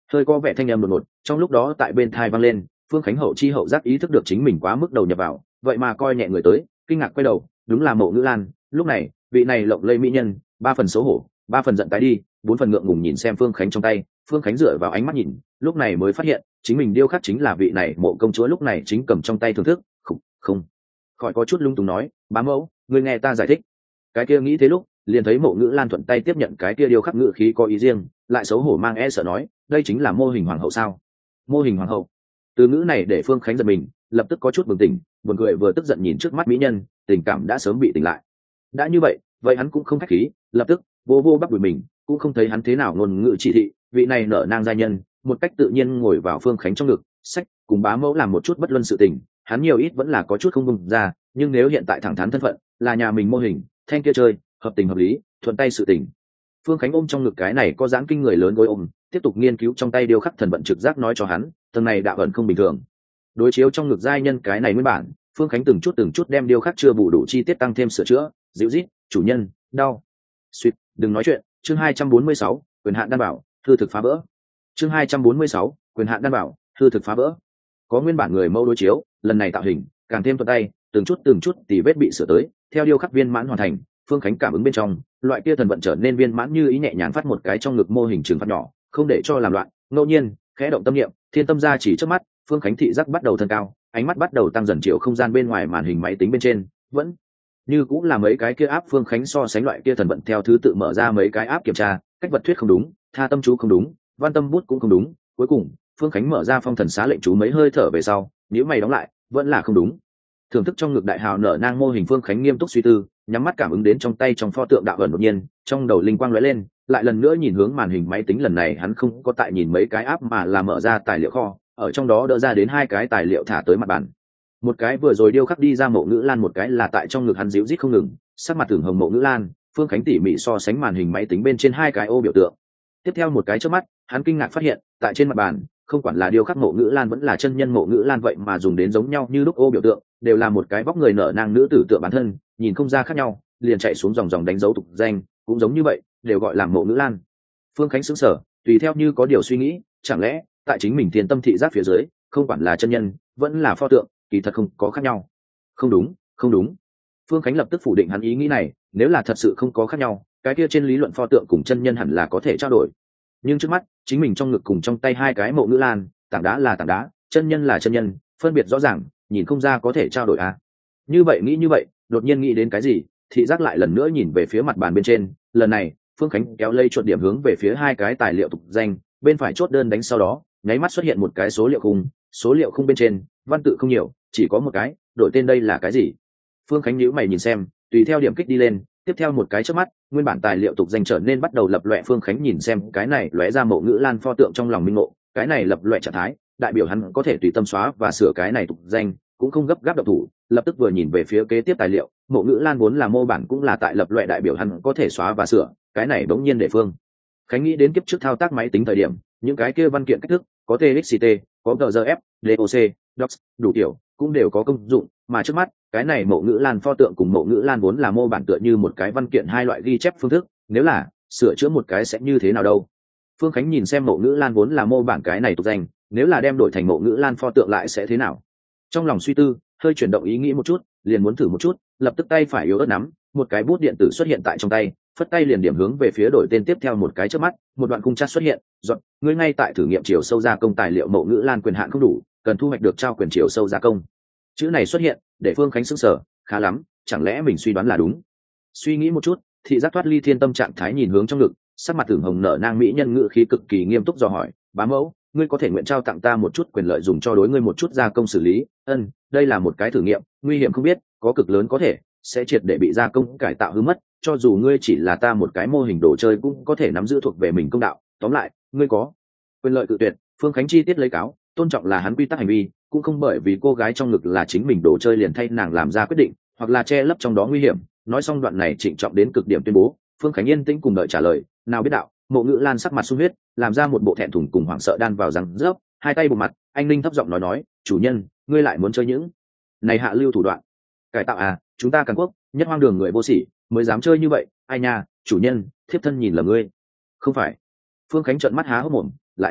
hơi có vẻ thanh âm đột ngột trong lúc đó tại bên thai vang lên. Phương Khánh hậu chi hậu giác ý thức được chính mình quá mức đầu nhập vào, vậy mà coi nhẹ người tới, kinh ngạc quay đầu, đúng là Mộ Ngữ Lan. Lúc này vị này lộng lẫy mỹ nhân, 3 phần xấu hổ, 3 phần giận tái đi, 4 phần ngượng ngùng nhìn xem Phương Khánh trong tay. Phương Khánh dựa vào ánh mắt nhìn, lúc này mới phát hiện chính mình điêu khắc chính là vị này Mộ công chúa lúc này chính cầm trong tay thưởng thức. Không khỏi có chút lung túng nói, bá mẫu, ngươi nghe ta giải thích. Cái kia nghĩ thế lúc liền thấy Mộ Ngữ Lan thuận tay tiếp nhận cái kia điêu khắc ngữ khí có ý riêng, lại xấu hổ mang e sợ nói, đây chính là mô hình hoàng hậu sao? Mô hình hoàng hậu? Từ ngữ này để Phương Khánh giật mình, lập tức có chút bừng tỉnh, buồn cười vừa tức giận nhìn trước mắt mỹ nhân, tình cảm đã sớm bị tỉnh lại. Đã như vậy, vậy hắn cũng không khách khí, lập tức vô vô bắp đùi mình, cũng không thấy hắn thế nào ngôn ngữ chỉ thị, vị này nở nang gia nhân, một cách tự nhiên ngồi vào Phương Khánh trong ngực, sách cùng bá mẫu làm một chút bất luân sự tình, hắn nhiều ít vẫn là có chút không buông ra, nhưng nếu hiện tại thẳng thắn thân phận, là nhà mình mô hình, thanh kia chơi, hợp tình hợp lý, thuận tay sự tình. Phương Khánh ôm trong ngực cái này có dáng kinh người lớn gối ôm, tiếp tục nghiên cứu trong tay điêu khắc thần vận trực giác nói cho hắn, tầng này đạo ẩn không bình thường. Đối chiếu trong ngực giai nhân cái này nguyên bản, Phương Khánh từng chút đem điêu khắc chưa bù đủ chi tiết tăng thêm sửa chữa, dịu rít, chủ nhân, đau. Suýt, đừng nói chuyện, chương 246, quyền hạn đảm bảo, thư thực phá vỡ. Chương 246, quyền hạn đảm bảo, thư thực phá vỡ. Có nguyên bản người mẫu đối chiếu, lần này tạo hình càng thêm thuận tay, từng chút tỉ vết bị sửa tới, theo điêu khắc viên mãn hoàn thành. Phương Khánh cảm ứng bên trong, loại kia thần vận trở nên viên mãn như ý nhẹ nhàng phát một cái trong ngực mô hình trường phát nhỏ, không để cho làm loạn, ngẫu nhiên, khẽ động tâm niệm, thiên tâm ra chỉ trước mắt, Phương Khánh thị giác bắt đầu thân cao, ánh mắt bắt đầu tăng dần chiều không gian bên ngoài màn hình máy tính bên trên, vẫn như cũng là mấy cái kia áp. Phương Khánh so sánh loại kia thần vận theo thứ tự mở ra mấy cái áp kiểm tra, cách vật thuyết không đúng, tha tâm chú không đúng, văn tâm bút cũng không đúng, cuối cùng Phương Khánh mở ra phong thần xá lệnh chú mấy hơi thở về sau, nếu mày đóng lại, vẫn là không đúng. Thưởng thức trong ngực đại hào nở nang mô hình, Phương Khánh nghiêm túc suy tư, nhắm mắt cảm ứng đến trong tay trong pho tượng đạo ẩn đột nhiên, trong đầu linh quang lóe lên, lại lần nữa nhìn hướng màn hình máy tính. Lần này hắn không có tại nhìn mấy cái áp mà là mở ra tài liệu kho, ở trong đó đỡ ra đến 2 cái tài liệu thả tới mặt bàn. Một cái vừa rồi điêu khắc đi ra Mộ Ngữ Lan, một cái là tại trong ngực hắn díu rít không ngừng, sắc mặt tưởng hồng Mộ Ngữ Lan. Phương Khánh tỉ mỉ so sánh màn hình máy tính bên trên 2 cái ô biểu tượng. Tiếp theo một cái chớp mắt, hắn kinh ngạc phát hiện, tại trên mặt bàn, không quản là điêu khắc Mộ Ngữ Lan vẫn là chân nhân Mộ Ngữ Lan, vậy mà dùng đến giống nhau như lúc ô biểu tượng, đều là một cái vóc người nở nang nữ tử tượng bản thân, nhìn không ra khác nhau, liền chạy xuống dòng đánh dấu tục danh, cũng giống như vậy, đều gọi là Mộ Ngữ Lan. Phương Khánh sững sờ, tùy theo như có điều suy nghĩ, chẳng lẽ tại chính mình thiên tâm thị giác phía dưới, không quản là chân nhân vẫn là pho tượng, kỳ thật không có khác nhau? Không đúng. Phương Khánh lập tức phủ định hắn ý nghĩ này, nếu là thật sự không có khác nhau, cái kia trên lý luận pho tượng cùng chân nhân hẳn là có thể trao đổi. Nhưng trước mắt, chính mình trong ngực cùng trong tay 2 cái Mộ Ngữ Lan, tảng đá là tảng đá, chân nhân là chân nhân, phân biệt rõ ràng, nhìn không ra có thể trao đổi à? Như vậy, đột nhiên nghĩ đến cái gì, thị giác lại lần nữa nhìn về phía mặt bàn bên trên. Lần này, Phương Khánh kéo lây chuột điểm hướng về phía 2 cái tài liệu tục danh, bên phải chốt đơn đánh, sau đó nháy mắt xuất hiện một cái số liệu khung bên trên văn tự không nhiều, chỉ có một cái, đổi tên đây là cái gì? Phương Khánh nhíu mày nhìn xem, tùy theo điểm kích đi lên, tiếp theo một cái chớp mắt, nguyên bản tài liệu tục danh trở nên bắt đầu lập loè. Phương Khánh nhìn xem cái này lóe ra Mộ Ngữ Lan pho tượng, trong lòng minh ngộ, cái này lập loè trạng thái đại biểu hắn có thể tùy tâm xóa và sửa cái này tục danh, cũng không gấp gáp động thủ. Lập tức vừa nhìn về phía kế tiếp tài liệu, Mộ Ngữ Lan vốn là mô bản cũng là tại lập loè, đại biểu hắn có thể xóa và sửa, cái này bỗng nhiên để Phương Khánh nghĩ đến kiếp trước thao tác máy tính thời điểm, những cái kia văn kiện cách thức, có txt, có gzf, doc, docs, đủ kiểu, cũng đều có công dụng, mà trước mắt cái này Mộ Ngữ Lan pho tượng cùng Mộ Ngữ Lan vốn là mô bản tựa như một cái văn kiện, 2 loại ghi chép phương thức, nếu là sửa chữa một cái sẽ như thế nào đâu? Phương Khánh nhìn xem Mộ Ngữ Lan vốn là mô bản cái này tục danh, nếu là đem đổi thành Mộ Ngữ Lan pho tượng lại sẽ thế nào? Trong lòng suy tư, hơi chuyển động ý nghĩ một chút, liền muốn thử một chút, lập tức tay phải yếu ớt nắm, một cái bút điện tử xuất hiện tại trong tay, phất tay liền điểm hướng về phía đổi tên. Tiếp theo một cái chớp mắt, một đoạn khung chat xuất hiện, dọn, ngươi ngay tại thử nghiệm chiều sâu gia công tài liệu Mộ Ngữ Lan, quyền hạn không đủ, cần thu hoạch được trao quyền chiều sâu gia công. Chữ này xuất hiện, để Phương Khánh sững sờ, khá lắm, chẳng lẽ mình suy đoán là đúng? Suy nghĩ một chút, thị giác thoát ly thiên tâm trạng thái, nhìn hướng trong ngực, sắc mặt tưởng hồng nở nang mỹ nhân, ngữ khí cực kỳ nghiêm túc dò hỏi, bá mẫu, ngươi có thể nguyện trao tặng ta một chút quyền lợi dùng cho đối ngươi một chút gia công xử lý? Đây là một cái thử nghiệm, nguy hiểm không biết, có cực lớn có thể sẽ triệt để bị gia công cải tạo hư mất, cho dù ngươi chỉ là ta một cái mô hình đồ chơi cũng có thể nắm giữ thuộc về mình công đạo, tóm lại ngươi có quyền lợi cự tuyệt. Phương Khánh chi tiết lấy cáo, tôn trọng là hắn quy tắc hành vi, cũng không bởi vì cô gái trong ngực là chính mình đồ chơi liền thay nàng làm ra quyết định, hoặc là che lấp trong đó nguy hiểm. Nói xong đoạn này trịnh trọng đến cực điểm tuyên bố, Phương Khánh yên tĩnh cùng đợi trả lời. Nào biết đạo, Mộ Ngữ Lan sắc mặt sung huyết, làm ra một bộ thẹn thùng cùng hoảng sợ đan vào răng rớp, 2 tay bụng mặt, anh linh thấp giọng nói, chủ nhân, ngươi lại muốn chơi những này hạ lưu thủ đoạn cải tạo à? Chúng ta Càn Quốc nhất hoang đường người vô sỉ mới dám chơi như vậy, ai nha, chủ nhân, thiếp thân nhìn là ngươi. Không phải. Phương Khánh trợn mắt há hốc mồm, lại nói,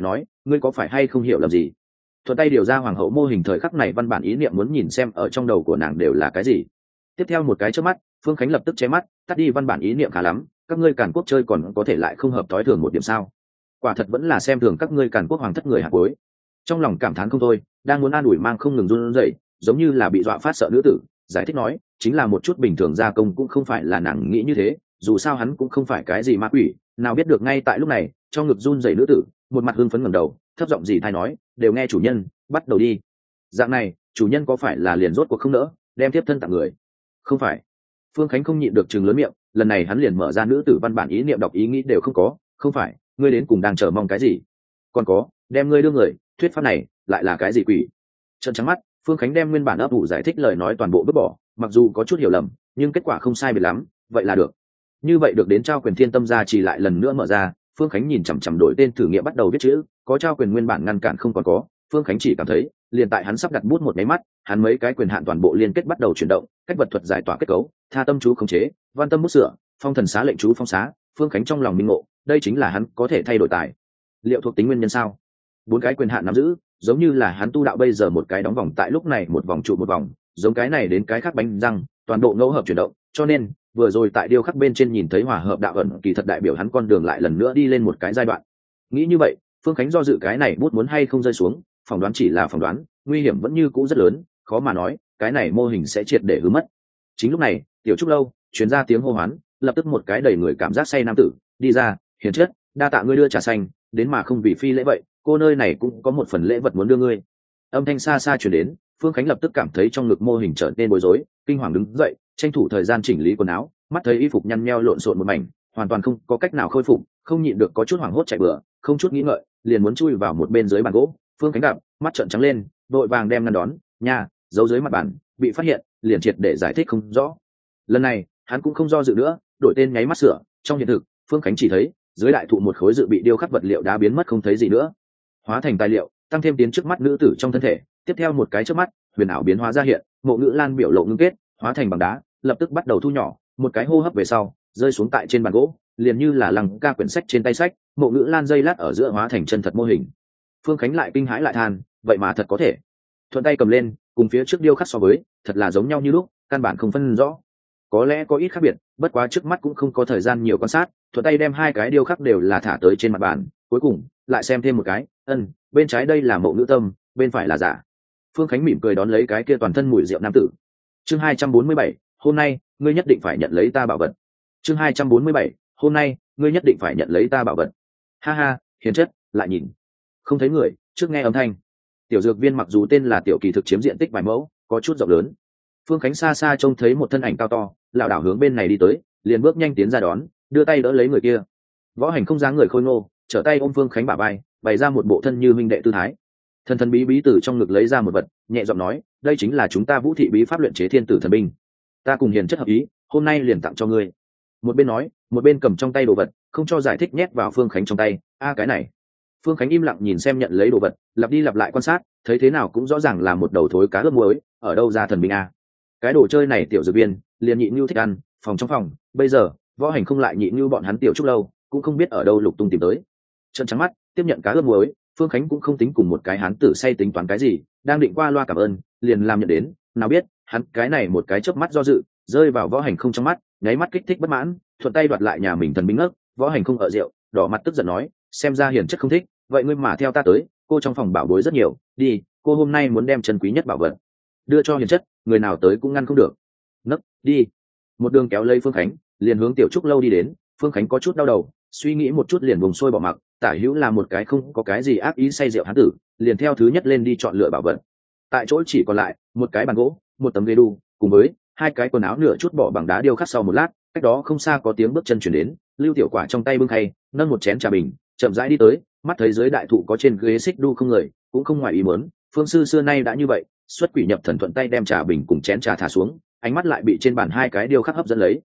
ngươi có phải hay không hiểu lầm gì? Thuận tay điều ra hoàng hậu mô hình thời khắc này văn bản ý niệm muốn nhìn xem ở trong đầu của nàng đều là cái gì. Tiếp theo một cái chớp mắt, Phương Khánh lập tức che mắt, tắt đi văn bản ý niệm khá lắm, các ngươi Càn Quốc chơi còn có thể lại không hợp thói thường một điểm sao? Quả thật vẫn là xem thường các ngươi Càn Quốc hoàng thất người hạt cuối. Trong lòng cảm thán không thôi, đang muốn an ủi mang không ngừng run rẩy, giống như là bị dọa phát sợ nữ tử, giải thích nói, chính là một chút bình thường gia công cũng không phải là nàng nghĩ như thế, dù sao hắn cũng không phải cái gì ma quỷ, nào biết được ngay tại lúc này, trong ngực run rẩy nữ tử, một mặt hưng phấn ngẩng đầu, thấp giọng gì thay nói, đều nghe chủ nhân, bắt đầu đi. Dạng này, chủ nhân có phải là liền rốt cuộc không nỡ, đem tiếp thân tặng người? Không phải. Phương Khánh không nhịn được trừng lớn miệng, lần này hắn liền mở ra nữ tử văn bản ý niệm đọc ý nghĩ đều không có, không phải, ngươi đến cùng đang chờ mong cái gì? Còn có, đem ngươi đưa người, thuyết pháp này lại là cái gì quỷ? Trợn trắng mắt, Phương Khánh đem nguyên bản ấp ủ giải thích lời nói toàn bộ vứt bỏ, mặc dù có chút hiểu lầm, nhưng kết quả không sai biệt lắm, vậy là được. Như vậy được đến trao quyền thiên tâm gia chỉ lại lần nữa mở ra, Phương Khánh nhìn chằm chằm đổi tên thử nghiệm bắt đầu viết chữ, có trao quyền nguyên bản ngăn cản không còn có, Phương Khánh chỉ cảm thấy, liền tại hắn sắp đặt bút một máy mắt, hắn mấy cái quyền hạn toàn bộ liên kết bắt đầu chuyển động, cách vật thuật giải tỏa kết cấu, tha tâm chú khống chế, văn tâm bút sửa, phong thần xá lệnh chú phong xá, Phương Khánh trong lòng minh ngộ, đây chính là hắn có thể thay đổi tài liệu thuộc tính nguyên nhân sao? Bốn cái quyền hạn nắm giữ, giống như là hắn tu đạo bây giờ một cái đóng vòng tại lúc này một vòng trụ một vòng, giống cái này đến cái khác bánh răng, toàn bộ ngẫu hợp chuyển động, cho nên vừa rồi tại điêu khắc bên trên nhìn thấy hòa hợp đạo ẩn kỳ thật đại biểu hắn con đường lại lần nữa đi lên một cái giai đoạn. Nghĩ như vậy, Phương Khánh do dự cái này bút muốn hay không rơi xuống, phỏng đoán chỉ là phỏng đoán, nguy hiểm vẫn như cũ rất lớn, khó mà nói, cái này mô hình sẽ triệt để hư mất. Chính lúc này, tiểu trúc lâu truyền ra tiếng hô hoán, lập tức một cái đầy người cảm giác say nam tử đi ra, hiền chất, đa tạ ngươi đưa trà xanh, đến mà không vì phi lễ vậy, cô nơi này cũng có một phần lễ vật muốn đưa ngươi. Âm thanh xa xa truyền đến, Phương Khánh lập tức cảm thấy trong ngực mô hình trở nên bối rối, kinh hoàng đứng dậy, tranh thủ thời gian chỉnh lý quần áo, mắt thấy y phục nhăn nheo lộn xộn một mảnh, hoàn toàn không có cách nào khôi phục, không nhịn được có chút hoảng hốt chạy bừa, không chút nghĩ ngợi, liền muốn chui vào một bên dưới bàn gỗ. Phương Khánh gặp, mắt trợn trắng lên, vội vàng đem ngăn đón, nha, giấu dưới mặt bàn, bị phát hiện, liền triệt để giải thích không rõ. Lần này, hắn cũng không do dự nữa, đổi tên nháy mắt sửa, trong hiện thực, Phương Khánh chỉ thấy, dưới đại thụ một khối dự bị điêu khắc vật liệu đã biến mất không thấy gì nữa, hóa thành tài liệu, tăng thêm tiến trước mắt nữ tử trong thân thể, tiếp theo một cái trước mắt, huyền ảo biến hóa ra hiện, Mộ Ngữ Lan biểu lộ ngưng kết, hóa thành bằng đá, lập tức bắt đầu thu nhỏ, một cái hô hấp về sau, rơi xuống tại trên bàn gỗ, liền như là lăng ca quyển sách trên tay sách, Mộ Ngữ Lan dây lát ở giữa hóa thành chân thật mô hình. Phương Khánh lại kinh hãi lại than, vậy mà thật có thể. Thuận tay cầm lên, cùng phía trước điêu khắc so với, thật là giống nhau như lúc, căn bản không phân rõ. Có lẽ có ít khác biệt, bất quá trước mắt cũng không có thời gian nhiều quan sát, thuận tay đem hai cái điêu khắc đều là thả tới trên mặt bàn, cuối cùng lại xem thêm một cái, bên trái đây là Mộ Ngữ Tâm, bên phải là giả. Phương Khánh mỉm cười đón lấy cái kia toàn thân mùi rượu nam tử. Chương 247, hôm nay ngươi nhất định phải nhận lấy ta bảo vật. Chương 247, hôm nay ngươi nhất định phải nhận lấy ta bảo vật. Ha ha, hiền chất, lại nhìn. Không thấy người, trước nghe âm thanh. Tiểu dược viên mặc dù tên là tiểu kỳ thực chiếm diện tích vài mẫu, có chút rộng lớn. Phương Khánh xa xa trông thấy một thân ảnh cao to, lảo đảo hướng bên này đi tới, liền bước nhanh tiến ra đón, đưa tay đỡ lấy người kia. Võ Hành không dáng người khôi ngô, trở tay ôm Phương Khánh bả vai, bày ra một bộ thân như minh đệ tư thái. Thần thần bí bí từ trong ngực lấy ra một vật, nhẹ giọng nói, đây chính là chúng ta Vũ thị bí pháp luyện chế thiên tử thần binh, ta cùng hiền chất hợp ý, hôm nay liền tặng cho ngươi. Một bên nói, một bên cầm trong tay đồ vật, không cho giải thích nhét vào Phương Khánh trong tay. Cái này. Phương Khánh im lặng nhìn xem nhận lấy đồ vật, lặp đi lặp lại quan sát, thấy thế nào cũng rõ ràng là một đầu thối cá ướp muối, ở đâu ra thần binh a? Cái đồ chơi này tiểu dược viên liền nhị nhu thích ăn, phòng trong phòng, bây giờ Võ Hành không lại nhị nhu bọn hắn tiểu trúc lâu, cũng không biết ở đâu lục tung tìm tới. Trợn trắng mắt, tiếp nhận cá ướp muối, Phương Khánh cũng không tính cùng một cái hán tử say tính toán cái gì, đang định qua loa cảm ơn, liền làm nhận đến, nào biết, hắn cái này một cái chớp mắt do dự, rơi vào Võ Hành không trong mắt, nháy mắt kích thích bất mãn, thuận tay đoạt lại nhà mình thần binh ngất. Võ Hành không ở rượu, đỏ mặt tức giận nói, xem ra hiền chất không thích, vậy ngươi mà theo ta tới, cô trong phòng bảo bối rất nhiều, đi, cô hôm nay muốn đem chân quý nhất bảo vật đưa cho hiền chất, người nào tới cũng ngăn không được. Nấc, đi. Một đường kéo lấy Phương Khánh, liền hướng tiểu trúc lâu đi đến. Phương Khánh có chút đau đầu, suy nghĩ một chút liền vùng sôi bỏ mặc, tả hữu là một cái không có cái gì ác ý say rượu hán tử, liền theo thứ nhất lên đi chọn lựa bảo vật. Tại chỗ chỉ còn lại một cái bàn gỗ, một tấm ghế đu, cùng với hai cái quần áo nửa chút bỏ bằng đá điêu khắc. Sau một lát, cách đó không xa có tiếng bước chân chuyển đến, Lưu Tiểu Quả trong tay bưng khay, nâng một chén trà bình, chậm rãi đi tới, mắt thấy dưới đại thụ có trên ghế xích đu không người, cũng không ngoài ý muốn, phương sư xưa nay đã như vậy, xuất quỷ nhập thần thuận tay đem trà bình cùng chén trà thả xuống, ánh mắt lại bị trên bàn hai cái điêu khắc hấp dẫn lấy.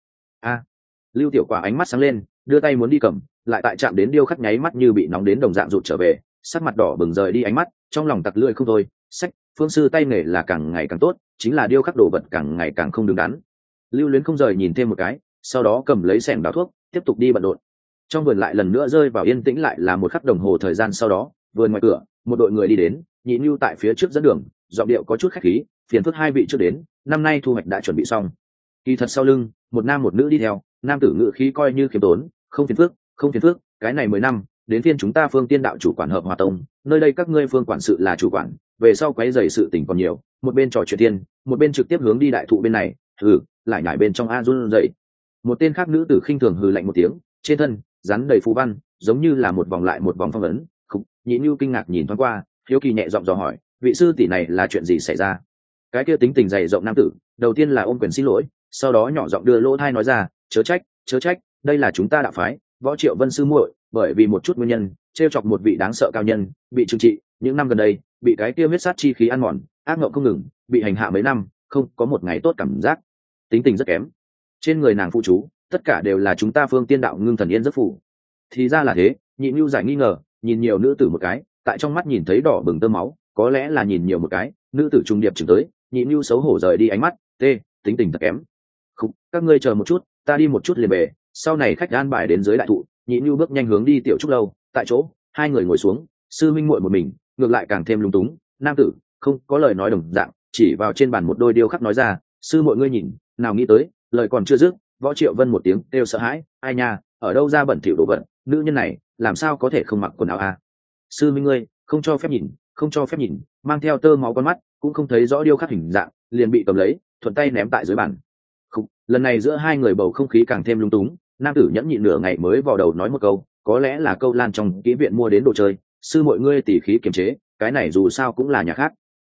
Lưu Tiểu Quả ánh mắt sáng lên, đưa tay muốn đi cầm, lại tại chạm đến điêu khắc nháy mắt như bị nóng đến đồng dạng rụt trở về, sắc mặt đỏ bừng rời đi ánh mắt, trong lòng tặc lưỡi không thôi, sách, phương sư tay nghề là càng ngày càng tốt, chính là điêu khắc đồ vật càng ngày càng không đứng đắn. Lưu Luyến không rời nhìn thêm một cái, sau đó cầm lấy xẻng đào thuốc, tiếp tục đi bận rộn. Trong vườn lại lần nữa rơi vào yên tĩnh, lại là một khắc đồng hồ thời gian sau đó, vườn ngoài cửa một đội người đi đến, Nhị Nưu tại phía trước dẫn đường, giọng điệu có chút khách khí, phiền phức hai vị trước đến, năm nay thu hoạch đã chuẩn bị xong. Kỳ thật sau lưng một nam một nữ đi theo, nam tử ngự khí coi như khiêm tốn, không phiền phức, không phiền phức, cái này 10 năm đến phiên chúng ta Phương Tiên đạo chủ quản Hợp Hòa Tông, nơi đây các ngươi Phương quản sự là chủ quản, về sau quấy rầy sự tình còn nhiều, một bên trò chuyện tiên, một bên trực tiếp hướng đi đại thụ bên này, lại nhảy bên trong a run dậy. Một tên khác nữ tử khinh thường hừ lạnh một tiếng, trên thân rắn đầy phù văn, giống như là một vòng lại một vòng phong ấn. Nhị Nưu kinh ngạc nhìn thoáng qua, hiếu kỳ nhẹ giọng dò hỏi, vị sư tỷ này là chuyện gì xảy ra? Cái kia tính tình dày rộng nam tử đầu tiên là ôm quyền xin lỗi, sau đó nhỏ giọng đưa lỗ thai nói ra, chớ trách, đây là chúng ta đạo phái Võ Triệu Vân sư muội, bởi vì một chút nguyên nhân trêu chọc một vị đáng sợ cao nhân, bị trừng trị, những năm gần đây bị cái kia huyết sát chi khí ăn mòn, ác mộng không ngừng, bị hành hạ mấy năm, không có một ngày tốt cảm giác, tính tình rất kém. Trên người nàng phụ chú tất cả đều là chúng ta Phương Tiên đạo ngưng thần yên giấc phủ. Thì ra là thế. Nhị Nưu giải nghi ngờ, nhìn nhiều nữ tử một cái, tại trong mắt nhìn thấy đỏ bừng tơ máu, có lẽ là nhìn nhiều một cái, nữ tử trung điệp chừng tới, Nhị Nưu xấu hổ rời đi ánh mắt, tính tình thật kém. Không, các ngươi chờ một chút, ta đi một chút liền về, sau này khách an bài đến dưới đại thụ. Nhị Nưu bước nhanh hướng đi tiểu trúc lâu, tại chỗ hai người ngồi xuống, sư minh muội một mình, ngược lại càng thêm lung túng. Nam tử không có lời nói đồng dạng, chỉ vào trên bàn một đôi điêu khắc nói ra, sư muội ngươi nhìn, nào nghĩ tới, lời còn chưa dứt, Võ Triệu Vân một tiếng kêu sợ hãi, ai nha, ở đâu ra bẩn thỉu đồ vật, nữ nhân này làm sao có thể không mặc quần áo à? Sư minh ngươi không cho phép nhìn, không cho phép nhìn, mang theo tơ máu con mắt cũng không thấy rõ điêu khắc hình dạng, liền bị cầm lấy thuận tay ném tại dưới bàn. Lần này giữa hai người bầu không khí càng thêm lung túng, nam tử nhẫn nhịn nửa ngày mới vào đầu nói một câu, có lẽ là câu lan trong kỹ viện mua đến đồ chơi, sư muội ngươi tỉ khí kiềm chế, cái này dù sao cũng là nhà khác.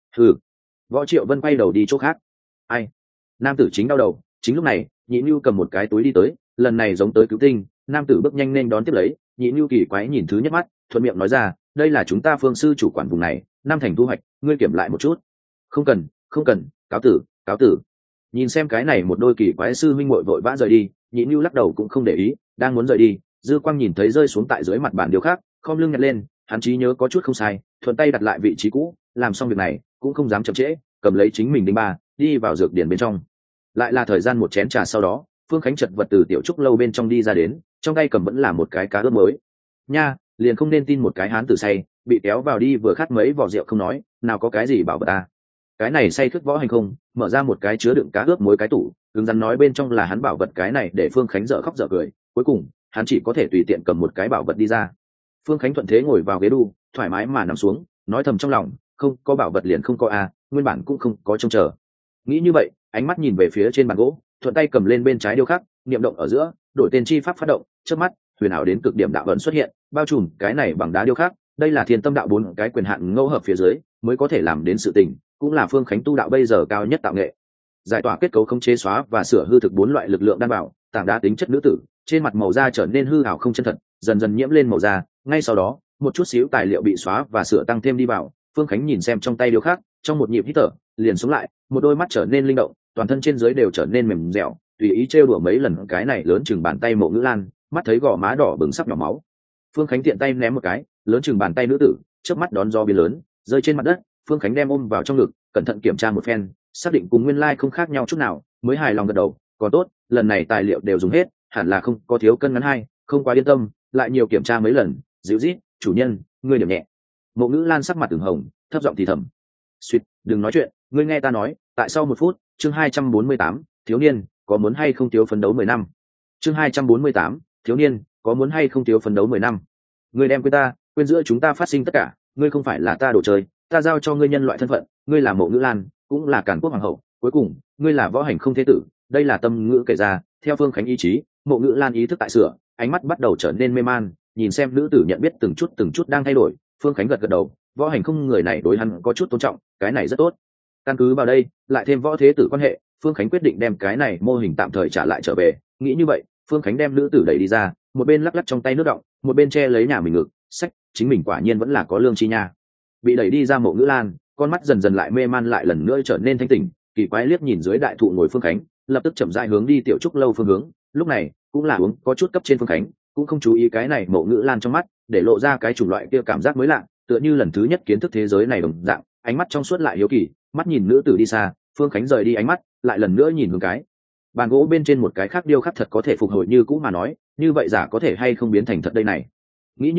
Võ Triệu Vân quay đầu đi chỗ khác. Ai? Nam tử chính đau đầu. Chính lúc này Nhị Nưu cầm một cái túi đi tới, lần này giống tới cứu tinh. Nam tử bước nhanh nên đón tiếp lấy. Nhị Nưu kỳ quái nhìn thứ nhất mắt, thuận miệng nói ra, đây là chúng ta Phương sư chủ quản vùng này, năm thành thu hoạch, ngươi kiểm lại một chút. Không cần, cáo tử. Nhìn xem cái này một đôi kỳ quái sư minh muội vội vã rời đi, Nhị Nưu lắc đầu cũng không để ý, đang muốn rời đi, dư quang nhìn thấy rơi xuống tại dưới mặt bàn điều khác, khom lưng nhặt lên, hắn trí nhớ có chút không sai, thuận tay đặt lại vị trí cũ, làm xong việc này cũng không dám chậm trễ, cầm lấy chính mình đinh ba, đi vào dược điển bên trong. Lại là thời gian một chén trà sau đó, Phương Khánh chật vật từ tiểu trúc lâu bên trong đi ra đến, trong tay cầm vẫn là một cái cá ướp mới. Nha, liền không nên tin một cái hán tử say, bị kéo vào đi vừa khát mấy vò rượu không nói, nào có cái gì bảo vật ta. Cái này say khướt võ hành không, mở ra một cái chứa đựng cá ướp muối cái tủ, cứng rắn nói bên trong là hắn bảo vật, cái này để Phương Khánh dở khóc dở cười, cuối cùng hắn chỉ có thể tùy tiện cầm một cái bảo vật đi ra. Phương Khánh thuận thế ngồi vào ghế đu, thoải mái mà nằm xuống, nói thầm trong lòng, không có bảo vật liền không có a, nguyên bản cũng không có trông chờ. Nghĩ như vậy, ánh mắt nhìn về phía trên bàn gỗ, thuận tay cầm lên bên trái điêu khắc, niệm động ở giữa, đổi tên chi pháp phát động, chớp mắt, huyền ảo đến cực điểm đạo vận xuất hiện, bao trùm cái này bằng đá điêu khắc, đây là Thiên Tâm đạo 4 cái quyền hạn ngẫu hợp phía dưới mới có thể làm đến sự tình, cũng là Phương Khánh tu đạo bây giờ cao nhất tạo nghệ. Giải tỏa kết cấu không chế xóa và sửa hư thực 4 loại lực lượng đan bảo, tảng đá tính chất nữ tử, trên mặt màu da trở nên hư ảo không chân thật, dần dần nhiễm lên màu da, ngay sau đó, một chút xíu tài liệu bị xóa và sửa tăng thêm đi vào. Phương Khánh nhìn xem trong tay điêu khắc, trong một nhịp hít thở, liền sống lại, một đôi mắt trở nên linh động, toàn thân trên dưới đều trở nên mềm dẻo, tùy ý trêu đùa mấy lần cái này lớn chừng bàn tay Mộ Ngữ Lan, mắt thấy gò má đỏ bừng sắp nhỏ máu. Phương Khánh tiện tay ném một cái, lớn chừng bàn tay nữ tử, chớp mắt đón gió biến lớn, rơi trên mặt đất. Phương Khánh đem ôm vào trong ngực, cẩn thận kiểm tra một phen, xác định cùng nguyên lai không khác nhau chút nào, mới hài lòng gật đầu, còn tốt, lần này tài liệu đều dùng hết, hẳn là không có thiếu cân ngắn hay, không quá yên tâm, lại nhiều kiểm tra mấy lần, dịu rít, chủ nhân, ngươi điểm nhẹ. Mộ Ngữ Lan sắc mặt ửng hồng, thấp giọng thì thầm, suýt, đừng nói chuyện, ngươi nghe ta nói. Tại sau 1 phút, chương 248, thiếu niên, có muốn hay không thiếu phấn đấu 10 năm. Chương 248, thiếu niên, có muốn hay không thiếu phấn đấu 10 năm. Ngươi đem quên ta, quên giữa chúng ta phát sinh tất cả, ngươi không phải là ta đồ chơi, ta giao cho ngươi nhân loại thân phận, ngươi là Mộ Ngữ Lan, cũng là Càn Quốc hoàng hậu, cuối cùng, ngươi là võ hành không thế tử, đây là tâm ngữ kể ra. Theo Phương Khánh ý chí, Mộ Ngữ Lan ý thức tại sửa, ánh mắt bắt đầu trở nên mê man, nhìn xem nữ tử nhận biết từng chút đang thay đổi. Phương Khánh gật gật đầu, võ hành không người này đối hắn có chút tôn trọng, cái này rất tốt. Căn cứ vào đây, lại thêm võ thế tử quan hệ, Phương Khánh quyết định đem cái này mô hình tạm thời trả lại trở về. Nghĩ như vậy, Phương Khánh đem nữ tử đẩy đi ra, một bên lắc lắc trong tay nước động, một bên che lấy nhà mình ngực, sách, chính mình quả nhiên vẫn là có lương chi nha. Bị đẩy đi ra Mộ Ngữ Lan, con mắt dần dần lại mê man, lại lần nữa trở nên thanh tỉnh, kỳ quái liếc nhìn dưới đại thụ ngồi Phương Khánh, lập tức chậm rãi hướng đi tiểu trúc lâu phương hướng. Lúc này cũng là uống có chút cấp trên Phương Khánh, cũng không chú ý cái này Mộ Ngữ Lan trong mắt, để lộ ra cái chủng loại kia cảm giác mới lạ, tựa như lần thứ nhất kiến thức thế giới này đồng dạng, ánh mắt trong suốt lại hiếu kỳ, mắt nhìn nữ tử đi xa. Phương Khánh rời đi ánh mắt, lại lần nữa nhìn hướng cái bàn gỗ bên trên một cái khác điêu khắc thật có thể phục hồi như cũ mà nói, như vậy giả có thể hay không biến thành thật đây này. Nghĩ như vậy,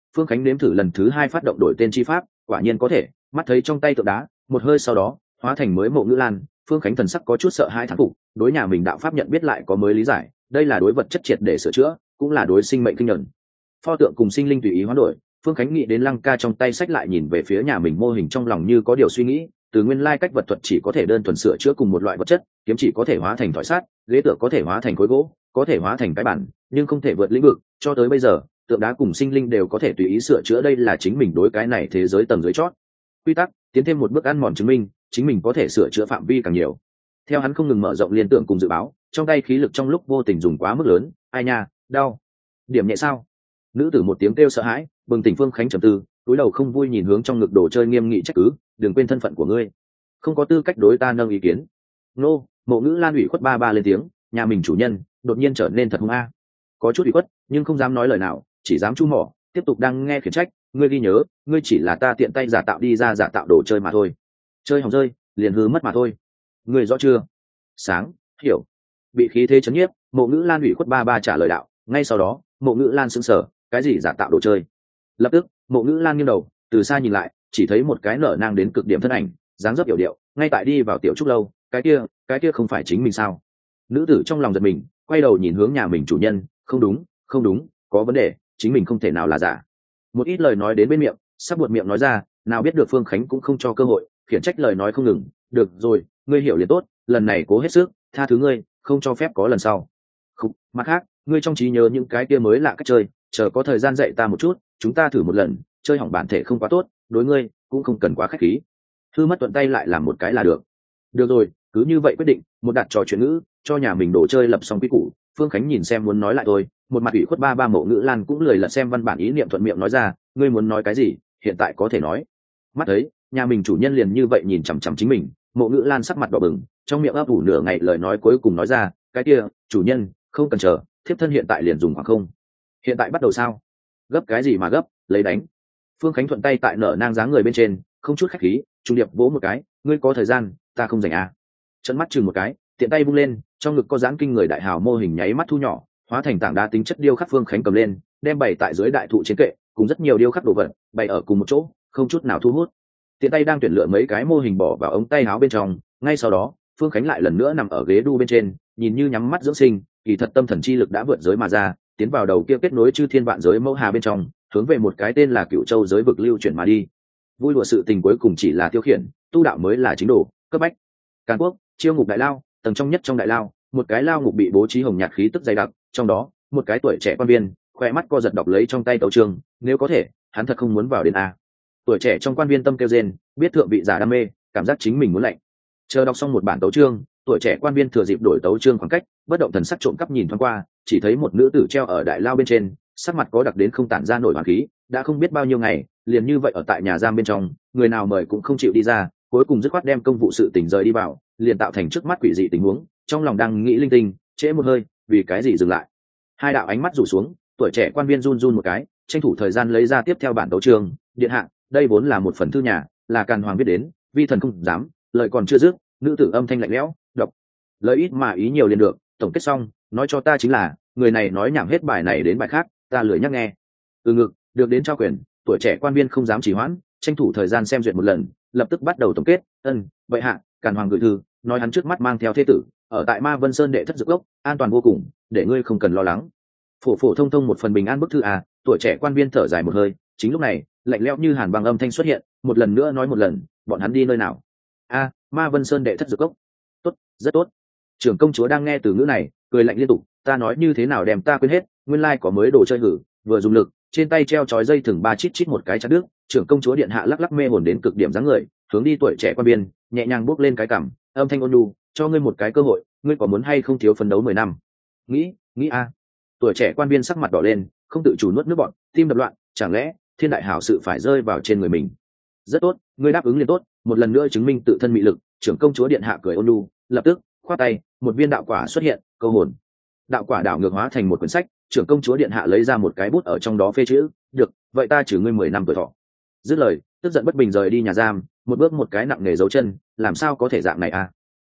Phương Khánh nếm thử lần thứ hai phát động đổi tên chi pháp, quả nhiên có thể. Mắt thấy trong tay tượng đá, một hơi sau đó hóa thành mới Mộ Ngữ Lan. Phương Khánh thần sắc có chút sợ hãi thán phục, đối nhà mình đạo pháp nhận biết lại có mới lý giải, đây là đối vật chất triệt để sửa chữa, cũng là đối sinh mệnh kinh nhận. Pho tượng cùng sinh linh tùy ý hoán đổi. Phương Khánh nghĩ đến Lăng Ca trong tay sách lại nhìn về phía nhà mình mô hình trong lòng như có điều suy nghĩ, từ nguyên lai cách vật thuật chỉ có thể đơn thuần sửa chữa cùng một loại vật chất, kiếm chỉ có thể hóa thành thỏi sắt, ghế tựa có thể hóa thành khối gỗ, có thể hóa thành cái bản, nhưng không thể vượt lĩnh vực, cho tới bây giờ, tượng đá cùng sinh linh đều có thể tùy ý sửa chữa, đây là chính mình đối cái này thế giới tầng dưới chót. Quy tắc, tiến thêm một bước ăn mòn chứng minh, chính mình có thể sửa chữa phạm vi càng nhiều. Theo hắn không ngừng mở rộng liên tưởng cùng dự báo, trong tay khí lực trong lúc vô tình dùng quá mức lớn, ai nha, đau. Điểm nhẹ sao? Nữ tử một tiếng kêu sợ hãi, bừng tỉnh Phương Khánh trầm tư, túi đầu không vui nhìn hướng trong ngực đồ chơi nghiêm nghị trách cứ, đừng quên thân phận của ngươi, không có tư cách đối ta nâng ý kiến. Nô, Mộ Ngữ Lan ủy khuất ba ba lên tiếng, nhà mình chủ nhân đột nhiên trở nên thật hung a. Có chút ủy khuất, nhưng không dám nói lời nào, chỉ dám chu mỏ, tiếp tục đang nghe khiển trách, ngươi ghi nhớ, ngươi chỉ là ta tiện tay giả tạo đi ra giả tạo đồ chơi mà thôi. Chơi hỏng rơi, liền hư mất mà thôi. Ngươi rõ chưa? Sáng, hiểu. Bị khí thế chấn nhiếp, Mộ Ngữ Lan ủy khuất ba ba trả lời đạo, ngay sau đó, Mộ Ngữ Lan sững sờ, cái gì giả tạo đồ chơi? Lập tức, Mộ Ngữ Lan nghiêng đầu, từ xa nhìn lại, chỉ thấy một cái nở nang đến cực điểm thân ảnh, dáng dấp yểu điệu, ngay tại đi vào tiểu trúc lâu, cái kia không phải chính mình sao? Nữ tử trong lòng giật mình, quay đầu nhìn hướng nhà mình chủ nhân, không đúng, không đúng, có vấn đề, chính mình không thể nào là giả. Một ít lời nói đến bên miệng, sắp buột miệng nói ra, nào biết được Phương Khánh cũng không cho cơ hội, khiển trách lời nói không ngừng, được rồi, ngươi hiểu liền tốt, lần này cố hết sức, tha thứ ngươi, không cho phép có lần sau. Khúc, mặt khác, ngươi trong trí nhớ những cái kia mới lạ cách chơi, chờ có thời gian dạy ta một chút, chúng ta thử một lần, chơi hỏng bản thể không quá tốt, đối ngươi cũng không cần quá khách khí. Thư mất thuận tay lại làm một cái là được. Được rồi, cứ như vậy quyết định, một đặt trò chuyện ngữ, cho nhà mình đồ chơi lập xong quy củ. Phương Khánh nhìn xem muốn nói lại thôi, một mặt ủy khuất ba ba Mộ Ngữ Lan cũng lười lật xem văn bản ý niệm thuận miệng nói ra, ngươi muốn nói cái gì, hiện tại có thể nói. Mắt thấy, nhà mình chủ nhân liền như vậy nhìn chằm chằm chính mình, Mộ Ngữ Lan sắc mặt đỏ bừng, trong miệng ấp ủ nửa ngày lời nói cuối cùng nói ra, cái kia, chủ nhân, không cần chờ, thiếp thân hiện tại liền dùng khoảng không. Hiện tại bắt đầu sao? Gấp cái gì mà gấp, lấy đánh. Phương Khánh thuận tay tại nở nang dáng người bên trên, không chút khách khí, trung điệp vỗ một cái, ngươi có thời gian, ta không rảnh à. Trận mắt chừng một cái, tiện tay vung lên, trong ngực có dáng kinh người đại hào mô hình nháy mắt thu nhỏ, hóa thành tảng đá tính chất điêu khắc. Phương Khánh cầm lên, đem bày tại dưới đại thụ trên kệ, cùng rất nhiều điêu khắc đồ vật bày ở cùng một chỗ, không chút nào thu hút. Tiện tay đang tuyển lựa mấy cái mô hình bỏ vào ống tay áo bên trong, ngay sau đó, Phương Khánh lại lần nữa nằm ở ghế đu bên trên, nhìn như nhắm mắt dưỡng sinh, kỳ thật tâm thần chi lực đã vượt giới mà ra, tiến vào đầu kia kết nối chư thiên vạn giới mẫu hà bên trong, hướng về một cái tên là Cựu Châu giới vực lưu chuyển mà đi. Vui đùa sự tình cuối cùng chỉ là tiêu khiển, tu đạo mới là chính đồ, cấp bách. Càn Quốc, Chiêu Ngục đại lao, tầng trong nhất trong đại lao, một cái lao ngục bị bố trí hồng nhạt khí tức dày đặc, trong đó, một cái tuổi trẻ quan viên, khoe mắt co giật đọc lấy trong tay tấu chương, nếu có thể, hắn thật không muốn vào đến a. Tuổi trẻ trong quan viên tâm kêu rên, biết thượng vị giả đam mê, cảm giác chính mình muốn lạnh. Chờ đọc xong một bản tấu chương, tuổi trẻ quan viên thừa dịp đổi tấu chương khoảng cách, bất động thần sắc trộm cắp nhìn thoáng qua, chỉ thấy một nữ tử treo ở đại lao bên trên, sắc mặt có đặc đến không tản ra nổi hoàng khí, đã không biết bao nhiêu ngày, liền như vậy ở tại nhà giam bên trong, người nào mời cũng không chịu đi ra, cuối cùng dứt khoát đem công vụ sự tình rời đi vào, liền tạo thành trước mắt quỷ dị tình huống, trong lòng đang nghĩ linh tinh, trễ một hơi, vì cái gì dừng lại. Hai đạo ánh mắt rủ xuống, tuổi trẻ quan viên run run một cái, tranh thủ thời gian lấy ra tiếp theo bản tấu chương, điện hạ, đây vốn là một phần thư nhà, là Càn Hoàng viết đến, vi thần không dám, lời còn chưa dứt, nữ tử âm thanh lạnh lẽo, đọc. Lời ít mà ý nhiều liền được, tổng kết xong, nói cho ta chính là, người này nói nhảm hết bài này đến bài khác, ta lười nhắc nghe. Từ ngực, được đến trao quyền, tuổi trẻ quan viên không dám trì hoãn, tranh thủ thời gian xem duyệt một lần, lập tức bắt đầu tổng kết, vậy hạ, Càn Hoàng gửi thư, nói hắn trước mắt mang theo thế tử, ở tại Ma Vân Sơn đệ thất dược gốc, an toàn vô cùng, để ngươi không cần lo lắng. Phổ phổ thông thông một phần bình an bức thư à, tuổi trẻ quan viên thở dài một hơi, chính lúc này, lạnh lẽo như hàn băng âm thanh xuất hiện, một lần nữa nói một lần, bọn hắn đi nơi nào? A, Ma Vân Sơn đệ thất dược gốc. Tốt, rất tốt. Trưởng công chúa đang nghe từ ngữ này, cười lạnh liên tục, ta nói như thế nào đem ta quên hết, nguyên lai có mới đồ chơi hử, vừa dùng lực, trên tay treo chói dây thừng ba chít chít một cái chặt đứt, trưởng công chúa điện hạ lắc lắc mê hồn đến cực điểm dáng người, hướng đi tuổi trẻ quan viên, nhẹ nhàng bước lên cái cằm, âm thanh ôn nhu, cho ngươi một cái cơ hội, ngươi có muốn hay không thiếu phấn đấu 10 năm? Nghĩ a. Tuổi trẻ quan viên sắc mặt đỏ lên, không tự chủ nuốt nước bọt, tim đập loạn, chẳng lẽ thiên đại hảo sự phải rơi vào trên người mình? Rất tốt, ngươi đáp ứng liền tốt, một lần nữa chứng minh tự thân mị lực, trưởng công chúa điện hạ cười ôn nhu, lập tức khoát tay, một viên đạo quả xuất hiện, câu hồn. Đạo quả đảo ngược hóa thành một quyển sách, trưởng công chúa điện hạ lấy ra một cái bút ở trong đó phê chữ, được, vậy ta trừ ngươi 10 năm tuổi thọ. Dứt lời, tức giận bất bình rời đi nhà giam, một bước một cái nặng nề dấu chân, làm sao có thể dạng này à?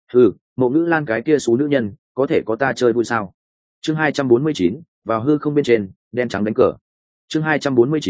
Mộ Ngữ Lan cái kia xú nữ nhân, có thể có ta chơi vui sao? Chương 249, vào hư không bên trên, đen trắng đánh cờ. Chương 249,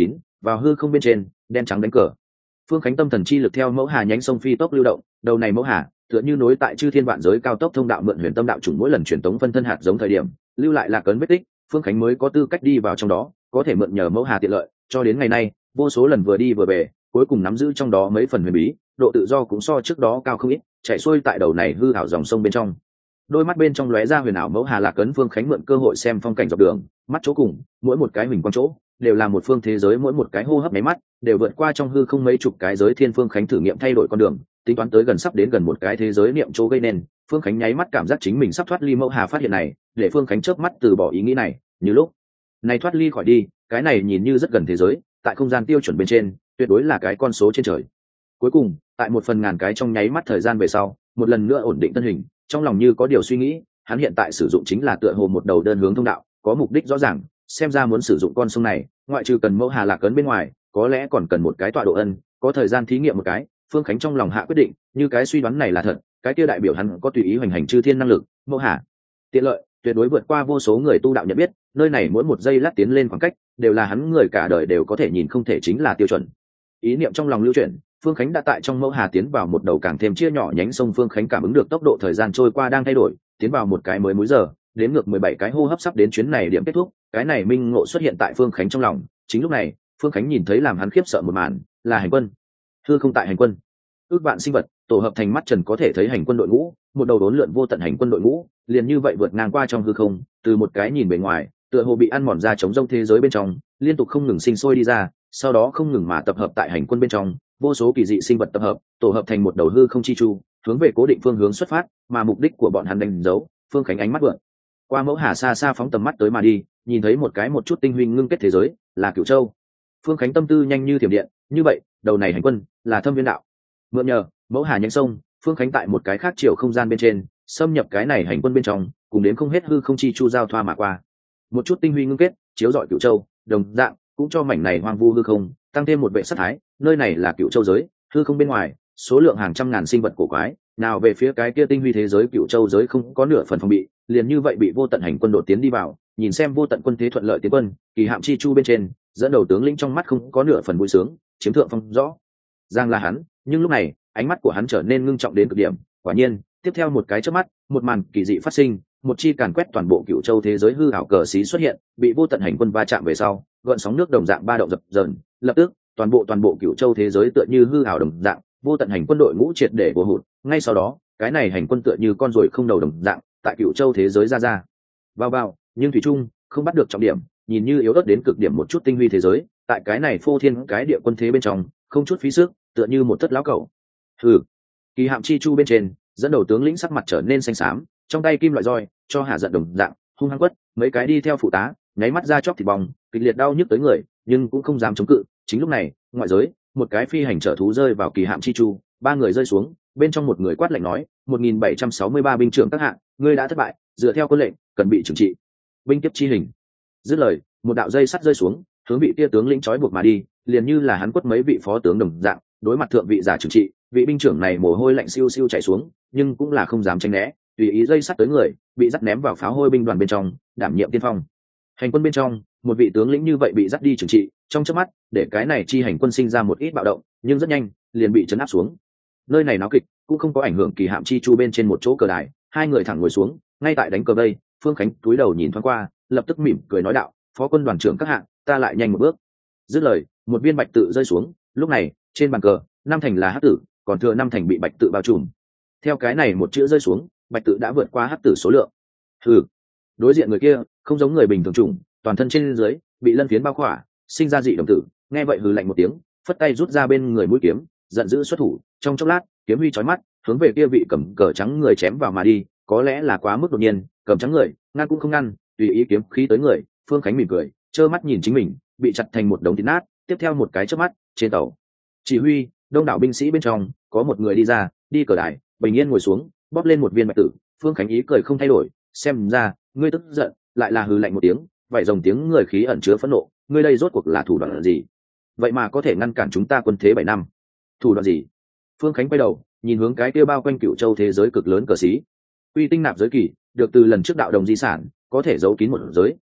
vào hư không bên trên đen trắng đánh cờ. Phương Khánh tâm thần chi lực theo mẫu hà nhánh sông phi tốc lưu động, đầu này mẫu hà tựa như nối tại chư thiên vạn giới cao tốc thông đạo mượn huyền tâm đạo chủng mỗi lần truyền tống phân thân hạt giống thời điểm lưu lại lạc ấn vết tích, Phương Khánh mới có tư cách đi vào trong đó, có thể mượn nhờ mẫu hà tiện lợi, cho đến ngày nay vô số lần vừa đi vừa về, cuối cùng nắm giữ trong đó mấy phần huyền bí, độ tự do cũng so trước đó cao không ít, chạy xuôi tại đầu này hư ảo dòng sông bên trong. Đôi mắt bên trong lóe ra huyền ảo mẫu hà lạc ấn, Phương Khánh mượn cơ hội xem phong cảnh dọc đường, mắt chỗ cùng mỗi một cái huỳnh quang chỗ đều là một phương thế giới, mỗi một cái hô hấp nháy mắt đều vượt qua trong hư không mấy chục cái giới thiên. Phương Khánh thử nghiệm thay đổi con đường, tính toán tới gần sắp đến gần một cái thế giới niệm chỗ gây nên, Phương Khánh nháy mắt cảm giác chính mình sắp thoát ly mẫu hà phát hiện này, để Phương Khánh chớp mắt từ bỏ ý nghĩ này, như lúc này thoát ly khỏi đi, cái này nhìn như rất gần thế giới, tại không gian tiêu chuẩn bên trên tuyệt đối là cái con số trên trời. Cuối cùng tại một phần ngàn cái trong nháy mắt thời gian về sau, một lần nữa ổn định thân hình, trong lòng như có điều suy nghĩ, hắn hiện tại sử dụng chính là tựa hồ một đầu đơn hướng thông đạo, có mục đích rõ ràng, xem ra muốn sử dụng con sông này ngoại trừ cần mẫu hà lạc ấn bên ngoài, có lẽ còn cần một cái tọa độ ân, có thời gian thí nghiệm một cái. Phương Khánh trong lòng hạ quyết định, như cái suy đoán này là thật, cái kia đại biểu hắn có tùy ý hoành hành chư thiên năng lực. Mẫu hà tiện lợi tuyệt đối vượt qua vô số người tu đạo nhận biết, nơi này mỗi một giây lát tiến lên khoảng cách đều là hắn người cả đời đều có thể nhìn không thể chính là tiêu chuẩn. Ý niệm trong lòng lưu chuyển, Phương Khánh đã tại trong mẫu hà tiến vào một đầu càng thêm chia nhỏ nhánh sông. Phương Khánh cảm ứng được tốc độ thời gian trôi qua đang thay đổi, tiến vào một cái mới múi giờ, đến ngược 17 cái hô hấp sắp đến chuyến này điểm kết thúc. Cái này minh ngộ xuất hiện tại Phương Khánh trong lòng. Chính lúc này, Phương Khánh nhìn thấy làm hắn khiếp sợ một màn, là hành quân. Hư không tại hành quân, ước vạn sinh vật tổ hợp thành mắt trần có thể thấy hành quân đội ngũ, một đầu đốn lượn vô tận hành quân đội ngũ, liền như vậy vượt ngang qua trong hư không, từ một cái nhìn bề ngoài, tựa hồ bị ăn mòn ra chống rông thế giới bên trong, liên tục không ngừng sinh sôi đi ra, sau đó không ngừng mà tập hợp tại hành quân bên trong, vô số kỳ dị sinh vật tập hợp, tổ hợp thành một đầu hư không chi chu, hướng về cố định phương hướng xuất phát, mà mục đích của bọn hắn đánh dấu. Phương Khánh ánh mắt vượt qua mẫu hà, xa xa phóng tầm mắt tới mà đi, nhìn thấy một cái một chút tinh huy ngưng kết thế giới, là Cửu Châu. Phương Khánh tâm tư nhanh như thiểm điện, như vậy, đầu này hành quân là Thâm Viên đạo. Mượn nhờ mẫu hà nhánh sông, Phương Khánh tại một cái khác chiều không gian bên trên, xâm nhập cái này hành quân bên trong, cùng đến không hết hư không chi chu giao thoa mà qua. Một chút tinh huy ngưng kết, chiếu rọi Cửu Châu, đồng dạng cũng cho mảnh này hoang vu hư không tăng thêm một vệ sắc thái. Nơi này là Cửu Châu giới, hư không bên ngoài số lượng hàng trăm ngàn sinh vật cổ quái, nào về phía cái kia tinh huy thế giới Cửu Châu giới không có nửa phần phòng bị, liền như vậy bị vô tận hành quân đột tiến đi vào. Nhìn xem vô tận quân thế thuận lợi tiến quân, kỳ hạm chi chu bên trên dẫn đầu tướng lĩnh trong mắt không có nửa phần vui sướng, chiếm thượng phong rõ ràng là hắn. Nhưng lúc này ánh mắt của hắn trở nên ngưng trọng đến cực điểm. Quả nhiên tiếp theo một cái chớp mắt, một màn kỳ dị phát sinh, một chi càn quét toàn bộ Cửu Châu thế giới hư ảo cờ xí xuất hiện, bị vô tận hành quân va chạm về sau, gợn sóng nước đồng dạng ba động dập dờn, lập tức toàn bộ Cửu Châu thế giới tựa như hư ảo đồng dạng, vô tận hành quân đội ngũ triệt để vô hụt. Ngay sau đó, cái này hành quân tựa như con ruồi không đầu đồng dạng, tại Cửu Châu thế giới ra vào, nhưng thủy trung không bắt được trọng điểm, nhìn như yếu ớt đến cực điểm một chút tinh huy thế giới, tại cái này phô thiên cái địa quân thế bên trong, không chút phí sức, tựa như một thất lão cẩu. Hừ. Kỳ hạm chi chu bên trên, dẫn đầu tướng lĩnh sắc mặt trở nên xanh xám, trong tay kim loại roi cho hạ giận đồng dạng hung hăng quất. Mấy cái đi theo phụ tá nháy mắt ra chóc thịt bong, kịch liệt đau nhức tới người, nhưng cũng không dám chống cự. Chính lúc này, ngoại giới một cái phi hành trở thú rơi vào kỳ hạm chi chu, ba người rơi xuống, bên trong một người quát lạnh nói: 1763 binh trưởng các hạng, ngươi đã thất bại, dựa theo quân lệnh cần bị trừng trị, binh kiếp chi hình. Dứt lời, một đạo dây sắt rơi xuống, hướng vị kia tướng lĩnh trói buộc mà đi, liền như là hắn quất mấy vị phó tướng đồng dạng. Đối mặt thượng vị giả trừng trị, vị binh trưởng này mồ hôi lạnh siêu siêu chảy xuống, nhưng cũng là không dám tránh né, tùy ý dây sắt tới người, bị dắt ném vào pháo hôi binh đoàn bên trong, đảm nhiệm tiên phong. Hành quân bên trong, một vị tướng lĩnh như vậy bị dắt đi trừng trị, trong chớp mắt, để cái này chi hành quân sinh ra một ít bạo động, nhưng rất nhanh liền bị trấn áp xuống. Nơi này náo kịch, cũng không có ảnh hưởng kỳ hạm chi chu bên trên một chỗ cờ đài, hai người thẳng ngồi xuống, ngay tại đánh cờ vây. Phương Khánh cúi đầu nhìn thoáng qua, lập tức mỉm cười nói đạo: phó quân đoàn trưởng các hạng, ta lại nhanh một bước. Dứt lời, một viên bạch tự rơi xuống, lúc này trên bàn cờ, năm thành là hắc tử, còn thừa năm thành bị bạch tự bao trùm. Theo cái này một chữ rơi xuống, bạch tự đã vượt qua hắc tử số lượng. Đối diện người kia không giống người bình thường trùng, toàn thân trên dưới bị lân phiến bao khỏa, sinh ra dị đồng tử. Nghe vậy hừ lạnh một tiếng, phất tay rút ra bên người mũi kiếm, giận dữ xuất thủ. Trong chốc lát, kiếm huy chói mắt, hướng về kia vị cầm cờ trắng người chém vào mà đi. Có lẽ là quá mức đột nhiên, cầm trắng người ngăn cũng không ngăn, tùy ý kiếm khí tới người. Phương Khánh mỉm cười, trơ mắt nhìn chính mình bị chặt thành một đống thịt nát. Tiếp theo một cái chớp mắt, trên tàu chỉ huy đông đảo binh sĩ bên trong có một người đi ra, đi cờ đài, bình yên ngồi xuống, bóp lên một viên bạch tử. Phương Khánh ý cười không thay đổi, xem ra ngươi tức giận, lại là hừ lạnh một tiếng, vài dòng tiếng người khí ẩn chứa phẫn nộ. Ngươi đây rốt cuộc là thủ đoạn gì? Vậy mà có thể ngăn cản chúng ta quân thế 7 năm? Thủ đoạn gì? Phương Khánh quay đầu nhìn hướng cái kia bao quanh Cửu Châu thế giới cực lớn cờ xí. Uy tinh nạp giới kỳ, được từ lần trước đạo đồng di sản, có thể giấu kín một giới,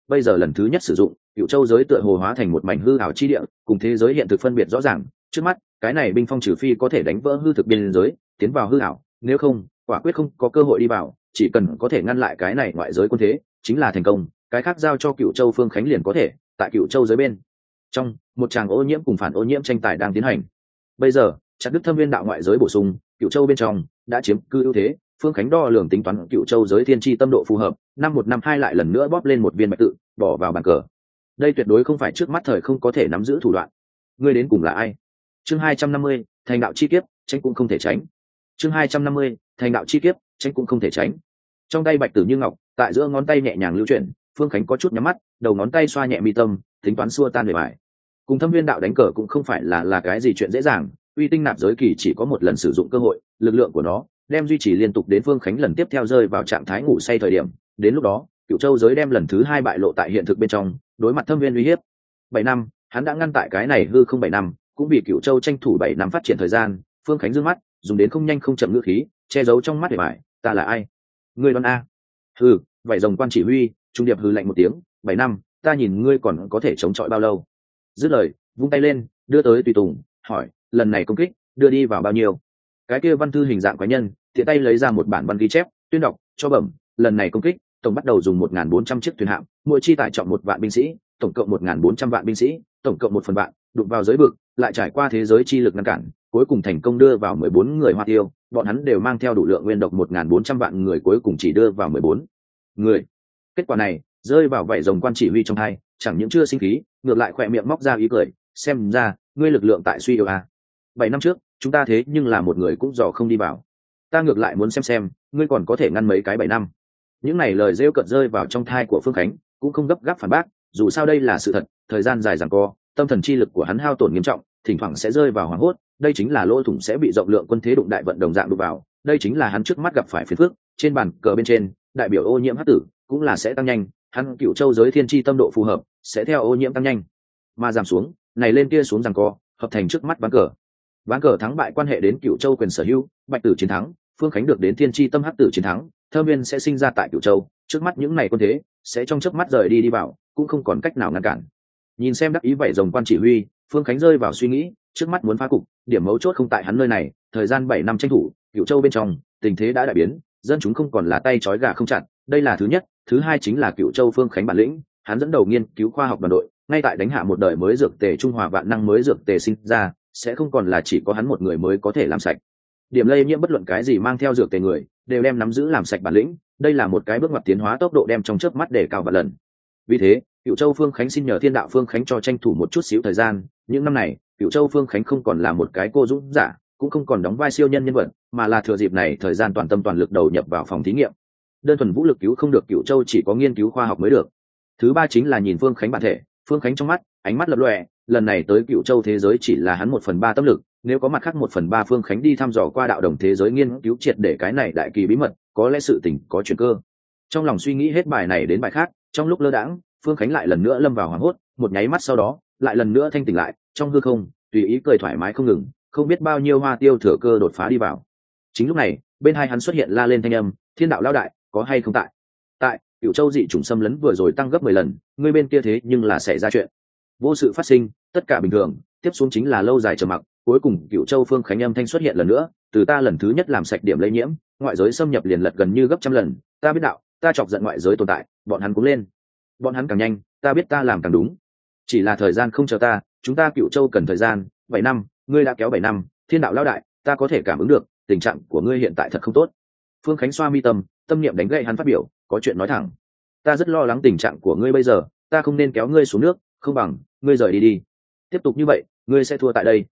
bây giờ lần thứ nhất sử dụng, cựu châu giới tựa hồ hóa thành một mảnh hư ảo chi địa, cùng thế giới hiện thực phân biệt rõ ràng. Trước mắt cái này binh phong trừ phi có thể đánh vỡ hư thực biên giới, tiến vào hư ảo, nếu không quả quyết không có cơ hội đi vào. Chỉ cần có thể ngăn lại cái này ngoại giới quân thế, chính là thành công. Cái khác giao cho cựu châu Phương Khánh liền có thể. Tại cựu châu giới bên trong, một tràng ô nhiễm cùng phản ô nhiễm tranh tài đang tiến hành. Bây giờ chặt đứt thâm viên đạo ngoại giới bổ sung, cựu châu bên trong đã chiếm cư ưu thế. Phương Khánh đo lường tính toán cựu châu giới thiên tri tâm độ phù hợp, 5-1-5-2 lại lần nữa bóp lên một viên bạch tự, bỏ vào bàn cờ. Đây tuyệt đối không phải trước mắt thời không có thể nắm giữ thủ đoạn. Ngươi đến cùng là ai? Chương 250, thành đạo chi kiếp, tránh cũng không thể tránh. Chương 250, thành đạo chi kiếp, tránh cũng không thể tránh. Trong tay bạch tử như ngọc, tại giữa ngón tay nhẹ nhàng lưu chuyển, Phương Khánh có chút nhắm mắt, đầu ngón tay xoa nhẹ mi tâm, tính toán xua tan bề bài. Cùng thâm viên đạo đánh cờ cũng không phải là cái gì chuyện dễ dàng, uy tinh nạp giới kỳ chỉ có một lần sử dụng cơ hội, lực lượng của nó đem duy trì liên tục đến Phương Khánh lần tiếp theo rơi vào trạng thái ngủ say thời điểm. Đến lúc đó cựu châu giới đem lần thứ hai bại lộ tại hiện thực bên trong, đối mặt thâm viên uy hiếp. 7 năm hắn đã ngăn tại cái này hư không 7 năm, cũng vì cựu châu tranh thủ 7 năm phát triển thời gian. Phương Khánh dương mắt dùng đến không nhanh không chậm ngữ khí che giấu trong mắt để bài, ta là ai? Ngươi đoán a? Hừ, vậy rồng quan chỉ huy trung điệp hừ lạnh một tiếng, 7 năm ta nhìn ngươi còn có thể chống chọi bao lâu. Dứt lời vung tay lên đưa tới tùy tùng, hỏi lần này công kích đưa đi vào bao nhiêu? Cái kia văn thư hình dạng quái nhân tiện tay lấy ra một bản văn ghi chép, tuyên đọc cho bẩm, lần này công kích tổng bắt đầu dùng 1.400 chiếc thuyền hạm, mỗi chi tải trọng 1 vạn binh sĩ, tổng cộng 1.400 vạn binh sĩ, tổng cộng 1 phần vạn, đụng vào giới vực, lại trải qua thế giới chi lực ngăn cản, cuối cùng thành công đưa vào 14 người Hoa Tiêu, bọn hắn đều mang theo đủ lượng nguyên độc 1.400 vạn người, cuối cùng chỉ đưa vào 14 người. Kết quả này rơi vào vảy rồng quan chỉ huy trong hai, chẳng những chưa sinh khí, ngược lại khỏe miệng móc ra ý cười, xem ra ngươi lực lượng tại suy yếu à. 7 năm trước chúng ta thế nhưng là một người cũng dò không đi vào, ta ngược lại muốn xem ngươi còn có thể ngăn mấy cái 7 năm. Những này lời rêu cợt rơi vào trong thai của Phương Khánh, cũng không gấp gáp phản bác, dù sao đây là sự thật. Thời gian dài giằng co, tâm thần chi lực của hắn hao tổn nghiêm trọng, thỉnh thoảng sẽ rơi vào hoảng hốt, đây chính là lỗ thủng sẽ bị rộng lượng quân thế đụng đại vận đồng dạng đụng vào, đây chính là hắn trước mắt gặp phải phiền phức. Trên bàn cờ bên trên đại biểu ô nhiễm hắc tử cũng là sẽ tăng nhanh, hắn cựu châu giới thiên chi tâm độ phù hợp sẽ theo ô nhiễm tăng nhanh mà giảm xuống, này lên kia xuống giằng co, hợp thành trước mắt ván cờ thắng bại quan hệ đến cựu châu quyền sở hữu. Bạch tử chiến thắng, Phương Khánh được đến thiên chi tâm hắc tử chiến thắng, thâm viên sẽ sinh ra tại cựu châu, trước mắt những này quân thế sẽ trong chớp mắt rời đi vào, cũng không còn cách nào ngăn cản. Nhìn xem đắc ý vậy rồng quan chỉ huy, Phương Khánh rơi vào suy nghĩ, trước mắt muốn phá cục, điểm mấu chốt không tại hắn nơi này. Thời gian 7 năm tranh thủ, cựu châu bên trong tình thế đã đại biến, dân chúng không còn là tay trói gà không chặt, đây là thứ nhất. Thứ hai chính là cựu châu Phương Khánh bản lĩnh, hắn dẫn đầu nghiên cứu khoa học đoàn đội, ngay tại đánh hạ một đời mới dược tề trung hòa vạn năng mới dược tề sinh ra, sẽ không còn là chỉ có hắn một người mới có thể làm sạch. Điểm lây nhiễm bất luận cái gì mang theo dược tề người đều đem nắm giữ làm sạch bản lĩnh, đây là một cái bước ngoặt tiến hóa tốc độ đem trong chớp mắt để cao vạn lần. Vì thế cựu châu Phương Khánh xin nhờ thiên đạo Phương Khánh cho tranh thủ một chút xíu thời gian. Những năm này cựu châu Phương Khánh không còn là một cái cô dũng giả, cũng không còn đóng vai siêu nhân nhân vật, mà là thừa dịp này thời gian toàn tâm toàn lực đầu nhập vào phòng thí nghiệm. Đơn thuần vũ lực cứu không được cựu châu, chỉ có nghiên cứu khoa học mới được. Thứ ba chính là nhìn Phương Khánh bản thể. Phương Khánh trong mắt ánh mắt lập lòe, lần này tới cựu châu thế giới chỉ là hắn 1/3 tâm lực, nếu có mặt khác 1/3 Phương Khánh đi thăm dò qua đạo đồng thế giới, nghiên cứu triệt để cái này đại kỳ bí mật, có lẽ sự tình có chuyển cơ. Trong lòng suy nghĩ hết bài này đến bài khác, trong lúc lơ đãng Phương Khánh lại lần nữa lâm vào hoảng hốt, một nháy mắt sau đó lại lần nữa thanh tỉnh lại, trong hư không tùy ý cười thoải mái không ngừng, không biết bao nhiêu Hoa Tiêu thừa cơ đột phá đi vào. Chính lúc này bên hai hắn xuất hiện la lên thanh âm, thiên đạo lao đại có hay không tại? Tại. Cựu châu dị chủng xâm lấn vừa rồi tăng gấp 10 lần, ngươi bên kia thế nhưng là xảy ra chuyện. Vô sự phát sinh, tất cả bình thường, tiếp xuống chính là lâu dài trầm mặc. Cuối cùng cựu châu Phương Khánh âm thanh xuất hiện lần nữa, từ ta lần thứ nhất làm sạch điểm lây nhiễm, ngoại giới xâm nhập liền lật gần như gấp trăm lần. Ta biết đạo, ta chọc giận ngoại giới tồn tại, bọn hắn cũng lên, bọn hắn càng nhanh, ta biết ta làm càng đúng, chỉ là thời gian không chờ ta, chúng ta cựu châu cần thời gian. 7 năm, ngươi đã kéo 7 năm, thiên đạo lao đại, ta có thể cảm ứng được tình trạng của ngươi hiện tại thật không tốt. Phương Khánh xoa mi tâm, tâm niệm đánh gậy hắn phát biểu, có chuyện nói thẳng, ta rất lo lắng tình trạng của ngươi bây giờ, ta không nên kéo ngươi xuống nước, không bằng ngươi rời đi đi, tiếp tục như vậy ngươi sẽ thua tại đây.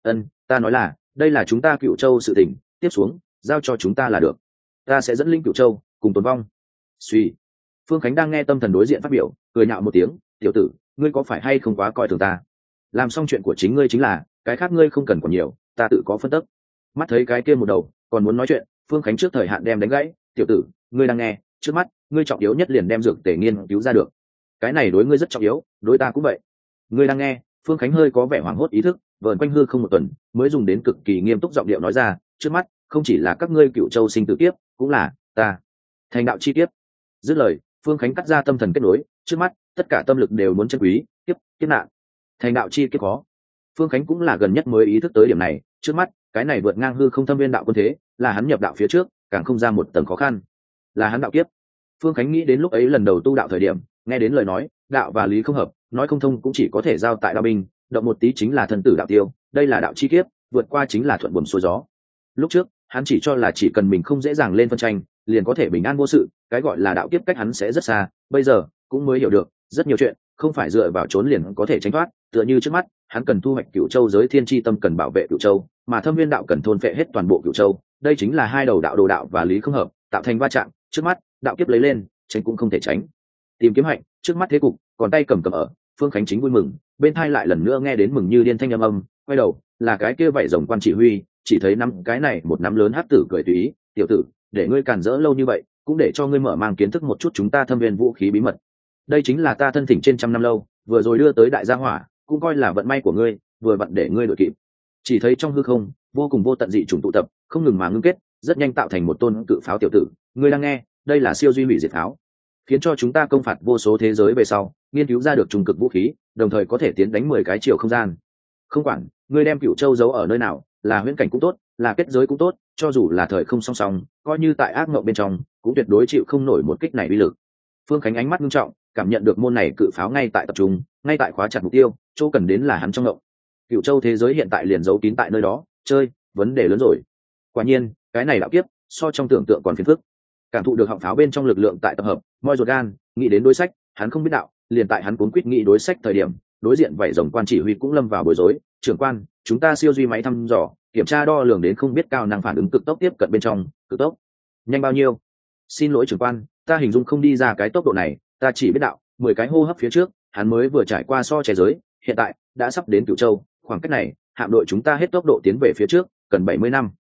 Ta nói là đây là chúng ta cựu châu sự tình, tiếp xuống giao cho chúng ta là được, ta sẽ dẫn linh cựu châu cùng tồn vong. Suy. Phương Khánh đang nghe tâm thần đối diện phát biểu, cười nhạo một tiếng, tiểu tử, ngươi có phải hay không quá coi thường ta? Làm xong chuyện của chính ngươi chính là, cái khác ngươi không cần còn nhiều, ta tự có phân tích. Mắt thấy cái kia một đầu còn muốn nói chuyện, Phương Khánh trước thời hạn đem đánh gãy, tiểu tử, ngươi đang nghe, trước mắt ngươi trọng yếu nhất liền đem dược tề nghiên cứu ra được, cái này đối ngươi rất trọng yếu, đối ta cũng vậy. Ngươi đang nghe. Phương Khánh hơi có vẻ hoảng hốt ý thức, vờn quanh hư không một tuần mới dùng đến cực kỳ nghiêm túc giọng điệu nói ra, trước mắt không chỉ là các ngươi cựu châu sinh tử kiếp, cũng là ta thành đạo chi kiếp. Dứt lời Phương Khánh cắt ra tâm thần kết nối, trước mắt tất cả tâm lực đều muốn chân quý kiếp nạn thành đạo chi kiếp khó. Phương Khánh cũng là gần nhất mới ý thức tới điểm này, trước mắt cái này vượt ngang hư không thâm viên đạo quân thế là hắn nhập đạo phía trước càng không ra một tầng khó khăn, là hắn đạo kiếp. Phương Khánh nghĩ đến lúc ấy lần đầu tu đạo thời điểm, nghe đến lời nói đạo và lý không hợp, nói không thông cũng chỉ có thể giao tại đạo binh, động một tí chính là thân tử đạo tiêu, đây là đạo chi kiếp, vượt qua chính là thuận buồm xuôi gió. Lúc trước hắn chỉ cho là chỉ cần mình không dễ dàng lên phân tranh liền có thể bình an vô sự, cái gọi là đạo kiếp cách hắn sẽ rất xa, bây giờ cũng mới hiểu được rất nhiều chuyện không phải dựa vào trốn liền có thể tránh thoát. Tựa như trước mắt hắn cần thu hoạch Cửu Châu giới thiên chi tâm cần bảo vệ Cửu Châu, mà Thâm Viên đạo cần thôn phệ hết toàn bộ Cửu Châu, đây chính là hai đầu đạo đồ đạo và lý không hợp tạo thành va chạm. Trước mắt đạo kiếp lấy lên tránh cũng không thể tránh, tìm kiếm hạnh trước mắt thế cục còn tay cầm ở. Phương Khánh chính vui mừng, bên thai lại lần nữa nghe đến mừng như điên thanh âm, quay đầu là cái kia vảy rồng quan chỉ huy, chỉ thấy năm cái này một nắm lớn hắc tử cười tùy ý, tiểu tử để ngươi càn rỡ lâu như vậy cũng để cho ngươi mở mang kiến thức một chút chúng ta Thâm Viên vũ khí bí mật, đây chính là ta thân thỉnh trên trăm năm lâu vừa rồi đưa tới đại gia hỏa, cũng coi là vận may của ngươi, vừa vặn để ngươi đội kịp. Chỉ thấy trong hư không vô cùng vô tận dị chủng tụ tập không ngừng mà ngưng kết, rất nhanh tạo thành một tôn cự pháo. Tiểu tử ngươi đang nghe, đây là siêu duy hủy diệt pháo, khiến cho chúng ta công phạt vô số thế giới về sau nghiên cứu ra được trung cực vũ khí, đồng thời có thể tiến đánh 10 cái chiều không gian. Không quản ngươi đem Cửu Châu giấu ở nơi nào, là huyễn cảnh cũng tốt, là kết giới cũng tốt, cho dù là thời không song song, coi như tại ác mộng bên trong cũng tuyệt đối chịu không nổi một kích này uy lực. Phương Khánh ánh mắt nghiêm trọng, cảm nhận được môn này cự pháo ngay tại tập trung, ngay tại khóa chặt mục tiêu, chỗ cần đến là hắn trong ngộng. Cửu Châu thế giới hiện tại liền giấu kín tại nơi đó, chơi vấn đề lớn rồi. Quả nhiên cái này đạo kiếp so trong tưởng tượng còn phiền phức. Cảm thụ được họng pháo bên trong lực lượng tại tập hợp, moi ruột gan nghĩ đến đối sách, hắn không biết đạo, liền tại hắn cuốn quýt nghĩ đối sách thời điểm, đối diện vậy rồng quan chỉ huy cũng lâm vào bối rối. Trưởng quan, chúng ta siêu duy máy thăm dò kiểm tra đo lường đến không biết cao năng phản ứng cực tốc tiếp cận bên trong. Cực tốc nhanh bao nhiêu? Xin lỗi trưởng quan, ta hình dung không đi ra cái tốc độ này, ta chỉ biết đạo 10 cái hô hấp phía trước hắn mới vừa trải qua so che giới, hiện tại đã sắp đến Cửu Châu, khoảng cách này hạm đội chúng ta hết tốc độ tiến về phía trước cần 70 năm.